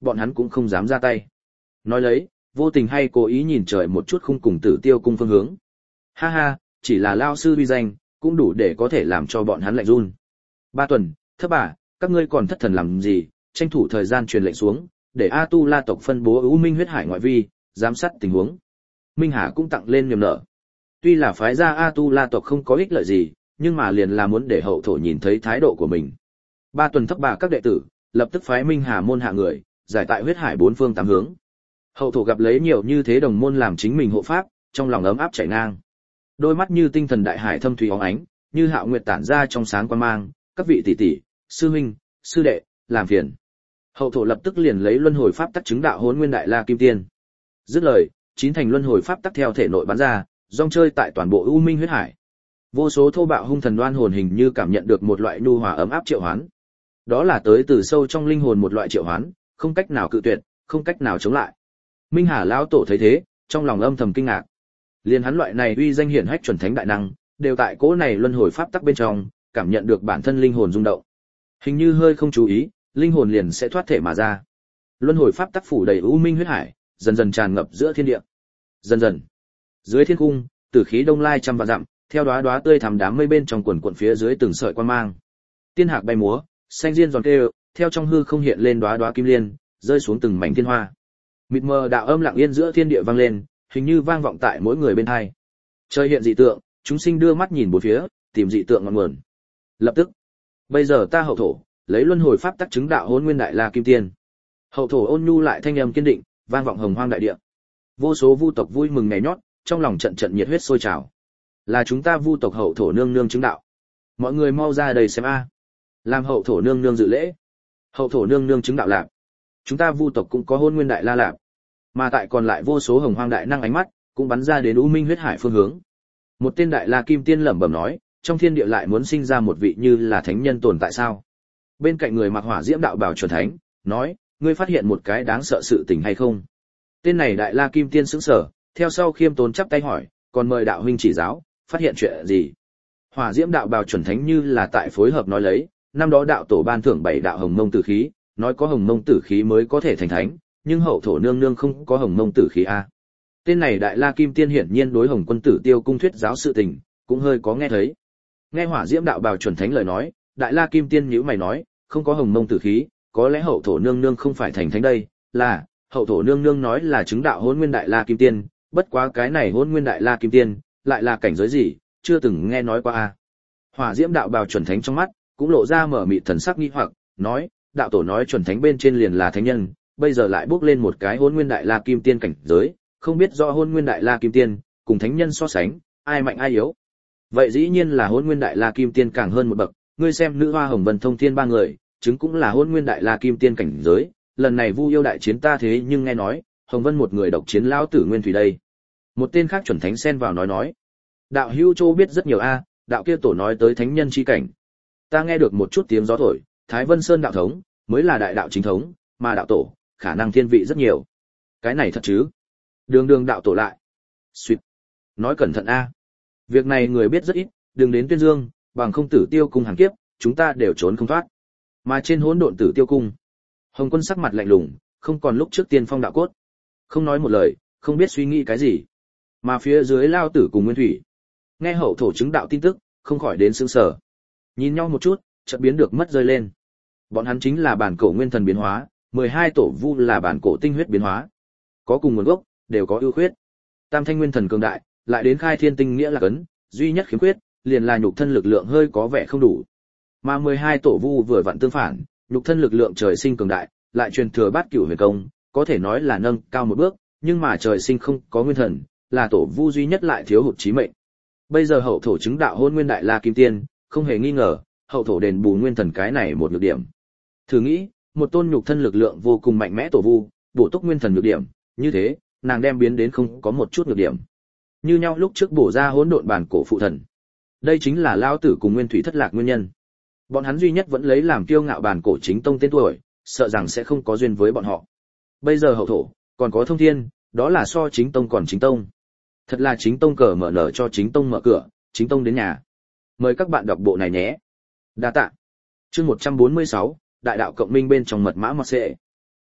A: bọn hắn cũng không dám ra tay. Nói lấy, vô tình hay cố ý nhìn trời một chút khung cùng Tử Tiêu cung phương hướng. Ha ha, chỉ là lao sư uy danh, cũng đủ để có thể làm cho bọn hắn lạnh run. 3 tuần, Thấp Bà, các ngươi còn thất thần làm gì, tranh thủ thời gian truyền lệnh xuống, để A Tu La tộc phân bố U Minh huyết hải ngoại vi, giám sát tình huống. Minh Hà cũng tặng lên niềm nở. Tuy là phái ra A Tu La tộc không có ích lợi gì, nhưng mà liền là muốn để hậu thổ nhìn thấy thái độ của mình. 3 tuần Thấp Bà các đệ tử, lập tức phái Minh Hà môn hạ người, giải tại huyết hải 4 phương 8 hướng. Hậu thổ gặp lấy nhiều như thế đồng môn làm chính mình hộ pháp, trong lòng ấm áp chảy ngang. Đôi mắt như tinh thần đại hải thâm thúy óng ánh, như hạo nguyệt tản ra trong sáng quang mang, các vị tỷ tỷ, sư huynh, sư đệ, làm phiền. Hậu thổ lập tức liền lấy luân hồi pháp tắc chứng đạo Hỗn Nguyên Đại La Kim Tiên. Dứt lời, 9 thành luân hồi pháp tắc theo thể nội bắn ra, rong chơi tại toàn bộ U Minh huyết hải. Vô số thô bạo hung thần đoan hồn hình như cảm nhận được một loại nhu hòa ấm áp triệu hoán. Đó là tới từ sâu trong linh hồn một loại triệu hoán, không cách nào cự tuyệt, không cách nào chống lại. Minh Hà lão tổ thấy thế, trong lòng âm thầm kinh ngạc. Liên hắn loại này uy danh hiển hách chuẩn thánh đại năng, đều tại cỗ này luân hồi pháp tắc bên trong, cảm nhận được bản thân linh hồn rung động. Hình như hơi không chú ý, linh hồn liền sẽ thoát thể mà ra. Luân hồi pháp tắc phủ đầy u minh huyết hải, dần dần tràn ngập giữa thiên địa. Dần dần, dưới thiên cung, tử khí đông lai trăm vạn dặm, theo đóa đóa tươi thắm đám mây bên trong quần quần phía dưới từng sợi quang mang. Tiên hạc bay múa, xanh diên giòn kêu, theo trong hư không hiện lên đóa đóa kim liên, rơi xuống từng mảnh thiên hoa. Mịt mờ đạo âm lặng yên giữa thiên địa vang lên, hình như vang vọng tại mỗi người bên tai. Trời hiện dị tượng, chúng sinh đưa mắt nhìn bốn phía, tìm dị tượng ngọn nguồn. Lập tức, bây giờ ta hậu thổ, lấy luân hồi pháp tắc chứng đạo Hỗn Nguyên Đại La Kim Tiên. Hậu thổ ôn nhu lại thanh âm kiên định, vang vọng hồng hoang đại địa. Vô số vu tộc vui mừng nhảy nhót, trong lòng trận trận nhiệt huyết sôi trào. Là chúng ta vu tộc hậu thổ nương nương chứng đạo. Mọi người mau ra đây xem a. Làm hậu thổ nương nương dự lễ. Hậu thổ nương nương chứng đạo lạc. Chúng ta vu tộc cũng có Hỗn Nguyên Đại La lạc. Mà tại còn lại vô số hồng hoang đại năng ánh mắt cũng bắn ra đến U Minh huyết hải phương hướng. Một tên Đại La Kim Tiên lẩm bẩm nói, trong thiên địa lại muốn sinh ra một vị như là thánh nhân tồn tại sao? Bên cạnh người mặc hỏa diễm đạo bào chuẩn thánh, nói, ngươi phát hiện một cái đáng sợ sự tình hay không? Tên này Đại La Kim Tiên sững sờ, theo sau khiêm tốn chắp tay hỏi, còn mời đạo huynh chỉ giáo, phát hiện chuyện gì? Hỏa diễm đạo bào chuẩn thánh như là tại phối hợp nói lấy, năm đó đạo tổ ban thưởng 7 đạo hồng mông tử khí, nói có hồng mông tử khí mới có thể thành thánh, nhưng hậu thổ nương nương không có hồng mông tử khí a. Tên này Đại La Kim Tiên hiển nhiên đối Hồng Quân Tử Tiêu cung thuyết giáo sự tình, cũng hơi có nghe thấy. Nghe hỏa diễm đạo bào chuẩn thánh lời nói, Đại La Kim Tiên nhíu mày nói, không có hồng mông tử khí, có lẽ hậu thổ nương nương không phải thành thánh đây, là, hậu thổ nương nương nói là chứng đạo Hỗn Nguyên Đại La Kim Tiên, bất quá cái này Hỗn Nguyên Đại La Kim Tiên, lại là cảnh giới gì, chưa từng nghe nói qua a. Hỏa diễm đạo bào chuẩn thánh trong mắt, cũng lộ ra mở mịt thần sắc nghi hoặc, nói, đạo tổ nói chuẩn thánh bên trên liền là thánh nhân, bây giờ lại bước lên một cái Hỗn Nguyên Đại La Kim Tiên cảnh giới, không biết rõ Hỗn Nguyên Đại La Kim Tiên cùng thánh nhân so sánh, ai mạnh ai yếu. Vậy dĩ nhiên là Hỗn Nguyên Đại La Kim Tiên càng hơn một bậc, ngươi xem nữ hoa Hồng Vân Thông Thiên ba người, chứng cũng là Hỗn Nguyên Đại La Kim Tiên cảnh giới, lần này Vu yêu đại chiến ta thế nhưng nghe nói, Hồng Vân một người độc chiến lão tử Nguyên Thủy đây. Một tên khác chuẩn thánh xen vào nói, đạo hữu Châu biết rất nhiều a, đạo kia tổ nói tới thánh nhân chi cảnh. Ta nghe được một chút tiếng gió thổi, Thái Vân Sơn đạo thống mới là đại đạo chính thống, mà đạo tổ khả năng thiên vị rất nhiều. Cái này thật chứ? Đường đường đạo tổ lại. Xuyệt. Nói cẩn thận a. Việc này người biết rất ít, đừng đến tuyên dương, bằng không Tử Tiêu cung hàng kiếp, chúng ta đều trốn không thoát. Mà trên hỗn độn Tử Tiêu cung, Hồng Quân sắc mặt lạnh lùng, không còn lúc trước tiên phong đạo cốt, không nói một lời, không biết suy nghĩ cái gì. Mà phía dưới Lao Tử cùng Nguyên Thủy, nghe hậu thổ chứng đạo tin tức, không khỏi đến sững sờ. Nhìn nhau một chút, chợt biến được mất rơi lên. Bọn hắn chính là bản cổ nguyên thần biến hóa, 12 tổ vu là bản cổ tinh huyết biến hóa. Có cùng nguồn gốc, đều có ưu khuyết. Tam thanh nguyên thần cường đại, lại đến khai thiên tinh nghĩa là cấn, duy nhất khiếm khuyết, liền là nhục thân lực lượng hơi có vẻ không đủ. Mà 12 tổ vu vừa vặn tương phản, nhục thân lực lượng trời sinh cường đại, lại truyền thừa bát cửu huyền công, có thể nói là nâng cao một bước, nhưng mà trời sinh không có nguyên thần, là tổ vu duy nhất lại thiếu hụt chí mệnh. Bây giờ hậu thổ chứng đạo Hỗn Nguyên Đại La Kim Tiên, không hề nghi ngờ, hậu thổ đền bù nguyên thần cái này một nhược điểm. Thử nghĩ, một tôn nhục thân lực lượng vô cùng mạnh mẽ tổ vu, bổ túc nguyên thần nhược điểm, như thế, nàng đem biến đến không có một chút nhược điểm. Như nhau lúc trước bổ ra hỗn độn bản cổ phụ thần. Đây chính là Lão Tử cùng Nguyên Thủy thất lạc nguyên nhân. Bọn hắn duy nhất vẫn lấy làm kiêu ngạo bản cổ chính tông tên tuổi, sợ rằng sẽ không có duyên với bọn họ. Bây giờ hậu thổ, còn có thông thiên, đó là so chính tông còn chính tông. Thật là chính tông cờ mở nở cho chính tông mở cửa, chính tông đến nhà. Mời các bạn đọc bộ này nhé. Đa tạ. Chương 146, Đại đạo cộng minh bên trong mật mã mọt xệ.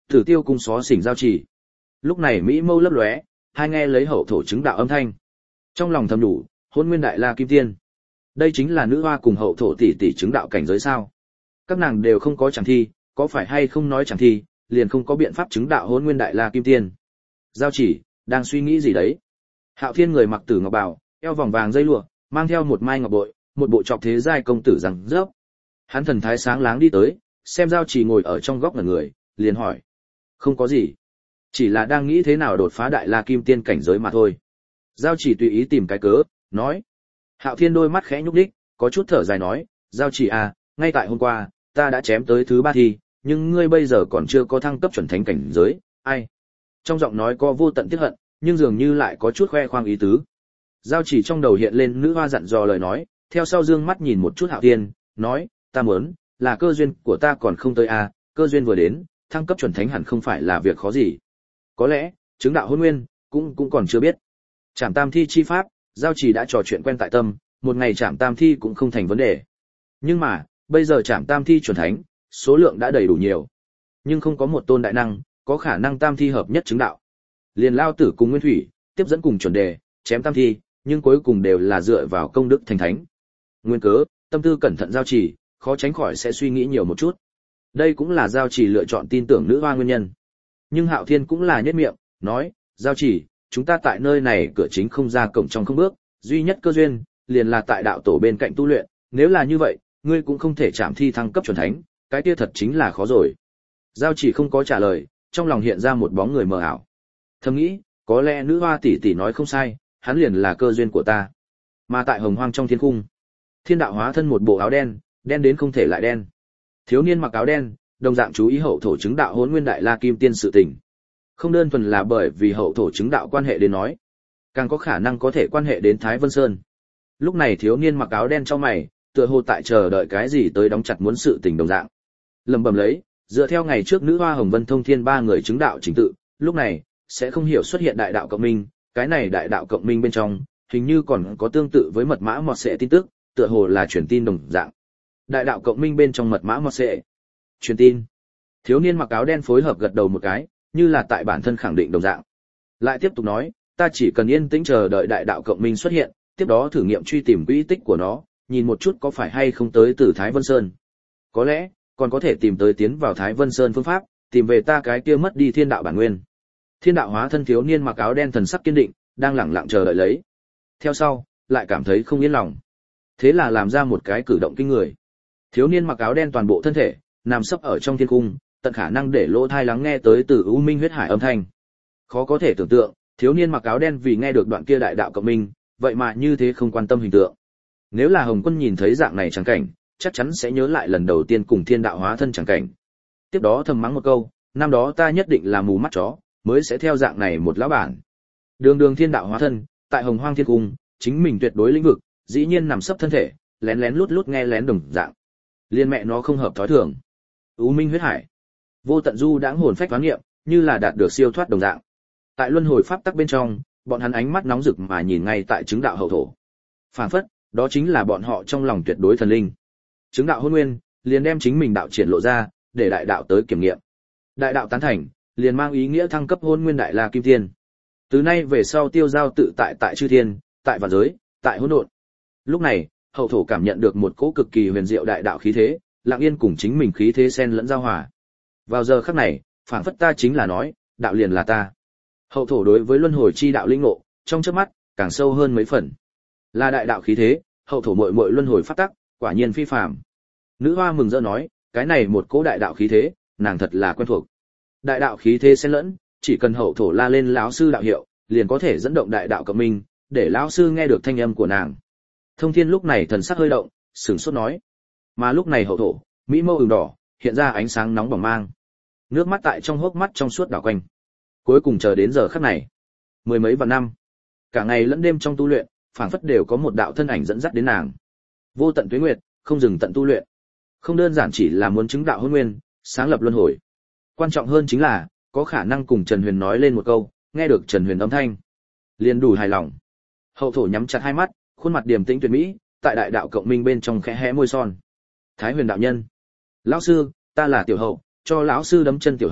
A: Tử Tiêu cung xó xỉnh giao chỉ. Lúc này mỹ mâu lấp lóe, hai nghe lấy hậu thổ chứng đạo âm thanh. Trong lòng thầm đủ, Hôn Nguyên Đại La Kim Tiên. Đây chính là nữ hoa cùng hậu thổ tỷ tỷ chứng đạo cảnh giới sao? Các nàng đều không có chẳng thi, có phải hay không nói chẳng thi, liền không có biện pháp chứng đạo Hôn Nguyên Đại La Kim Tiên. Giao chỉ, đang suy nghĩ gì đấy? Hạo Thiên người mặc tử ngọc bào, eo vòng vàng dây lụa, mang theo một mai ngọc bội, một bộ trọc thế giai công tử rằng rớp. Hắn thần thái sáng láng đi tới, xem giao chỉ ngồi ở trong góc ngẩn người, liền hỏi. Không có gì. Chỉ là đang nghĩ thế nào đột phá Đại La Kim Tiên cảnh giới mà thôi. Giao chỉ tùy ý tìm cái cớ, nói. Hạo Thiên đôi mắt khẽ nhúc nhích, có chút thở dài nói, giao chỉ à, ngay tại hôm qua, ta đã chém tới thứ 3 thi, nhưng ngươi bây giờ còn chưa có thăng cấp chuẩn thánh cảnh giới, ai? Trong giọng nói có vô tận tiếc hận, nhưng dường như lại có chút khoe khoang ý tứ. Giao chỉ trong đầu hiện lên nữ hoa dặn dò lời nói, theo sau dương mắt nhìn một chút Hạo Thiên, nói, ta muốn, là cơ duyên của ta còn không tới à, cơ duyên vừa đến, thăng cấp chuẩn thánh hẳn không phải là việc khó gì. Có lẽ, chứng đạo hôn nguyên, cũng còn chưa biết. Trảm tam thi chi pháp, giao chỉ đã trò chuyện quen tại tâm, một ngày trảm tam thi cũng không thành vấn đề. Nhưng mà, bây giờ trảm tam thi chuẩn thánh, số lượng đã đầy đủ nhiều. Nhưng không có một tôn đại năng, có khả năng tam thi hợp nhất chứng đạo. Liền Lao Tử cùng Nguyên Thủy, tiếp dẫn cùng chuẩn đề, chém tam thi, nhưng cuối cùng đều là dựa vào công đức thành thánh. Nguyên cớ, tâm tư cẩn thận giao chỉ, khó tránh khỏi sẽ suy nghĩ nhiều một chút. Đây cũng là giao chỉ lựa chọn tin tưởng nữ hoa nguyên nhân. Nhưng Hạo Thiên cũng là nhất miệng, nói, giao chỉ, chúng ta tại nơi này cửa chính không ra cổng trong không bước, duy nhất cơ duyên, liền là tại đạo tổ bên cạnh tu luyện, nếu là như vậy, ngươi cũng không thể chạm thi thăng cấp chuẩn thánh, cái kia thật chính là khó rồi. Giao chỉ không có trả lời, trong lòng hiện ra một bóng người mờ ảo. Thầm nghĩ, có lẽ nữ hoa tỷ tỷ nói không sai, hắn liền là cơ duyên của ta. Mà tại hồng hoang trong thiên cung, thiên đạo hóa thân một bộ áo đen, đen đến không thể lại đen. Thiếu niên mặc áo đen, đồng dạng chú ý hậu thổ chứng đạo Hỗn Nguyên Đại La Kim Tiên sự tình. Không đơn thuần là bởi vì hậu thổ chứng đạo quan hệ đến nói, càng có khả năng có thể quan hệ đến Thái Vân Sơn. Lúc này thiếu niên mặc áo đen trong mày, tựa hồ tại chờ đợi cái gì tới đóng chặt muốn sự tình đồng dạng. Lẩm bẩm lấy, dựa theo ngày trước nữ hoa Hồng Vân Thông Thiên ba người chứng đạo chính tự, lúc này sẽ không hiểu xuất hiện đại đạo cộng minh, cái này đại đạo cộng minh bên trong, hình như còn có tương tự với mật mã mọt sệ tin tức, tựa hồ là truyền tin đồng dạng. Đại đạo cộng minh bên trong mật mã mọt sệ. Truyền tin. Thiếu niên mặc áo đen phối hợp gật đầu một cái, như là tại bản thân khẳng định đồng dạng. Lại tiếp tục nói, ta chỉ cần yên tĩnh chờ đợi đại đạo cộng minh xuất hiện, tiếp đó thử nghiệm truy tìm quỹ tích của nó, nhìn một chút có phải hay không tới từ Thái Vân Sơn. Có lẽ, còn có thể tìm tới tiến vào Thái Vân Sơn phương pháp, tìm về ta cái kia mất đi thiên đạo bản nguyên. Thiên đạo hóa thân thiếu niên mặc áo đen thần sắc kiên định, đang lẳng lặng chờ đợi lấy. Theo sau, lại cảm thấy không yên lòng. Thế là làm ra một cái cử động kinh người. Thiếu niên mặc áo đen toàn bộ thân thể, nằm sấp ở trong thiên cung, tận khả năng để lỗ tai lắng nghe tới từ u minh huyết hải âm thanh. Khó có thể tưởng tượng, thiếu niên mặc áo đen vì nghe được đoạn kia đại đạo cộng minh, vậy mà như thế không quan tâm hình tượng. Nếu là Hồng Quân nhìn thấy dạng này chẳng cảnh, chắc chắn sẽ nhớ lại lần đầu tiên cùng thiên đạo hóa thân chẳng cảnh. Tiếp đó thầm mắng một câu, năm đó ta nhất định là mù mắt chó, mới sẽ theo dạng này một lão bản. Đường thiên đạo hóa thân, tại Hồng Hoang Thiên Cung, chính mình tuyệt đối lĩnh vực, dĩ nhiên nằm sấp thân thể, lén lén lút lút nghe lén đồng dạng. Liên mẹ nó không hợp thói thường. U minh huyết hải, vô tận du đãng hồn phách toán nghiệm, như là đạt được siêu thoát đồng dạng. Tại luân hồi pháp tắc bên trong, bọn hắn ánh mắt nóng rực mà nhìn ngay tại chứng đạo hậu thổ. Phản phất, đó chính là bọn họ trong lòng tuyệt đối thần linh. Chứng đạo hôn nguyên, liền đem chính mình đạo triển lộ ra, để đại đạo tới kiểm nghiệm. Đại đạo tán thành, liền mang ý nghĩa thăng cấp hôn nguyên đại la kim tiên. Từ nay về sau tiêu giao tự tại tại chư thiên, tại vạn giới, tại hỗn độn. Lúc này, hậu thổ cảm nhận được một cỗ cực kỳ huyền diệu đại đạo khí thế, lặng yên cùng chính mình khí thế xen lẫn giao hòa. Vào giờ khắc này, phảng phất ta chính là nói, đạo liền là ta. Hậu thổ đối với luân hồi chi đạo linh ngộ, trong chớp mắt, càng sâu hơn mấy phần. Là đại đạo khí thế, hậu thổ muội muội luân hồi pháp tắc, quả nhiên phi phàm. Nữ hoa mừng rỡ nói, cái này một cỗ đại đạo khí thế, nàng thật là quen thuộc. Đại đạo khí thế xen lẫn, chỉ cần hậu thổ la lên lão sư đạo hiệu, liền có thể dẫn động đại đạo cộng minh, để lão sư nghe được thanh âm của nàng. Thông Thiên lúc này thần sắc hơi động, sửng sốt nói. Mà lúc này hậu thổ, mỹ mâu ửng đỏ, hiện ra ánh sáng nóng bỏng mang. Nước mắt tại trong hốc mắt trong suốt đảo quanh. Cuối cùng chờ đến giờ khắc này, mười mấy vạn năm, cả ngày lẫn đêm trong tu luyện, phảng phất đều có một đạo thân ảnh dẫn dắt đến nàng. Vô tận tuế nguyệt, không dừng tận tu luyện. Không đơn giản chỉ là muốn chứng đạo hôn nguyên, sáng lập luân hồi. Quan trọng hơn chính là, có khả năng cùng Trần Huyền nói lên một câu, nghe được Trần Huyền âm thanh, liền đủ hài lòng. Hậu thổ nhắm chặt hai mắt, khuôn mặt điềm tĩnh tuyệt mỹ, tại đại đạo cộng minh bên trong khẽ hé môi son. Thái Huyền đạo nhân, lão sư, ta là tiểu hậu, cho lão sư đấm chân tiểu hậu,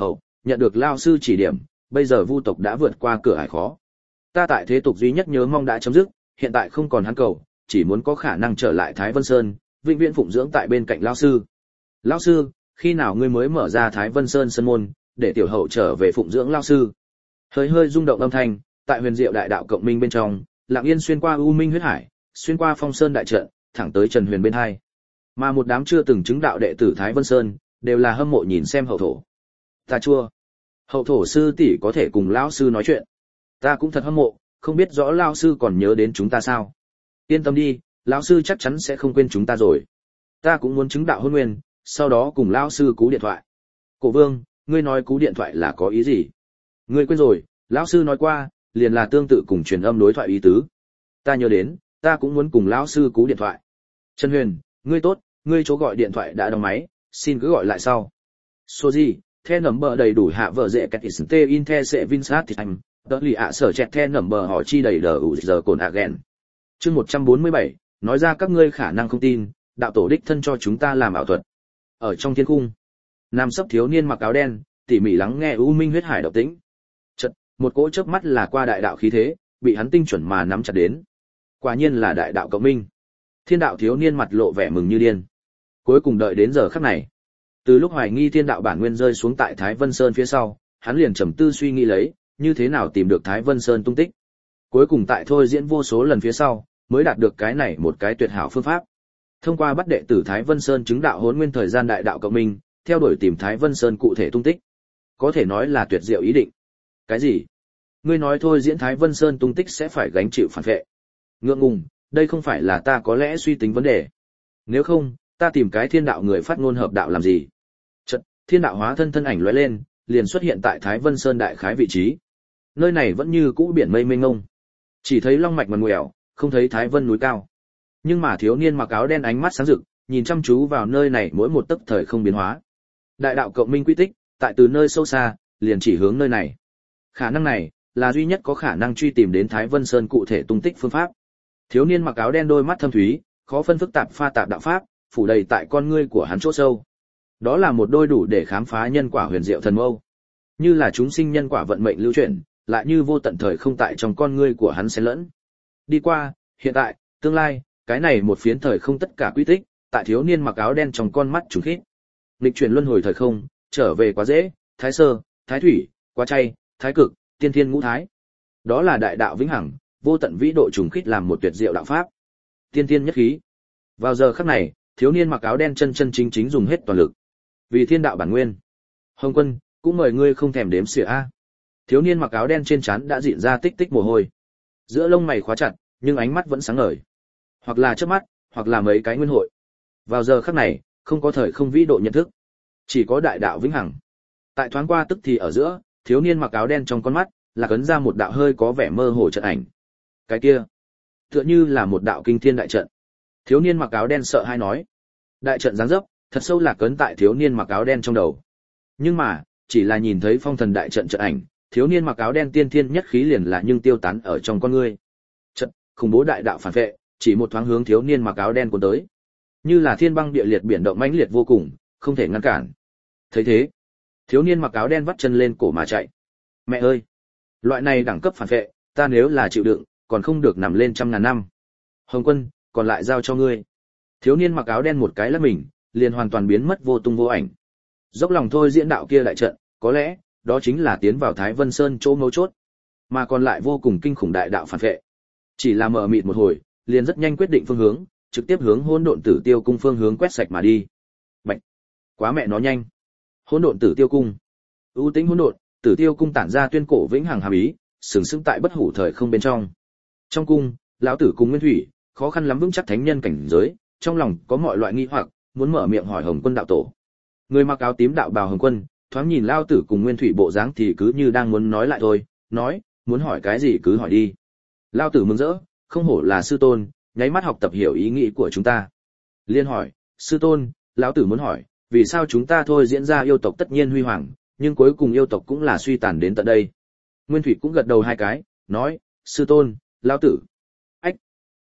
A: nhận được lao sư chỉ điểm, bây giờ Vu tộc đã vượt qua cửa ải khó. Ta tại thế tục duy nhất nhớ mong đã chấm dứt, hiện tại không còn hắn cầu, chỉ muốn có khả năng trở lại Thái Vân Sơn, vĩnh viễn phụng dưỡng tại bên cạnh lão sư. Lão sư, khi nào ngươi mới mở ra Thái Vân Sơn sân môn, để tiểu hậu trở về phụng dưỡng lão sư? Hơi hơi rung động âm thanh, tại huyền diệu đại đạo cộng minh bên trong, lặng yên xuyên qua u minh huyết hải, xuyên qua phong sơn đại trận, thẳng tới Trần Huyền bên hai. Mà một đám chưa từng chứng đạo đệ tử Thái Vân Sơn, đều là hâm mộ nhìn xem hậu thổ. Ta chua, hậu thổ sư tỷ có thể cùng lão sư nói chuyện. Ta cũng thật hâm mộ, không biết rõ lão sư còn nhớ đến chúng ta sao? Yên tâm đi, lão sư chắc chắn sẽ không quên chúng ta rồi. Ta cũng muốn chứng đạo hôn nguyên, sau đó cùng lão sư cú điện thoại. Cổ Vương, ngươi nói cú điện thoại là có ý gì? Ngươi quên rồi, lão sư nói qua, liền là tương tự cùng truyền âm đối thoại ý tứ. Ta nhớ đến, ta cũng muốn cùng lão sư cú điện thoại. Trần Huyền, ngươi tốt, ngươi chỗ gọi điện thoại đã đóng máy, xin cứ gọi lại sau. Số gì, the number đầy đủ hạ vợ dễ kẹt isente in the sẽ vinsat thì anh, đỡ lì ạ sở chẹt the number họ chi đầy đờ ủ giờ cồn again. Chương 147, nói ra các ngươi khả năng không tin, đạo tổ đích thân cho chúng ta làm ảo thuật. Ở trong thiên cung, nam sấp thiếu niên mặc áo đen, tỉ mỉ lắng nghe u minh huyết hải động tĩnh. Chợt, một cỗ chớp mắt là qua đại đạo khí thế, bị hắn tinh chuẩn mà nắm chặt đến. Quả nhiên là đại đạo cộng minh. Thiên đạo thiếu niên mặt lộ vẻ mừng như điên. Cuối cùng đợi đến giờ khắc này, từ lúc hoài nghi thiên đạo bản nguyên rơi xuống tại Thái Vân Sơn phía sau, hắn liền trầm tư suy nghĩ lấy, như thế nào tìm được Thái Vân Sơn tung tích. Cuối cùng tại thôi diễn vô số lần phía sau, mới đạt được cái này một cái tuyệt hảo phương pháp. Thông qua bắt đệ tử Thái Vân Sơn chứng đạo hỗn nguyên thời gian đại đạo cộng minh, theo đuổi tìm Thái Vân Sơn cụ thể tung tích. Có thể nói là tuyệt diệu ý định. Cái gì? Ngươi nói thôi diễn Thái Vân Sơn tung tích sẽ phải gánh chịu phản vệ. Ngượng ngùng, đây không phải là ta có lẽ suy tính vấn đề. Nếu không, ta tìm cái thiên đạo người phát ngôn hợp đạo làm gì? Chợt, thiên đạo hóa thân thân ảnh lóe lên, liền xuất hiện tại Thái Vân Sơn đại khái vị trí. Nơi này vẫn như cũ biển mây mênh mông, chỉ thấy long mạch ngoằn ngoèo, không thấy Thái Vân núi cao. Nhưng mà thiếu niên mặc áo đen ánh mắt sáng rực, nhìn chăm chú vào nơi này mỗi một tấc thời không biến hóa. Đại đạo cộng minh quy tích, tại từ nơi sâu xa, liền chỉ hướng nơi này. Khả năng này là duy nhất có khả năng truy tìm đến Thái Vân Sơn cụ thể tung tích phương pháp. Thiếu niên mặc áo đen đôi mắt thâm thúy, khó phân phức tạp pha tạp đạo pháp, phủ đầy tại con ngươi của hắn chỗ sâu. Đó là một đôi đủ để khám phá nhân quả huyền diệu thần mâu. Như là chúng sinh nhân quả vận mệnh lưu chuyển, lại như vô tận thời không tại trong con ngươi của hắn xen lẫn. Đi qua, hiện tại, tương lai, cái này một phiến thời không tất cả quy tích, tại thiếu niên mặc áo đen trong con mắt trùng khít. Nghịch chuyển luân hồi thời không, trở về quá dễ, thái sơ, thái thủy, quá chay, thái cực, tiên thiên ngũ thái. Đó là đại đạo vĩnh hằng, vô tận vĩ độ trùng khít làm một tuyệt diệu đạo pháp. Tiên thiên nhất khí. Vào giờ khắc này, thiếu niên mặc áo đen chân chân chính chính dùng hết toàn lực. Vì thiên đạo bản nguyên. Hồng Quân, cũng mời ngươi không thèm đếm xỉa a. Thiếu niên mặc áo đen trên trán đã dịn ra tích tích mồ hôi. Giữa lông mày khóa chặt, nhưng ánh mắt vẫn sáng ngời. Hoặc là chớp mắt, hoặc là mấy cái nguyên hội. Vào giờ khắc này, không có thời không vĩ độ nhận thức, chỉ có đại đạo vĩnh hằng. Tại thoáng qua tức thì ở giữa, thiếu niên mặc áo đen trong con mắt là cấn ra một đạo hơi có vẻ mơ hồ trận ảnh. Cái kia, tựa như là một đạo kinh thiên đại trận. Thiếu niên mặc áo đen sợ hãi nói. Đại trận giáng dấp, thật sâu lạc cấn tại thiếu niên mặc áo đen trong đầu. Nhưng mà, chỉ là nhìn thấy phong thần đại trận trận ảnh, thiếu niên mặc áo đen tiên thiên nhất khí liền là nhưng tiêu tán ở trong con ngươi. Trận, khủng bố đại đạo phản vệ, chỉ một thoáng hướng thiếu niên mặc áo đen cuốn tới. Như là thiên băng địa liệt biển động mãnh liệt vô cùng, không thể ngăn cản. Thấy thế, thiếu niên mặc áo đen vắt chân lên cổ mà chạy. Mẹ ơi, loại này đẳng cấp phản vệ, ta nếu là chịu đựng, còn không được nằm lên trăm ngàn năm. Hồng Quân, còn lại giao cho ngươi. Thiếu niên mặc áo đen một cái lắc mình, liền hoàn toàn biến mất vô tung vô ảnh. Dốc lòng thôi diễn đạo kia đại trận, có lẽ đó chính là tiến vào Thái Vân Sơn chỗ mấu chốt, mà còn lại vô cùng kinh khủng đại đạo phản vệ. Chỉ là mờ mịt một hồi, liền rất nhanh quyết định phương hướng, trực tiếp hướng Hỗn Độn Tử Tiêu Cung phương hướng quét sạch mà đi. Bạch, quá mẹ nó nhanh! Hỗn Độn Tử Tiêu Cung, ưu tĩnh hỗn độn, Tử Tiêu Cung tản ra tuyên cổ vĩnh hằng hàm ý, sừng sững tại bất hủ thời không bên trong. Trong cung, lão tử cùng Nguyên Thủy, khó khăn lắm vững chắc thánh nhân cảnh giới, trong lòng có mọi loại nghi hoặc, muốn mở miệng hỏi Hồng Quân đạo tổ. Người mặc áo tím đạo bào Hồng Quân, thoáng nhìn lão tử cùng Nguyên Thủy bộ dáng thì cứ như đang muốn nói lại thôi, nói, muốn hỏi cái gì cứ hỏi đi. Lão tử mừng rỡ, không hổ là sư tôn, nháy mắt học tập hiểu ý nghĩ của chúng ta. Liên hỏi, sư tôn, lão tử muốn hỏi, vì sao chúng ta thôi diễn ra yêu tộc tất nhiên huy hoàng, nhưng cuối cùng yêu tộc cũng là suy tàn đến tận đây. Nguyên Thủy cũng gật đầu hai cái, nói, sư tôn, lão tử. Ách,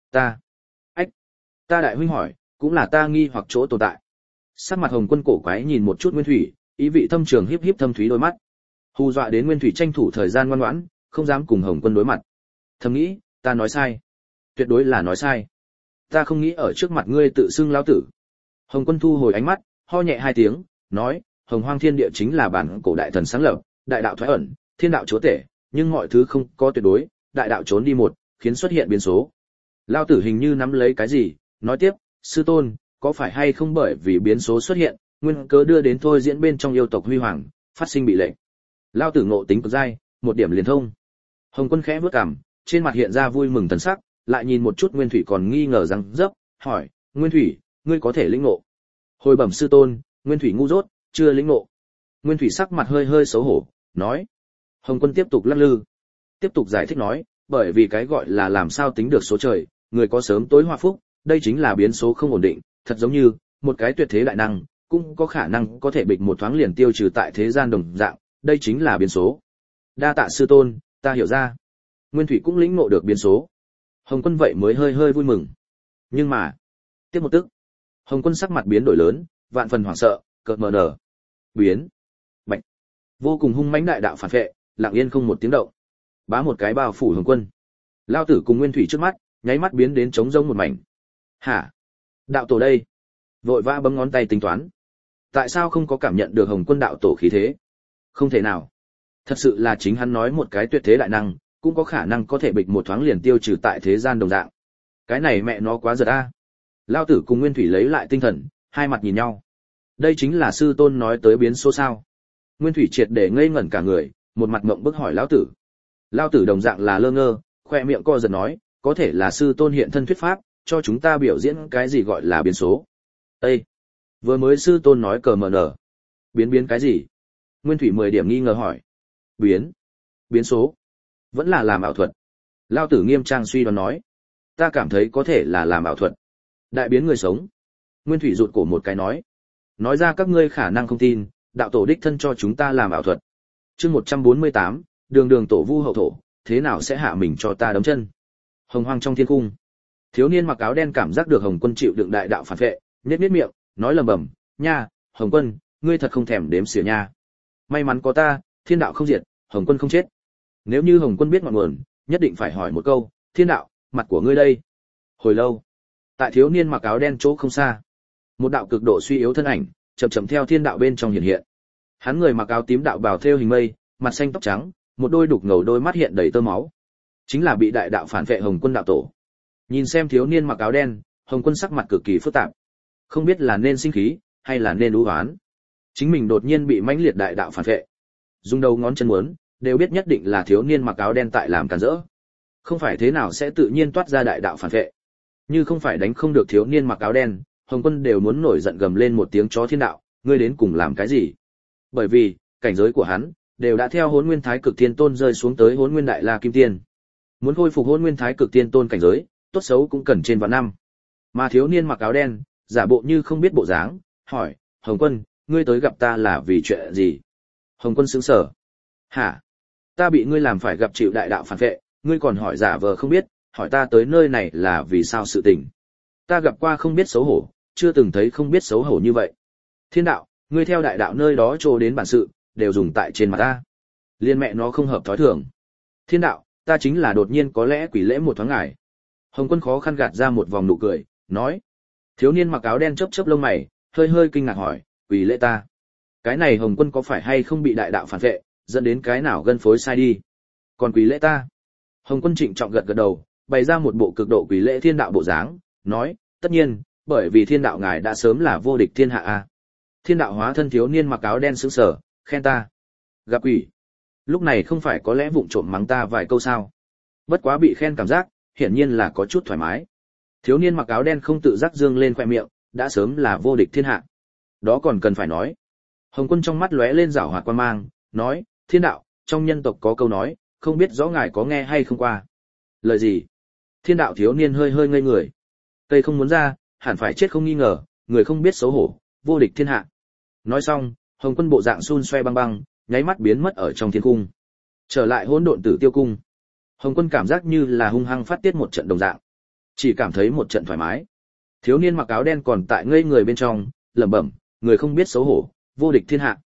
A: ta đại huynh hỏi, cũng là ta nghi hoặc chỗ tồn tại. Sắc mặt Hồng Quân cổ quái nhìn một chút Nguyên Thủy, ý vị thâm trường hiếp hiếp thâm thúy đôi mắt. Hù dọa đến Nguyên Thủy tranh thủ thời gian ngoan ngoãn, không dám cùng Hồng Quân đối mặt. Thầm nghĩ, ta nói sai, tuyệt đối là nói sai. Ta không nghĩ ở trước mặt ngươi tự xưng lão tử. Hồng Quân thu hồi ánh mắt, ho nhẹ hai tiếng, nói, Hồng Hoang Thiên Địa chính là bản cổ đại thần sáng lập, đại đạo thoái ẩn, thiên đạo chúa tể, nhưng mọi thứ không có tuyệt đối, đại đạo trốn đi một, khiến xuất hiện biến số. Lão tử hình như nắm lấy cái gì, nói tiếp, sư tôn, có phải hay không bởi vì biến số xuất hiện, nguyên cớ đưa đến thôi diễn bên trong yêu tộc huy hoàng, phát sinh bị lệnh. Lão tử ngộ tính cực dai, một điểm liền thông. Hồng Quân khẽ bước cằm, trên mặt hiện ra vui mừng thần sắc, lại nhìn một chút Nguyên Thủy còn nghi ngờ rằng dấp, hỏi, Nguyên Thủy, ngươi có thể lĩnh ngộ? Hồi bẩm sư tôn, Nguyên Thủy ngu dốt, chưa lĩnh ngộ. Nguyên Thủy sắc mặt hơi hơi xấu hổ, nói. Hồng Quân tiếp tục lắc lư, tiếp tục giải thích nói, bởi vì cái gọi là làm sao tính được số trời, người có sớm tối hòa phúc, đây chính là biến số không ổn định, thật giống như một cái tuyệt thế đại năng, cũng có khả năng có thể bịch một thoáng liền tiêu trừ tại thế gian đồng dạng, đây chính là biến số. Đa tạ sư tôn, ta hiểu ra. Nguyên Thủy cũng lĩnh ngộ được biến số. Hồng Quân vậy mới hơi hơi vui mừng. Nhưng mà, tiếp một tức, Hồng Quân sắc mặt biến đổi lớn, vạn phần hoảng sợ, cợt mờ nở. Biến. Bạch. Vô cùng hung mãnh đại đạo phản vệ, lặng yên không một tiếng động. Bá một cái bao phủ Hồng Quân. Lao tử cùng Nguyên Thủy trước mắt, nháy mắt biến đến trống rỗng một mảnh. Hả? Đạo tổ đây? Vội vã bấm ngón tay tính toán. Tại sao không có cảm nhận được Hồng Quân đạo tổ khí thế? Không thể nào. Thật sự là chính hắn nói một cái tuyệt thế đại năng, cũng có khả năng có thể bịch một thoáng liền tiêu trừ tại thế gian đồng dạng. Cái này mẹ nó quá giật a. Lao tử cùng Nguyên Thủy lấy lại tinh thần, hai mặt nhìn nhau. Đây chính là sư tôn nói tới biến số sao? Nguyên Thủy triệt để ngây ngẩn cả người, một mặt ngậm bức hỏi lão tử. Lao tử đồng dạng là lơ ngơ, khoe miệng co giật nói, có thể là sư tôn hiện thân thuyết pháp, cho chúng ta biểu diễn cái gì gọi là biến số. Ê! Vừa mới sư tôn nói cờ mờ nở. Biến cái gì? Nguyên Thủy 10 điểm nghi ngờ hỏi. Biến số. Vẫn là làm ảo thuật. Lao tử nghiêm trang suy đoán nói. Ta cảm thấy có thể là làm ảo thuật. Đại biến người sống. Nguyên Thủy rụt cổ một cái nói. Nói ra các ngươi khả năng không tin, đạo tổ đích thân cho chúng ta làm ảo thuật. Chương 148, đường tổ vu hậu thổ, thế nào sẽ hạ mình cho ta đấm chân. Hồng Hoang trong thiên cung. Thiếu niên mặc áo đen cảm giác được Hồng Quân chịu đựng đại đạo phản vệ, nhếch miệng, nói lầm bầm, nha, Hồng Quân, ngươi thật không thèm đếm xỉa nha. May mắn có ta, thiên đạo không diệt, Hồng Quân không chết. Nếu như Hồng Quân biết ngọn nguồn, nhất định phải hỏi một câu, thiên đạo, mặt của ngươi đây. Hồi lâu, tại thiếu niên mặc áo đen chỗ không xa, một đạo cực độ suy yếu thân ảnh, chậm chậm theo thiên đạo bên trong hiện hiện. Hắn người mặc áo tím đạo bào thêu hình mây, mặt xanh tóc trắng, một đôi đục ngầu đôi mắt hiện đầy tơ máu. Chính là bị đại đạo phản vệ Hồng Quân đạo tổ. Nhìn xem thiếu niên mặc áo đen, Hồng Quân sắc mặt cực kỳ phức tạp. Không biết là nên sinh khí, hay là nên ưu oán. Chính mình đột nhiên bị mãnh liệt đại đạo phản vệ. Dùng đầu ngón chân muốn, đều biết nhất định là thiếu niên mặc áo đen tại làm cản rỡ. Không phải thế nào sẽ tự nhiên toát ra đại đạo phản vệ. Như không phải đánh không được thiếu niên mặc áo đen, Hồng Quân đều muốn nổi giận gầm lên một tiếng chó thiên đạo, ngươi đến cùng làm cái gì? Bởi vì, cảnh giới của hắn, đều đã theo Hỗn Nguyên Thái Cực Thiên Tôn rơi xuống tới Hỗn Nguyên Đại La Kim Tiên. Muốn khôi phục Hỗn Nguyên Thái Cực Tiên Tôn cảnh giới, tốt xấu cũng cần trên vạn năm. Mà thiếu niên mặc áo đen, giả bộ như không biết bộ dáng, hỏi, Hồng Quân, ngươi tới gặp ta là vì chuyện gì? Hồng Quân sững sờ. Hả? Ta bị ngươi làm phải gặp chịu đại đạo phản vệ, ngươi còn hỏi giả vờ không biết, hỏi ta tới nơi này là vì sao sự tình. Ta gặp qua không biết xấu hổ, chưa từng thấy không biết xấu hổ như vậy. Thiên đạo, ngươi theo đại đạo nơi đó trô đến bản sự, đều dùng tại trên mặt ta. Liên mẹ nó không hợp thói thường. Thiên đạo, ta chính là đột nhiên có lẽ quỷ lễ một thoáng ngải. Hồng Quân khó khăn gạt ra một vòng nụ cười, nói. Thiếu niên mặc áo đen chớp chớp lông mày, hơi hơi kinh ngạc hỏi, quỷ lễ ta. Cái này Hồng Quân có phải hay không bị đại đạo phản vệ, dẫn đến cái nào gân phối sai đi. Còn quỷ lễ ta. Hồng Quân trịnh trọng gật gật đầu, bày ra một bộ cực độ quỷ lễ thiên đạo bộ dáng, nói, tất nhiên, bởi vì thiên đạo ngài đã sớm là vô địch thiên hạ a. Thiên đạo hóa thân thiếu niên mặc áo đen sững sờ, khen ta. Gặp quỷ. Lúc này không phải có lẽ vụng trộm mắng ta vài câu sao. Bất quá bị khen cảm giác, hiển nhiên là có chút thoải mái. Thiếu niên mặc áo đen không tự giác dương lên khoe miệng, đã sớm là vô địch thiên hạ. Đó còn cần phải nói. Hồng Quân trong mắt lóe lên giảo hoạt quan mang, nói, thiên đạo, trong nhân tộc có câu nói, không biết rõ ngài có nghe hay không qua. Lời gì? Thiên đạo thiếu niên hơi hơi ngây người. Cây không muốn ra, hẳn phải chết không nghi ngờ, người không biết xấu hổ, vô địch thiên hạ. Nói xong, Hồng Quân bộ dạng xun xoe băng băng, nháy mắt biến mất ở trong thiên cung. Trở lại hỗn độn tử tiêu cung. Hồng Quân cảm giác như là hung hăng phát tiết một trận đồng dạng. Chỉ cảm thấy một trận thoải mái. Thiếu niên mặc áo đen còn tại ngây người bên trong, lẩm bẩm, người không biết xấu hổ, vô địch thiên hạ.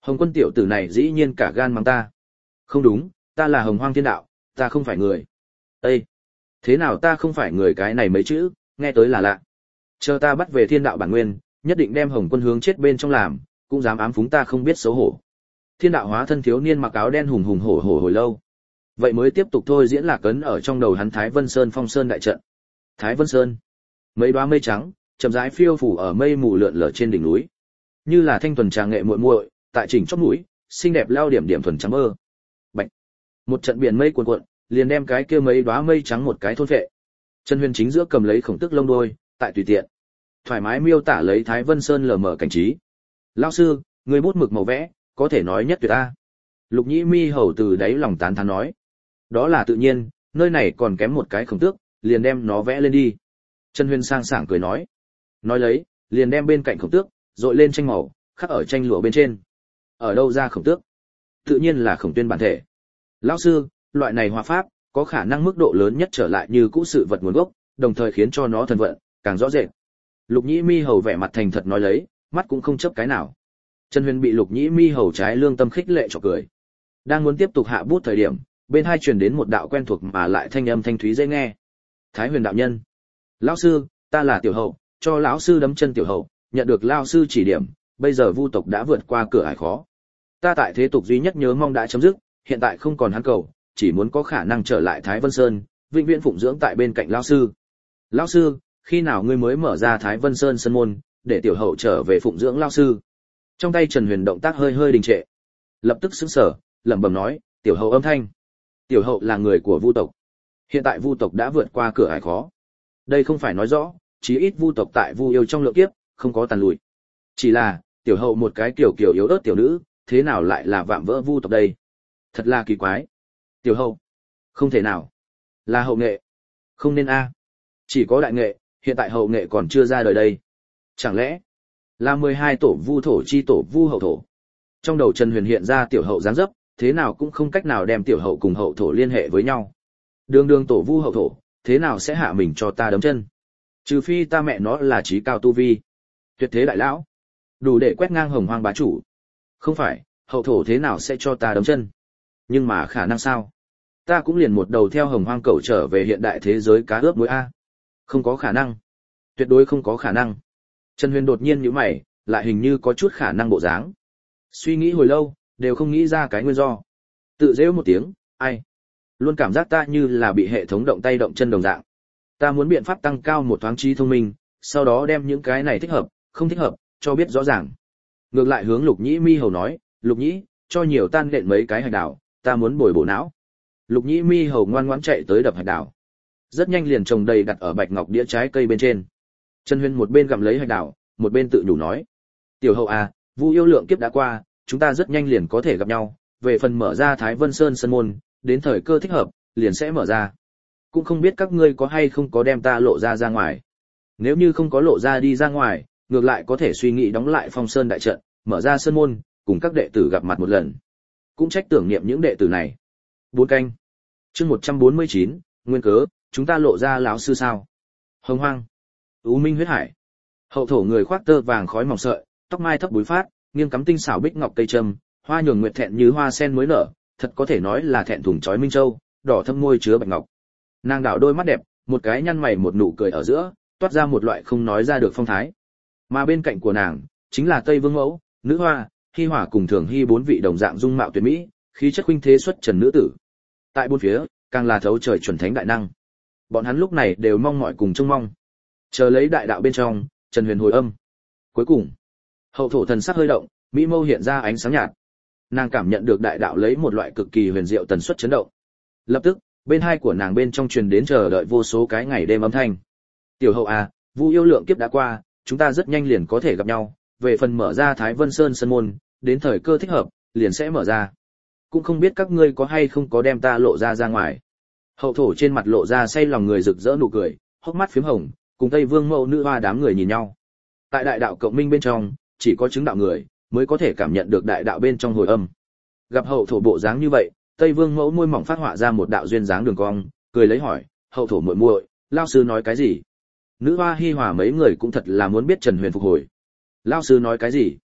A: Hồng Quân tiểu tử này dĩ nhiên cả gan mắng ta. Không đúng, ta là Hồng Hoang Thiên Đạo, ta không phải người. Ê! Thế nào ta không phải người, cái này mấy chữ, nghe tới là lạ. Chờ ta bắt về Thiên Đạo bản nguyên, nhất định đem Hồng Quân hướng chết bên trong làm, cũng dám ám phúng ta không biết xấu hổ. Thiên Đạo hóa thân thiếu niên mặc áo đen hùng hùng hổ hổ hồi lâu. Vậy mới tiếp tục thôi diễn lạc ấn ở trong đầu hắn Thái Vân Sơn Phong Sơn đại trận. Thái Vân Sơn, mấy đóa mây trắng, chậm rãi phiêu phủ ở mây mù lượn lờ trên đỉnh núi. Như là thanh thuần trà nghệ muội muội, tại chỉnh chóp mũi, xinh đẹp lao điểm điểm thuần trắng mơ. Bạch. Một trận biển mây cuồn cuộn, liền đem cái kia mấy đóa mây trắng một cái thôn phệ. Trần Huyền chính giữa cầm lấy khổng tức lông đôi, tại tùy tiện thoải mái miêu tả lấy Thái Vân Sơn lờ mờ cảnh trí. Lão sư, người bút mực màu vẽ, có thể nói nhất tuyệt ta. Lục Nhĩ Mi hầu từ đáy lòng tán thán nói. Đó là tự nhiên, nơi này còn kém một cái khổng tước, liền đem nó vẽ lên đi. Trần Huyền sang sảng cười nói. Nói lấy, liền đem bên cạnh khổng tước, dội lên tranh màu, khắc ở tranh lụa bên trên. Ở đâu ra khổng tước? Tự nhiên là khổng tuyên bản thể. Lão sư, loại này hòa pháp, có khả năng mức độ lớn nhất trở lại như cũ sự vật nguồn gốc, đồng thời khiến cho nó thần vận, càng rõ rệt. Lục Nhĩ Mi hầu vẻ mặt thành thật nói lấy, mắt cũng không chớp cái nào. Trần Huyền bị Lục Nhĩ Mi hầu trái lương tâm khích lệ chọc cười. Đang muốn tiếp tục hạ bút thời điểm, bên hai truyền đến một đạo quen thuộc mà lại thanh âm thanh thúy dễ nghe. Thái Huyền đạo nhân. Lão sư, ta là tiểu hậu, cho lão sư đấm chân tiểu hậu, nhận được lão sư chỉ điểm, bây giờ Vu tộc đã vượt qua cửa ải khó. Ta tại thế tục duy nhất nhớ mong đã chấm dứt, hiện tại không còn hắn cầu, chỉ muốn có khả năng trở lại Thái Vân Sơn, vĩnh viễn phụng dưỡng tại bên cạnh lão sư. Lão sư, khi nào ngươi mới mở ra Thái Vân Sơn sân môn, để tiểu hậu trở về phụng dưỡng lão sư? Trong tay Trần Huyền động tác hơi hơi đình trệ, lập tức sững sờ, lẩm bẩm nói, tiểu hậu âm thanh. Tiểu hậu là người của Vu tộc. Hiện tại Vu tộc đã vượt qua cửa ải khó. Đây không phải nói rõ, chí ít Vu tộc tại Vu yêu trong lượng kiếp, không có tàn lùi. Chỉ là, tiểu hậu một cái kiểu kiểu yếu ớt tiểu nữ, thế nào lại là vạm vỡ Vu tộc đây? Thật là kỳ quái. Tiểu hậu, không thể nào. Là hậu nghệ. Không nên a. Chỉ có đại nghệ, hiện tại hậu nghệ còn chưa ra đời đây. Chẳng lẽ là 12 tổ Vu thổ chi tổ Vu hậu thổ? Trong đầu Trần Huyền hiện ra tiểu hậu dáng dấp, thế nào cũng không cách nào đem tiểu hậu cùng hậu thổ liên hệ với nhau. Đường đường tổ Vu hậu thổ, thế nào sẽ hạ mình cho ta đấm chân? Trừ phi ta mẹ nó là trí cao tu vi, tuyệt thế đại lão, đủ để quét ngang hồng hoang bá chủ. Không phải, hậu thổ thế nào sẽ cho ta đấm chân? Nhưng mà khả năng sao? Ta cũng liền một đầu theo hồng hoang cẩu trở về hiện đại thế giới cá ướp muối a. Không có khả năng. Tuyệt đối không có khả năng. Trần Huyền đột nhiên nhíu mày, lại hình như có chút khả năng bộ dáng. Suy nghĩ hồi lâu, đều không nghĩ ra cái nguyên do. Tự giễu một tiếng, ai? Luôn cảm giác ta như là bị hệ thống động tay động chân đồng dạng. Ta muốn biện pháp tăng cao một thoáng trí thông minh, sau đó đem những cái này thích hợp, không thích hợp, cho biết rõ ràng. Ngược lại hướng Lục Nhĩ Mi hầu nói, Lục Nhĩ, cho nhiều tan đện mấy cái hạch đào, ta muốn bồi bổ não. Lục Nhĩ Mi hầu ngoan ngoãn chạy tới đập hạch đào. Rất nhanh liền trồng đầy đặt ở bạch ngọc đĩa trái cây bên trên. Trần Huyền một bên gặm lấy hạch đào, một bên tự nhủ nói, tiểu hậu à, Vu yêu lượng kiếp đã qua, chúng ta rất nhanh liền có thể gặp nhau, về phần mở ra Thái Vân Sơn sân môn, đến thời cơ thích hợp, liền sẽ mở ra. Cũng không biết các ngươi có hay không có đem ta lộ ra ra ngoài. Nếu như không có lộ ra đi ra ngoài, ngược lại có thể suy nghĩ đóng lại Phong Sơn đại trận, mở ra sơn môn, cùng các đệ tử gặp mặt một lần. Cũng trách tưởng niệm những đệ tử này. 4 canh. Chương 149, nguyên cớ, chúng ta lộ ra lão sư sao? Hồng Hoang. U Minh huyết hải. Hậu thổ người khoác tơ vàng khói mỏng sợi, tóc mai thấp búi phát, nghiêng cắm tinh xảo bích ngọc cây trâm, hoa nhường nguyệt thẹn như hoa sen mới nở, thật có thể nói là thẹn thùng chói minh châu, đỏ thâm môi chứa bạch ngọc. Nàng đảo đôi mắt đẹp, một cái nhăn mày một nụ cười ở giữa, toát ra một loại không nói ra được phong thái. Mà bên cạnh của nàng, chính là Tây Vương mẫu, Nữ Hoa, Hi Hỏa cùng Thường Hy 4 vị đồng dạng dung mạo tuyệt mỹ, khí chất khuynh thế xuất trần nữ tử. Tại bốn phía, càng là thấu trời chuẩn thánh đại năng. Bọn hắn lúc này đều mong mỏi cùng trông mong, chờ lấy đại đạo bên trong, Trần Huyền hồi âm. Cuối cùng, hậu thổ thần sắc hơi động, mỹ mâu hiện ra ánh sáng nhạt. Nàng cảm nhận được đại đạo lấy một loại cực kỳ huyền diệu tần suất chấn động. Lập tức, bên hai của nàng bên trong truyền đến chờ đợi vô số cái ngày đêm âm thanh. Tiểu hậu à, Vu yêu lượng kiếp đã qua, chúng ta rất nhanh liền có thể gặp nhau, về phần mở ra Thái Vân Sơn sân môn, đến thời cơ thích hợp, liền sẽ mở ra. Cũng không biết các ngươi có hay không có đem ta lộ ra ra ngoài. Hậu thổ trên mặt lộ ra say lòng người rực rỡ nụ cười, hốc mắt phím hồng, cùng Tây Vương mẫu Nữ Hoa đám người nhìn nhau. Tại đại đạo cộng minh bên trong, chỉ có chứng đạo người mới có thể cảm nhận được đại đạo bên trong hồi âm. Gặp hậu thổ bộ dáng như vậy, Tây Vương mẫu môi mỏng phát họa ra một đạo duyên dáng đường cong, cười lấy hỏi, hậu thổ muội muội, lão sư nói cái gì? Nữ Hoa Hi Hòa mấy người cũng thật là muốn biết Trần Huyền phục hồi. Lão sư nói cái gì?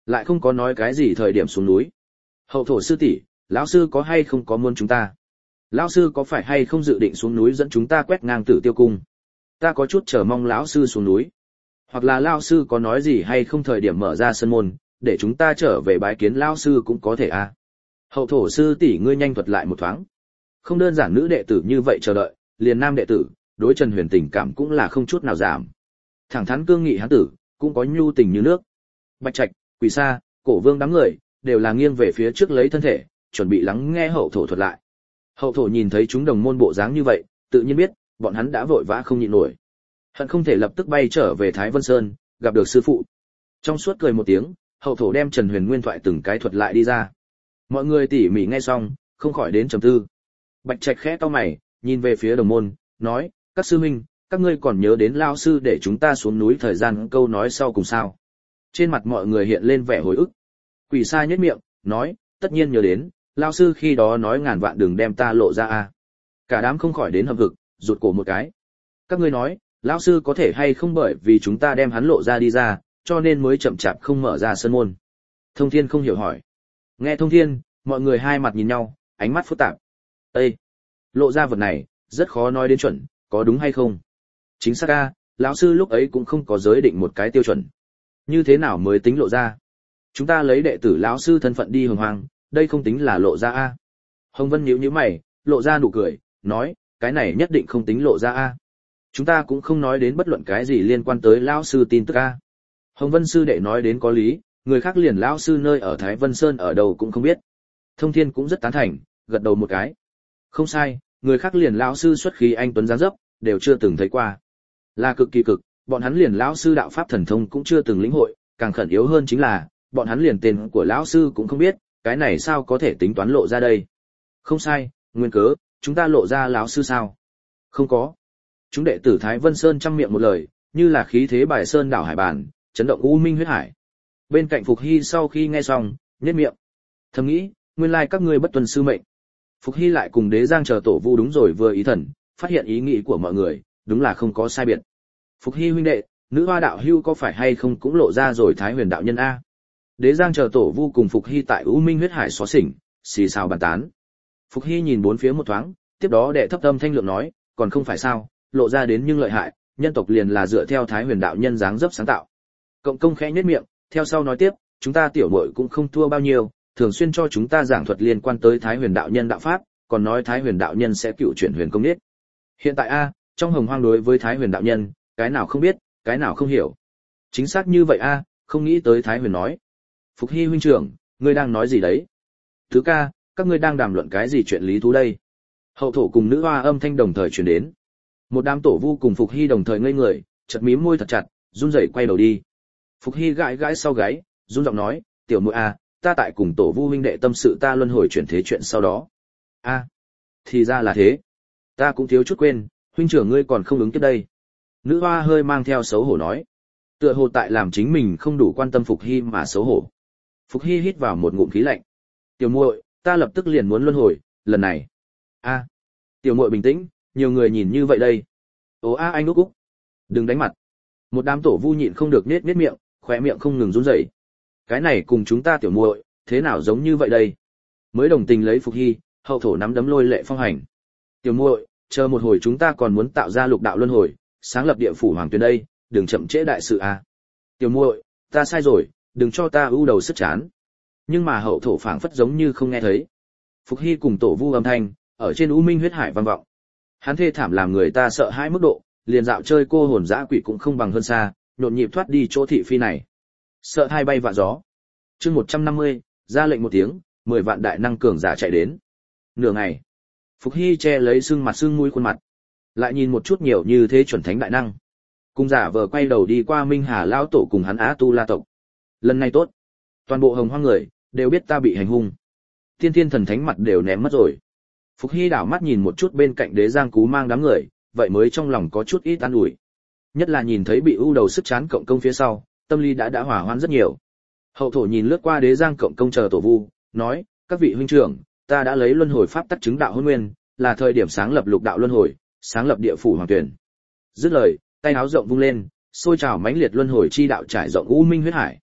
A: lại không có nói cái gì thời điểm xuống núi. Hậu thổ sư tỷ, lão sư có hay không có muốn chúng ta? Lão sư có phải hay không dự định xuống núi dẫn chúng ta quét ngang Tử Tiêu cung? Ta có chút chờ mong lão sư xuống núi. Hoặc là lão sư có nói gì hay không thời điểm mở ra sân môn, để chúng ta trở về bái kiến lão sư cũng có thể à? Hậu thổ sư tỷ ngươi nhanh thuật lại một thoáng. Không đơn giản nữ đệ tử như vậy chờ đợi, liền nam đệ tử, đối Trần Huyền tình cảm cũng là không chút nào giảm. Thẳng thắn cương nghị hán tử, cũng có nhu tình như nước. Bạch Trạch, Quỷ Sa, Cổ Vương đám người đều là nghiêng về phía trước lấy thân thể, chuẩn bị lắng nghe hậu thổ thuật lại. Hậu thổ nhìn thấy chúng đồng môn bộ dáng như vậy, tự nhiên biết, bọn hắn đã vội vã không nhịn nổi. Hận không thể lập tức bay trở về Thái Vân Sơn, gặp được sư phụ. Trong suốt cười một tiếng, hậu thổ đem Trần Huyền nguyên thoại từng cái thuật lại đi ra. Mọi người tỉ mỉ nghe xong, không khỏi đến trầm tư. Bạch Trạch khẽ cau mày, nhìn về phía đồng môn, nói, các sư huynh, các ngươi còn nhớ đến lao sư để chúng ta xuống núi thời gian câu nói sau cùng sao? Trên mặt mọi người hiện lên vẻ hồi ức. Quỷ Sa nhếch miệng, nói, tất nhiên nhớ đến, lao sư khi đó nói ngàn vạn đừng đem ta lộ ra a. Cả đám không khỏi đến hậm hực, rụt cổ một cái. Các ngươi nói, lão sư có thể hay không bởi vì chúng ta đem hắn lộ ra đi ra, cho nên mới chậm chạp không mở ra sân môn. Thông Thiên không hiểu hỏi. Nghe Thông Thiên, mọi người hai mặt nhìn nhau, ánh mắt phức tạp. Ê! Lộ ra vật này, rất khó nói đến chuẩn, có đúng hay không? Chính xác a, lão sư lúc ấy cũng không có giới định một cái tiêu chuẩn. Như thế nào mới tính lộ ra? Chúng ta lấy đệ tử lão sư thân phận đi hồng hoang, đây không tính là lộ ra a. Hồng Vân nhíu nhíu mày, lộ ra nụ cười, nói, cái này nhất định không tính lộ ra a. Chúng ta cũng không nói đến bất luận cái gì liên quan tới lão sư tin tức a. Hồng Vân sư đệ nói đến có lý, người khác liền lão sư nơi ở Thái Vân Sơn ở đâu cũng không biết. Thông Thiên cũng rất tán thành, gật đầu một cái. Không sai, người khác liền lão sư xuất khí anh tuấn dáng dấp, đều chưa từng thấy qua. Là cực kỳ cực, bọn hắn liền lão sư đạo pháp thần thông cũng chưa từng lĩnh hội, càng khẩn yếu hơn chính là, bọn hắn liền tên của lão sư cũng không biết, cái này sao có thể tính toán lộ ra đây? Không sai, nguyên cớ, chúng ta lộ ra lão sư sao? Không có. Chúng đệ tử Thái Vân Sơn trăm miệng một lời, như là khí thế bài sơn đảo hải bản, chấn động u minh huyết hải. Bên cạnh Phục Hy sau khi nghe xong, nhếch miệng, thầm nghĩ, nguyên lai các ngươi bất tuân sư mệnh. Phục Hy lại cùng Đế Giang chờ tổ vu đúng rồi vừa ý thần, phát hiện ý nghĩ của mọi người, đúng là không có sai biệt. Phục Hy huynh đệ, nữ hoa đạo hưu có phải hay không cũng lộ ra rồi Thái Huyền đạo nhân a? Đế Giang chờ tổ vu cùng Phục Hy tại U Minh huyết hải xóa xỉnh, xì xào bàn tán. Phục Hy nhìn bốn phía một thoáng, tiếp đó đệ thấp âm thanh lượng nói, còn không phải sao, lộ ra đến nhưng lợi hại, nhân tộc liền là dựa theo Thái Huyền đạo nhân dáng dấp sáng tạo. Cộng công khẽ nhếch miệng, theo sau nói tiếp, chúng ta tiểu muội cũng không thua bao nhiêu, thường xuyên cho chúng ta giảng thuật liên quan tới Thái Huyền đạo nhân đạo pháp, còn nói Thái Huyền đạo nhân sẽ cựu chuyển huyền công niết. Hiện tại a, trong hồng hoang đối với Thái Huyền đạo nhân, cái nào không biết, cái nào không hiểu. Chính xác như vậy a, không nghĩ tới Thái Huyền nói. Phục Hy huynh trưởng, ngươi đang nói gì đấy? Thứ ca, các ngươi đang đàm luận cái gì chuyện lý thú đây? Hậu thổ cùng nữ hoa âm thanh đồng thời truyền đến. Một đám tổ vu cùng Phục Hy đồng thời ngây người, chợt mím môi thật chặt, run rẩy quay đầu đi. Phục Hy gãi gãi sau gáy, run giọng nói, tiểu muội a, ta tại cùng tổ vu huynh đệ tâm sự ta luân hồi chuyển thế chuyện sau đó. A, thì ra là thế. Ta cũng thiếu chút quên, huynh trưởng ngươi còn không ứng tiếp đây. Nữ hoa hơi mang theo xấu hổ nói. Tựa hồ tại làm chính mình không đủ quan tâm Phục Hy mà xấu hổ. Phục Hy hít vào một ngụm khí lạnh. Tiểu muội, ta lập tức liền muốn luân hồi, lần này. A, tiểu muội bình tĩnh, nhiều người nhìn như vậy đây. Ố a anh úc úc. Đừng đánh mặt. Một đám tổ vu nhịn không được nết miệng, khóe miệng không ngừng run rẩy. Cái này cùng chúng ta tiểu muội, thế nào giống như vậy đây? Mới đồng tình lấy Phục Hy, hậu thổ nắm đấm lôi lệ phong hành. Tiểu muội, chờ một hồi chúng ta còn muốn tạo ra lục đạo luân hồi, sáng lập địa phủ hoàng tuyển đây, đừng chậm trễ đại sự a. Tiểu muội, ta sai rồi, đừng cho ta ưu đầu sức chán. Nhưng mà hậu thổ phảng phất giống như không nghe thấy. Phục Hy cùng tổ vu âm thanh ở trên U Minh huyết hải vang vọng. Hắn thê thảm làm người ta sợ hãi mức độ, liền dạo chơi cô hồn dã quỷ cũng không bằng hơn xa, nhộn nhịp thoát đi chỗ thị phi này. Sợ hai bay vạ gió. Chương 150, ra lệnh một tiếng, 10 vạn đại năng cường giả chạy đến. Nửa ngày, Phục Hy che lấy sưng mặt sưng mũi khuôn mặt, lại nhìn một chút nhiều như thế chuẩn thánh đại năng. Cung giả vờ quay đầu đi qua Minh Hà lão tổ cùng hắn Á Tu La tộc. Lần này tốt, toàn bộ hồng hoang người đều biết ta bị hành hung. Tiên thiên thần thánh mặt đều ném mất rồi. Phục Hy đảo mắt nhìn một chút bên cạnh Đế Giang Cú mang đám người, vậy mới trong lòng có chút ít an ủi. Nhất là nhìn thấy bị ưu đầu sức chán cộng công phía sau, tâm lý đã hòa hoãn rất nhiều. Hậu thổ nhìn lướt qua Đế Giang cộng công chờ tổ vu, nói, các vị huynh trưởng, ta đã lấy luân hồi pháp tắc chứng đạo hôn nguyên, là thời điểm sáng lập lục đạo luân hồi, sáng lập địa phủ hoàng tuyển. Dứt lời, tay áo rộng vung lên, xôi trào mãnh liệt luân hồi chi đạo trải rộng u minh huyết hải.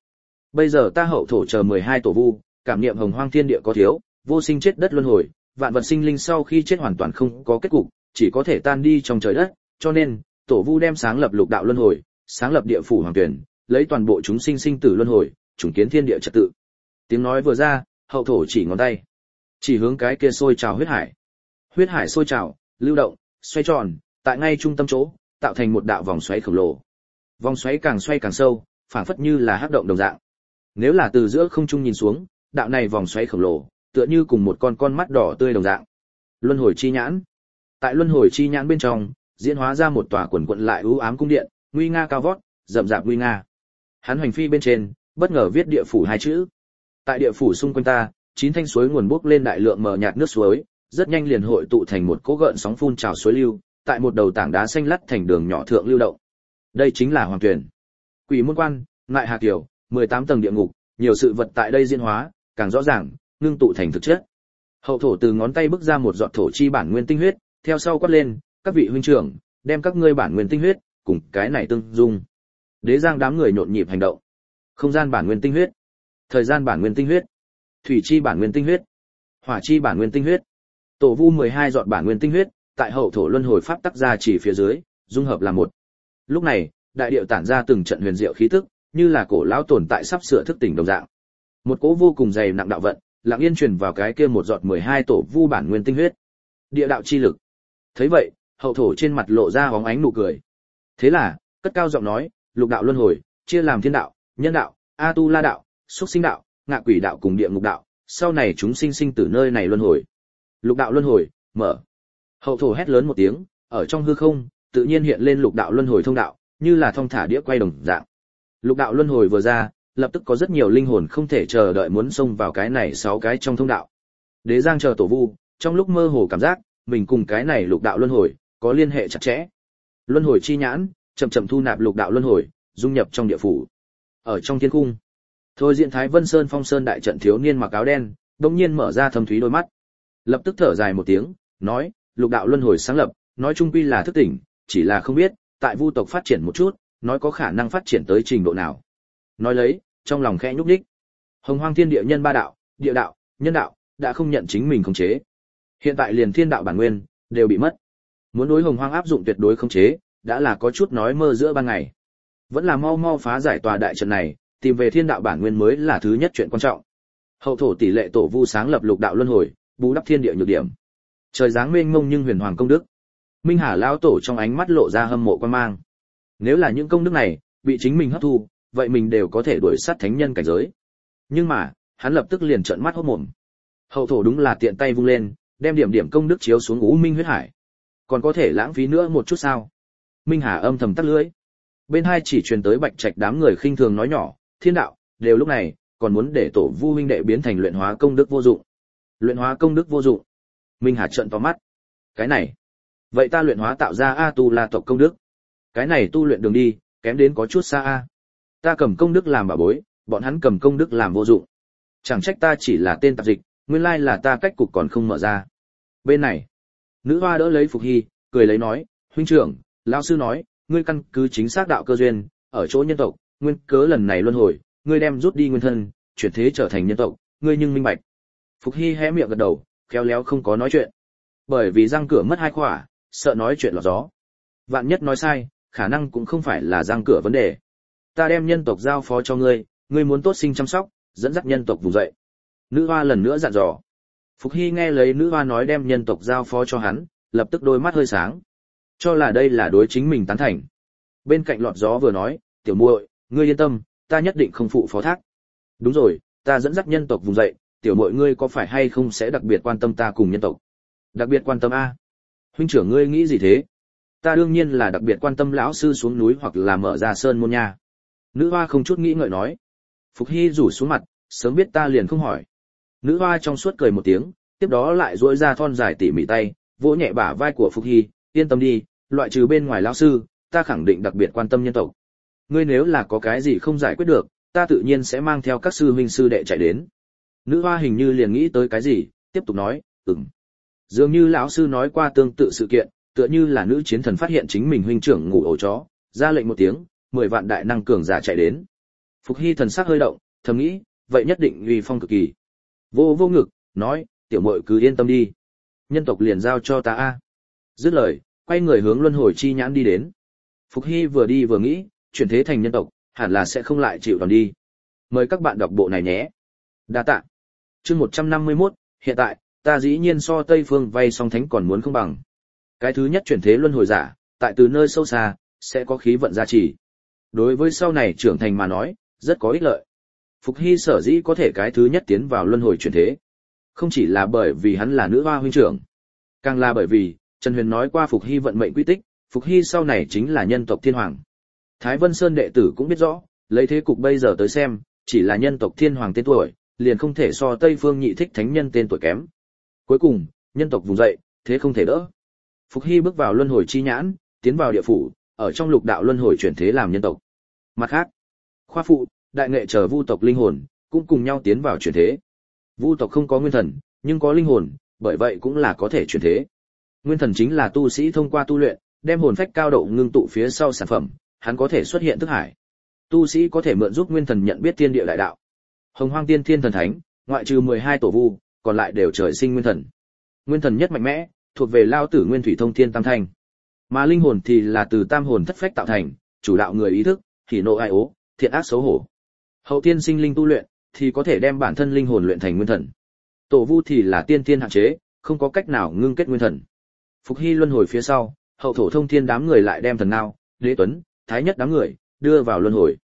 A: Bây giờ ta hậu thổ chờ 12 tổ vu, cảm niệm hồng hoang thiên địa có thiếu, vô sinh chết đất luân hồi, vạn vật sinh linh sau khi chết hoàn toàn không có kết cục, chỉ có thể tan đi trong trời đất, cho nên tổ vu đem sáng lập lục đạo luân hồi, sáng lập địa phủ hoàng tuyển, lấy toàn bộ chúng sinh sinh tử luân hồi, chủng kiến thiên địa trật tự. Tiếng nói vừa ra, hậu thổ chỉ ngón tay, chỉ hướng cái kia sôi trào huyết hải. Huyết hải sôi trào, lưu động, xoay tròn, tại ngay trung tâm chỗ, tạo thành một đạo vòng xoáy khổng lồ. Vòng xoáy càng xoay càng sâu, phảng phất như là hắc động đồng dạng. Nếu là từ giữa không trung nhìn xuống, đạo này vòng xoáy khổng lồ, tựa như cùng một con mắt đỏ tươi đồng dạng. Luân hồi chi nhãn. Tại luân hồi chi nhãn bên trong, diễn hóa ra một tòa quần quận lại u ám cung điện, nguy nga cao vót, rậm rạp nguy nga. Hắn hoành phi bên trên, bất ngờ viết địa phủ hai chữ. Tại địa phủ xung quanh ta, 9 thanh suối nguồn bốc lên đại lượng mờ nhạt nước suối, rất nhanh liền hội tụ thành một cỗ gợn sóng phun trào suối lưu, tại một đầu tảng đá xanh lắt thành đường nhỏ thượng lưu động. Đây chính là hoàng tuyển. Quỷ môn quan, ngại hà kiều, 18 tầng địa ngục, nhiều sự vật tại đây diễn hóa, càng rõ ràng, ngưng tụ thành thực chất. Hậu thổ từ ngón tay bức ra một giọt thổ chi bản nguyên tinh huyết, theo sau quát lên, các vị huynh trưởng, đem các ngươi bản nguyên tinh huyết, cùng cái này tương dung. Đế giang đám người nhộn nhịp hành động. Không gian bản nguyên tinh huyết, thời gian bản nguyên tinh huyết, thủy chi bản nguyên tinh huyết, hỏa chi bản nguyên tinh huyết. Tổ vu 12 giọt bản nguyên tinh huyết, tại hậu thổ luân hồi pháp tắc ra chỉ phía dưới, dung hợp làm một. Lúc này, đại điệu tản ra từng trận huyền diệu khí tức, như là cổ lão tồn tại sắp sửa thức tỉnh đồng dạng. Một cỗ vô cùng dày nặng đạo vận, lặng yên truyền vào cái kia một giọt 12 tổ vu bản nguyên tinh huyết. Địa đạo chi lực. Thấy vậy, hậu thổ trên mặt lộ ra bóng ánh nụ cười. Thế là, cất cao giọng nói, lục đạo luân hồi, chia làm thiên đạo, nhân đạo, a tu la đạo, xuất sinh đạo, ngạ quỷ đạo cùng địa ngục đạo, sau này chúng sinh sinh tử nơi này luân hồi. Lục đạo luân hồi, mở. Hậu thổ hét lớn một tiếng, ở trong hư không, tự nhiên hiện lên lục đạo luân hồi thông đạo, như là thong thả đĩa quay đồng dạng. Lục đạo luân hồi vừa ra, lập tức có rất nhiều linh hồn không thể chờ đợi muốn xông vào cái này 6 cái trong thông đạo. Đế Giang chờ tổ vu, trong lúc mơ hồ cảm giác, mình cùng cái này lục đạo luân hồi có liên hệ chặt chẽ. Luân hồi chi nhãn, chậm chậm thu nạp lục đạo luân hồi, dung nhập trong địa phủ. Ở trong thiên cung, thôi diện Thái Vân Sơn Phong Sơn đại trận thiếu niên mặc áo đen, đột nhiên mở ra thâm thúy đôi mắt, lập tức thở dài một tiếng, nói, lục đạo luân hồi sáng lập, nói chung quy là thức tỉnh, chỉ là không biết, tại vu tộc phát triển một chút, nói có khả năng phát triển tới trình độ nào. Nói lấy, trong lòng khẽ nhúc nhích. Hồng Hoang Thiên Địa nhân 3 đạo, địa đạo, nhân đạo, đã không nhận chính mình khống chế. Hiện tại liền thiên đạo bản nguyên đều bị mất. Muốn đối Hồng Hoang áp dụng tuyệt đối khống chế, đã là có chút nói mơ giữa ban ngày. Vẫn là mau mau phá giải tòa đại trận này, tìm về thiên đạo bản nguyên mới là thứ nhất chuyện quan trọng. Hậu thổ tỷ lệ tổ vu sáng lập lục đạo luân hồi, bù đắp thiên địa nhược điểm. Trời giáng mênh mông nhưng huyền hoàng công đức. Minh Hà lão tổ trong ánh mắt lộ ra hâm mộ quan mang. Nếu là những công đức này bị chính mình hấp thu, vậy mình đều có thể đuổi sát thánh nhân cảnh giới. Nhưng mà, hắn lập tức liền trợn mắt hốt mồm. Hậu thổ đúng là tiện tay vung lên, đem điểm điểm công đức chiếu xuống U Minh huyết hải. Còn có thể lãng phí nữa một chút sao? Minh Hà âm thầm tắt lưỡi. Bên hai chỉ truyền tới Bạch Trạch đám người khinh thường nói nhỏ, thiên đạo, đều lúc này, còn muốn để tổ vu huynh đệ biến thành luyện hóa công đức vô dụng. Luyện hóa công đức vô dụng. Minh Hà trợn to mắt. Cái này, vậy ta luyện hóa tạo ra A Tu La tộc công đức. Cái này tu luyện đường đi, kém đến có chút xa a. Ta cầm công đức làm bảo bối, bọn hắn cầm công đức làm vô dụng. Chẳng trách ta chỉ là tên tạp dịch, nguyên lai là ta cách cục còn không mở ra. Bên này, nữ hoa đỡ lấy Phục Hy, cười lấy nói, huynh trưởng, lão sư nói, ngươi căn cứ chính xác đạo cơ duyên, ở chỗ nhân tộc, nguyên cớ lần này luân hồi, ngươi đem rút đi nguyên thân, chuyển thế trở thành nhân tộc, ngươi nhưng minh bạch. Phục Hy hé miệng gật đầu, khéo léo không có nói chuyện. Bởi vì răng cửa mất 2 khỏa, sợ nói chuyện lọt gió. Vạn nhất nói sai, khả năng cũng không phải là răng cửa vấn đề. Ta đem nhân tộc giao phó cho ngươi, ngươi muốn tốt sinh chăm sóc, dẫn dắt nhân tộc vùng dậy. Nữ hoa lần nữa dặn dò. Phục Hy nghe lấy nữ hoa nói đem nhân tộc giao phó cho hắn, lập tức đôi mắt hơi sáng. Cho là đây là đối chính mình tán thành. Bên cạnh lọt gió vừa nói, tiểu muội, ngươi yên tâm, ta nhất định không phụ phó thác. Đúng rồi, ta dẫn dắt nhân tộc vùng dậy, tiểu muội ngươi có phải hay không sẽ đặc biệt quan tâm ta cùng nhân tộc? Đặc biệt quan tâm a? Huynh trưởng ngươi nghĩ gì thế? Ta đương nhiên là đặc biệt quan tâm lão sư xuống núi hoặc là mở ra sơn môn nha. Nữ hoa không chút nghĩ ngợi nói. Phục Hy rủ xuống mặt, sớm biết ta liền không hỏi. Nữ hoa trong suốt cười một tiếng, tiếp đó lại duỗi ra thon dài tỉ mỉ tay, vỗ nhẹ bả vai của Phục Hy, yên tâm đi, loại trừ bên ngoài lão sư, ta khẳng định đặc biệt quan tâm nhân tộc. Ngươi nếu là có cái gì không giải quyết được, ta tự nhiên sẽ mang theo các sư huynh sư đệ chạy đến. Nữ hoa hình như liền nghĩ tới cái gì, tiếp tục nói, dường như lão sư nói qua tương tự sự kiện, tựa như là nữ chiến thần phát hiện chính mình huynh trưởng ngủ ổ chó, ra lệnh một tiếng, 10 vạn đại năng cường giả chạy đến. Phục Hy thần sắc hơi động, thầm nghĩ, vậy nhất định uy phong cực kỳ. Vô vô ngực, nói, tiểu muội cứ yên tâm đi. Nhân tộc liền giao cho ta a. Dứt lời, quay người hướng luân hồi chi nhãn đi đến. Phục Hy vừa đi vừa nghĩ, chuyển thế thành nhân tộc, hẳn là sẽ không lại chịu đòn đi. Mời các bạn đọc bộ này nhé. Đa tạ. Chương 151, hiện tại, ta dĩ nhiên so Tây Phương vay song thánh còn muốn không bằng. Cái thứ nhất chuyển thế luân hồi giả, tại từ nơi sâu xa, sẽ có khí vận gia trì. Đối với sau này trưởng thành mà nói, rất có ích lợi. Phục Hy sở dĩ có thể cái thứ nhất tiến vào luân hồi chuyển thế, không chỉ là bởi vì hắn là nữ hoa huynh trưởng, càng là bởi vì Trần Huyền nói qua Phục Hy vận mệnh quy tích, Phục Hy sau này chính là nhân tộc thiên hoàng. Thái Vân Sơn đệ tử cũng biết rõ, lấy thế cục bây giờ tới xem, chỉ là nhân tộc thiên hoàng tên tuổi, liền không thể so Tây Phương Nhị Thích thánh nhân tên tuổi kém. Cuối cùng, nhân tộc vùng dậy, thế không thể đỡ. Phục Hy bước vào luân hồi chi nhãn, tiến vào địa phủ, ở trong lục đạo luân hồi chuyển thế làm nhân tộc. Mặt khác, Khoa phụ, đại nghệ chờ vu tộc linh hồn cũng cùng nhau tiến vào chuyển thế. Vu tộc không có nguyên thần, nhưng có linh hồn, bởi vậy cũng là có thể chuyển thế. Nguyên thần chính là tu sĩ thông qua tu luyện, đem hồn phách cao độ ngưng tụ phía sau sản phẩm, hắn có thể xuất hiện thức hải. Tu sĩ có thể mượn giúp nguyên thần nhận biết thiên địa đại đạo. Hồng Hoang Tiên Thiên Thần Thánh, ngoại trừ 12 tổ vu, còn lại đều trời sinh nguyên thần. Nguyên thần nhất mạnh mẽ, thuộc về Lao Tử Nguyên Thủy Thông Thiên Tam Thanh. Mà linh hồn thì là từ tam hồn thất phách tạo thành, chủ đạo người ý thức, hỉ nộ ai ố, thiện ác xấu hổ. Hậu tiên sinh linh tu luyện thì có thể đem bản thân linh hồn luyện thành nguyên thần. Tổ vu thì là tiên tiên hạn chế, không có cách nào ngưng kết nguyên thần. Phục Hy luân hồi phía sau, hậu thổ thông thiên đám người lại đem thần nao, đế tuấn, thái nhất đám người đưa vào luân hồi.